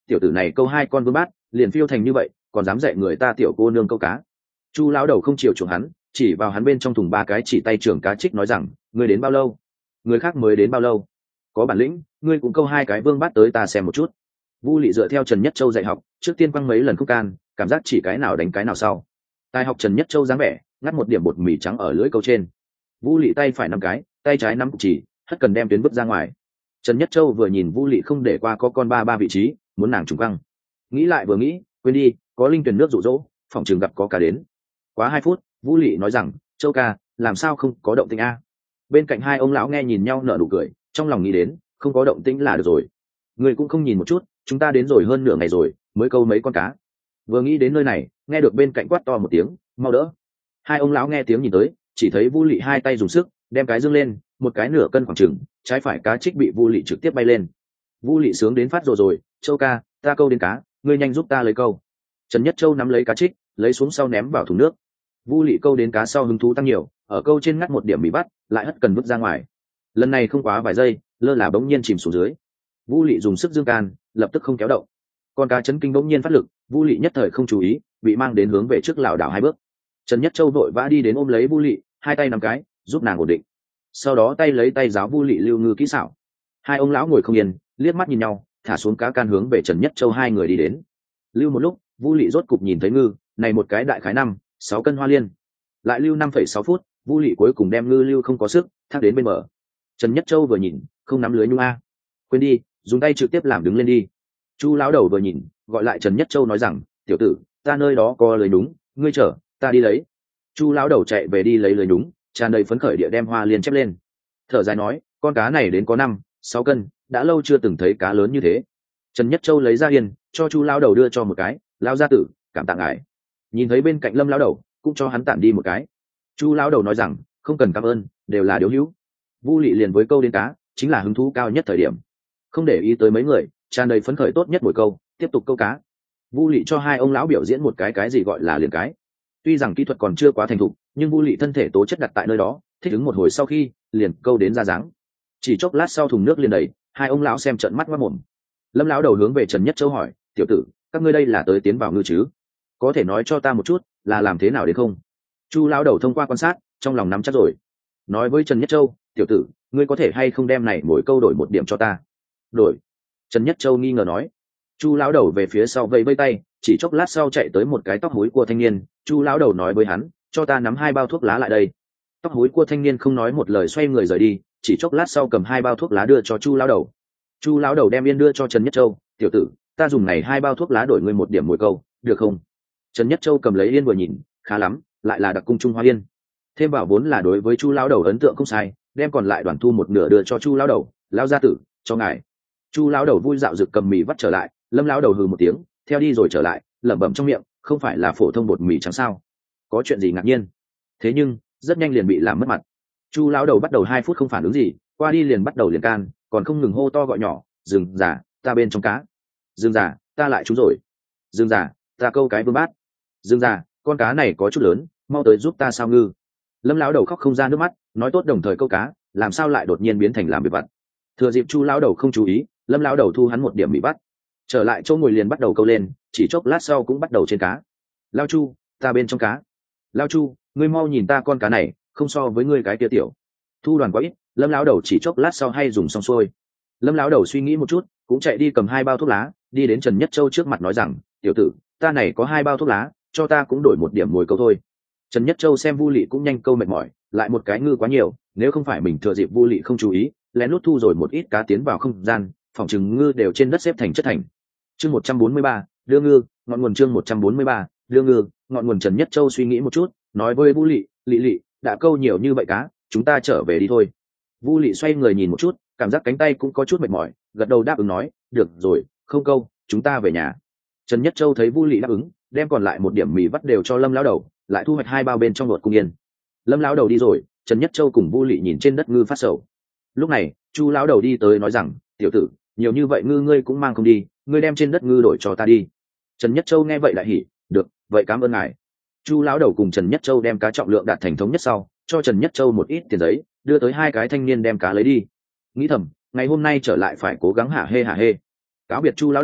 tiểu tử này câu 2 con vương bát liền phiêu thành như vậy, còn dám dạy người ta tiểu cô nương câu cá. Chu lão đầu không chiều chuộng hắn, chỉ vào hắn bên trong thùng 3 cái chỉ tay trưởng cá trích nói rằng, ngươi đến bao lâu? Người khác mới đến bao lâu? Có bản lĩnh, ngươi cũng câu 2 cái vương bát tới ta xem một chút. Vu Lị dựa theo Trần Nhất Châu dạy học, trước tiên quăng mấy lần khúc can, cảm giác chỉ cái nào đánh cái nào sau. Tài học Trần Nhất Châu dáng vẻ, ngắt một điểm bột mì trắng ở lưỡi câu trên. Vu Lị tay phải 5 cái, tay trái 5 cục chỉ, hất cần đem tuyến vứt ra ngoài. Trần Nhất Châu vừa nhìn Vu Lị không để qua có con 3 vị trí, muốn nàng trùng quăng. Nghĩ lại vừa nghĩ, quên đi, có linh tuyển nước dụ dỗ, phòng trường gặp có cả đến. Quá 2 phút, Vu Lị nói rằng, Châu ca, làm sao không có động tĩnh a? Bên cạnh hai ông lão nghe nhìn nhau nở nụ cười, trong lòng nghĩ đến, không có động tĩnh là được rồi. Người cũng không nhìn một chút, chúng ta đến rồi hơn nửa ngày rồi, mới câu mấy con cá. Vừa nghĩ đến nơi này, nghe được bên cạnh quát to một tiếng, mau đỡ. Hai ông lão nghe tiếng nhìn tới, chỉ thấy Vu Lị 2 tay dùng sức, đem cái dương lên, một cái nửa cân khoảng chừng, trái phải cá trích bị Vu Lị trực tiếp bay lên. Vu Lị sướng đến phát rồi, Châu ca, ta câu đến cá, ngươi nhanh giúp ta lấy câu. Trần Nhất Châu nắm lấy cá trích, lấy xuống sau ném vào thùng nước. Vu Lị câu đến cá sau hứng thú tăng nhiều, ở câu trên ngắt một điểm bị bắt, lại hất cần vứt ra ngoài. Lần này không quá vài giây, lơ là bỗng nhiên chìm xuống dưới. Vu Lị dùng sức dương can, lập tức không kéo động. Con cá chấn kinh bỗng nhiên phát lực, Vu Lị nhất thời không chú ý, bị mang đến hướng về trước lảo đảo 2 bước. Trần Nhất Châu vội vã đi đến ôm lấy Vu Lị, 2 tay nắm cái, giúp nàng ổn định. Sau đó tay lấy tay giáo Vu Lị lưu ngư kỹ xảo. Hai ông lão ngồi không yên, liếc mắt nhìn nhau, thả xuống cá can hướng về Trần Nhất Châu 2 người đi đến. Lưu một lúc, Vu Lị rốt cục nhìn thấy ngư, này một cái đại khái 5-6 cân hoa liên. Lại lưu 5,6 phút, Vu Lị cuối cùng đem ngư lưu không có sức, thác đến bên bờ. Trần Nhất Châu vừa nhìn, không nắm lưới nhung a. Quên đi, dùng tay trực tiếp làm đứng lên đi. Chu lão đầu vừa nhìn, gọi lại Trần Nhất Châu nói rằng, tiểu tử, ta nơi đó có lưới đúng, ngươi chở, ta đi lấy. Chu lão đầu chạy về đi lấy lưới đúng, tràn đầy phấn khởi địa đem hoa liên chép lên. Thở dài nói, con cá này đến có 5-6 cân, đã lâu chưa từng thấy cá lớn như thế. Trần Nhất Châu lấy ra yên, cho Chu lão đầu đưa cho một cái, lão gia tử, cảm tạ ngài. Nhìn thấy bên cạnh Lâm lão đầu, cũng cho hắn tạm đi một cái. Chu lão đầu nói rằng, không cần cảm ơn, đều là điếu hữu. Vu Lị liền với câu đến cá, chính là hứng thú cao nhất thời điểm. Không để ý tới mấy người, tràn đầy phấn khởi tốt nhất mỗi câu, tiếp tục câu cá. Vu Lị cho hai ông lão biểu diễn một cái gì gọi là liền cái. Tuy rằng kỹ thuật còn chưa quá thành thục, nhưng Vu Lị thân thể tố chất đặt tại nơi đó, thích ứng một hồi sau khi, liền câu đến ra dáng. Chỉ chốc lát sau thùng nước liền đầy, hai ông lão xem trợn mắt ngoác mồm. Lâm lão đầu hướng về Trần Nhất Châu hỏi, tiểu tử, các ngươi đây là tới tiến vào ngư chứ? Có thể nói cho ta một chút, là làm thế nào đến không? Chu lão đầu thông qua quan sát, trong lòng nắm chắc rồi. Nói với Trần Nhất Châu, tiểu tử, ngươi có thể hay không đem này mỗi câu đổi 1 điểm cho ta? Đổi. Trần Nhất Châu nghi ngờ nói. Chu lão đầu về phía sau vẫy vẫy tay, chỉ chốc lát sau chạy tới một cái tóc húi của thanh niên. Chu lão đầu nói với hắn, cho ta nắm 2 bao thuốc lá lại đây. Tóc húi của thanh niên không nói một lời xoay người rời đi, chỉ chốc lát sau cầm 2 bao thuốc lá đưa cho Chu lão đầu. Chu lão đầu đem yên đưa cho Trần Nhất Châu, tiểu tử, ta dùng này 2 bao thuốc lá đổi ngươi 1 điểm mỗi câu, được không? Trần Nhất Châu cầm lấy yên vừa nhìn, khá lắm, lại là đặc cung Trung Hoa yên. Thêm vào vốn là đối với Chu lão đầu ấn tượng không sai, đem còn lại đoàn thu 1 nửa đưa cho Chu lão đầu, lão gia tử, cho ngài. Chu lão đầu vui dạo rực cầm mì vắt trở lại, Lâm lão đầu hừ một tiếng, theo đi rồi trở lại, lẩm bẩm trong miệng, không phải là phổ thông bột mì trắng sao? Có chuyện gì ngạc nhiên? Thế nhưng rất nhanh liền bị làm mất mặt. Chu lão đầu bắt đầu 2 phút không phản ứng gì, qua đi liền bắt đầu liền can, còn không ngừng hô to gọi nhỏ, dừng giả, ta bên trong cá. Dừng giả, ta lại trúng rồi. Dừng giả, ta câu cái vương bát. Dừng giả, con cá này có chút lớn, mau tới giúp ta sao ngư. Lâm lão đầu khóc không ra nước mắt, nói tốt đồng thời câu cá, làm sao lại đột nhiên biến thành làm việc vặt. Thừa dịp Chu lão đầu không chú ý, Lâm lão đầu thu hắn 1 điểm bị bắt. Trở lại chỗ ngồi liền bắt đầu câu lên, chỉ chốc lát sau cũng bắt đầu trên cá. Lao Chu, ta bên trong cá. Lao Chu, ngươi mau nhìn ta con cá này, không so với ngươi cái kia tiểu. Thu đoàn quá ít, Lâm lão đầu chỉ chốc lát sau hay dùng xong xuôi. Lâm lão đầu suy nghĩ một chút, cũng chạy đi cầm 2 bao thuốc lá, đi đến Trần Nhất Châu trước mặt nói rằng, tiểu tử, ta này có 2 bao thuốc lá, cho ta cũng đổi 1 điểm mồi câu thôi. Trần Nhất Châu xem Vu Lị cũng nhanh câu mệt mỏi, lại một cái ngư quá nhiều, nếu không phải mình thừa dịp Vu Lị không chú ý, lén lút thu rồi một ít cá tiến vào không gian, phòng chừng ngư đều trên đất xếp thành chất thành. Chương 143, đưa ngư, ngọn nguồn chương 143, đưa ngư, ngọn nguồn. Trần Nhất Châu suy nghĩ một chút, nói với Vu Lị, Lị, đã câu nhiều như vậy cá, chúng ta trở về đi thôi. Vu Lị xoay người nhìn một chút, cảm giác cánh tay cũng có chút mệt mỏi, gật đầu đáp ứng nói, được rồi, không câu, chúng ta về nhà. Trần Nhất Châu thấy Vu Lị đáp ứng, đem còn lại 1 điểm mì vắt đều cho Lâm lão đầu, lại thu hoạch 2 bao bên trong đột cung yên. Lâm lão đầu đi rồi, Trần Nhất Châu cùng Vu Lị nhìn trên đất ngư phát sầu. Lúc này Chu lão đầu đi tới nói rằng, tiểu tử, nhiều như vậy ngư ngươi cũng mang không đi, ngươi đem trên đất ngư đổi cho ta đi. Trần Nhất Châu nghe vậy lại hỉ, được, vậy cảm ơn ngài. Chu lão đầu cùng Trần Nhất Châu đem cá trọng lượng đạt thành thống nhất sau, cho Trần Nhất Châu một ít tiền giấy, đưa tới 2 cái thanh niên đem cá lấy đi. Nghĩ thầm, ngày hôm nay trở lại phải cố gắng hả hê. Cáo biệt Chu lão đầu,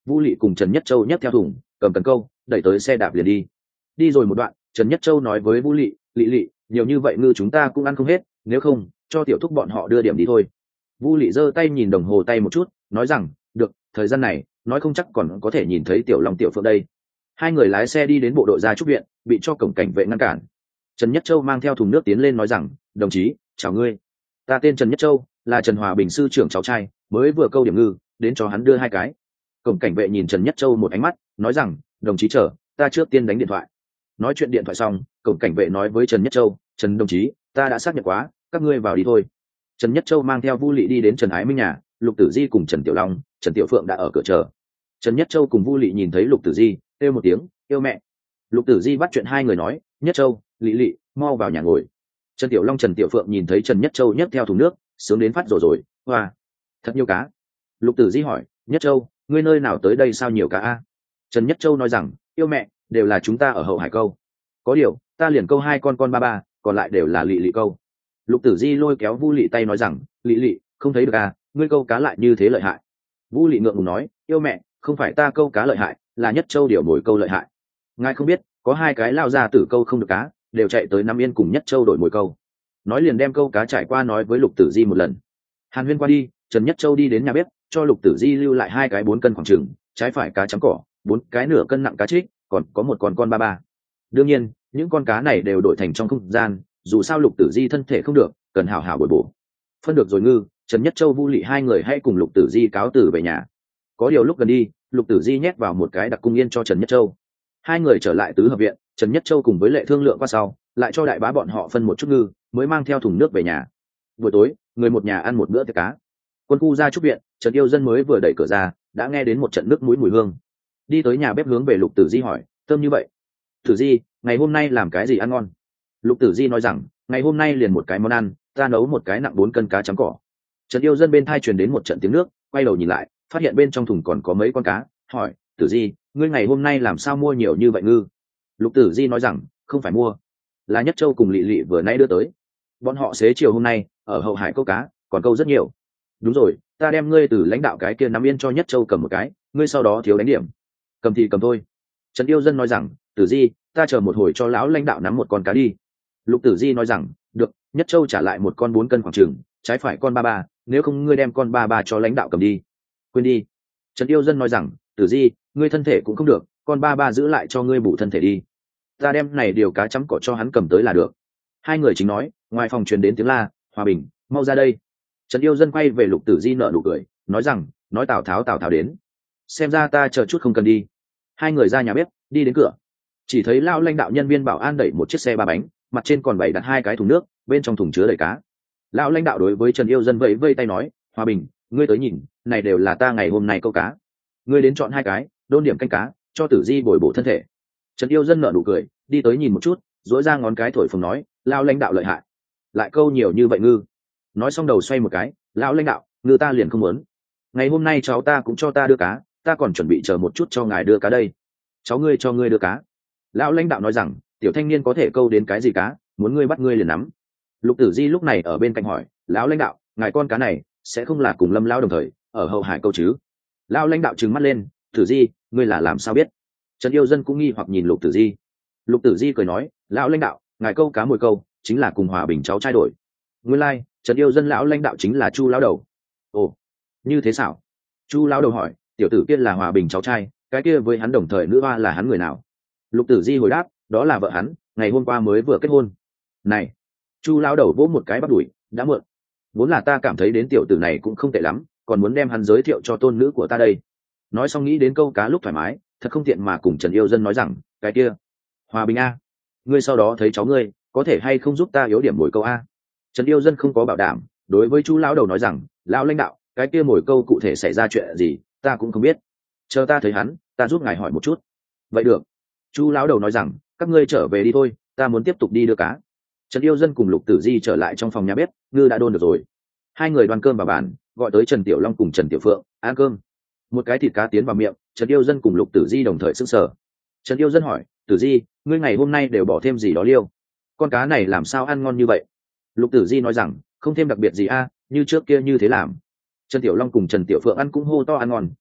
Vu Lị cùng Trần Nhất Châu nhấc theo thùng, cầm cần câu, đẩy tới xe đạp liền đi. Đi rồi một đoạn, Trần Nhất Châu nói với Vu Lị, Lị, nhiều như vậy ngư chúng ta cũng ăn không hết, nếu không cho tiểu thúc bọn họ đưa điểm đi thôi. Vu Lị giơ tay nhìn đồng hồ tay một chút, nói rằng được, thời gian này nói không chắc còn có thể nhìn thấy tiểu Long tiểu Phượng đây. Hai người lái xe đi đến bộ đội gia trúc viện, bị cho cổng cảnh vệ ngăn cản. Trần Nhất Châu mang theo thùng nước tiến lên nói rằng, đồng chí, chào ngươi, ta tên Trần Nhất Châu, là Trần Hòa Bình sư trưởng cháu trai, mới vừa câu điểm ngư, đến cho hắn đưa hai cái. Cổng cảnh vệ nhìn Trần Nhất Châu một ánh mắt, nói rằng, đồng chí chờ, ta trước tiên đánh điện thoại. Nói chuyện điện thoại xong, cổng cảnh vệ nói với Trần Nhất Châu, Trần đồng chí, ta đã xác nhận quá, các ngươi vào đi thôi. Trần Nhất Châu mang theo Vu Lị đi đến Trần Ái Minh nhà, Lục Tử Di cùng Trần Tiểu Long, Trần Tiểu Phượng đã ở cửa chờ. Trần Nhất Châu cùng Vu Lị nhìn thấy Lục Tử Di, kêu một tiếng, yêu mẹ. Lục Tử Di bắt chuyện hai người nói, Nhất Châu, Lị, mau vào nhà ngồi. Trần Tiểu Long, Trần Tiểu Phượng nhìn thấy Trần Nhất Châu nhấc theo thùng nước, sướng đến phát rồi, hoa, thật nhiều cá. Lục Tử Di hỏi, Nhất Châu, ngươi nơi nào tới đây sao nhiều cá a? Trần Nhất Châu nói rằng, yêu mẹ, đều là chúng ta ở hậu hải câu. Có điều, ta liền câu hai con ba, còn lại đều là Lị câu. Lục Tử Di lôi kéo Vu Lị tay nói rằng, Lị, không thấy được à, ngươi câu cá lại như thế lợi hại. Vu Lị ngượng ngùng nói, yêu mẹ, không phải ta câu cá lợi hại, là Nhất Châu điều mồi câu lợi hại. Ngài không biết, có hai cái lao ra tử câu không được cá, đều chạy tới Nam Yên cùng Nhất Châu đổi mồi câu. Nói liền đem câu cá trải qua nói với Lục Tử Di một lần. Hàn Huyên qua đi, Trần Nhất Châu đi đến nhà bếp, cho Lục Tử Di lưu lại hai cái 4 cân khoảng chừng, trái phải cá trắng cỏ, 4 cái nửa cân nặng cá trích, còn có một con ba. Đương nhiên, những con cá này đều đổi thành trong không gian, dù sao Lục Tử Di thân thể không được, cần hảo hảo bồi bổ. Phân được rồi ngư, Trần Nhất Châu, Vu Lị hai người hãy cùng Lục Tử Di cáo từ về nhà. Có điều lúc gần đi, Lục Tử Di nhét vào một cái đặc cung yên cho Trần Nhất Châu. Hai người trở lại tứ hợp viện, Trần Nhất Châu cùng với Lệ thương lượng qua sau, lại cho đại bá bọn họ phân một chút ngư, mới mang theo thùng nước về nhà. Buổi tối, người một nhà ăn một bữa tiệc cá. Quân khu ra trúc viện, Trần Yêu Dân mới vừa đẩy cửa ra, đã nghe đến một trận nước mũi mùi hương. Đi tới nhà bếp hướng về Lục Tử Di hỏi, thơm như vậy. Tử Di, ngày hôm nay làm cái gì ăn ngon? Lục Tử Di nói rằng, ngày hôm nay liền một cái món ăn, ta nấu một cái nặng 4 cân cá trắng cỏ. Trần Yêu Dân bên thai truyền đến một trận tiếng nước, quay đầu nhìn lại, phát hiện bên trong thùng còn có mấy con cá, hỏi, Tử Di, ngươi ngày hôm nay làm sao mua nhiều như vậy ngư? Lục Tử Di nói rằng, không phải mua, là Nhất Châu cùng Lị vừa nãy đưa tới. Bọn họ xế chiều hôm nay ở hậu hải câu cá, còn câu rất nhiều. Đúng rồi, ta đem ngươi từ lãnh đạo cái kia Nam Yên cho Nhất Châu cầm một cái, ngươi sau đó thiếu đánh điểm. Cầm thì cầm thôi. Trần Yêu Dân nói rằng, Tử Di, ta chờ một hồi cho lão lãnh đạo nắm một con cá đi. Lục Tử Di nói rằng, được, Nhất Châu trả lại một con 4 cân khoảng chừng, trái phải con ba, nếu không ngươi đem con ba cho lãnh đạo cầm đi. Quên đi. Trần Yêu Dân nói rằng, Tử Di, ngươi thân thể cũng không được, con ba giữ lại cho ngươi bù thân thể đi. Ta đem này điều cá chấm cỏ cho hắn cầm tới là được. Hai người chính nói, ngoài phòng truyền đến tiếng la, Hòa Bình, mau ra đây. Trần Yêu Dân quay về Lục Tử Di nở nụ cười, nói rằng, nói Tào Tháo đến. Xem ra ta chờ chút không cần đi. Hai người ra nhà bếp, đi đến cửa, chỉ thấy lao lãnh đạo nhân viên bảo an đẩy một chiếc xe 3 bánh, mặt trên còn bày đặt 2 cái thùng nước, bên trong thùng chứa đầy cá. Lão lãnh đạo đối với Trần Yêu Dân vẫy vây tay nói, Hòa Bình, ngươi tới nhìn, này đều là ta ngày hôm nay câu cá, ngươi đến chọn 2 cái, đôn điểm canh cá, cho Tử Di bồi bổ thân thể. Trần Yêu Dân nở nụ cười, đi tới nhìn một chút, duỗi ra ngón cái thổi phồng nói, lão lãnh đạo lợi hại, lại câu nhiều như vậy ngư. Nói xong đầu xoay một cái, lão lãnh đạo, ngư ta liền không muốn. Ngày hôm nay cháu ta cũng cho ta đưa cá, ta còn chuẩn bị chờ một chút cho ngài đưa cá đây. Cháu ngươi cho ngươi đưa cá. Lão lãnh đạo nói rằng, tiểu thanh niên có thể câu đến cái gì cá, muốn ngươi bắt ngươi liền nắm. Lục Tử Di lúc này ở bên cạnh hỏi, lão lãnh đạo, ngài con cá này sẽ không là cùng Lâm lão đồng thời ở hậu hải câu chứ? Lão lãnh đạo trừng mắt lên, Tử Di, ngươi là làm sao biết? Trần Yêu Dân cũng nghi hoặc nhìn Lục Tử Di. Lục Tử Di cười nói, lão lãnh đạo, ngài câu cá mồi câu chính là cùng Hòa Bình cháu trai đổi. Nguyên lai, Trần Yêu Dân lão lãnh đạo chính là Chu lão đầu. Ồ, như thế sao? Chu lão đầu hỏi, tiểu tử kia là Hòa Bình cháu trai, cái kia với hắn đồng thời nữ hoa là hắn người nào? Lục Tử Di hồi đáp, đó là vợ hắn, ngày hôm qua mới vừa kết hôn. Này, Chu lão đầu vỗ một cái bắt đuổi, đã muộn. Vốn là ta cảm thấy đến tiểu tử này cũng không tệ lắm, còn muốn đem hắn giới thiệu cho tôn nữ của ta đây. Nói xong nghĩ đến câu cá lúc thoải mái, thật không tiện mà cùng Trần Yêu Dân nói rằng, cái kia, Hòa Bình a, ngươi sau đó thấy cháu ngươi, có thể hay không giúp ta yếu điểm mồi câu a? Trần Yêu Dân không có bảo đảm, đối với Chu lão đầu nói rằng, lão lãnh đạo, cái kia mồi câu cụ thể xảy ra chuyện gì, ta cũng không biết. Chờ ta thấy hắn, ta giúp ngài hỏi một chút. Vậy được. Chu lão đầu nói rằng, các ngươi trở về đi thôi, ta muốn tiếp tục đi đưa cá. Trần Yêu Dân cùng Lục Tử Di trở lại trong phòng nhà bếp, ngư đã đôn được rồi. Hai người đoan cơm vào bàn, gọi tới Trần Tiểu Long cùng Trần Tiểu Phượng ăn cơm. Một cái thịt cá tiến vào miệng, Trần Yêu Dân cùng Lục Tử Di đồng thời sững sờ. Trần Yêu Dân hỏi, Tử Di, ngươi ngày hôm nay đều bỏ thêm gì đó liêu? Con cá này làm sao ăn ngon như vậy? Lục Tử Di nói rằng, không thêm đặc biệt gì a, như trước kia như thế làm. Trần Tiểu Long cùng Trần Tiểu Phượng ăn cũng hô to ăn ngon,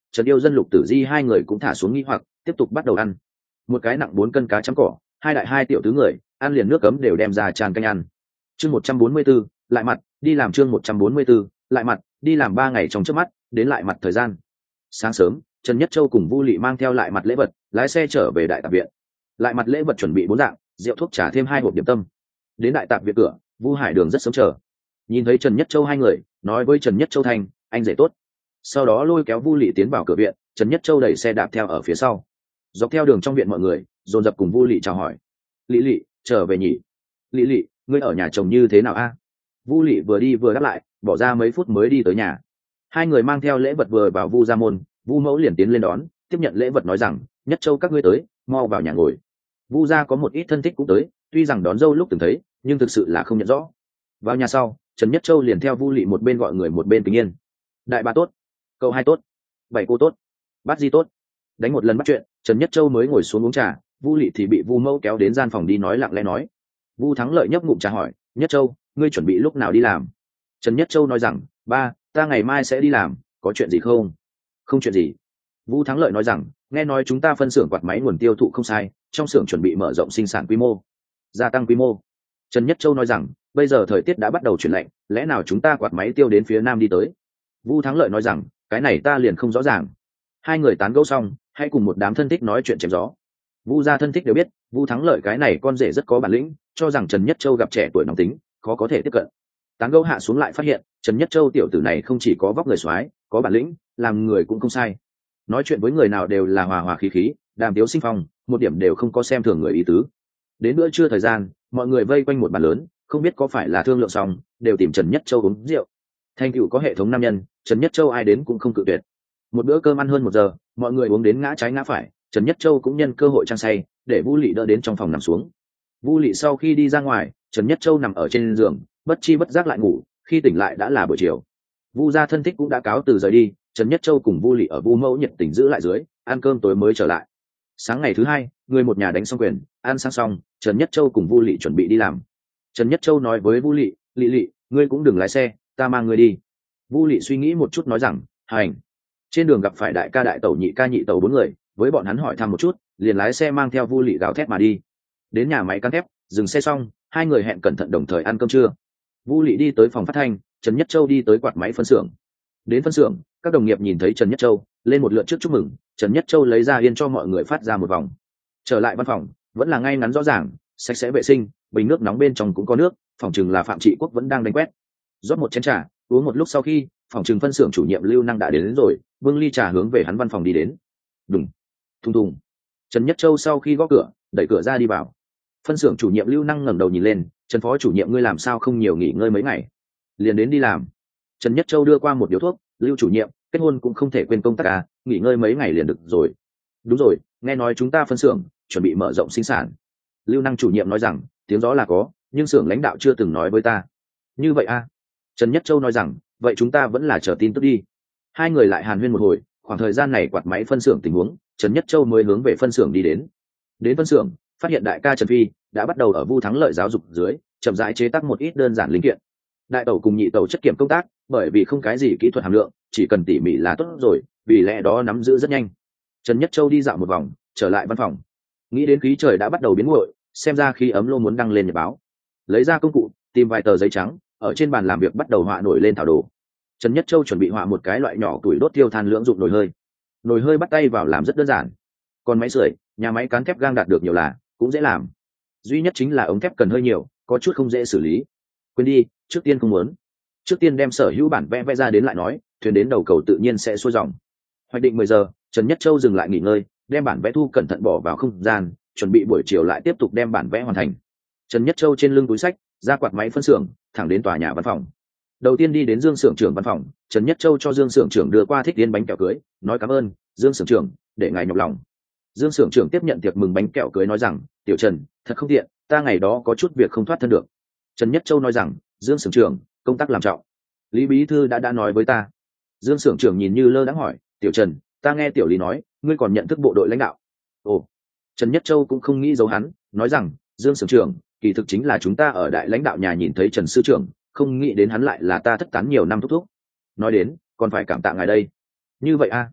Trần Yêu Dân Lục Tử Di hai người cũng thả xuống nghi hoặc, tiếp tục bắt đầu ăn. Một cái nặng 4 cân cá chấm cỏ, hai đại hai tiểu tứ người, ăn liền nước cấm đều đem ra tràn canh ăn. Chương 144, lại mặt, đi làm chương 144, lại mặt, đi làm 3 ngày trong chớp mắt, đến lại mặt thời gian. Sáng sớm, Trần Nhất Châu cùng Vu Lệ mang theo lại mặt lễ vật, lái xe trở về đại tạp viện. Lại mặt lễ vật chuẩn bị 4 dạng, rượu thuốc trà thêm 2 hộp điểm tâm. Đến đại tạp viện cửa, Vu Hải Đường rất sớm chờ. Nhìn thấy Trần Nhất Châu hai người, nói với Trần Nhất Châu thành, anh rể tốt. Sau đó lôi kéo Vu Lệ tiến vào cửa viện, Trần Nhất Châu đẩy xe đạp theo ở phía sau. Dọc theo đường trong viện mọi người dồn dập cùng Vu Lệ chào hỏi. Lệ, trở về nhỉ? Lệ, ngươi ở nhà chồng như thế nào a? Vu Lệ vừa đi vừa đáp lại, bỏ ra mấy phút mới đi tới nhà. Hai người mang theo lễ vật vừa vào Vu gia môn, Vu mẫu liền tiến lên đón, tiếp nhận lễ vật nói rằng, Nhất Châu các ngươi tới, mau vào nhà ngồi. Vu gia có một ít thân thích cũng tới, tuy rằng đón dâu lúc từng thấy, nhưng thực sự là không nhận rõ. Vào nhà sau, Trần Nhất Châu liền theo Vu Lệ một bên gọi người một bên kính yên. Đại ba tốt, cậu hai tốt, bảy cô tốt, bát di tốt. Đánh một lần bắt chuyện, Trần Nhất Châu mới ngồi xuống uống trà, Vu Lệ thì bị Vu mẫu kéo đến gian phòng đi nói lặng lẽ nói. Vu Thắng Lợi nhấp ngụm trà hỏi, Nhất Châu, ngươi chuẩn bị lúc nào đi làm? Trần Nhất Châu nói rằng, ba, ta ngày mai sẽ đi làm, có chuyện gì không? Không chuyện gì. Vu Thắng Lợi nói rằng, nghe nói chúng ta phân xưởng quạt máy nguồn tiêu thụ không sai, trong xưởng chuẩn bị mở rộng sinh sản quy mô, gia tăng quy mô. Trần Nhất Châu nói rằng, bây giờ thời tiết đã bắt đầu chuyển lạnh, lẽ nào chúng ta quạt máy tiêu đến phía nam đi tới? Vu Thắng Lợi nói rằng, cái này ta liền không rõ ràng. Hai người tán gẫu xong, hãy cùng một đám thân thích nói chuyện chém gió. Vu gia thân thích đều biết, Vu Thắng Lợi cái này con rể rất có bản lĩnh, cho rằng Trần Nhất Châu gặp trẻ tuổi nóng tính, khó có thể tiếp cận. Tán gẫu hạ xuống lại phát hiện, Trần Nhất Châu tiểu tử này không chỉ có vóc người soái, có bản lĩnh, làm người cũng không sai. Nói chuyện với người nào đều là hòa hòa khí khí, đàm tiếu sinh phong, một điểm đều không có xem thường người ý tứ. Đến bữa trưa thời gian, mọi người vây quanh một bàn lớn, không biết có phải là thương lượng xong, đều tìm Trần Nhất Châu uống rượu. Thành tựu có hệ thống nam nhân, Trần Nhất Châu ai đến cũng không cự tuyệt. Một bữa cơm ăn hơn 1 giờ, mọi người uống đến ngã trái ngã phải, Trần Nhất Châu cũng nhân cơ hội trang say, để Vu Lệ đỡ đến trong phòng nằm xuống. Vu Lệ sau khi đi ra ngoài, Trần Nhất Châu nằm ở trên giường, bất chi bất giác lại ngủ, khi tỉnh lại đã là buổi chiều. Vu gia thân thích cũng đã cáo từ rời đi, Trần Nhất Châu cùng Vu Lệ ở Vu mẫu nhiệt tình giữ lại dưới, ăn cơm tối mới trở lại. Sáng ngày thứ hai, người một nhà đánh xong quyền, ăn sáng xong, Trần Nhất Châu cùng Vu Lệ chuẩn bị đi làm. Trần Nhất Châu nói với Vu Lệ, Lệ, ngươi cũng đừng lái xe, ta mang ngươi đi. Vu Lệ suy nghĩ một chút nói rằng, hành. Trên đường gặp phải đại ca đại tẩu nhị ca nhị tẩu 4 người, với bọn hắn hỏi thăm một chút, liền lái xe mang theo Vu Lệ gào thét mà đi. Đến nhà máy cán thép, dừng xe xong, hai người hẹn cẩn thận đồng thời ăn cơm trưa. Vu Lệ đi tới phòng phát thanh, Trần Nhất Châu đi tới quạt máy phân xưởng. Đến phân xưởng, các đồng nghiệp nhìn thấy Trần Nhất Châu, lên một lượt trước chúc mừng, Trần Nhất Châu lấy ra yên cho mọi người phát ra một vòng. Trở lại văn phòng, vẫn là ngay ngắn rõ ràng, sạch sẽ vệ sinh, bình nước nóng bên trong cũng có nước, phòng chừng là Phạm Trị Quốc vẫn đang đánh quét. Rót một chén trà, uống một lúc sau khi, phòng chừng phân xưởng chủ nhiệm Lưu Năng đã đến rồi, bưng ly trà hướng về hắn văn phòng đi đến. Đùng, thùng thùng. Trần Nhất Châu sau khi gõ cửa, đẩy cửa ra đi vào. Phân xưởng chủ nhiệm Lưu Năng ngẩng đầu nhìn lên, Trần phó chủ nhiệm ngươi làm sao không nhiều nghỉ ngơi mấy ngày? Liền đến đi làm. Trần Nhất Châu đưa qua một điếu thuốc, Lưu chủ nhiệm, kết hôn cũng không thể quên công tác à, nghỉ ngơi mấy ngày liền được rồi. Đúng rồi, nghe nói chúng ta phân xưởng chuẩn bị mở rộng sinh sản. Lưu Năng chủ nhiệm nói rằng, tiếng gió là có, nhưng xưởng lãnh đạo chưa từng nói với ta. Như vậy à? Trần Nhất Châu nói rằng, vậy chúng ta vẫn là chờ tin tức đi. Hai người lại hàn huyên một hồi, khoảng thời gian này quạt máy phân xưởng tình huống, Trần Nhất Châu mới hướng về phân xưởng đi đến. Đến phân xưởng, phát hiện đại ca Trần Phi đã bắt đầu ở Vu Thắng Lợi giáo dục dưới, chậm rãi chế tác một ít đơn giản linh kiện. Đại tẩu cùng nhị tẩu chất kiểm công tác, bởi vì không cái gì kỹ thuật hàm lượng, chỉ cần tỉ mỉ là tốt rồi, vì lẽ đó nắm giữ rất nhanh. Trần Nhất Châu đi dạo một vòng, trở lại văn phòng. Nghĩ đến khí trời đã bắt đầu biến nguội, xem ra khi ấm lô muốn đăng lên nhật báo. Lấy ra công cụ, tìm vài tờ giấy trắng, ở trên bàn làm việc bắt đầu họa nổi lên thảo đồ. Trần Nhất Châu chuẩn bị họa một cái loại nhỏ tuổi đốt tiêu than lưỡng dụng nồi hơi. Nồi hơi bắt tay vào làm rất đơn giản. Còn máy sưởi, nhà máy cán thép gang đạt được nhiều là cũng dễ làm. Duy nhất chính là ống thép cần hơi nhiều, có chút không dễ xử lý. Quên đi, trước tiên không muốn. Trước tiên đem sở hữu bản vẽ ra đến lại nói, thuyền đến đầu cầu tự nhiên sẽ xuôi dòng. Hoạch định 10 giờ, Trần Nhất Châu dừng lại nghỉ ngơi, đem bản vẽ thu cẩn thận bỏ vào không gian, chuẩn bị buổi chiều lại tiếp tục đem bản vẽ hoàn thành. Trần Nhất Châu trên lưng túi sách, ra quạt máy phân xưởng, thẳng đến tòa nhà văn phòng. Đầu tiên đi đến Dương xưởng trưởng văn phòng, Trần Nhất Châu cho Dương xưởng trưởng đưa qua thích tiên bánh kẹo cưới, nói cảm ơn, Dương xưởng trưởng, để ngài nhọc lòng. Dương xưởng trưởng tiếp nhận tiệc mừng bánh kẹo cưới nói rằng, tiểu Trần, thật không tiện, ta ngày đó có chút việc không thoát thân được. Trần Nhất Châu nói rằng, Dương xưởng trưởng, công tác làm trọng. Lý bí thư đã nói với ta. Dương xưởng trưởng nhìn như lơ đãng hỏi, tiểu Trần, ta nghe tiểu Lý nói, ngươi còn nhận thức bộ đội lãnh đạo. Ồ. Trần Nhất Châu cũng không nghĩ giấu hắn, nói rằng, Dương xưởng trưởng, kỳ thực chính là chúng ta ở đại lãnh đạo nhà nhìn thấy Trần sư trưởng, không nghĩ đến hắn lại là ta thất tán nhiều năm thúc thúc. Nói đến, còn phải cảm tạ ngài đây. Như vậy a.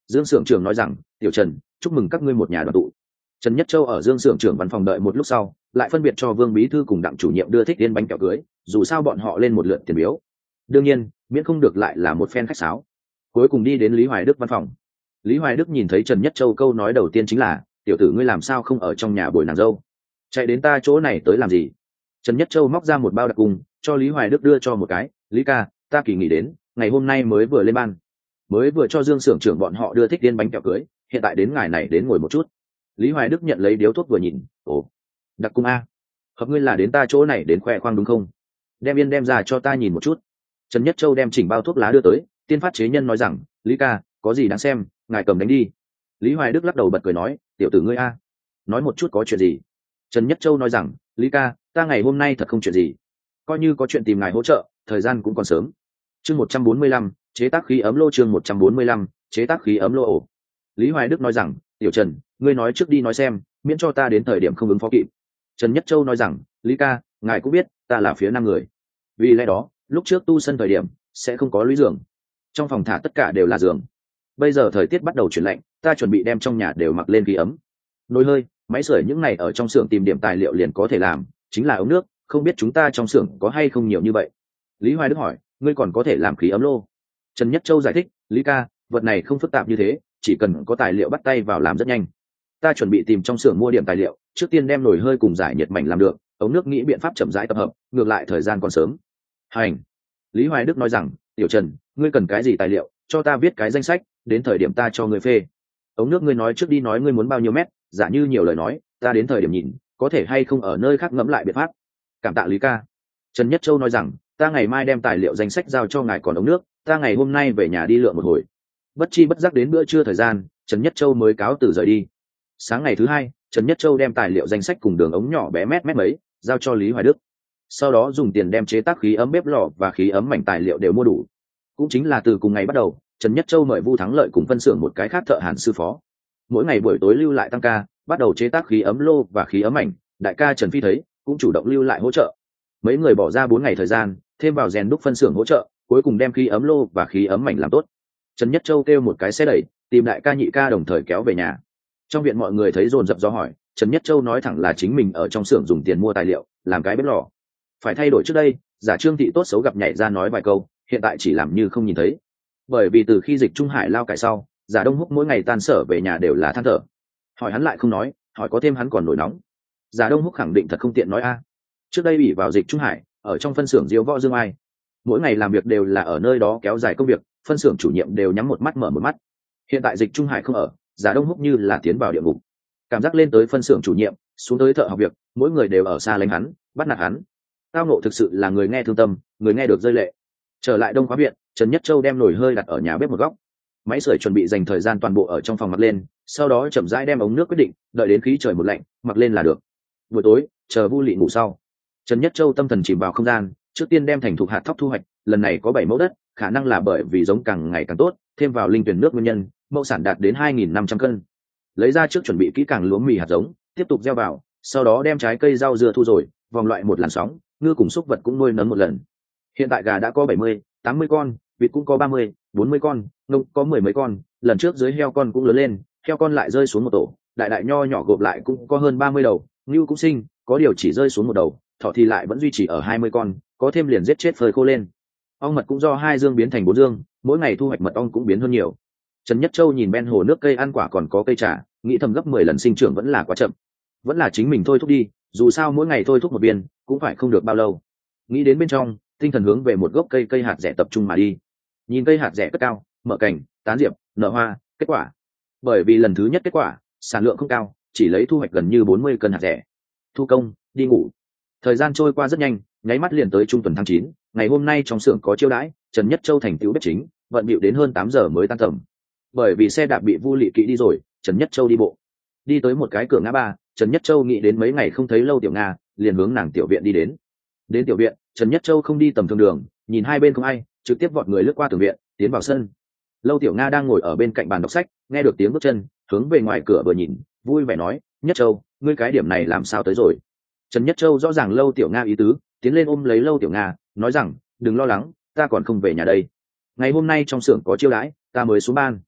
Dương xưởng trưởng nói rằng, tiểu Trần, chúc mừng các ngươi một nhà đoàn tụ. Trần Nhất Châu ở Dương xưởng trưởng văn phòng đợi một lúc sau, lại phân biệt cho Vương bí thư cùng Đặng chủ nhiệm đưa thích tiên bánh kẹo cưới, dù sao bọn họ lên một lượt tiền biếu. Đương nhiên, miễn không được lại là một phen khách sáo. Cuối cùng đi đến Lý Hoài Đức văn phòng. Lý Hoài Đức nhìn thấy Trần Nhất Châu câu nói đầu tiên chính là, tiểu tử ngươi làm sao không ở trong nhà bồi nàng dâu, chạy đến ta chỗ này tới làm gì? Trần Nhất Châu móc ra một bao đặc cung, cho Lý Hoài Đức đưa cho một cái, Lý ca, ta kỳ nghỉ đến, ngày hôm nay mới vừa lên ban, mới vừa cho Dương xưởng trưởng bọn họ đưa thích tiên bánh kẹo cưới, hiện tại đến ngài này đến ngồi một chút. Lý Hoài Đức nhận lấy điếu thuốc vừa nhìn, ồ, đặc cung a, hợp ngươi là đến ta chỗ này đến khoe khoang đúng không? Đem yên đem ra cho ta nhìn một chút. Trần Nhất Châu đem chỉnh bao thuốc lá đưa tới, tiên phát chế nhân nói rằng, Lý ca, có gì đáng xem, ngài cầm đánh đi. Lý Hoài Đức lắc đầu bật cười nói, tiểu tử ngươi a, nói một chút có chuyện gì? Trần Nhất Châu nói rằng, Lý ca, ta ngày hôm nay thật không chuyện gì, coi như có chuyện tìm ngài hỗ trợ, thời gian cũng còn sớm. Chương 145, chế tác khí ấm lô. Chương 145, chế tác khí ấm lô ổ. Lý Hoài Đức nói rằng, tiểu Trần, ngươi nói trước đi nói xem, miễn cho ta đến thời điểm không ứng phó kịp. Trần Nhất Châu nói rằng, Lý ca, ngài cũng biết ta là phía Nam người, vì lẽ đó lúc trước tu sân thời điểm sẽ không có lũy giường, trong phòng thả tất cả đều là giường. Bây giờ thời tiết bắt đầu chuyển lạnh, ta chuẩn bị đem trong nhà đều mặc lên khí ấm. Nồi hơi, máy sưởi những này ở trong xưởng tìm điểm tài liệu liền có thể làm, chính là ống nước, không biết chúng ta trong xưởng có hay không nhiều như vậy. Lý Hoài Đức hỏi, ngươi còn có thể làm khí ấm lô? Trần Nhất Châu giải thích, Lý ca, vật này không phức tạp như thế, chỉ cần có tài liệu bắt tay vào làm rất nhanh. Ta chuẩn bị tìm trong xưởng mua điểm tài liệu, trước tiên đem nồi hơi cùng giải nhiệt mảnh làm được, ống nước nghĩ biện pháp chậm rãi tập hợp, ngược lại thời gian còn sớm. Hành. Lý Hoài Đức nói rằng, tiểu Trần, ngươi cần cái gì tài liệu, cho ta viết cái danh sách, đến thời điểm ta cho ngươi phê. Ống nước ngươi nói trước đi, nói ngươi muốn bao nhiêu mét, giả như nhiều lời nói, ta đến thời điểm nhìn, có thể hay không ở nơi khác ngẫm lại biện pháp. Cảm tạ Lý ca. Trần Nhất Châu nói rằng, ta ngày mai đem tài liệu danh sách giao cho ngài, còn ống nước, ta ngày hôm nay về nhà đi lượm một hồi. Bất chi bất giác đến bữa trưa thời gian, Trần Nhất Châu mới cáo từ rời đi. Sáng ngày thứ hai, Trần Nhất Châu đem tài liệu danh sách cùng đường ống nhỏ bé mét mấy giao cho Lý Hoài Đức, sau đó dùng tiền đem chế tác khí ấm bếp lò và khí ấm mảnh tài liệu đều mua đủ. Cũng chính là từ cùng ngày bắt đầu, Trần Nhất Châu mời Vu Thắng Lợi cùng phân xưởng một cái khác thợ hàn sư phó, mỗi ngày buổi tối lưu lại tăng ca, bắt đầu chế tác khí ấm lô và khí ấm mảnh. Đại ca Trần Phi thấy cũng chủ động lưu lại hỗ trợ, mấy người bỏ ra 4 ngày thời gian, thêm vào rèn đúc phân xưởng hỗ trợ, cuối cùng đem khí ấm lô và khí ấm mảnh làm tốt. Trần Nhất Châu kêu một cái xe đẩy, tìm đại ca nhị ca đồng thời kéo về nhà. Trong viện mọi người thấy dồn dập do hỏi, Trần Nhất Châu nói thẳng là chính mình ở trong xưởng dùng tiền mua tài liệu làm cái bếp lò. Phải thay đổi trước đây, giả Trương Thị tốt xấu gặp nhảy ra nói vài câu, hiện tại chỉ làm như không nhìn thấy. Bởi vì từ khi dịch Trung Hải lao cải sau, giả Đông Húc mỗi ngày tan sở về nhà đều là than thở. Hỏi hắn lại không nói, hỏi có thêm hắn còn nổi nóng. Giả Đông Húc khẳng định thật không tiện nói a. Trước đây bị vào dịch Trung Hải, ở trong phân xưởng diếu võ dương ai, mỗi ngày làm việc đều là ở nơi đó kéo dài công việc, phân xưởng chủ nhiệm đều nhắm một mắt mở một mắt. Hiện tại dịch Trung Hải không ở, Giả Đông Húc như là tiến vào địa ngục. Cảm giác lên tới phân xưởng chủ nhiệm, xuống tới thợ học việc, mỗi người đều ở xa lánh hắn, bắt nạt hắn. Tao nộ thực sự là người nghe thương tâm, người nghe được rơi lệ. Trở lại Đông Khóa viện, Trần Nhất Châu đem nồi hơi đặt ở nhà bếp một góc, máy sưởi chuẩn bị dành thời gian toàn bộ ở trong phòng mặc lên, sau đó chậm rãi đem ống nước quyết định, đợi đến khí trời một lạnh, mặc lên là được. Buổi tối, chờ Vu Lị ngủ sau, Trần Nhất Châu tâm thần chìm vào không gian, trước tiên đem thành thục hạt thóc thu hoạch, lần này có 7 mẫu đất, khả năng là bởi vì giống càng ngày càng tốt, thêm vào linh tuyển nước nguyên nhân, mẫu sản đạt đến 2.500 cân. Lấy ra trước chuẩn bị kỹ càng lúa mì hạt giống, tiếp tục gieo vào, sau đó đem trái cây rau dưa thu rồi, vòng loại một làn sóng, ngư cùng súc vật cũng nuôi nấng một lần. Hiện tại gà đã có 70, 80 con, vịt cũng có 30, 40 con, ngông có 10 mấy con, lần trước dưới heo con cũng lớn lên, heo con lại rơi xuống một tổ, đại đại nho nhỏ gộp lại cũng có hơn 30 đầu, ngưu cũng sinh, có điều chỉ rơi xuống một đầu, thỏ thì lại vẫn duy trì ở 20 con, có thêm liền giết chết phơi khô lên. Ong mật cũng do 2 dương biến thành 4 dương, mỗi ngày thu hoạch mật ong cũng biến hơn nhiều. Trần Nhất Châu nhìn ven hồ nước cây ăn quả còn có cây trà, nghĩ thầm gấp 10 lần sinh trưởng vẫn là quá chậm, vẫn là chính mình thôi thúc đi, dù sao mỗi ngày thôi thúc một viên cũng phải không được bao lâu. Nghĩ đến bên trong, tinh thần hướng về một gốc cây hạt rẻ tập trung mà đi. Nhìn cây hạt rẻ cất cao, mở cành, tán diệp, nở hoa, kết quả. Bởi vì lần thứ nhất kết quả, sản lượng không cao, chỉ lấy thu hoạch gần như 40 cân hạt rẻ. Thu công, đi ngủ. Thời gian trôi qua rất nhanh, nháy mắt liền tới trung tuần tháng 9, ngày hôm nay trong xưởng có chiêu đãi, Trần Nhất Châu thành tựu bếp chính, bận bịu đến hơn 8 giờ mới tan tầm. Bởi vì xe đạp bị Vu Lị kỵ đi rồi, Trần Nhất Châu đi bộ. Đi tới một cái cửa ngã ba, Trần Nhất Châu nghĩ đến mấy ngày không thấy Lâu Tiểu Nga, liền hướng nàng tiểu viện đi đến. Đến tiểu viện, Trần Nhất Châu không đi tầm thường đường, nhìn hai bên không ai, trực tiếp vọt người lướt qua tường viện, tiến vào sân. Lâu Tiểu Nga đang ngồi ở bên cạnh bàn đọc sách, nghe được tiếng bước chân, hướng về ngoài cửa vừa nhìn, vui vẻ nói, Nhất Châu, ngươi cái điểm này làm sao tới rồi? Trần Nhất Châu rõ ràng Lâu Tiểu Nga ý tứ, tiến lên ôm lấy Lâu Tiểu Nga, nói rằng, đừng lo lắng, ta còn không về nhà đây. Ngày hôm nay trong xưởng có chiêu đãi, ta mới xuống ban.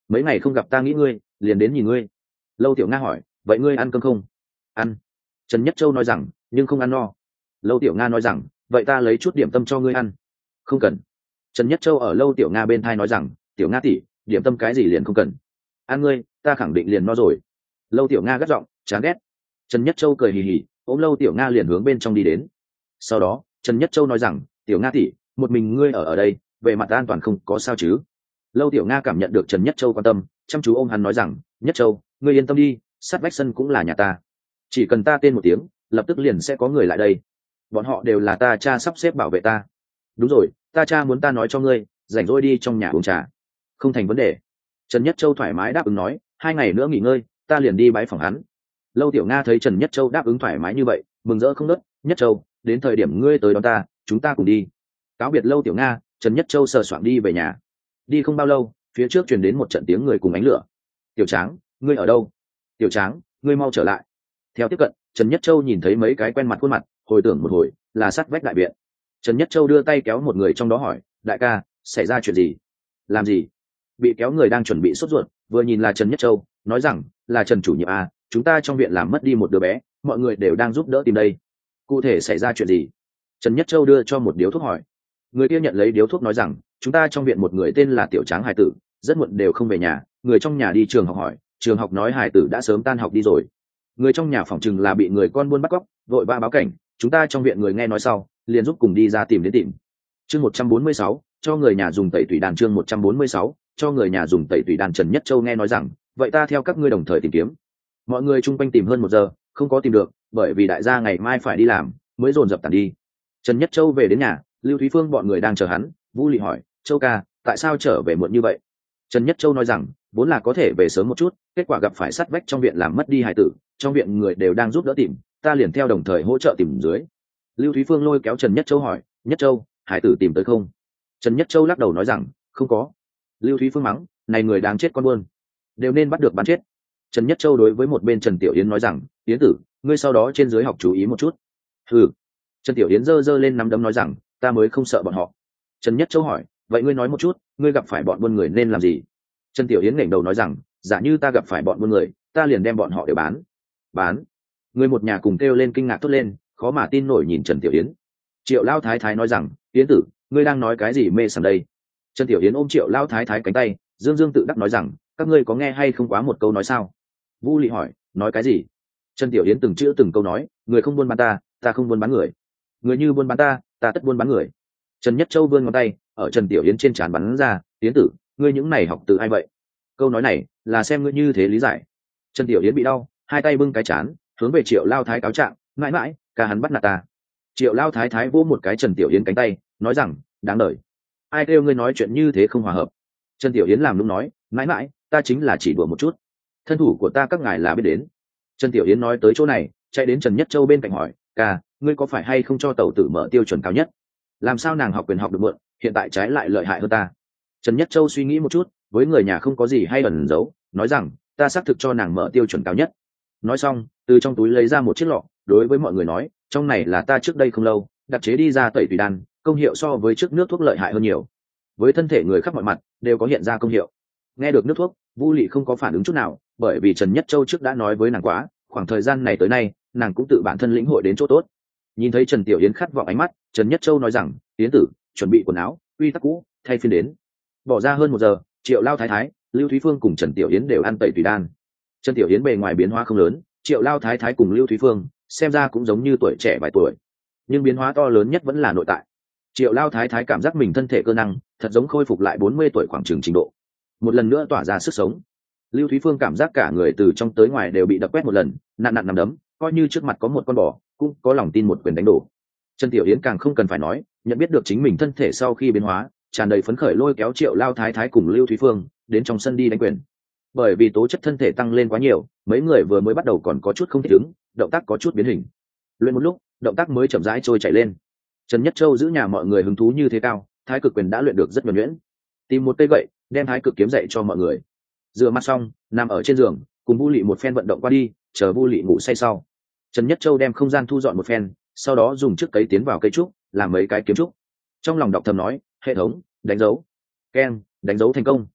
mấy ngày không gặp ta nghĩ ngươi liền đến nhìn ngươi. Lâu Tiểu Nga hỏi, vậy ngươi ăn cơm không? Ăn. Trần Nhất Châu nói rằng, nhưng không ăn no. Lâu Tiểu Nga nói rằng, vậy ta lấy chút điểm tâm cho ngươi ăn. Không cần. Trần Nhất Châu ở Lâu Tiểu Nga bên thai nói rằng, Tiểu Nga tỷ, điểm tâm cái gì liền không cần. Ăn ngươi, ta khẳng định liền no rồi. Lâu Tiểu Nga gắt giọng, chán ghét. Trần Nhất Châu cười hì hì, ôm Lâu Tiểu Nga liền hướng bên trong đi đến. Sau đó Trần Nhất Châu nói rằng, Tiểu Nga tỷ, một mình ngươi ở đây, về mặt an toàn không có sao chứ? Lâu Tiểu Nga cảm nhận được Trần Nhất Châu quan tâm, chăm chú ôm hắn nói rằng, Nhất Châu, ngươi yên tâm đi, sát vách sân cũng là nhà ta, chỉ cần ta tên một tiếng, lập tức liền sẽ có người lại đây. Bọn họ đều là ta cha sắp xếp bảo vệ ta. Đúng rồi, ta cha muốn ta nói cho ngươi, rảnh rỗi đi trong nhà uống trà. Không thành vấn đề. Trần Nhất Châu thoải mái đáp ứng nói, 2 ngày nữa nghỉ ngơi, ta liền đi bái phỏng hắn. Lâu Tiểu Nga thấy Trần Nhất Châu đáp ứng thoải mái như vậy, mừng rỡ không nớt. Nhất Châu, đến thời điểm ngươi tới đón ta, chúng ta cùng đi. Cáo biệt Lâu Tiểu Nga, Trần Nhất Châu sờ soạng đi về nhà. Đi không bao lâu, phía trước truyền đến một trận tiếng người cùng ánh lửa. Tiểu Tráng, ngươi ở đâu? Tiểu Tráng, ngươi mau trở lại. Theo tiếp cận, Trần Nhất Châu nhìn thấy mấy cái quen mặt khuôn mặt, hồi tưởng một hồi, là sát vách đại viện. Trần Nhất Châu đưa tay kéo một người trong đó hỏi, đại ca, xảy ra chuyện gì? Làm gì? Bị kéo người đang chuẩn bị sốt ruột, vừa nhìn là Trần Nhất Châu, nói rằng, là Trần chủ nhiệm à, chúng ta trong viện làm mất đi một đứa bé, mọi người đều đang giúp đỡ tìm đây. Cụ thể xảy ra chuyện gì? Trần Nhất Châu đưa cho một điếu thuốc hỏi. Người kia nhận lấy điếu thuốc nói rằng, chúng ta trong viện một người tên là Tiểu Tráng hài tử, rất muộn đều không về nhà, người trong nhà đi trường học hỏi, trường học nói hài tử đã sớm tan học đi rồi. Người trong nhà phỏng chừng là bị người con buôn bắt cóc, vội vã báo cảnh, chúng ta trong viện người nghe nói sau, liền giúp cùng đi ra tìm đến tìm. Chương 146, cho người nhà dùng tẩy tủy đàn. Chương 146, cho người nhà dùng tẩy tủy đàn. Trần Nhất Châu nghe nói rằng, vậy ta theo các ngươi đồng thời tìm kiếm. Mọi người chung quanh tìm hơn 1 giờ, không có tìm được, bởi vì đại gia ngày mai phải đi làm, mới dồn dập tản đi. Trần Nhất Châu về đến nhà, Lưu Thúy Phương bọn người đang chờ hắn. Vũ Lị hỏi, Châu ca, tại sao trở về muộn như vậy? Trần Nhất Châu nói rằng, vốn là có thể về sớm một chút, kết quả gặp phải sát vách trong viện làm mất đi hài tử, trong viện người đều đang giúp đỡ tìm, ta liền theo đồng thời hỗ trợ tìm dưới. Lưu Thúy Phương lôi kéo Trần Nhất Châu hỏi, Nhất Châu, hải tử tìm tới không? Trần Nhất Châu lắc đầu nói rằng, không có. Lưu Thúy Phương mắng, này người đáng chết con buôn, đều nên bắt được bắn chết. Trần Nhất Châu đối với một bên Trần Tiểu Yến nói rằng, Yến tử, ngươi sau đó trên dưới học chú ý một chút. Ừ. Trần Tiểu Yến giơ lên nắm đấm nói rằng, ta mới không sợ bọn họ. Trần Nhất Châu hỏi, vậy ngươi nói một chút, ngươi gặp phải bọn buôn người nên làm gì? Trần Tiểu Yến nghển đầu nói rằng, giả như ta gặp phải bọn buôn người, ta liền đem bọn họ đều bán. Người một nhà cùng kêu lên kinh ngạc thốt lên, khó mà tin nổi nhìn Trần Tiểu Yến. Triệu Lao Thái Thái nói rằng, Yến tử, ngươi đang nói cái gì mê sảng đây? Trần Tiểu Yến ôm Triệu Lao Thái Thái cánh tay, dương dương tự đắc nói rằng, các ngươi có nghe hay không quá một câu nói sao? Vu Lị hỏi, nói cái gì? Trần Tiểu Yến từng chữ từng câu nói, người không buôn bán ta, ta không buôn bán người. Người như buôn bán ta, ta tất buôn bán người. Trần Nhất Châu vươn ngón tay, ở Trần Tiểu Yến trên trán bắn ra, Yến tử, ngươi những này học từ ai vậy? Câu nói này, là xem ngươi như thế lý giải. Trần Tiểu Yến bị đau, hai tay bưng cái chán, hướng về Triệu Lao Thái cáo trạng, mãi mãi, ca hắn bắt nạt ta. Triệu Lao Thái Thái vỗ một cái Trần Tiểu Yến cánh tay, nói rằng, đáng đời. Ai kêu ngươi nói chuyện như thế không hòa hợp? Trần Tiểu Yến làm lúc nói, mãi mãi, ta chính là chỉ đùa một chút. Thân thủ của ta các ngài là biết đến. Trần Tiểu Yến nói tới chỗ này, chạy đến Trần Nhất Châu bên cạnh hỏi, ca, ngươi có phải hay không cho tàu tử mở tiêu chuẩn cao nhất? Làm sao nàng học quyền học được mượn, hiện tại trái lại lợi hại hơn ta? Trần Nhất Châu suy nghĩ một chút, với người nhà không có gì hay ẩn giấu, nói rằng, ta xác thực cho nàng mở tiêu chuẩn cao nhất. Nói xong, từ trong túi lấy ra một chiếc lọ, đối với mọi người nói, trong này là ta trước đây không lâu đặc chế đi ra tẩy tùy đan, công hiệu so với trước nước thuốc lợi hại hơn nhiều, với thân thể người khắp mọi mặt đều có hiện ra công hiệu. Nghe được nước thuốc, Vu Lị không có phản ứng chút nào, bởi vì Trần Nhất Châu trước đã nói với nàng quá, khoảng thời gian này tới nay, nàng cũng tự bản thân lĩnh hội đến chỗ tốt. Nhìn thấy Trần Tiểu Yến khát vọng ánh mắt, Trần Nhất Châu nói rằng, Yến tử, chuẩn bị quần áo, uy tắc cũ, thay phiên đến. Bỏ ra hơn 1 giờ, Triệu Lao Thái Thái, Lưu Thúy Phương cùng Trần Tiểu Yến đều ăn tẩy tùy đan. Trần Tiểu Yến bề ngoài biến hóa không lớn, Triệu Lao Thái Thái cùng Lưu Thúy Phương xem ra cũng giống như tuổi trẻ vài tuổi, nhưng biến hóa to lớn nhất vẫn là nội tại. Triệu Lao Thái Thái cảm giác mình thân thể cơ năng thật giống khôi phục lại 40 tuổi khoảng chừng trình độ, một lần nữa tỏa ra sức sống. Lưu Thúy Phương cảm giác cả người từ trong tới ngoài đều bị đập quét một lần, nặn nặn nằm đấm, coi như trước mặt có một con bò, cũng có lòng tin một quyền đánh đổ. Trần Tiểu Yến càng không cần phải nói, nhận biết được chính mình thân thể sau khi biến hóa, tràn đầy phấn khởi lôi kéo Triệu Lao Thái Thái cùng Lưu Thúy Phương đến trong sân đi đánh quyền. Bởi vì tố chất thân thể tăng lên quá nhiều, mấy người vừa mới bắt đầu còn có chút không thích ứng, động tác có chút biến hình. Luyện một lúc, động tác mới chậm rãi trôi chảy lên. Trần Nhất Châu giữ nhà mọi người hứng thú như thế cao, Thái Cực quyền đã luyện được rất nhuần nhuyễn. Tìm một cây gậy, đem Thái Cực kiếm dạy cho mọi người. Rửa mặt xong, nằm ở trên giường, cùng Vu Lị một phen vận động qua đi, chờ Vu Lị ngủ say sau. Trần Nhất Châu đem không gian thu dọn một phen, sau đó dùng chiếc cấy tiến vào cây trúc, làm mấy cái kiếm trúc. Trong lòng đọc thầm nói, hệ thống, đánh dấu. Keng, đánh dấu thành công.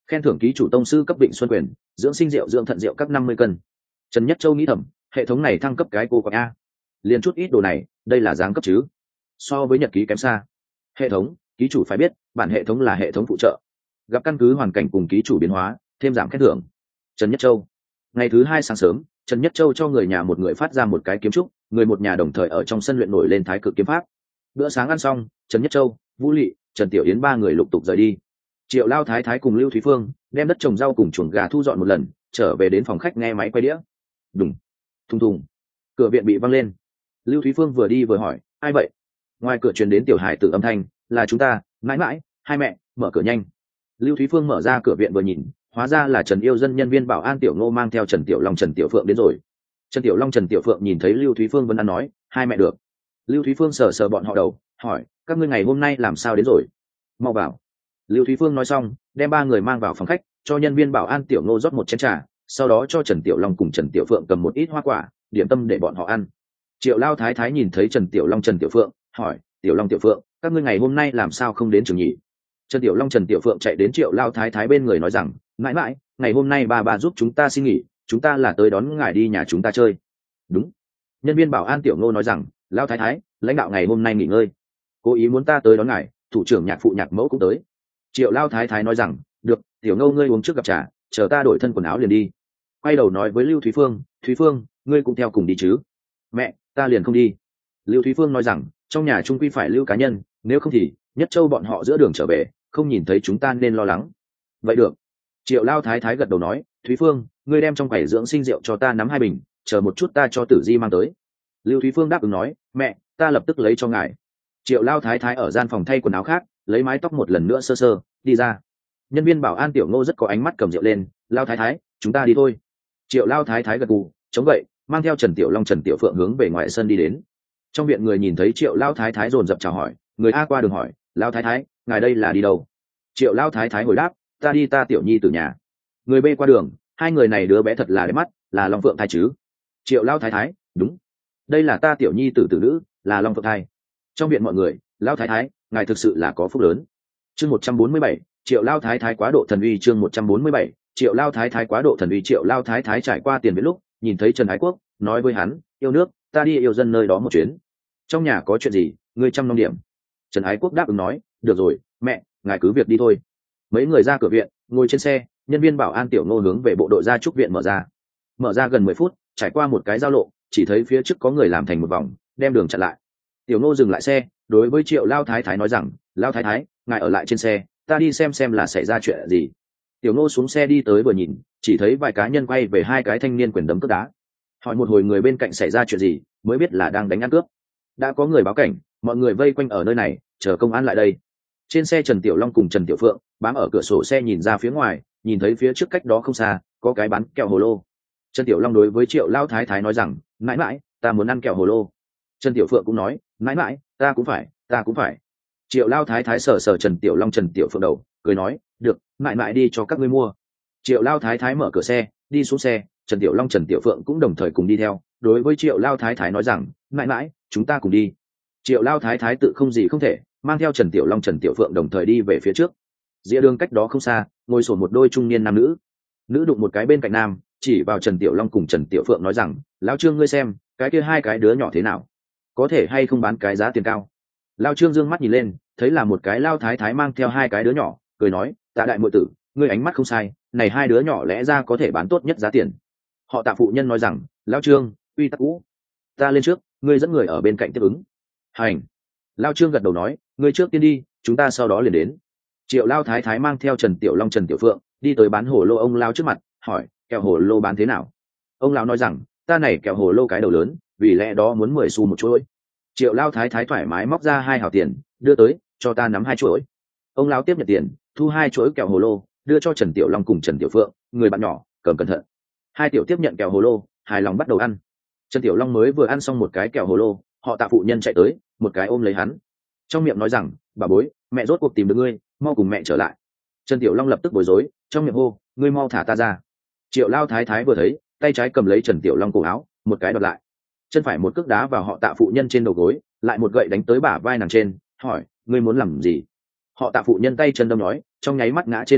khen thưởng ký chủ tông sư cấp Vịnh Xuân Quyền, dưỡng sinh rượu dưỡng thận rượu các 50 cân. Trần Nhất Châu nghĩ thầm, hệ thống này thăng cấp cái cô quạng a, liền chút ít đồ này, đây là giáng cấp chứ? So với nhật ký kém xa. Hệ thống, ký chủ phải biết, bản hệ thống là hệ thống phụ trợ, gặp căn cứ hoàn cảnh cùng ký chủ biến hóa, thêm giảm khen thưởng. Trần Nhất Châu. Ngày thứ 2 sáng sớm, Trần Nhất Châu cho người nhà một người phát ra một cái kiếm trúc, người một nhà đồng thời ở trong sân luyện nổi lên thái cực kiếm pháp. Bữa sáng ăn xong, Trần Nhất Châu, Vũ Lệ, Trần Tiểu Yến ba người lục tục rời đi. Triệu Lao Thái Thái cùng Lưu Thúy Phương đem đất trồng rau cùng chuồng gà thu dọn một lần, trở về đến phòng khách nghe máy quay đĩa. Đùng, thùng thùng, cửa viện bị văng lên. Lưu Thúy Phương vừa đi vừa hỏi, ai vậy? Ngoài cửa truyền đến tiểu hải tử âm thanh, là chúng ta, mãi mãi, hai mẹ, mở cửa nhanh. Lưu Thúy Phương mở ra cửa viện vừa nhìn, hóa ra là Trần Yêu Dân nhân viên bảo an Tiểu Ngô mang theo Trần Tiểu Long Trần Tiểu Phượng đến rồi. Trần Tiểu Long Trần Tiểu Phượng nhìn thấy Lưu Thúy Phương vẫn ăn nói, hai mẹ được. Lưu Thúy Phương sờ sờ bọn họ đầu, hỏi, các ngươi ngày hôm nay làm sao đến rồi? Mau vào. Lưu Thúy Phương nói xong, đem ba người mang vào phòng khách, cho nhân viên bảo an Tiểu Ngô rót một chén trà, sau đó cho Trần Tiểu Long cùng Trần Tiểu Phượng cầm một ít hoa quả, điểm tâm để bọn họ ăn. Triệu Lao Thái Thái nhìn thấy Trần Tiểu Long Trần Tiểu Phượng, hỏi, Tiểu Long Tiểu Phượng, các ngươi ngày hôm nay làm sao không đến trường nhỉ? Trần Tiểu Long Trần Tiểu Phượng chạy đến Triệu Lao Thái Thái bên người nói rằng, mãi mãi, ngày hôm nay bà giúp chúng ta xin nghỉ, chúng ta là tới đón ngài đi nhà chúng ta chơi. Đúng. Nhân viên bảo an Tiểu Ngô nói rằng, Lao Thái Thái, lãnh đạo ngày hôm nay nghỉ ngơi, cố ý muốn ta tới đón ngài, thủ trưởng nhạc phụ nhạc mẫu cũng tới. Triệu Lao Thái Thái nói rằng, được, Tiểu Ngô ngươi uống trước gặp trà, chờ ta đổi thân quần áo liền đi. Quay đầu nói với Lưu Thúy Phương, Thúy Phương, ngươi cũng theo cùng đi chứ? Mẹ, ta liền không đi. Lưu Thúy Phương nói rằng, trong nhà trung quy phải lưu cá nhân, nếu không thì Nhất Châu bọn họ giữa đường trở về, không nhìn thấy chúng ta nên lo lắng. Vậy được. Triệu Lao Thái Thái gật đầu nói, Thúy Phương, ngươi đem trong quầy dưỡng sinh rượu cho ta nắm 2 bình, chờ một chút ta cho Tử Di mang tới. Lưu Thúy Phương đáp ứng nói, mẹ, ta lập tức lấy cho ngài. Triệu Lao Thái Thái ở gian phòng thay quần áo khác, lấy mái tóc một lần nữa sơ sơ, đi ra. Nhân viên bảo an Tiểu Ngô rất có ánh mắt cầm rượu lên, Lao Thái Thái, chúng ta đi thôi. Triệu Lao Thái Thái gật gù, chống gậy, mang theo Trần Tiểu Long Trần Tiểu Phượng hướng về ngoài sân đi đến. Trong viện người nhìn thấy Triệu Lao Thái Thái dồn dập chào hỏi, người a qua đường hỏi, Lao Thái Thái, ngài đây là đi đâu? Triệu Lao Thái Thái hồi đáp, ta đi ta Tiểu Nhi từ nhà. Người b qua đường, hai người này đứa bé thật là đẹp mắt, là Long Phượng thai chứ? Triệu Lao Thái Thái, đúng, đây là ta Tiểu Nhi tử nữ, là Long Phượng thai. Trong viện mọi người, Lao Thái Thái, ngài thực sự là có phúc lớn. Chương 147, Triệu Lao Thái Thái quá độ thần uy. Chương 147, Triệu Lao Thái Thái quá độ thần uy. Triệu Lao Thái Thái trải qua tiền viện lúc nhìn thấy Trần Ái Quốc, nói với hắn, yêu nước, ta đi yêu dân nơi đó một chuyến. Trong nhà có chuyện gì, ngươi chăm nom điểm. Trần Ái Quốc đáp ứng nói, được rồi, mẹ, ngài cứ việc đi thôi. Mấy người ra cửa viện, ngồi trên xe, nhân viên bảo an Tiểu Ngô hướng về bộ đội gia trúc viện mở ra gần 10 phút, trải qua một cái giao lộ, chỉ thấy phía trước có người làm thành một vòng, đem đường chặn lại. Tiểu Ngô dừng lại xe, đối với Triệu Lao Thái Thái nói rằng, Lao Thái Thái, ngài ở lại trên xe, ta đi xem là xảy ra chuyện gì. Tiểu Ngô xuống xe đi tới vừa nhìn, chỉ thấy vài cá nhân quay về hai cái thanh niên quyền đấm cướp đá. Hỏi một hồi người bên cạnh xảy ra chuyện gì, mới biết là đang đánh ăn cướp. Đã có người báo cảnh, mọi người vây quanh ở nơi này, chờ công an lại đây. Trên xe Trần Tiểu Long cùng Trần Tiểu Phượng bám ở cửa sổ xe nhìn ra phía ngoài, nhìn thấy phía trước cách đó không xa có cái bán kẹo hồ lô. Trần Tiểu Long đối với Triệu Lao Thái Thái nói rằng, mãi mãi, ta muốn ăn kẹo hồ lô. Trần Tiểu Phượng cũng nói, mãi mãi, ta cũng phải. Triệu Lao Thái Thái sờ sờ Trần Tiểu Long Trần Tiểu Phượng đầu, cười nói, được, mãi mãi đi cho các ngươi mua. Triệu Lao Thái Thái mở cửa xe, đi xuống xe, Trần Tiểu Long Trần Tiểu Phượng cũng đồng thời cùng đi theo, đối với Triệu Lao Thái Thái nói rằng, mãi mãi, chúng ta cùng đi. Triệu Lao Thái Thái tự không gì không thể, mang theo Trần Tiểu Long Trần Tiểu Phượng đồng thời đi về phía trước. Dĩa đường cách đó không xa, ngồi sổn một đôi trung niên nam nữ. Nữ đụng một cái bên cạnh nam, chỉ vào Trần Tiểu Long cùng Trần Tiểu Phượng nói rằng, Lão Trương ngươi xem, cái kia hai cái đứa nhỏ thế nào, có thể hay không bán cái giá tiền cao. Lao Trương dương mắt nhìn lên, thấy là một cái Lao Thái Thái mang theo hai cái đứa nhỏ, cười nói, Tạ đại muội tử, ngươi ánh mắt không sai, này hai đứa nhỏ lẽ ra có thể bán tốt nhất giá tiền. Họ Tạ phụ nhân nói rằng, Lao Trương, uy tắc cũ, ta lên trước, ngươi dẫn người ở bên cạnh tiếp ứng. Hành. Lao Trương gật đầu nói, ngươi trước tiên đi, chúng ta sau đó liền đến. Triệu Lao Thái Thái mang theo Trần Tiểu Long Trần Tiểu Phượng đi tới bán hồ lô ông Lao trước mặt, hỏi, kẹo hồ lô bán thế nào? Ông Lao nói rằng, ta này kẹo hồ lô cái đầu lớn, vì lẽ đó muốn 10 xu một chuỗi. Triệu Lao Thái Thái thoải mái móc ra 2 hào tiền, đưa tới, cho ta nắm 2 chuỗi. Ông Lao tiếp nhận tiền, thu 2 chuỗi kẹo hồ lô, đưa cho Trần Tiểu Long cùng Trần Tiểu Phượng, người bạn nhỏ, cầm cẩn thận. Hai tiểu tiếp nhận kẹo hồ lô, hài lòng bắt đầu ăn. Trần Tiểu Long mới vừa ăn xong một cái kẹo hồ lô, họ Tạ phụ nhân chạy tới, một cái ôm lấy hắn, trong miệng nói rằng, bà bối, mẹ rốt cuộc tìm được ngươi, mau cùng mẹ trở lại. Trần Tiểu Long lập tức bối rối, trong miệng hô, ngươi mau thả ta ra. Triệu Lao Thái Thái vừa thấy, tay trái cầm lấy Trần Tiểu Long cổ áo, một cái đoạt lại, chân phải một cước đá vào họ Tạ phụ nhân trên đầu gối, lại một gậy đánh tới bả vai nàng trên, hỏi, ngươi muốn làm gì? Họ Tạ phụ nhân tay chân đâm nói, trong nháy mắt ngã trên mặt đất,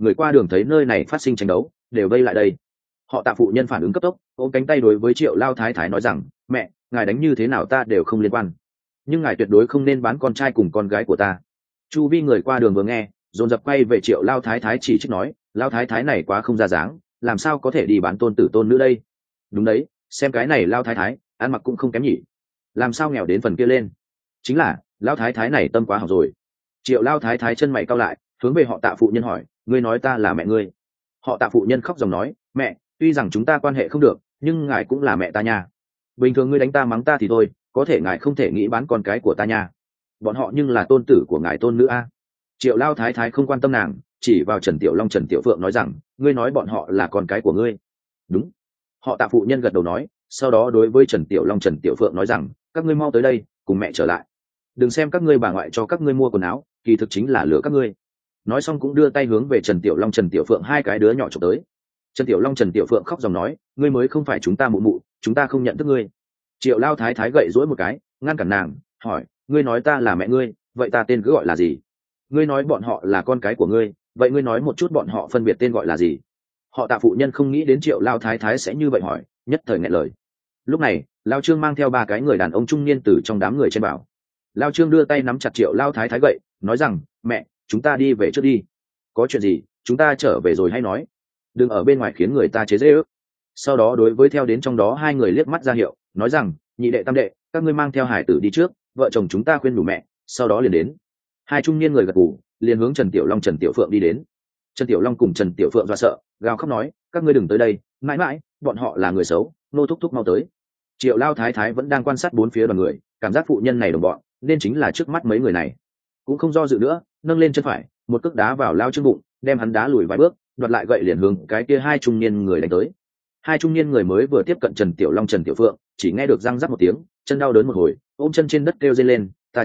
người qua đường thấy nơi này phát sinh tranh đấu đều vây lại đây. Họ Tạ phụ nhân phản ứng cấp tốc, ôm cánh tay đối với Triệu Lao Thái Thái nói rằng, mẹ, ngài đánh như thế nào ta đều không liên quan, nhưng ngài tuyệt đối không nên bán con trai cùng con gái của ta. Chu vi người qua đường vừa nghe dồn dập quay về Triệu Lao Thái Thái chỉ trích nói, Lao Thái Thái này quá không ra dáng, làm sao có thể đi bán tôn tử tôn nữ đây. Đúng đấy, xem cái này Lao Thái Thái ăn mặc cũng không kém nhỉ, làm sao nghèo đến phần kia lên. Chính là Lao Thái Thái này tâm quá hỏng rồi. Triệu Lao Thái Thái chân mày cau lại, hướng về họ Tạ phụ nhân hỏi, ngươi nói ta là mẹ ngươi? Họ Tạ phụ nhân khóc dòng nói, mẹ, tuy rằng chúng ta quan hệ không được nhưng ngài cũng là mẹ ta nha. Bình thường ngươi đánh ta mắng ta thì thôi, có thể ngài không thể nghĩ bán con cái của ta nha. Bọn họ nhưng là tôn tử của ngài tôn nữ a. Triệu Lao Thái Thái không quan tâm nàng, chỉ vào Trần Tiểu Long Trần Tiểu Phượng nói rằng, ngươi nói bọn họ là con cái của ngươi? Đúng. Họ Tạ phụ nhân gật đầu nói, sau đó đối với Trần Tiểu Long Trần Tiểu Phượng nói rằng, các ngươi mau tới đây cùng mẹ trở lại, đừng xem các ngươi bà ngoại cho các ngươi mua quần áo, kỳ thực chính là lừa các ngươi. Nói xong cũng đưa tay hướng về Trần Tiểu Long Trần Tiểu Phượng hai cái đứa nhỏ chụp tới. Trần Tiểu Long Trần Tiểu Phượng khóc dòng nói, ngươi mới không phải chúng ta mụ mụ, chúng ta không nhận thức ngươi. Triệu Lao Thái Thái gậy dỗi một cái ngăn cản nàng, hỏi, ngươi nói ta là mẹ ngươi, vậy ta tên cứ gọi là gì? Ngươi nói bọn họ là con cái của ngươi, vậy ngươi nói một chút bọn họ phân biệt tên gọi là gì? Họ Tạ phụ nhân không nghĩ đến Triệu Lao Thái Thái sẽ như vậy hỏi, nhất thời nghẹn lời. Lúc này Lao Trương mang theo ba cái người đàn ông trung niên từ trong đám người trên bảo. Lao Trương đưa tay nắm chặt Triệu Lao Thái Thái gậy, nói rằng, mẹ, chúng ta đi về trước đi, có chuyện gì chúng ta trở về rồi hay nói, đừng ở bên ngoài khiến người ta chế giễu. Sau đó đối với theo đến trong đó hai người liếc mắt ra hiệu, nói rằng, nhị đệ tam đệ, các ngươi mang theo hải tử đi trước, vợ chồng chúng ta khuyên đủ mẹ, sau đó liền đến. Hai trung niên người gật gù, liền hướng Trần Tiểu Long Trần Tiểu Phượng đi đến. Trần Tiểu Long cùng Trần Tiểu Phượng do sợ gào khóc nói, các ngươi đừng tới đây, mãi mãi bọn họ là người xấu, nô thúc thúc mau tới. Triệu Lao Thái Thái vẫn đang quan sát bốn phía đoàn người, cảm giác phụ nhân này đồng bọn nên chính là trước mắt mấy người này, cũng không do dự nữa, nâng lên chân phải một cước đá vào Lao Trương bụng, đem hắn đá lùi vài bước, đoạt lại gậy liền hướng cái kia hai trung niên người đánh tới. Hai trung niên người mới vừa tiếp cận Trần Tiểu Long Trần Tiểu Phượng, chỉ nghe được răng rắc một tiếng, chân đau đớn một hồi, ôm chân trên đất kêu dây lên, ta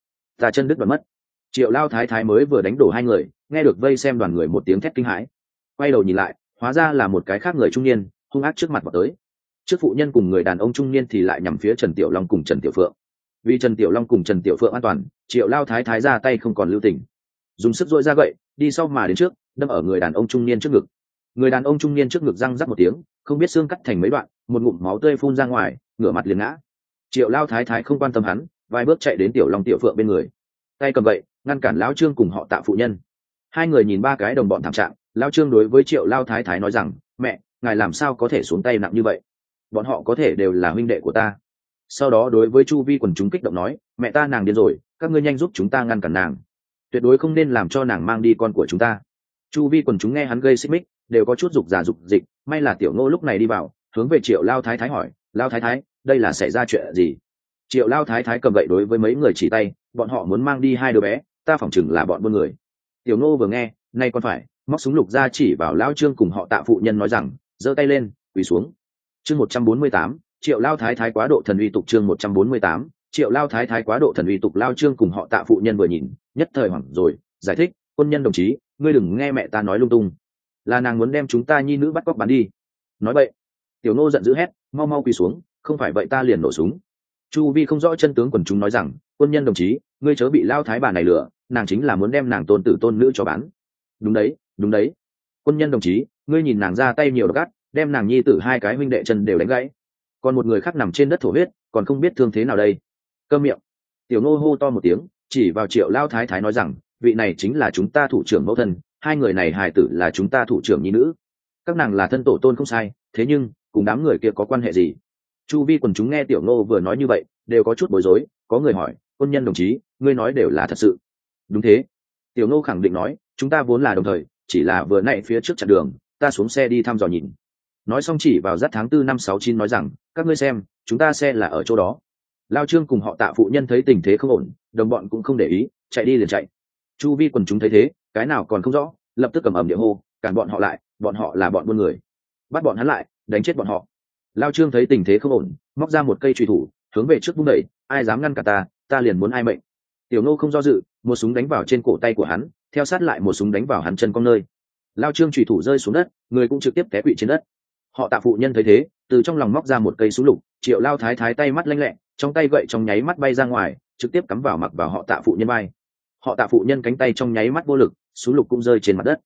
chân đứt đoạn mất. Triệu Lao Thái Thái mới vừa đánh đổ hai người, nghe được vây xem đoàn người một tiếng thét kinh hãi, quay đầu nhìn lại, hóa ra là một cái khác người trung niên hung ác trước mặt vào tới. Trước phụ nhân cùng người đàn ông trung niên thì lại nhằm phía Trần Tiểu Long cùng Trần Tiểu Phượng. Vì Trần Tiểu Long cùng Trần Tiểu Phượng an toàn, Triệu Lao Thái Thái ra tay không còn lưu tình, dùng sức dội ra gậy đi sau mà đến trước, đâm ở người đàn ông trung niên trước ngực. Người đàn ông trung niên trước ngực răng rắc một tiếng, không biết xương cắt thành mấy đoạn, một ngụm máu tươi phun ra ngoài, ngửa mặt liền ngã. Triệu Lao Thái Thái không quan tâm hắn, vài bước chạy đến Tiểu Long Tiểu Phượng bên người, tay cầm gậy ngăn cản Lão Trương cùng họ Tạ phụ nhân. Hai người nhìn ba cái đồng bọn thảm trạng, Lão Trương đối với Triệu Lao Thái Thái nói rằng, mẹ, ngài làm sao có thể xuống tay nặng như vậy, bọn họ có thể đều là huynh đệ của ta. Sau đó đối với chu vi quần chúng kích động nói, mẹ ta nàng điên rồi, các ngươi nhanh giúp chúng ta ngăn cản nàng, tuyệt đối không nên làm cho nàng mang đi con của chúng ta. Chu vi quần chúng nghe hắn gây xích mích, đều có chút dục giả dục dịch, may là Tiểu Ngô lúc này đi vào, hướng về Triệu Lao Thái Thái hỏi, Lao Thái Thái, đây là xảy ra chuyện gì? Triệu Lao Thái Thái cầm gậy đối với mấy người chỉ tay, bọn họ muốn mang đi hai đứa bé, ta phỏng chừng là bọn buôn người. Tiểu Ngô vừa nghe, nay còn phải, móc súng lục ra chỉ vào Lao Trương cùng họ Tạ phụ nhân nói rằng, giơ tay lên, quỳ xuống. Chương 148, Triệu Lao Thái Thái quá độ thần uy tục. Chương 148, Triệu Lao Thái Thái quá độ thần uy tục. Lao Trương cùng họ Tạ phụ nhân vừa nhìn, nhất thời hoảng rồi, giải thích, quân nhân đồng chí, ngươi đừng nghe mẹ ta nói lung tung, là nàng muốn đem chúng ta nhi nữ bắt cóc bán đi. Nói vậy. Tiểu Ngô giận dữ hét, mau mau quỳ xuống, không phải vậy ta liền nổ súng. Chu vi không rõ chân tướng quần chúng nói rằng, quân nhân đồng chí, ngươi chớ bị Lao Thái bà này lừa, nàng chính là muốn đem nàng tôn tử tôn nữ cho bán. Đúng đấy, đúng đấy. Quân nhân đồng chí, ngươi nhìn nàng ra tay nhiều độc ác, đem nàng nhi tử hai cái huynh đệ chân đều đánh gãy, còn một người khác nằm trên đất thổ huyết, còn không biết thương thế nào đây. Câm miệng. Tiểu Ngô hô to một tiếng, chỉ vào Triệu Lao Thái Thái nói rằng, vị này chính là chúng ta thủ trưởng mẫu thân, hai người này hài tử là chúng ta thủ trưởng nhi nữ, các nàng là thân tổ tôn không sai, thế nhưng cùng đám người kia có quan hệ gì? Chu vi quần chúng nghe Tiểu Ngô vừa nói như vậy, đều có chút bối rối, có người hỏi, quân nhân đồng chí, ngươi nói đều là thật sự? Đúng thế. Tiểu Ngô khẳng định nói, chúng ta vốn là đồng thời, chỉ là vừa nãy phía trước chặn đường, ta xuống xe đi thăm dò nhìn. Nói xong chỉ vào dắt tháng 4 năm 69 nói rằng, các ngươi xem, chúng ta xe là ở chỗ đó. Lao Trương cùng họ Tạ phụ nhân thấy tình thế không ổn, đồng bọn cũng không để ý, chạy đi liền chạy. Chu vi quần chúng thấy thế, cái nào còn không rõ, lập tức cầm ầm địa hô, cản bọn họ lại, bọn họ là bọn buôn người, bắt bọn hắn lại, đánh chết bọn họ. Lao Trương thấy tình thế không ổn, móc ra một cây chùy thủ, hướng về trước vung đẩy, ai dám ngăn cả ta liền muốn ai mệnh. Tiểu Ngô không do dự, một súng đánh vào trên cổ tay của hắn, theo sát lại một súng đánh vào hắn chân cong nơi. Lao Trương chùy thủ rơi xuống đất, người cũng trực tiếp té quỵ trên đất. Họ Tạ phụ nhân thấy thế, từ trong lòng móc ra một cây súng lục, Triệu Lao Thái Thái tay mắt lanh lẹ, trong tay gậy trong nháy mắt bay ra ngoài, trực tiếp cắm vào mặc vào họ Tạ phụ nhân vai. Họ Tạ phụ nhân cánh tay trong nháy mắt vô lực, súng lục cũng rơi trên mặt đất.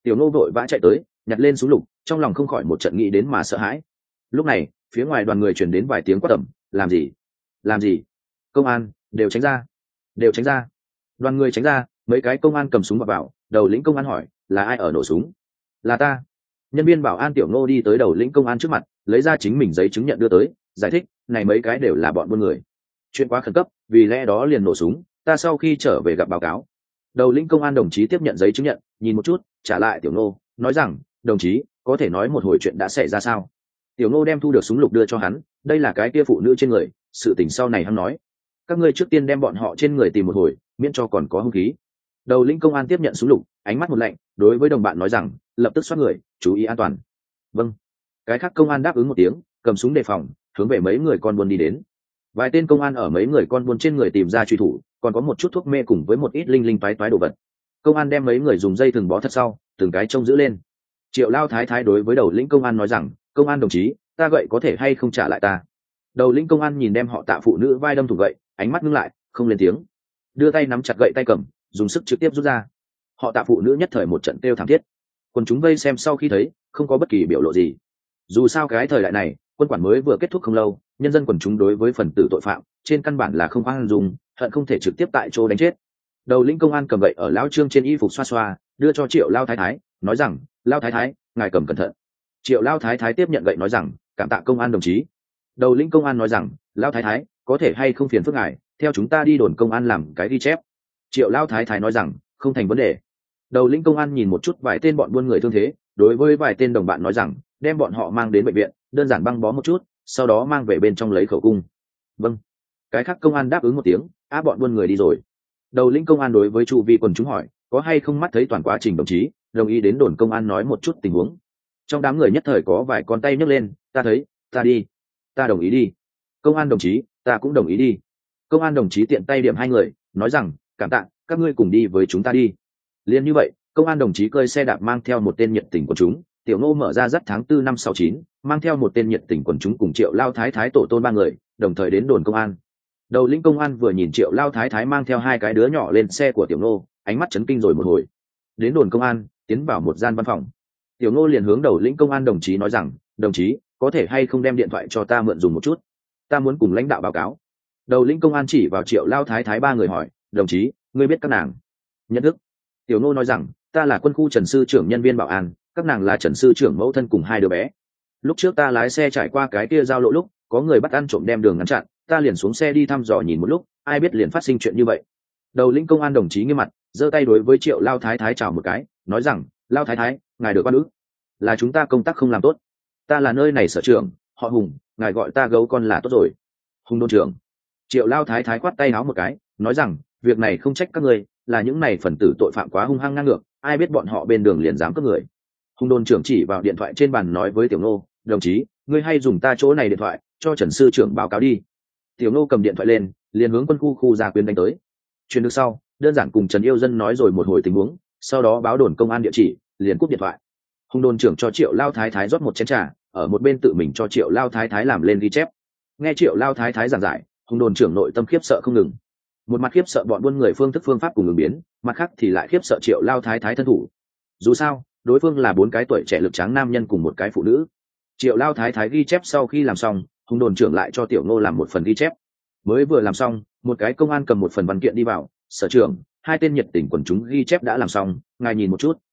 Tiểu Ngô vội vã chạy tới, nhặt lên súng lục, trong lòng không khỏi một trận nghĩ đến mà sợ hãi. Lúc này phía ngoài đoàn người truyền đến vài tiếng quát tầm. Làm gì, làm gì? Công an, đều tránh ra, đều tránh ra. Đoàn người tránh ra, mấy cái công an cầm súng vào. Đầu lĩnh công an hỏi, là ai ở nổ súng? Là ta. Nhân viên bảo an Tiểu Ngô đi tới đầu lĩnh công an trước mặt, lấy ra chính mình giấy chứng nhận đưa tới, giải thích, này mấy cái đều là bọn buôn người, chuyện quá khẩn cấp, vì lẽ đó liền nổ súng, ta sau khi trở về gặp báo cáo. Đầu lĩnh công an đồng chí tiếp nhận giấy chứng nhận, nhìn một chút, trả lại Tiểu Ngô, nói rằng, đồng chí có thể nói một hồi chuyện đã xảy ra sao? Tiểu Ngô đem thu được súng lục đưa cho hắn, đây là cái kia phụ nữ trên người, sự tình sau này hắn nói, các ngươi trước tiên đem bọn họ trên người tìm một hồi, miễn cho còn có hung khí. Đầu lĩnh công an tiếp nhận súng lục, ánh mắt một lạnh, đối với đồng bạn nói rằng, lập tức xoát người, chú ý an toàn. Vâng. Cái khác công an đáp ứng một tiếng, cầm súng đề phòng, hướng về mấy người con buôn đi đến. Vài tên công an ở mấy người con buôn trên người tìm ra truy thủ, còn có một chút thuốc mê cùng với một ít linh linh toái toái đồ vật. Công an đem mấy người dùng dây thừng bó thật sau, từng cái trông giữ lên. Triệu Lao Thái Thái đối với đầu lĩnh công an nói rằng, công an đồng chí, ta gậy có thể hay không trả lại ta? Đầu lĩnh công an nhìn đem họ Tạ phụ nữ vai đâm thủng gậy, ánh mắt ngưng lại, không lên tiếng, đưa tay nắm chặt gậy tay cầm, dùng sức trực tiếp rút ra. Họ Tạ phụ nữ nhất thời một trận kêu thảm thiết. Quần chúng vây xem sau khi thấy, không có bất kỳ biểu lộ gì. Dù sao cái thời đại này, quân quản mới vừa kết thúc không lâu, nhân dân quần chúng đối với phần tử tội phạm trên căn bản là không khoan dung, hận không thể trực tiếp tại chỗ đánh chết. Đầu lĩnh công an cầm gậy ở lão trương trên y phục xoa xoa, đưa cho Triệu Lao Thái Thái, nói rằng, Lao Thái Thái, ngài cầm cẩn thận. Triệu Lao Thái Thái tiếp nhận gậy nói rằng, cảm tạ công an đồng chí. Đầu lĩnh công an nói rằng, Lao Thái Thái, có thể hay không phiền phức ngài theo chúng ta đi đồn công an làm cái ghi chép? Triệu Lao Thái Thái nói rằng, không thành vấn đề. Đầu lĩnh công an nhìn một chút vài tên bọn buôn người thương thế, đối với vài tên đồng bạn nói rằng, đem bọn họ mang đến bệnh viện, đơn giản băng bó một chút, sau đó mang về bên trong lấy khẩu cung. Vâng. Cái khác công an đáp ứng một tiếng, bọn buôn người đi rồi. Đầu lĩnh công an đối với chu vi quần chúng hỏi, có hay không mắt thấy toàn quá trình đồng chí, đồng ý đến đồn công an nói một chút tình huống. Trong đám người nhất thời có vài con tay nhấc lên, ta thấy, ta đi, ta đồng ý đi. Công an đồng chí, ta cũng đồng ý đi. Công an đồng chí tiện tay điểm hai người, nói rằng, cảm tạ, các ngươi cùng đi với chúng ta đi. Liên như vậy, công an đồng chí cơi xe đạp mang theo một tên nhiệt tình quần chúng, Tiểu Ngô mở ra dắt tháng 4 năm 69, mang theo một tên nhiệt tình quần chúng cùng Triệu Lao Thái Thái tổ tôn ba người, đồng thời đến đồn công an. Đầu lĩnh công an vừa nhìn Triệu Lao Thái Thái mang theo hai cái đứa nhỏ lên xe của Tiểu Ngô, ánh mắt chấn kinh rồi một hồi. Đến đồn công an, tiến vào một gian văn phòng. Tiểu Ngô liền hướng đầu lĩnh công an đồng chí nói rằng, đồng chí, có thể hay không đem điện thoại cho ta mượn dùng một chút, ta muốn cùng lãnh đạo báo cáo. Đầu lĩnh công an chỉ vào Triệu Lao Thái Thái ba người hỏi, đồng chí, ngươi biết các nàng? Nhận thức. Tiểu Ngô nói rằng, ta là quân khu Trần sư trưởng nhân viên bảo an, các nàng là Trần sư trưởng mẫu thân cùng hai đứa bé. Lúc trước ta lái xe trải qua cái kia giao lộ lúc, có người bắt ăn trộm đem đường ngăn chặn, ta liền xuống xe đi thăm dò nhìn một lúc, ai biết liền phát sinh chuyện như vậy. Đầu lĩnh công an đồng chí nghiêm mặt, giơ tay đối với Triệu Lao Thái Thái chào một cái, nói rằng, Lao Thái Thái, ngài được quan ước, là chúng ta công tác không làm tốt, ta là nơi này sở trưởng, họ Hùng, ngài gọi ta gấu con là tốt rồi. Hùng đồn trưởng. Triệu Lao Thái Thái quát tay áo một cái, nói rằng, việc này không trách các ngươi, là những này phần tử tội phạm quá hung hăng ngang ngược, ai biết bọn họ bên đường liền dám cướp người. Hùng đồn trưởng chỉ vào điện thoại trên bàn nói với Tiểu Ngô, đồng chí, ngươi hay dùng ta chỗ này điện thoại cho Trần sư trưởng báo cáo đi. Tiểu Ngô cầm điện thoại lên, liền hướng quân khu Gia Quyến đánh tới. Truyền được sau, đơn giản cùng Trần Yêu Dân nói rồi một hồi tình huống, sau đó báo đồn công an địa chỉ, liền cúp điện thoại. Hùng đồn trưởng cho Triệu Lao Thái Thái rót một chén trà, ở một bên tự mình cho Triệu Lao Thái Thái làm lên ghi chép. Nghe Triệu Lao Thái Thái giảng giải, Hùng đồn trưởng nội tâm khiếp sợ không ngừng. Một mặt khiếp sợ bọn buôn người phương thức phương pháp cùng ứng biến, mặt khác thì lại khiếp sợ Triệu Lao Thái Thái thân thủ. Dù sao, đối phương là 4 cái tuổi trẻ lực tráng nam nhân cùng một cái phụ nữ. Triệu Lao Thái Thái ghi chép sau khi làm xong, Hùng đồn trưởng lại cho Tiểu Ngô làm một phần ghi chép. Mới vừa làm xong, một cái công an cầm một phần văn kiện đi vào, sở trưởng, 2 tên nhiệt tình quần chúng ghi chép đã làm xong, ngài nhìn một chút.